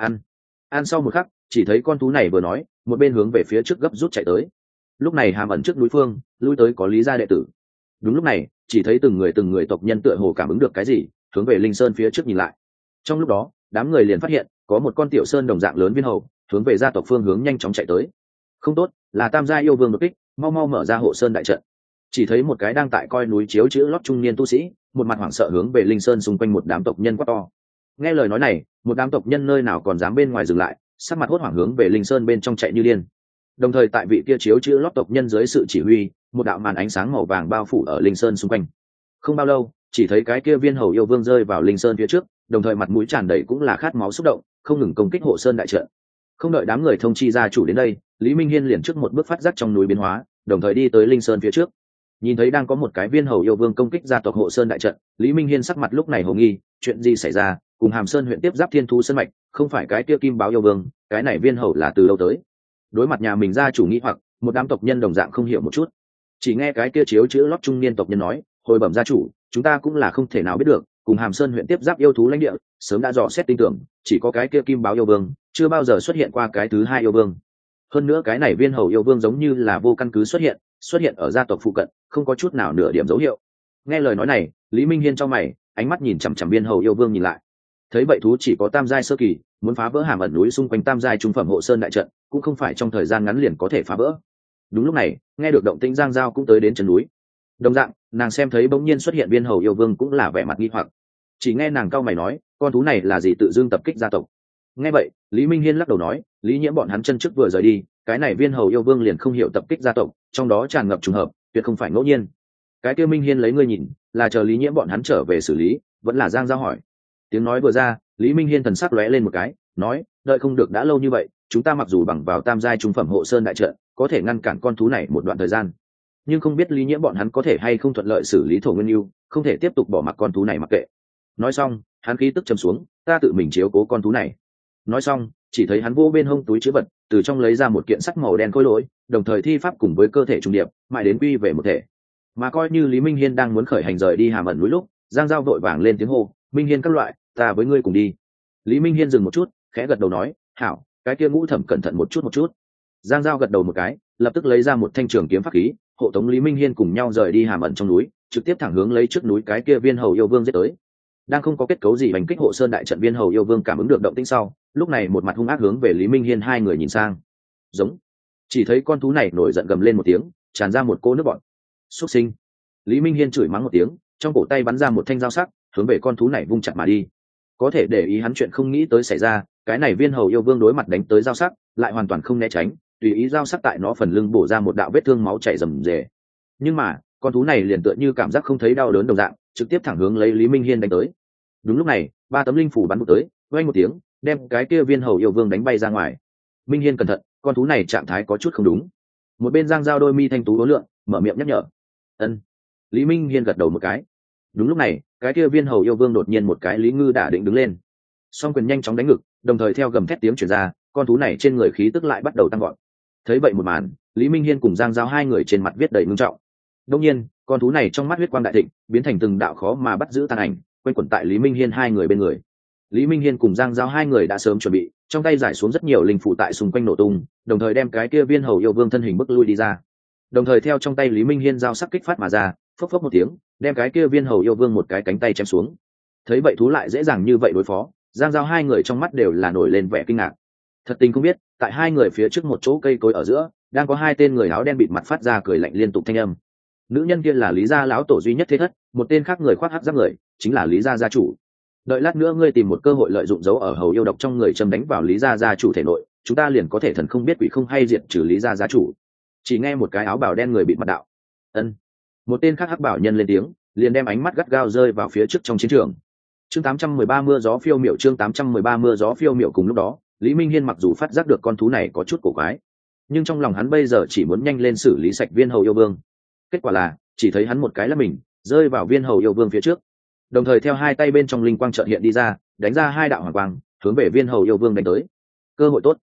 Ăn sau một khắc, chỉ thấy con thú này vừa nói, một bên hướng về phía trước gấp rút chạy tới. Lúc này hàm ẩn trước núi phương, lui tới có Lý gia đệ tử. Đúng lúc này, chỉ thấy từng người tộc nhân tựa hồ cảm ứng được cái gì, hướng về linh sơn phía trước nhìn lại. Trong lúc đó, đám người liền phát hiện có một con tiểu sơn đồng dạng lớn viên hầu hướng về gia tộc phương hướng nhanh chóng chạy tới. Không tốt, là tam gia yêu vương đột kích, mau mau mở ra hộ sơn đại trận. Chỉ thấy một cái đang tại coi núi chiếu chữ lót trung niên tu sĩ, một mặt hoảng sợ hướng về linh sơn xung quanh một đám tộc nhân quát to. Nghe lời nói này, một đám tộc nhân nơi nào còn dám bên ngoài dừng lại, sắc mặt hốt hoảng hướng về linh sơn bên trong chạy như điên. Đồng thời tại vị kia chiếu chữ lót tộc nhân dưới sự chỉ huy, một đạo màn ánh sáng màu vàng bao phủ ở linh sơn xung quanh. Không bao lâu, chỉ thấy cái kia viên hầu yêu vương rơi vào linh sơn phía trước, đồng thời mặt mũi tràn đầy cũng là khát máu xúc động, không ngừng công kích hộ sơn đại trận. Không đợi đám người thông chi gia chủ đến đây, Lý Minh Hiên liền trước một bước phát giác trong núi biến hóa, đồng thời đi tới linh sơn phía trước. Nhìn thấy đang có một cái viên hầu yêu vương công kích gia tộc hộ sơn đại trận, Lý Minh Hiên sắc mặt lúc này hồ nghi, chuyện gì xảy ra? Cùng Hàm Sơn huyện tiếp giáp Thiên Thú Sơn mạch, không phải cái kia Kim Báo yêu vương, cái này viên hầu là từ đâu tới? Đối mặt nhà mình gia chủ nghĩ hoặc, một đám tộc nhân đồng dạng không hiểu một chút. Chỉ nghe cái kia chiếu chữ lót trung niên tộc nhân nói, hồi bẩm gia chủ, chúng ta cũng là không thể nào biết được, cùng Hàm Sơn huyện tiếp giáp yêu thú lãnh địa, sớm đã dò xét tin tưởng, chỉ có cái kia Kim Báo yêu vương, chưa bao giờ xuất hiện qua cái thứ hai yêu vương. Hơn nữa cái này viên hầu yêu vương giống như là vô căn cứ xuất hiện ở gia tộc phụ cận, không có chút nào nửa điểm dấu hiệu. Nghe lời nói này, Lý Minh Hiên trong mày, ánh mắt nhìn chằm chằm viên hầu yêu vương nhìn lại. Thấy vậy thú chỉ có tam giai sơ kỳ, muốn phá vỡ hàm ẩn núi xung quanh tam giai trung phẩm hộ sơn đại trận, cũng không phải trong thời gian ngắn liền có thể phá vỡ. Đúng lúc này, nghe được động tĩnh Giang Giao cũng tới đến chân núi. Đồng dạng, nàng xem thấy bỗng nhiên xuất hiện viên hầu yêu vương cũng là vẻ mặt nghi hoặc. Chỉ nghe nàng cau mày nói, con thú này là gì tự dưng tập kích gia tộc? Nghe vậy, Lý Minh Hiên lắc đầu nói, Lý Nhiễm bọn hắn chân trước vừa rời đi, cái này viên hầu yêu vương liền không hiểu tập kích gia tộc, trong đó tràn ngập trùng hợp, tuyệt không phải ngẫu nhiên. Cái kia Minh Hiên lấy ngươi nhìn, là chờ Lý Nhiễm bọn hắn trở về xử lý, vẫn là Giang Giao hỏi. Tiếng nói vừa ra, Lý Minh Hiên thần sắc lóe lên một cái, nói, đợi không được đã lâu như vậy, chúng ta mặc dù bằng vào tam giai trung phẩm hộ sơn đại trận, có thể ngăn cản con thú này một đoạn thời gian, nhưng không biết Lý Nhiễm bọn hắn có thể hay không thuận lợi xử lý Thổ Nguyên Nưu, không thể tiếp tục bỏ mặc con thú này mặc kệ. Nói xong, hắn khí tức trầm xuống, ta tự mình chiếu cố con thú này. Nói xong, chỉ thấy hắn vô bên hông túi chứa vật, từ trong lấy ra một kiện sắt màu đen khối lỗi, đồng thời thi pháp cùng với cơ thể trùng điệp, mãi đến quy về một thể. Mà coi như Lý Minh Hiên đang muốn khởi hành rời đi hàm ẩn núi lúc, Giang Giao vội vàng lên tiếng hô, Minh Hiên các loại, ta với ngươi cùng đi. Lý Minh Hiên dừng một chút, khẽ gật đầu nói, hảo, cái kia Ngũ Thẩm cẩn thận một chút. Giang Giao gật đầu một cái, lập tức lấy ra một thanh trường kiếm pháp khí, hộ tống Lý Minh Hiên cùng nhau rời đi hàm ẩn trong núi, trực tiếp thẳng hướng lấy trước núi cái kia viên hầu yêu vương giết tới. Đang không có kết cấu gì hành kích hộ sơn đại trận, viên hầu yêu vương cảm ứng được động tĩnh sau, lúc này một mặt hung ác hướng về Lý Minh Hiên hai người nhìn sang. Giống. Chỉ thấy con thú này nổi giận gầm lên một tiếng, tràn ra một cô nước bọt. Xuất sinh. Lý Minh Hiên chửi mắng một tiếng, trong cổ tay bắn ra một thanh dao sắc, hướng về con thú này vung chặt mà đi. Có thể để ý hắn chuyện không nghĩ tới xảy ra, cái này viên hầu yêu vương đối mặt đánh tới dao sắc, lại hoàn toàn không né tránh, tùy ý dao sắc tại nó phần lưng bổ ra một đạo vết thương máu chảy rầm rề. Nhưng mà, con thú này liền tựa như cảm giác không thấy đau đớn đồng dạng, trực tiếp thẳng hướng lấy Lý Minh Hiên đánh tới. Đúng lúc này, ba tấm linh phủ bắn tới, vang một tiếng, đem cái kia viên hầu yêu vương đánh bay ra ngoài. Minh Hiên cẩn thận, con thú này trạng thái có chút không đúng. Một bên Giang Giao đôi mi thanh tú uốn lượn, mở miệng nhắc nhở. Ân. Lý Minh Hiên gật đầu một cái. Đúng lúc này, cái kia viên hầu yêu vương đột nhiên một cái lý ngư đả định đứng lên, song quyền nhanh chóng đánh ngực, đồng thời theo gầm thét tiếng truyền ra, con thú này trên người khí tức lại bắt đầu tăng gọn. Thấy vậy một màn, Lý Minh Hiên cùng Giang Giao hai người trên mặt viết đầy ngưng trọng. Đương nhiên, con thú này trong mắt huyết quang đại thịnh, biến thành từng đạo khó mà bắt giữ tàn ảnh, quanh quẩn tại Lý Minh Hiên hai người bên người. Lý Minh Hiên cùng Giang Giao hai người đã sớm chuẩn bị, trong tay giải xuống rất nhiều linh phụ tại xung quanh nổ tung, đồng thời đem cái kia viên hầu yêu vương thân hình bức lui đi ra. Đồng thời theo trong tay Lý Minh Hiên dao sắc kích phát mà ra, phốc phốc một tiếng, đem cái kia viên hầu yêu vương một cái cánh tay chém xuống. Thấy vậy thú lại dễ dàng như vậy đối phó, Giang Giao hai người trong mắt đều là nổi lên vẻ kinh ngạc. Thật tình không biết, tại hai người phía trước một chỗ cây cối ở giữa, đang có hai tên người áo đen bịt mặt phát ra cười lạnh liên tục thanh âm. Nữ nhân kia là Lý gia lão tổ duy nhất thế thất, một tên khác người khoác hắc giáp người, chính là Lý gia gia chủ. Đợi lát nữa ngươi tìm một cơ hội lợi dụng dấu ở hầu yêu độc trong người châm đánh vào Lý gia gia chủ thể nội, chúng ta liền có thể thần không biết quỷ không hay diệt trừ Lý gia gia chủ. Chỉ nghe một cái áo bào đen người bịt mặt đạo. Ân. Một tên khác hắc bảo nhân lên tiếng, liền đem ánh mắt gắt gao rơi vào phía trước trong chiến trường. Chương 813 mưa gió phiêu miểu, chương 813 mưa gió phiêu miểu. Cùng lúc đó, Lý Minh Hiên mặc dù phát giác được con thú này có chút cổ quái, nhưng trong lòng hắn bây giờ chỉ muốn nhanh lên xử lý sạch viên hầu yêu vương. Kết quả là, chỉ thấy hắn một cái là mình rơi vào viên hầu yêu vương phía trước, đồng thời theo hai tay bên trong linh quang chợt hiện đi ra, đánh ra hai đạo hỏa quang, hướng về viên hầu yêu vương đánh tới. Cơ hội tốt.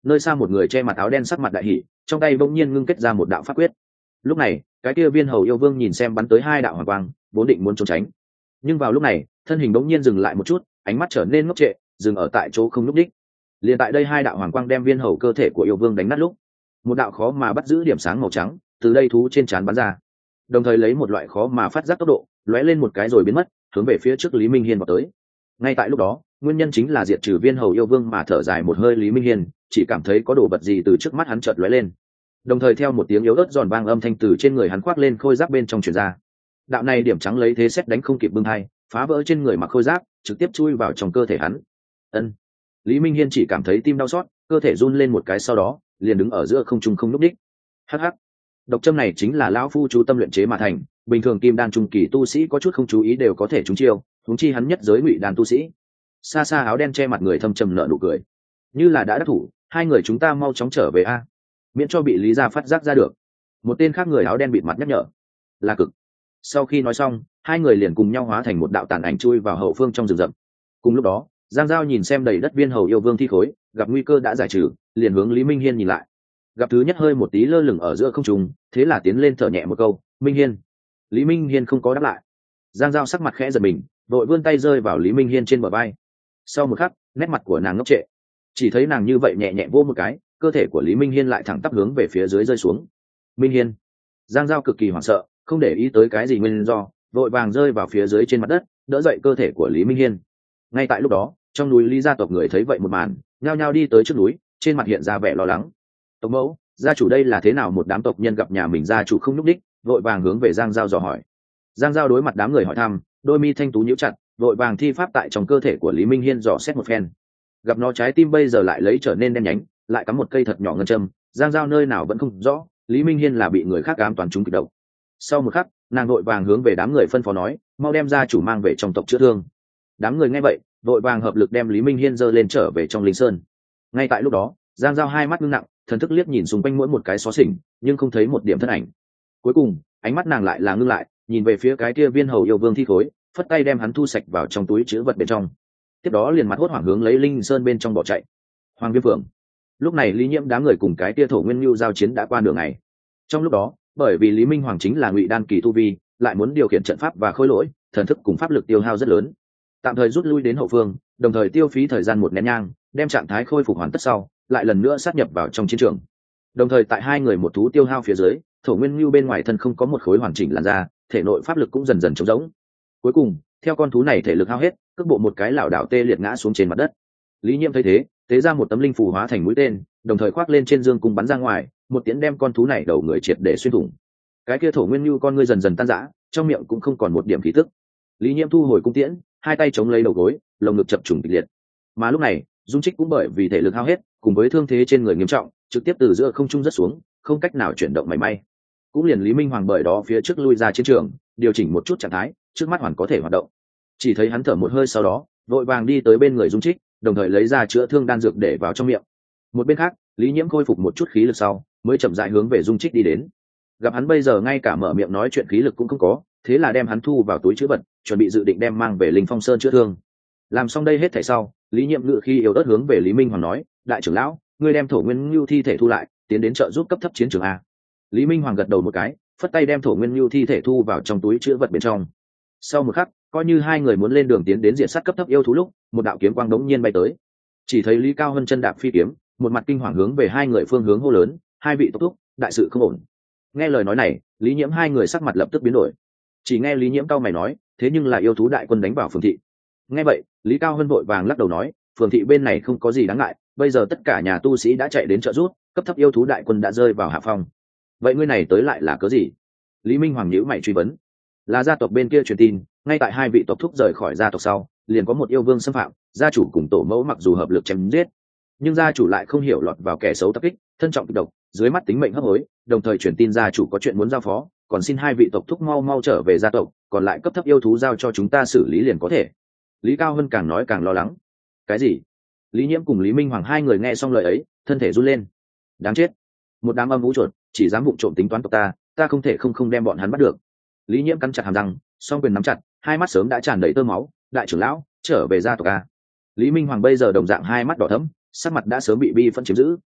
nơi xa một người che mặt áo đen sắc mặt đại hỷ, trong tay bỗng nhiên ngưng kết ra một đạo pháp quyết. Lúc này cái kia viên hầu yêu vương nhìn xem bắn tới hai đạo hoàng quang, vốn định muốn trốn tránh, nhưng vào lúc này thân hình bỗng nhiên dừng lại một chút, ánh mắt trở nên ngốc trệ, dừng ở tại chỗ không lúc đích. Liền tại đây hai đạo hoàng quang đem viên hầu cơ thể của yêu vương đánh nát lúc, một đạo khó mà bắt giữ điểm sáng màu trắng từ đây thú trên trán bắn ra, đồng thời lấy một loại khó mà phát giác tốc độ lóe lên một cái rồi biến mất, hướng về phía trước Lý Minh Hiên vào tới. Ngay tại lúc đó, nguyên nhân chính là diệt trừ viên hầu yêu vương mà thở dài một hơi Lý Minh Hiên chỉ cảm thấy có đồ vật gì từ trước mắt hắn chợt lóe lên, đồng thời theo một tiếng yếu ớt giòn vang âm thanh từ trên người hắn khoác lên khôi giáp bên trong truyền ra. Đạo này điểm trắng lấy thế xét đánh không kịp bưng hai, phá vỡ trên người mặc khôi giáp, trực tiếp chui vào trong cơ thể hắn. Ân. Lý Minh Hiên chỉ cảm thấy tim đau xót, cơ thể run lên một cái, sau đó liền đứng ở giữa không trung không nhúc nhích. Hắc hắc, độc châm này chính là lão phu chú tâm luyện chế mà thành, bình thường kim đan trung kỳ tu sĩ có chút không chú ý đều có thể trúng chiêu, huống chi hắn nhất giới ngụy đan tu sĩ. Xa xa áo đen che mặt người thâm trầm nở nụ cười, như là đã đắc thủ, hai người chúng ta mau chóng trở về a, miễn cho bị Lý gia phát giác ra được. Một tên khác người áo đen bịt mặt nhắc nhở. Là Cực. Sau khi nói xong, hai người liền cùng nhau hóa thành một đạo tàn ảnh chui vào hậu phương trong rừng rậm. Cùng lúc đó, Giang Giao nhìn xem đầy đất viên hầu yêu vương thi khối, gặp nguy cơ đã giải trừ, liền hướng Lý Minh Hiên nhìn lại. Gặp thứ nhất hơi một tí lơ lửng ở giữa không trung, thế là tiến lên thở nhẹ một câu, "Minh Hiên." Lý Minh Hiên không có đáp lại. Giang Giao sắc mặt khẽ giật mình, vội vươn tay rơi vào Lý Minh Hiên trên bờ vai. Sau một khắc, nét mặt của nàng ngốc trệ, chỉ thấy nàng như vậy nhẹ nhẹ vô một cái, cơ thể của Lý Minh Hiên lại thẳng tắp hướng về phía dưới rơi xuống. Minh Hiên. Giang Giao cực kỳ hoảng sợ, không để ý tới cái gì nguyên do, vội vàng rơi vào phía dưới trên mặt đất, đỡ dậy cơ thể của Lý Minh Hiên. Ngay tại lúc đó, trong núi Lý gia tộc người thấy vậy một màn, nhao nhao đi tới trước núi, trên mặt hiện ra vẻ lo lắng. Tộc mẫu, gia chủ đây là thế nào? Một đám tộc nhân gặp nhà mình gia chủ không nhúc đích, vội vàng hướng về Giang Giao dò hỏi. Giang Giao đối mặt đám người hỏi thăm, đôi mi thanh tú nhíu chặt, vội vàng thi pháp tại trong cơ thể của Lý Minh Hiên dò xét một phen. Gặp nó trái tim bây giờ lại lấy trở nên đen nhánh, lại cắm một cây thật nhỏ ngân châm, Giang Giao nơi nào vẫn không rõ, Lý Minh Hiên là bị người khác ám toán trúng kịch độc. Sau một khắc, nàng vội vàng hướng về đám người phân phó nói, mau đem gia chủ mang về trong tộc chữa thương. Đám người nghe vậy, vội vàng hợp lực đem Lý Minh Hiên giơ lên trở về trong linh sơn. Ngay tại lúc đó, Giang Giao hai mắt ngưng nặng, thần thức liếc nhìn xung quanh mỗi một cái xó xỉnh, nhưng không thấy một điểm thân ảnh. Cuối cùng, ánh mắt nàng lại là ngưng lại, nhìn về phía cái kia viên hầu yêu vương thi khối, phất tay đem hắn thu sạch vào trong túi chứa vật bên trong. Tiếp đó liền mặt hốt hoảng hướng lấy linh sơn bên trong bỏ chạy. Hoàng Viêm Phượng. Lúc này Lý Nhiễm đám người cùng cái kia thổ nguyên lưu giao chiến đã qua nửa ngày. Trong lúc đó, bởi vì Lý Minh Hoàng chính là ngụy đan kỳ tu vi, lại muốn điều khiển trận pháp và khôi lỗi, thần thức cùng pháp lực tiêu hao rất lớn, tạm thời rút lui đến hậu phương, đồng thời tiêu phí thời gian một nén nhang, đem trạng thái khôi phục hoàn tất sau, lại lần nữa sát nhập vào trong chiến trường. Đồng thời tại hai người một thú tiêu hao phía dưới, thổ nguyên lưu bên ngoài thân không có một khối hoàn chỉnh làn da, thể nội pháp lực cũng dần dần trống rỗng. Cuối cùng, theo con thú này thể lực hao hết, cước bộ một cái lảo đảo tê liệt ngã xuống trên mặt đất. Lý Nhiễm thấy thế, tế ra một tấm linh phù hóa thành mũi tên, đồng thời khoác lên trên dương cung bắn ra ngoài, một tiễn đem con thú này đầu người triệt để xuyên thủng. Cái kia thổ nguyên lưu con ngươi dần dần tan rã, trong miệng cũng không còn một điểm khí tức. Lý Nhiễm thu hồi cung tiễn, hai tay chống lấy đầu gối, lồng ngực chập trùng kịch liệt. Mà lúc này, Dung Trích cũng bởi vì thể lực hao hết, cùng với thương thế trên người nghiêm trọng, trực tiếp từ giữa không trung rớt xuống, không cách nào chuyển động mảy may. Cũng liền Lý Minh Hoàng bởi đó phía trước lui ra chiến trường, điều chỉnh một chút trạng thái, trước mắt hoàn có thể hoạt động. Chỉ thấy hắn thở một hơi sau đó, vội vàng đi tới bên người Dung Trích, đồng thời lấy ra chữa thương đan dược để vào trong miệng. Một bên khác, Lý Nhiễm khôi phục một chút khí lực sau, mới chậm rãi hướng về Dung Trích đi đến. Gặp hắn bây giờ ngay cả mở miệng nói chuyện khí lực cũng không có, thế là đem hắn thu vào túi chữ vật, chuẩn bị dự định đem mang về Linh Phong Sơn chữa thương. Làm xong đây hết thảy sau, Lý Nhiệm ngự khi yếu ớt hướng về Lý Minh Hoàng nói, đại trưởng lão, ngươi đem thổ nguyên lưu thi thể thu lại, tiến đến trợ giúp cấp thấp chiến trường a. Lý Minh Hoàng gật đầu một cái, phất tay đem thổ nguyên lưu thi thể thu vào trong túi chữ vật bên trong. Sau một khắc, coi như hai người muốn lên đường tiến đến diện sát cấp thấp yêu thú lúc, một đạo kiếm quang đống nhiên bay tới. Chỉ thấy Lý Cao Hân chân đạp phi kiếm, một mặt kinh hoàng hướng về hai người phương hướng hô lớn, hai vị tốc thúc, đại sự không ổn. Nghe lời nói này, Lý Nhiễm hai người sắc mặt lập tức biến đổi. Chỉ nghe Lý Nhiễm cao mày nói, thế nhưng là yêu thú đại quân đánh vào phường thị. Nghe vậy, Lý Cao Hân vội vàng lắc đầu nói, phường thị bên này không có gì đáng ngại, bây giờ tất cả nhà tu sĩ đã chạy đến trợ giúp, cấp thấp yêu thú đại quân đã rơi vào hạ phong. Vậy ngươi này tới lại là cớ gì? Lý Minh Hoàng nhíu mày truy vấn. Là gia tộc bên kia truyền tin, ngay tại hai vị tộc thúc rời khỏi gia tộc sau, liền có một yêu vương xâm phạm, gia chủ cùng tổ mẫu mặc dù hợp lực chém giết, nhưng gia chủ lại không hiểu lọt vào kẻ xấu tập kích, thân trọng kịch độc, dưới mắt tính mệnh hấp hối, đồng thời truyền tin gia chủ có chuyện muốn giao phó, còn xin hai vị tộc thúc mau mau trở về gia tộc, còn lại cấp thấp yêu thú giao cho chúng ta xử lý liền có thể. Lý Cao Hân càng nói càng lo lắng. Cái gì? Lý Nhiễm cùng Lý Minh Hoàng hai người nghe xong lời ấy, thân thể run lên. Đáng chết, một đám âm vũ chuột, chỉ dám vụng trộm tính toán tộc ta không thể không đem bọn hắn bắt được. Lý Nhiễm cắn chặt hàm răng, song quyền nắm chặt, hai mắt sớm đã tràn đầy tơ máu. Đại trưởng lão, trở về gia tộc a. Lý Minh Hoàng bây giờ đồng dạng hai mắt đỏ thẫm, sắc mặt đã sớm bị bi phẫn chiếm giữ,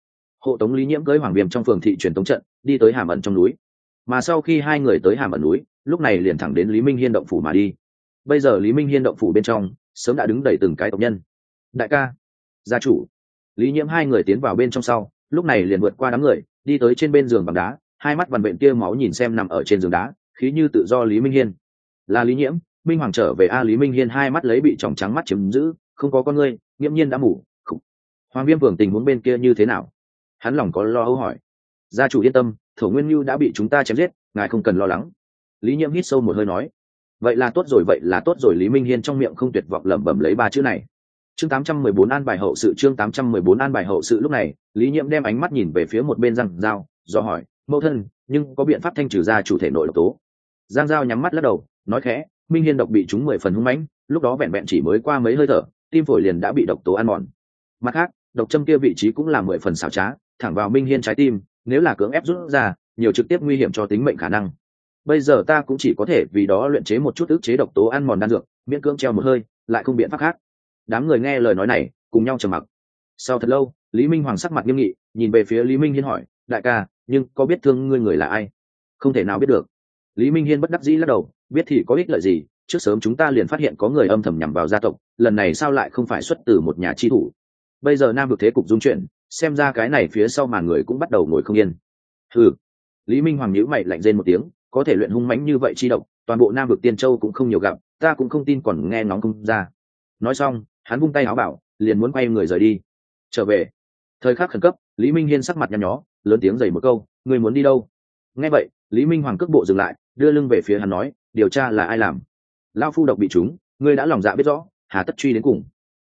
hộ tống Lý Nhiễm cưỡi Hoàng Viêm trong phường thị truyền tống trận đi tới Hàm ẩn trong núi. Mà sau khi hai người tới Hàm ẩn núi, lúc này liền thẳng đến Lý Minh Hiên động phủ mà đi. Bây giờ Lý Minh Hiên động phủ bên trong sớm đã đứng đầy từng cái tộc nhân. Đại ca, gia chủ. Lý Nhiễm hai người tiến vào bên trong sau, lúc này liền vượt qua đám người, đi tới trên bên giường bằng đá, hai mắt vằn vện tia máu nhìn xem nằm ở trên giường đá, khí như tự do Lý Minh Hiên. Là Lý Nhiễm, Minh Hoàng trở về a. Lý Minh Hiên hai mắt lấy bị tròng trắng mắt chiếm giữ, không có con ngươi, nghiễm nhiên đã mù. Hoàng Viêm Vương tình huống bên kia như thế nào? Hắn lòng có lo âu hỏi. Gia chủ yên tâm, Thổ Nguyên Nhu đã bị chúng ta chém giết, ngài không cần lo lắng. Lý Nhiễm hít sâu một hơi nói. Vậy là tốt rồi, vậy là tốt rồi. Lý Minh Hiên trong miệng không tuyệt vọng lẩm bẩm lấy ba chữ này. Chương 814 an bài hậu sự. Chương 814 an bài hậu sự. Lúc này Lý Nhiễm đem ánh mắt nhìn về phía một bên Giang Giao, do hỏi, mẫu thân, nhưng có biện pháp thanh trừ ra chủ thể nội độc tố? Giang Giao nhắm mắt lắc đầu, nói khẽ, Minh Hiên độc bị chúng 10 phần hung mãnh, lúc đó vẹn vẹn chỉ mới qua mấy hơi thở, tim phổi liền đã bị độc tố ăn mòn. Mặt khác, độc châm kia vị trí cũng là 10 phần xảo trá, thẳng vào Minh Hiên trái tim, nếu là cưỡng ép rút ra, nhiều trực tiếp nguy hiểm cho tính mệnh khả năng. Bây giờ ta cũng chỉ có thể vì đó luyện chế một chút ức chế độc tố ăn mòn đan dược, miễn cưỡng treo một hơi, lại không biện pháp khác. Đám người nghe lời nói này, cùng nhau trầm mặc. Sau thật lâu, Lý Minh Hoàng sắc mặt nghiêm nghị, nhìn về phía Lý Minh Hiên hỏi, đại ca, nhưng có biết thương ngươi người là ai? Không thể nào biết được. Lý Minh Hiên bất đắc dĩ lắc đầu, biết thì có ích lợi gì, trước sớm chúng ta liền phát hiện có người âm thầm nhằm vào gia tộc, lần này sao lại không phải xuất từ một nhà chi thủ? Bây giờ Nam vực thế cục dung chuyển, xem ra cái này phía sau màn người cũng bắt đầu ngồi không yên. Ừ. Lý Minh Hoàng nhíu mày lạnh rên một tiếng, có thể luyện hung mãnh như vậy chi độc, toàn bộ Nam vực Tiên Châu cũng không nhiều gặp, ta cũng không tin còn nghe ngóng không ra. Nói xong, hắn vung tay áo bảo, liền muốn quay người rời đi. Trở về. Thời khắc khẩn cấp, Lý Minh Hiên sắc mặt nhăn nhó, lớn tiếng giày một câu, ngươi muốn đi đâu? Nghe vậy, Lý Minh Hoàng cước bộ dừng lại, đưa lưng về phía hắn nói, điều tra là ai làm? Lão phu độc bị trúng, ngươi đã lòng dạ biết rõ, hà tất truy đến cùng.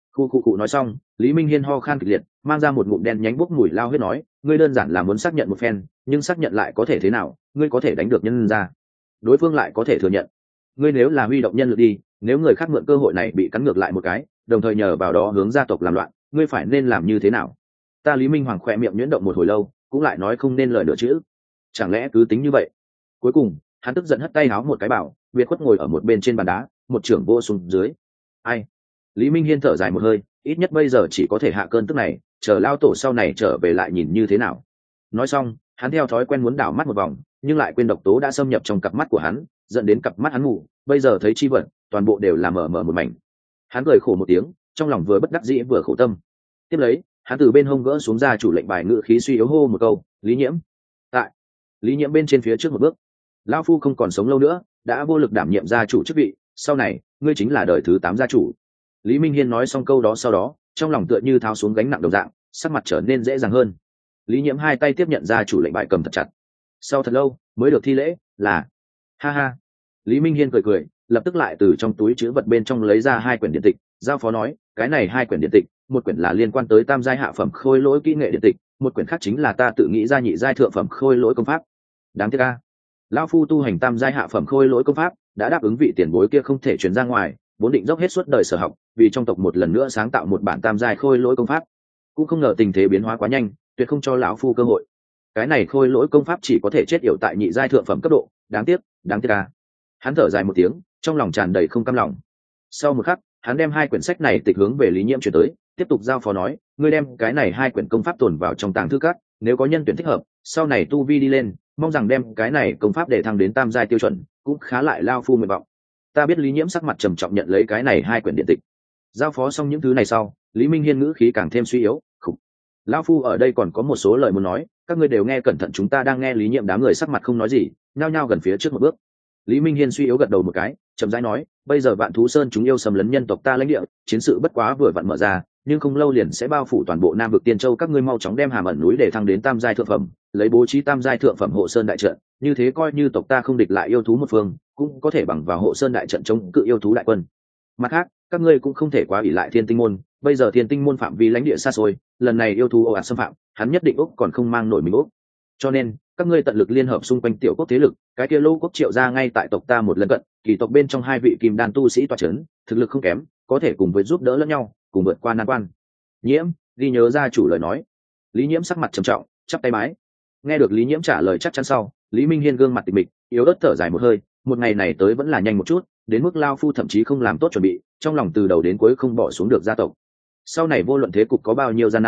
Cụ nói xong, Lý Minh Hiên ho khan kịch liệt, mang ra một ngụm đen nhánh bốc mùi lao huyết nói, ngươi đơn giản là muốn xác nhận một phen, nhưng xác nhận lại có thể thế nào, ngươi có thể đánh được nhân ra, đối phương lại có thể thừa nhận. Ngươi nếu là huy động nhân lực đi, nếu người khác mượn cơ hội này bị cắn ngược lại một cái, đồng thời nhờ vào đó hướng gia tộc làm loạn, ngươi phải nên làm như thế nào? Ta Lý Minh Hoàng khỏe miệng nhuyễn động một hồi lâu, cũng lại nói không nên lời nữa chữ. Chẳng lẽ cứ tính như vậy? Cuối cùng, hắn tức giận hất tay háo một cái bảo, Việt Khuất ngồi ở một bên trên bàn đá, một trưởng vô xuống dưới. Ai? Lý Minh Hiên thở dài một hơi, ít nhất bây giờ chỉ có thể hạ cơn tức này, chờ lao tổ sau này trở về lại nhìn như thế nào. Nói xong, hắn theo thói quen muốn đảo mắt một vòng, nhưng lại quên độc tố đã xâm nhập trong cặp mắt của hắn, dẫn đến cặp mắt hắn mù, bây giờ thấy chi vật, toàn bộ đều là mờ mờ một mảnh. Hắn cười khổ một tiếng, trong lòng vừa bất đắc dĩ vừa khổ tâm. Tiếp lấy, hắn từ bên hông gỡ xuống ra chủ lệnh bài, ngự khí suy yếu hô một câu, Lý Nhiễm. Tại. Lý Nhiễm bên trên phía trước một bước. Lão phu không còn sống lâu nữa, đã vô lực đảm nhiệm gia chủ chức vị, sau này ngươi chính là đời thứ 8 gia chủ. Lý Minh Hiên nói xong câu đó sau đó, trong lòng tựa như tháo xuống gánh nặng đồng dạng, sắc mặt trở nên dễ dàng hơn. Lý Nhiễm hai tay tiếp nhận gia chủ lệnh bài, cầm thật chặt. Sau thật lâu mới được thi lễ, là ha ha. Lý Minh Hiên cười cười, lập tức lại từ trong túi trữ vật bên trong lấy ra 2 quyển điện tịch, giao phó nói, cái này 2 quyển điện tịch, một quyển là liên quan tới tam giai hạ phẩm khôi lỗi kỹ nghệ điện tịch, một quyển khác chính là ta tự nghĩ ra nhị giai thượng phẩm khôi lỗi công pháp. Đáng tiếc a, lão phu tu hành tam giai hạ phẩm khôi lỗi công pháp đã đáp ứng vị tiền bối kia không thể truyền ra ngoài, vốn định dốc hết suốt đời sở học, vì trong tộc một lần nữa sáng tạo một bản tam giai khôi lỗi công pháp, cũng không ngờ tình thế biến hóa quá nhanh, tuyệt không cho lão phu cơ hội. Cái này khôi lỗi công pháp chỉ có thể chết yểu tại nhị giai thượng phẩm cấp độ, đáng tiếc a. Hắn thở dài một tiếng, trong lòng tràn đầy không cam lòng. Sau một khắc, hắn đem 2 quyển sách này tịch hướng về Lý Nhiễm chuyển tới, tiếp tục giao phó nói, ngươi đem cái này 2 quyển công pháp tồn vào trong tàng thư các, nếu có nhân tuyển thích hợp, sau này tu vi đi lên, mong rằng đem cái này công pháp để thăng đến tam giai tiêu chuẩn, cũng khá lại lao phu nguyện vọng. Ta biết. Lý Nhiễm sắc mặt trầm trọng nhận lấy cái này 2 quyển điện tịch. Giao phó xong những thứ này sau, Lý Minh Hiên ngữ khí càng thêm suy yếu, khục. Lão phu ở đây còn có một số lời muốn nói, các ngươi đều nghe cẩn thận. Chúng ta đang nghe Lý Nhiễm đám người sắc mặt không nói gì, nhao nhao gần phía trước một bước. Lý Minh Hiên suy yếu gật đầu một cái, chậm rãi nói, bây giờ Vạn Thú Sơn chúng yêu xâm lấn nhân tộc ta lãnh địa, chiến sự bất quá vừa vặn mở ra, nhưng không lâu liền sẽ bao phủ toàn bộ Nam vực Tiên Châu, các ngươi mau chóng đem Hàm ẩn núi để thăng đến tam giai thượng phẩm, lấy bố trí tam giai thượng phẩm hộ sơn đại trận, như thế coi như tộc ta không địch lại yêu thú một phương, cũng có thể bằng vào hộ sơn đại trận chống cự yêu thú đại quân. Mặt khác, các ngươi cũng không thể quá ỷ lại Thiên Tinh môn, bây giờ Thiên Tinh môn phạm vi lãnh địa xa xôi, lần này yêu thú ồ ạt xâm phạm, hắn nhất định úc còn không mang nổi mình úc. Cho nên, các ngươi tận lực liên hợp xung quanh tiểu quốc thế lực, cái kia Lô quốc Triệu gia ngay tại tộc ta một lần cận, kỳ tộc bên trong 2 vị kim đan tu sĩ tọa chấn, thực lực không kém, có thể cùng với giúp đỡ lẫn nhau, cùng vượt qua nan quan. Nhiễm, ghi nhớ gia chủ lời nói. Lý Nhiễm sắc mặt trầm trọng, chắp tay bái. Nghe được Lý Nhiễm trả lời chắc chắn sau, Lý Minh Hiên gương mặt tịch mịch, yếu ớt thở dài một hơi, một ngày này tới vẫn là nhanh một chút, đến mức lao phu thậm chí không làm tốt chuẩn bị, trong lòng từ đầu đến cuối không bỏ xuống được gia tộc. Sau này vô luận thế cục có bao nhiêu gian nan,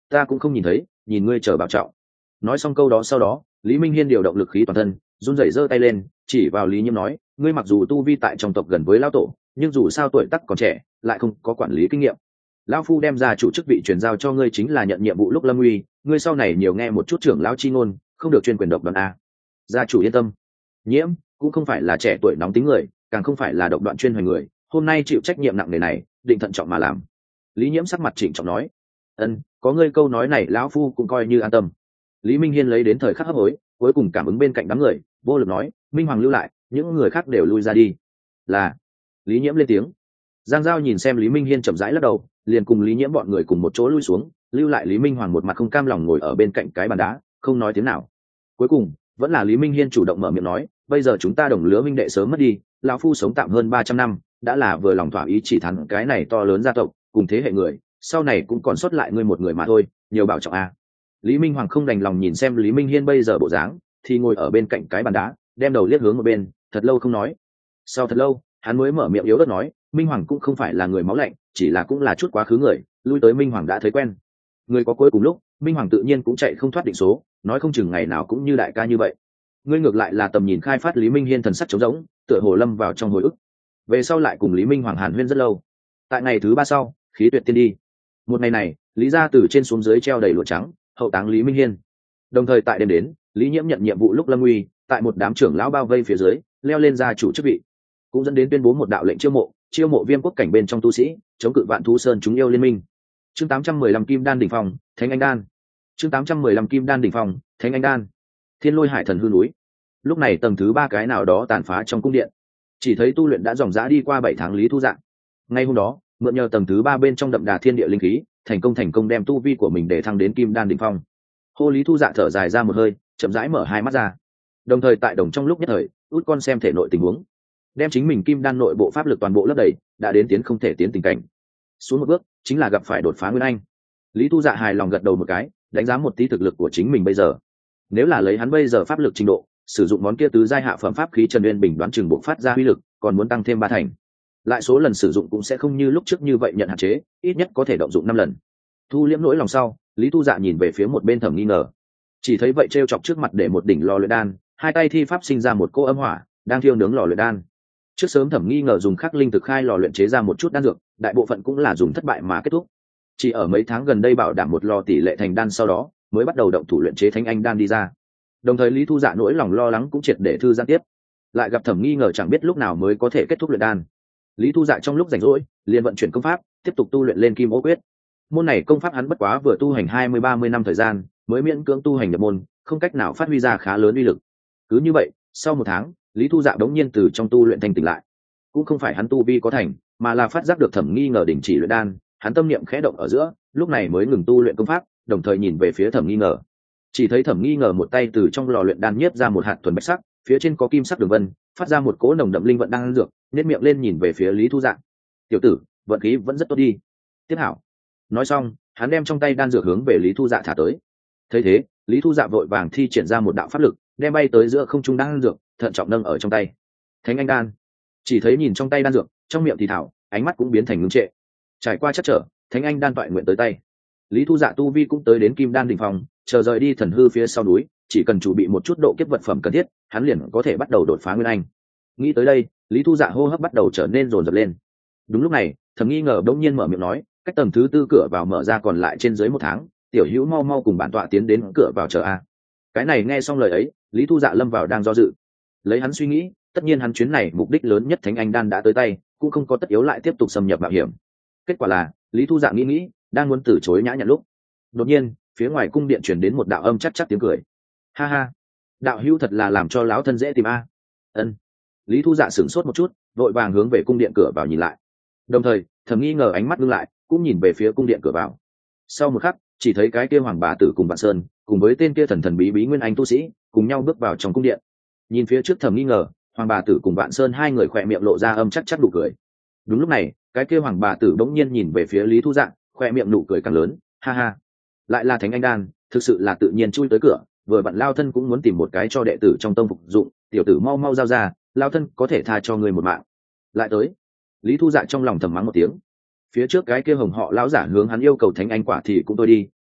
ta cũng không nhìn thấy, nhìn ngươi chờ bảo trọng. Nói xong câu đó sau đó, Lý Minh Hiên điều động lực khí toàn thân, run rẩy giơ tay lên, chỉ vào Lý Nhiễm nói, ngươi mặc dù tu vi tại trong tộc gần với lão tổ, nhưng dù sao tuổi tác còn trẻ, lại không có quản lý kinh nghiệm. Lão phu đem ra chủ chức vị truyền giao cho ngươi chính là nhận nhiệm vụ lúc lâm nguy, ngươi sau này nhiều nghe một chút trưởng lão chi ngôn, không được chuyên quyền độc đoán a. Gia chủ yên tâm. Nhiễm cũng không phải là trẻ tuổi nóng tính người, càng không phải là độc đoạn chuyên hoành người, hôm nay chịu trách nhiệm nặng nề này, định thận trọng mà làm. Lý Nhiễm sắc mặt trịnh trọng nói, ân, có ngươi câu nói này lão phu cũng coi như an tâm. Lý Minh Hiên lấy đến thời khắc hấp hối, cuối cùng cảm ứng bên cạnh đám người, vô lực nói, Minh Hoàng lưu lại, những người khác đều lui ra đi. Là. Lý Nhiễm lên tiếng. Giang Giao nhìn xem Lý Minh Hiên chậm rãi lắc đầu, liền cùng Lý Nhiễm bọn người cùng một chỗ lui xuống, lưu lại Lý Minh Hoàng một mặt không cam lòng ngồi ở bên cạnh cái bàn đá, không nói tiếng nào. Cuối cùng vẫn là Lý Minh Hiên chủ động mở miệng nói, bây giờ chúng ta đồng lứa minh đệ sớm mất đi, lão phu sống tạm hơn 300 năm, đã là vừa lòng thỏa ý chỉ thắng cái này to lớn gia tộc, cùng thế hệ người, sau này cũng còn sót lại ngươi một người mà thôi, nhiều bảo trọng a. Lý Minh Hoàng không đành lòng nhìn xem Lý Minh Hiên bây giờ bộ dáng, thì ngồi ở bên cạnh cái bàn đá, đem đầu liếc hướng một bên, thật lâu không nói. Sau thật lâu, hắn mới mở miệng yếu ớt nói, Minh Hoàng cũng không phải là người máu lạnh, chỉ là cũng là chút quá khứ người, lui tới Minh Hoàng đã thấy quen. Người có cuối cùng lúc, Minh Hoàng tự nhiên cũng chạy không thoát định số, nói không chừng ngày nào cũng như đại ca như vậy. Ngươi ngược lại là tầm nhìn khai phát. Lý Minh Hiên thần sắc trống rỗng, tựa hồ lâm vào trong hồi ức. Về sau lại cùng Lý Minh Hoàng hàn huyên rất lâu. Tại ngày thứ 3 sau, khí tuyệt tiên đi. Một ngày này, Lý gia từ trên xuống dưới treo đầy lụa trắng, hậu táng Lý Minh Hiên. Đồng thời tại đêm đến, Lý Nhiễm nhận nhiệm vụ lúc lâm nguy, tại một đám trưởng lão bao vây phía dưới, leo lên gia chủ chức vị, cũng dẫn đến tuyên bố một đạo lệnh chiêu mộ Viêm quốc cảnh bên trong tu sĩ, chống cự Vạn Thú Sơn chúng yêu liên minh. Chương 815 Kim Đan đỉnh phong, Thánh Anh đan. Chương 815 Kim Đan đỉnh phong, Thánh Anh đan. Thiên Lôi Hải Thần hư núi. Lúc này tầng thứ 3 cái nào đó tàn phá trong cung điện, chỉ thấy tu luyện đã dòng dã đi qua 7 tháng Lý Thu Dạng. Ngay hôm đó, mượn nhờ tầng thứ 3 bên trong đậm đà thiên địa linh khí, thành công đem tu vi của mình để thăng đến Kim Đan đỉnh phong. Hô Lý Thu Dạ thở dài ra một hơi, chậm rãi mở hai mắt ra. Đồng thời tại đồng trong lúc nhất thời, út con xem thể nội tình huống, đem chính mình Kim Đan nội bộ pháp lực toàn bộ lấp đầy, đã đến tiến không thể tiến tình cảnh. Xuống một bước, chính là gặp phải đột phá nguyên anh. Lý Thu Dạ hài lòng gật đầu một cái, đánh giá một tí thực lực của chính mình bây giờ. Nếu là lấy hắn bây giờ pháp lực trình độ, sử dụng món kia tứ giai hạ phẩm pháp khí Trần Uyên Bình đoán chừng bộ phát ra uy lực, còn muốn tăng thêm 3 thành. Lại số lần sử dụng cũng sẽ không như lúc trước như vậy nhận hạn chế, ít nhất có thể động dụng 5 lần. Thu liễm nỗi lòng sau, Lý Thu Dạ nhìn về phía một bên Thẩm Nghi Ngờ, chỉ thấy vậy trêu chọc trước mặt để một đỉnh lò luyện đan, hai tay thi pháp sinh ra một cỗ âm hỏa, đang thiêu nướng lò luyện đan. Trước sớm Thẩm Nghi Ngờ dùng khắc linh thực khai lò luyện chế ra một chút đan dược, đại bộ phận cũng là dùng thất bại mà kết thúc. Chỉ ở mấy tháng gần đây bảo đảm một lò tỷ lệ thành đan sau đó, mới bắt đầu động thủ luyện chế Thánh Anh đan đi ra. Đồng thời Lý Thu Dạ nỗi lòng lo lắng cũng triệt để thư giãn tiếp. Lại gặp Thẩm Nghi Ngờ chẳng biết lúc nào mới có thể kết thúc luyện đan. Lý Thu Dạ trong lúc rảnh rỗi, liền vận chuyển công pháp, tiếp tục tu luyện lên Kim Ô Quyết. Môn này công pháp hắn bất quá vừa tu hành 20-30 năm thời gian, mới miễn cưỡng tu hành nhập môn, không cách nào phát huy ra khá lớn uy lực. Cứ như vậy, sau 1 tháng, Lý Thu Dạ đống nhiên từ trong tu luyện thành tỉnh lại. Cũng không phải hắn tu vi có thành, mà là phát giác được Thẩm Nghi Ngờ đình chỉ luyện đan, hắn tâm niệm khẽ động ở giữa, lúc này mới ngừng tu luyện công pháp, đồng thời nhìn về phía Thẩm Nghi Ngờ. Chỉ thấy Thẩm Nghi Ngờ một tay từ trong lò luyện đan nhiếp ra một hạt thuần bạch sắc, phía trên có kim sắc đường vân, phát ra một cỗ nồng đậm linh vận đang dược, nhếch miệng lên nhìn về phía Lý Thu Dạ. "Tiểu tử, vận khí vẫn rất tốt đi." "Tiếp hảo." Nói xong, hắn đem trong tay đan dược hướng về Lý Thu Dạ thả tới. Thấy thế, Lý Thu Dạ vội vàng thi triển ra một đạo pháp lực, đem bay tới giữa không trung đan dược, thận trọng nâng ở trong tay. Thánh Anh đan. Chỉ thấy nhìn trong tay đan dược, trong miệng thì thảo, ánh mắt cũng biến thành ngưng trệ. Trải qua chắc trở, Thánh Anh đan toại nguyện tới tay. Lý Thu Dạ tu vi cũng tới đến Kim Đan đỉnh phong, chờ rời đi thần hư phía sau núi, chỉ cần chuẩn bị một chút độ kiếp vật phẩm cần thiết, hắn liền có thể bắt đầu đột phá nguyên anh. Nghĩ tới đây, Lý Thu Dạ hô hấp bắt đầu trở nên rồn rập lên. Đúng lúc này, Thẩm Nghi Ngờ bỗng nhiên mở miệng nói, cách tầng thứ 4 cửa vào mở ra còn lại trên dưới 1 tháng, tiểu hữu mau mau cùng bản tọa tiến đến cửa vào chờ a. Cái này nghe xong lời ấy, Lý Thu Dạ lâm vào đang do dự. Lấy hắn suy nghĩ, tất nhiên hắn chuyến này mục đích lớn nhất Thánh Anh đan đã tới tay, cũng không có tất yếu lại tiếp tục xâm nhập mạo hiểm. Kết quả là, Lý Thu Dạ nghĩ, đang muốn từ chối nhã nhặn lúc, đột nhiên, phía ngoài cung điện truyền đến một đạo âm chắc chắc tiếng cười. Ha ha, đạo hữu thật là làm cho lão thân dễ tìm a. Ân. Lý Thu Dạ sửng sốt một chút, vội vàng hướng về cung điện cửa vào nhìn lại. Đồng thời, Thẩm Nghi Ngờ ánh mắt ngưng lại, cũng nhìn về phía cung điện cửa vào. Sau một khắc, chỉ thấy cái kia Hoàng Bà Tử cùng Vạn Sơn, cùng với tên kia thần thần bí bí nguyên anh tu sĩ, cùng nhau bước vào trong cung điện. Nhìn phía trước Thẩm Nghi Ngờ, Hoàng Bà Tử cùng Vạn Sơn hai người khỏe miệng lộ ra âm chắc chắc nụ cười. Đúng lúc này, cái kia Hoàng Bà Tử bỗng nhiên nhìn về phía Lý Thu Dạ, khỏe miệng nụ cười càng lớn. Ha ha, lại là Thánh Anh đan, thực sự là tự nhiên chui tới cửa, vừa vặn lao thân cũng muốn tìm một cái cho đệ tử trong tông phục dụng, tiểu tử mau mau giao ra, lao thân có thể tha cho người một mạng. Lại tới. Lý Thu Dạ trong lòng thầm mắng một tiếng. Phía trước cái kia Hồng họ lão giả hướng hắn yêu cầu Thánh Anh quả thì cũng tôi đi,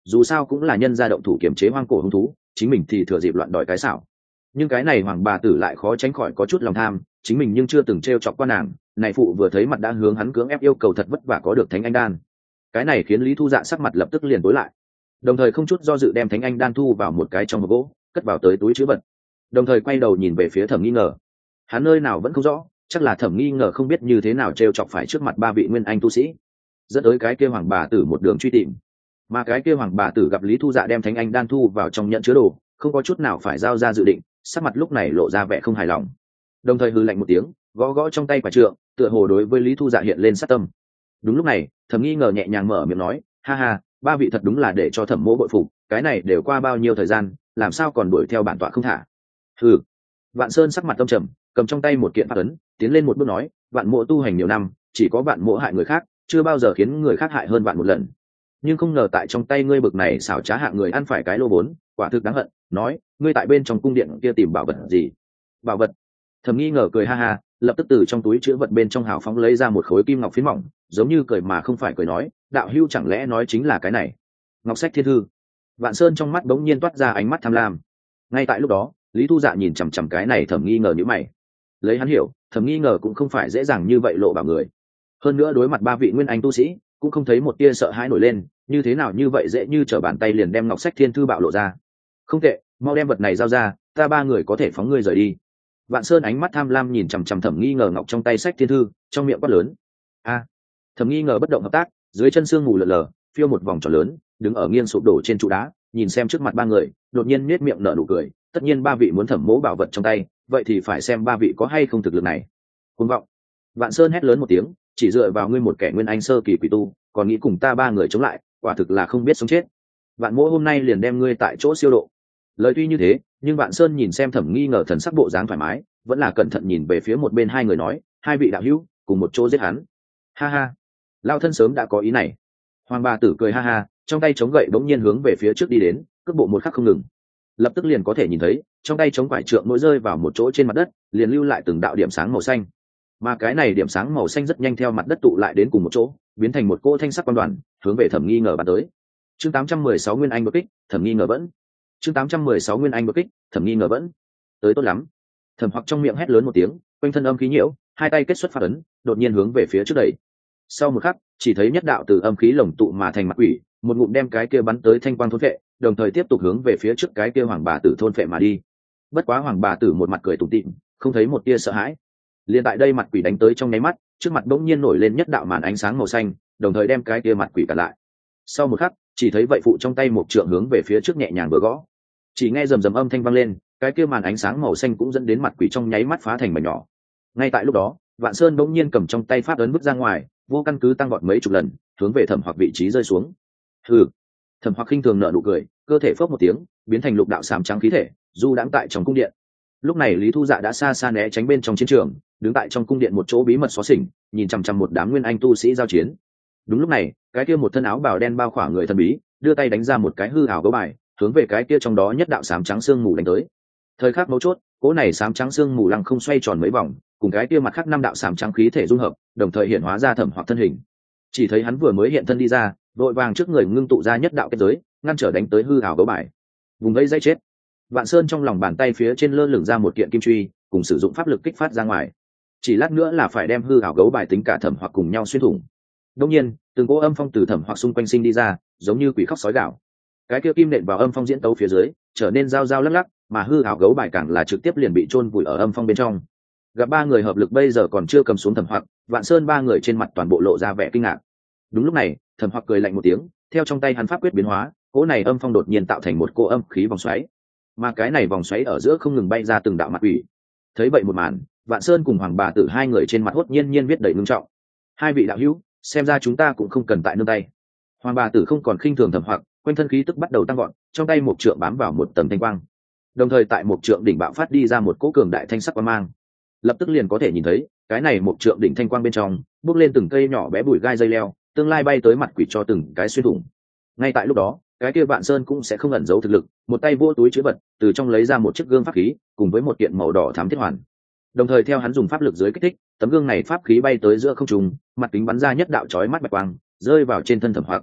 dù sao cũng là nhân gia động thủ kiểm chế hoang cổ hung thú, chính mình thì thừa dịp loạn đòi cái xảo. Nhưng cái này hoàng bà tử lại khó tránh khỏi có chút lòng tham, chính mình nhưng chưa từng t chọc qua nàng, này phụ vừa thấy mặt đã hướng hắn cưỡng ép yêu cầu thật vất vả có được thánh anh đan. Cái này khiến Lý Thu Dạ sắc mặt lập tức liền tối lại, đồng thời không chút do dự đem thánh anh đan thu vào một cái trong hộp gỗ, cất vào tới túi trữ vật, đồng thời quay đầu nhìn về phía Thẩm Nghi Ngờ. Hắn nơi nào vẫn không rõ, chắc là Thẩm Nghi Ngờ không biết như thế nào trêu chọc phải trước mặt ba vị nguyên anh tu sĩ, dẫn tới cái kia hoàng bà tử một đường truy tìm. Mà cái kia hoàng bà tử gặp Lý Thu Dạ đem thánh anh đan thu vào trong nhận chứa đồ, không có chút nào phải giao ra dự định, sắc mặt lúc này lộ ra vẻ không hài lòng, đồng thời hừ lạnh một tiếng, gõ gõ trong tay quả trượng, tựa hồ đối với Lý Thu Dạ hiện lên sát tâm. Đúng lúc này, Thẩm Nghi Ngờ nhẹ nhàng mở miệng nói, ha ha, ba vị thật đúng là để cho Thẩm mỗ bội phục, cái này đều qua bao nhiêu thời gian, làm sao còn đuổi theo bản tọa không thả. Hừ. Vạn Sơn sắc mặt âm trầm, cầm trong tay một kiện pháp ấn, tiến lên một bước nói, vạn mộ tu hành nhiều năm, chỉ có vạn mộ hại người khác, chưa bao giờ khiến người khác hại hơn vạn một lần. Nhưng không ngờ tại trong tay ngươi bực này xảo trá hạng người ăn phải cái lô vốn, quả thực đáng hận. Nói, ngươi tại bên trong cung điện kia tìm bảo vật gì? Bảo vật? Thẩm Nghi Ngờ cười ha ha, lập tức từ trong túi chứa vật bên trong hào phóng lấy ra một khối kim ngọc phiến mỏng, giống như cười mà không phải cười nói, đạo hưu chẳng lẽ nói chính là cái này? Ngọc sách thiên thư. Vạn Sơn trong mắt bỗng nhiên toát ra ánh mắt tham lam. Ngay tại lúc đó, Lý Thu Dạ nhìn chằm chằm cái này Thẩm Nghi Ngờ nhíu mày. Lấy hắn hiểu, Thẩm Nghi Ngờ cũng không phải dễ dàng như vậy lộ bảo người. Hơn nữa đối mặt ba vị nguyên anh tu sĩ, cũng không thấy một tia sợ hãi nổi lên, như thế nào như vậy dễ như trở bàn tay liền đem ngọc sách thiên thư bạo lộ ra. Không tệ, mau đem vật này giao ra, ta ba người có thể phóng ngươi rời đi. Vạn Sơn ánh mắt tham lam nhìn chằm chằm Thẩm Nghi Ngờ ngọc trong tay sách thiên thư, trong miệng quát lớn. A! Thẩm Nghi Ngờ bất động hợp tác, dưới chân sương mù lờ lờ, phiêu một vòng tròn lớn, đứng ở nghiêng sụp đổ trên trụ đá, nhìn xem trước mặt ba người, đột nhiên nhếch miệng nở nụ cười. Tất nhiên ba vị muốn Thẩm mỗ bảo vật trong tay, vậy thì phải xem ba vị có hay không thực lực này. Cuồng vọng! Vạn Sơn hét lớn một tiếng, chỉ dựa vào ngươi một kẻ nguyên anh sơ kỳ quỷ tu, còn nghĩ cùng ta ba người chống lại, quả thực là không biết sống chết. Vạn mỗ hôm nay liền đem ngươi tại chỗ siêu độ. Lời tuy như thế, nhưng Vạn Sơn nhìn xem Thẩm Nghi Ngờ thần sắc bộ dáng thoải mái, vẫn là cẩn thận nhìn về phía một bên hai người nói, hai vị đạo hữu, cùng một chỗ giết hắn. Ha ha, lao thân sớm đã có ý này. Hoàng bà tử cười ha ha, trong tay chống gậy bỗng nhiên hướng về phía trước đi đến, cước bộ một khắc không ngừng. Lập tức liền có thể nhìn thấy, trong tay chống quải trượng mỗi rơi vào một chỗ trên mặt đất, liền lưu lại từng đạo điểm sáng màu xanh. Mà cái này điểm sáng màu xanh rất nhanh theo mặt đất tụ lại đến cùng một chỗ, biến thành một cỗ thanh sắc quan đoàn, hướng về Thẩm Nghi Ngờ bắn tới. Chương 816 Nguyên Anh đột kích, Thẩm Nghi Ngờ vẫn. Chương 816 Nguyên Anh đột kích, Thẩm Nghi Ngờ vẫn. Tới tốt lắm. Thẩm Hoặc trong miệng hét lớn một tiếng, quanh thân âm khí nhiễu, hai tay kết xuất pháp ấn, đột nhiên hướng về phía trước đẩy. Sau một khắc, chỉ thấy nhất đạo từ âm khí lồng tụ mà thành mặt quỷ, một ngụm đem cái kia bắn tới thanh quang thôn phệ, đồng thời tiếp tục hướng về phía trước cái kia hoàng bà tử thôn phệ mà đi. Bất quá hoàng bà tử một mặt cười tủm tỉm, không thấy một tia sợ hãi. Liên tại đây mặt quỷ đánh tới trong nháy mắt, trước mặt bỗng nhiên nổi lên nhất đạo màn ánh sáng màu xanh, đồng thời đem cái kia mặt quỷ cản lại. Sau một khắc, chỉ thấy vậy phụ trong tay một trượng hướng về phía trước nhẹ nhàng vừa gõ, chỉ nghe rầm rầm âm thanh vang lên, cái kia màn ánh sáng màu xanh cũng dẫn đến mặt quỷ trong nháy mắt phá thành mảnh nhỏ. Ngay tại lúc đó, Vạn Sơn bỗng nhiên cầm trong tay pháp ấn bước ra ngoài, vô căn cứ tăng vọt mấy chục lần, hướng về Thẩm Hoặc vị trí rơi xuống. Hừ. Thẩm Hoặc khinh thường nở nụ cười, cơ thể phốc một tiếng, biến thành lục đạo xám trắng khí thể, du đãng tại trong cung điện. Lúc này Lý Thu Dạ đã xa xa né tránh bên trong chiến trường, đứng tại trong cung điện một chỗ bí mật xóa xỉnh, nhìn chằm chằm một đám nguyên anh tu sĩ giao chiến. Đúng lúc này, cái kia một thân áo bào đen bao khỏa người thần bí, đưa tay đánh ra một cái hư ảo gấu bài, hướng về cái kia trong đó nhất đạo xám trắng xương mù đánh tới. Thời khắc mấu chốt, cỗ này xám trắng xương mù lăng không xoay tròn mấy vòng, cùng cái kia mặt khác năm đạo xám trắng khí thể dung hợp, đồng thời hiện hóa ra Thẩm Hoặc thân hình. Chỉ thấy hắn vừa mới hiện thân đi ra, đội vàng trước người ngưng tụ ra nhất đạo kết giới, ngăn trở đánh tới hư ảo gấu bài. Vùng vây dây chết. Vạn Sơn trong lòng bàn tay phía trên lơ lửng ra một kiện kim truy, cùng sử dụng pháp lực kích phát ra ngoài. Chỉ lát nữa là phải đem hư ảo gấu bài tính cả Thẩm Hoặc cùng nhau xuyên thủng. Đương nhiên, từng cỗ âm phong từ Thẩm Hoặc xung quanh sinh đi ra, giống như quỷ khóc sói gào. Cái kia kim nện vào âm phong diễn tấu phía dưới, trở nên dao dao lắc lắc, mà hư ảo gấu bài càng là trực tiếp liền bị chôn vùi ở âm phong bên trong. Gặp ba người hợp lực bây giờ còn chưa cầm xuống Thẩm Hoặc, Vạn Sơn ba người trên mặt toàn bộ lộ ra vẻ kinh ngạc. Đúng lúc này, Thẩm Hoặc cười lạnh một tiếng, theo trong tay hắn pháp quyết biến hóa, cỗ này âm phong đột nhiên tạo thành một cỗ âm khí vòng xoáy. Mà cái này vòng xoáy ở giữa không ngừng bay ra từng đạo mặt quỷ. Thấy vậy một màn, Vạn Sơn cùng Hoàng bà tử hai người trên mặt hốt nhiên viết đầy ngưng trọng. Hai vị đạo hữu, xem ra chúng ta cũng không cần tại nương tay. Hoàng bà tử không còn khinh thường Thẩm Hoặc, quanh thân khí tức bắt đầu tăng gọn, trong tay một trượng bám vào một tầng thanh quang. Đồng thời tại một trượng đỉnh bạo phát đi ra một cỗ cường đại thanh sắc quang mang. Lập tức liền có thể nhìn thấy, cái này một trượng đỉnh thanh quang bên trong, bước lên từng cây nhỏ bé bụi gai dây leo, tương lai bay tới mặt quỷ cho từng cái xuyên thủng. Ngay tại lúc đó, cái kia Vạn Sơn cũng sẽ không ẩn giấu thực lực, một tay vô túi chứa vật, từ trong lấy ra một chiếc gương pháp khí, cùng với một kiện màu đỏ thắm thiết hoàn. Đồng thời theo hắn dùng pháp lực dưới kích thích, tấm gương này pháp khí bay tới giữa không trung, mặt kính bắn ra nhất đạo chói mắt bạch quang, rơi vào trên thân Thẩm Hoặc.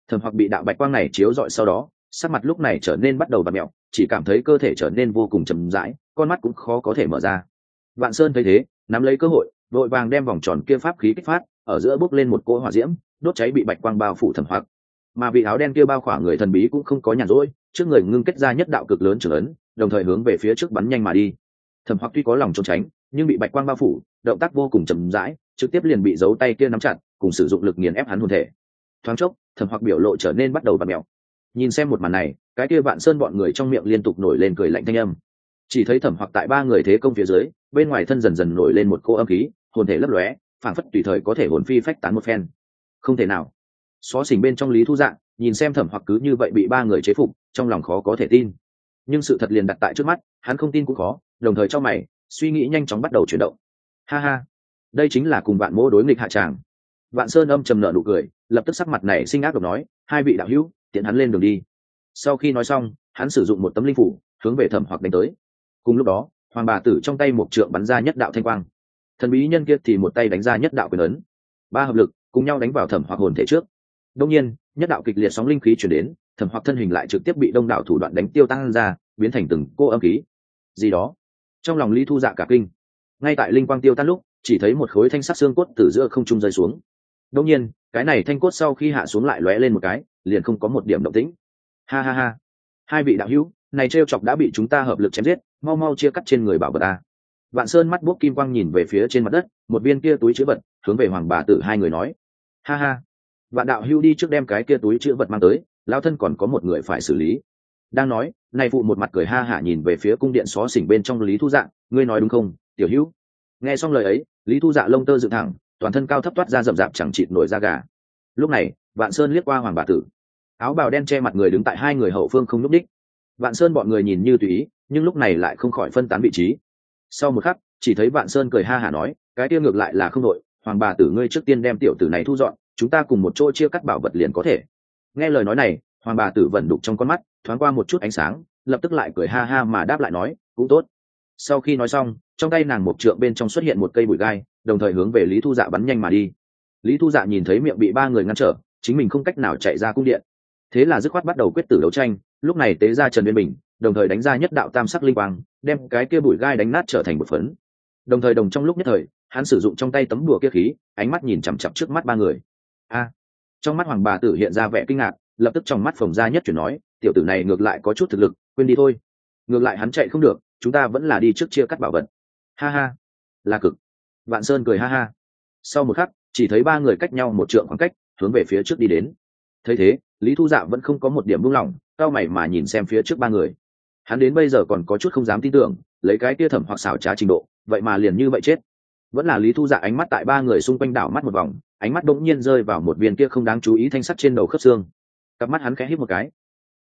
Thẩm Hoặc bị đạo bạch quang này chiếu rọi sau đó, sắc mặt lúc này trở nên bắt đầu bặm mẹo, chỉ cảm thấy cơ thể trở nên vô cùng chậm rãi, con mắt cũng khó có thể mở ra. Vạn Sơn thấy thế, nắm lấy cơ hội, vội vàng đem vòng tròn kia pháp khí kích phát, ở giữa bốc lên một cỗ hỏa diễm, đốt cháy bị bạch quang bao phủ Thẩm Hoặc. Mà vị áo đen kia bao khỏa người thần bí cũng không có nhàn rỗi, trước người ngưng kết ra nhất đạo cực lớn trưởng ấn, đồng thời hướng về phía trước bắn nhanh mà đi. Thẩm Hoặc tuy có lòng trốn tránh, nhưng bị bạch quang bao phủ, động tác vô cùng chậm rãi, trực tiếp liền bị dấu tay kia nắm chặt, cùng sử dụng lực nghiền ép hắn hồn thể. Thoáng chốc, Thẩm Hoặc biểu lộ trở nên bắt đầu bặm mèo. Nhìn xem một màn này, cái kia Vạn Sơn bọn người trong miệng liên tục nổi lên cười lạnh thanh âm. Chỉ thấy Thẩm Hoặc tại ba người thế công phía dưới, bên ngoài thân dần dần nổi lên một cô âm khí, hồn thể lấp lóe, phảng phất tùy thời có thể hồn phi phách tán một phen. Không thể nào. Xó xỉnh bên trong Lý Thu Dạng nhìn xem Thẩm Hoặc cứ như vậy bị ba người chế phục, trong lòng khó có thể tin. Nhưng sự thật liền đặt tại trước mắt, hắn không tin cũng khó, đồng thời trong mày, suy nghĩ nhanh chóng bắt đầu chuyển động. Ha ha, đây chính là cùng Vạn Mỗ đối nghịch hạ tràng. Vạn Sơn âm trầm nở nụ cười, lập tức sắc mặt này sinh ác độc nói, hai vị đạo hữu, tiện hắn lên đường đi. Sau khi nói xong, hắn sử dụng một tấm linh phủ, hướng về Thẩm Hoặc đánh tới. Cùng lúc đó, Hoàng Bà Tử trong tay một trượng bắn ra nhất đạo thanh quang, thần bí nhân kia thì một tay đánh ra nhất đạo quyền ấn, ba hợp lực cùng nhau đánh vào Thẩm Hoặc hồn thể trước. Đông nhiên, nhất đạo kịch liệt sóng linh khí chuyển đến, Thẩm Hoặc thân hình lại trực tiếp bị đông đảo thủ đoạn đánh tiêu tan ra, biến thành từng cô âm khí. Gì đó? Trong lòng Lý Thu Dạ cả kinh. Ngay tại linh quang tiêu tan lúc, chỉ thấy một khối thanh sắc xương cốt từ giữa không trung rơi xuống. Đông nhiên, cái này thanh cốt sau khi hạ xuống lại lóe lên một cái, liền không có một điểm động tĩnh. Ha ha ha, hai vị đạo hữu, này trêu chọc đã bị chúng ta hợp lực chém giết, mau mau chia cắt trên người bảo vật ta. Vạn Sơn mắt buốc kim quang nhìn về phía trên mặt đất, một viên kia túi chứa vật, hướng về Hoàng Bà Tử hai người nói. Ha ha, Vạn đạo hữu đi trước đem cái kia túi chứa vật mang tới, lão thân còn có một người phải xử lý. Đang nói, này phụ một mặt cười ha hả nhìn về phía cung điện xó xỉnh bên trong Lý Thu Dạ, ngươi nói đúng không, tiểu hữu? Nghe xong lời ấy, Lý Thu Dạ lông tơ dựng thẳng, toàn thân cao thấp toát ra rậm rạp chẳng chịt nổi da gà. Lúc này, Vạn Sơn liếc qua Hoàng Bà Tử, áo bào đen che mặt người đứng tại hai người hậu phương không nhúc đích. Vạn Sơn bọn người nhìn như tùy ý, nhưng lúc này lại không khỏi phân tán vị trí. Sau một khắc, chỉ thấy Vạn Sơn cười ha hả nói, cái tiêu ngược lại là không đội, Hoàng Bà Tử ngươi trước tiên đem tiểu tử này thu dọn, chúng ta cùng một chỗ chia cắt bảo vật liền có thể. Nghe lời nói này, Hoàng Bà Tử vẫn đục trong con mắt, thoáng qua một chút ánh sáng, lập tức lại cười ha ha mà đáp lại nói, cũng tốt. Sau khi nói xong, trong tay nàng một trượng bên trong xuất hiện một cây bụi gai, đồng thời hướng về Lý Thu Dạ bắn nhanh mà đi. Lý Thu Dạ nhìn thấy miệng bị ba người ngăn trở, chính mình không cách nào chạy ra cung điện, thế là dứt khoát bắt đầu quyết tử đấu tranh. Lúc này tế ra Trần Uyên Bình, đồng thời đánh ra nhất đạo tam sắc linh quang, đem cái kia bụi gai đánh nát trở thành một phấn. Đồng thời trong lúc nhất thời, hắn sử dụng trong tay tấm đùa kia khí, ánh mắt nhìn chằm chằm trước mắt ba người. A! Trong mắt Hoàng Bà Tử hiện ra vẻ kinh ngạc, lập tức trong mắt phồng ra nhất chuyển nói, tiểu tử này ngược lại có chút thực lực, quên đi thôi. Ngược lại hắn chạy không được, chúng ta vẫn là đi trước chia cắt bảo vật. Ha ha, là cực. Vạn Sơn cười ha ha. Sau một khắc, chỉ thấy ba người cách nhau một trượng khoảng cách, hướng về phía trước đi đến. Thấy thế, Lý Thu Dạ vẫn không có một điểm buông lỏng, cao mày mà nhìn xem phía trước ba người. Hắn đến bây giờ còn có chút không dám tin tưởng, lấy cái kia Thẩm Hoặc xảo trá trình độ, vậy mà liền như vậy chết. Vẫn là Lý Thu Dạ ánh mắt tại ba người xung quanh đảo mắt một vòng, ánh mắt bỗng nhiên rơi vào một viên kia không đáng chú ý thanh sắt trên đầu khớp xương. Cặp mắt hắn khẽ híp một cái,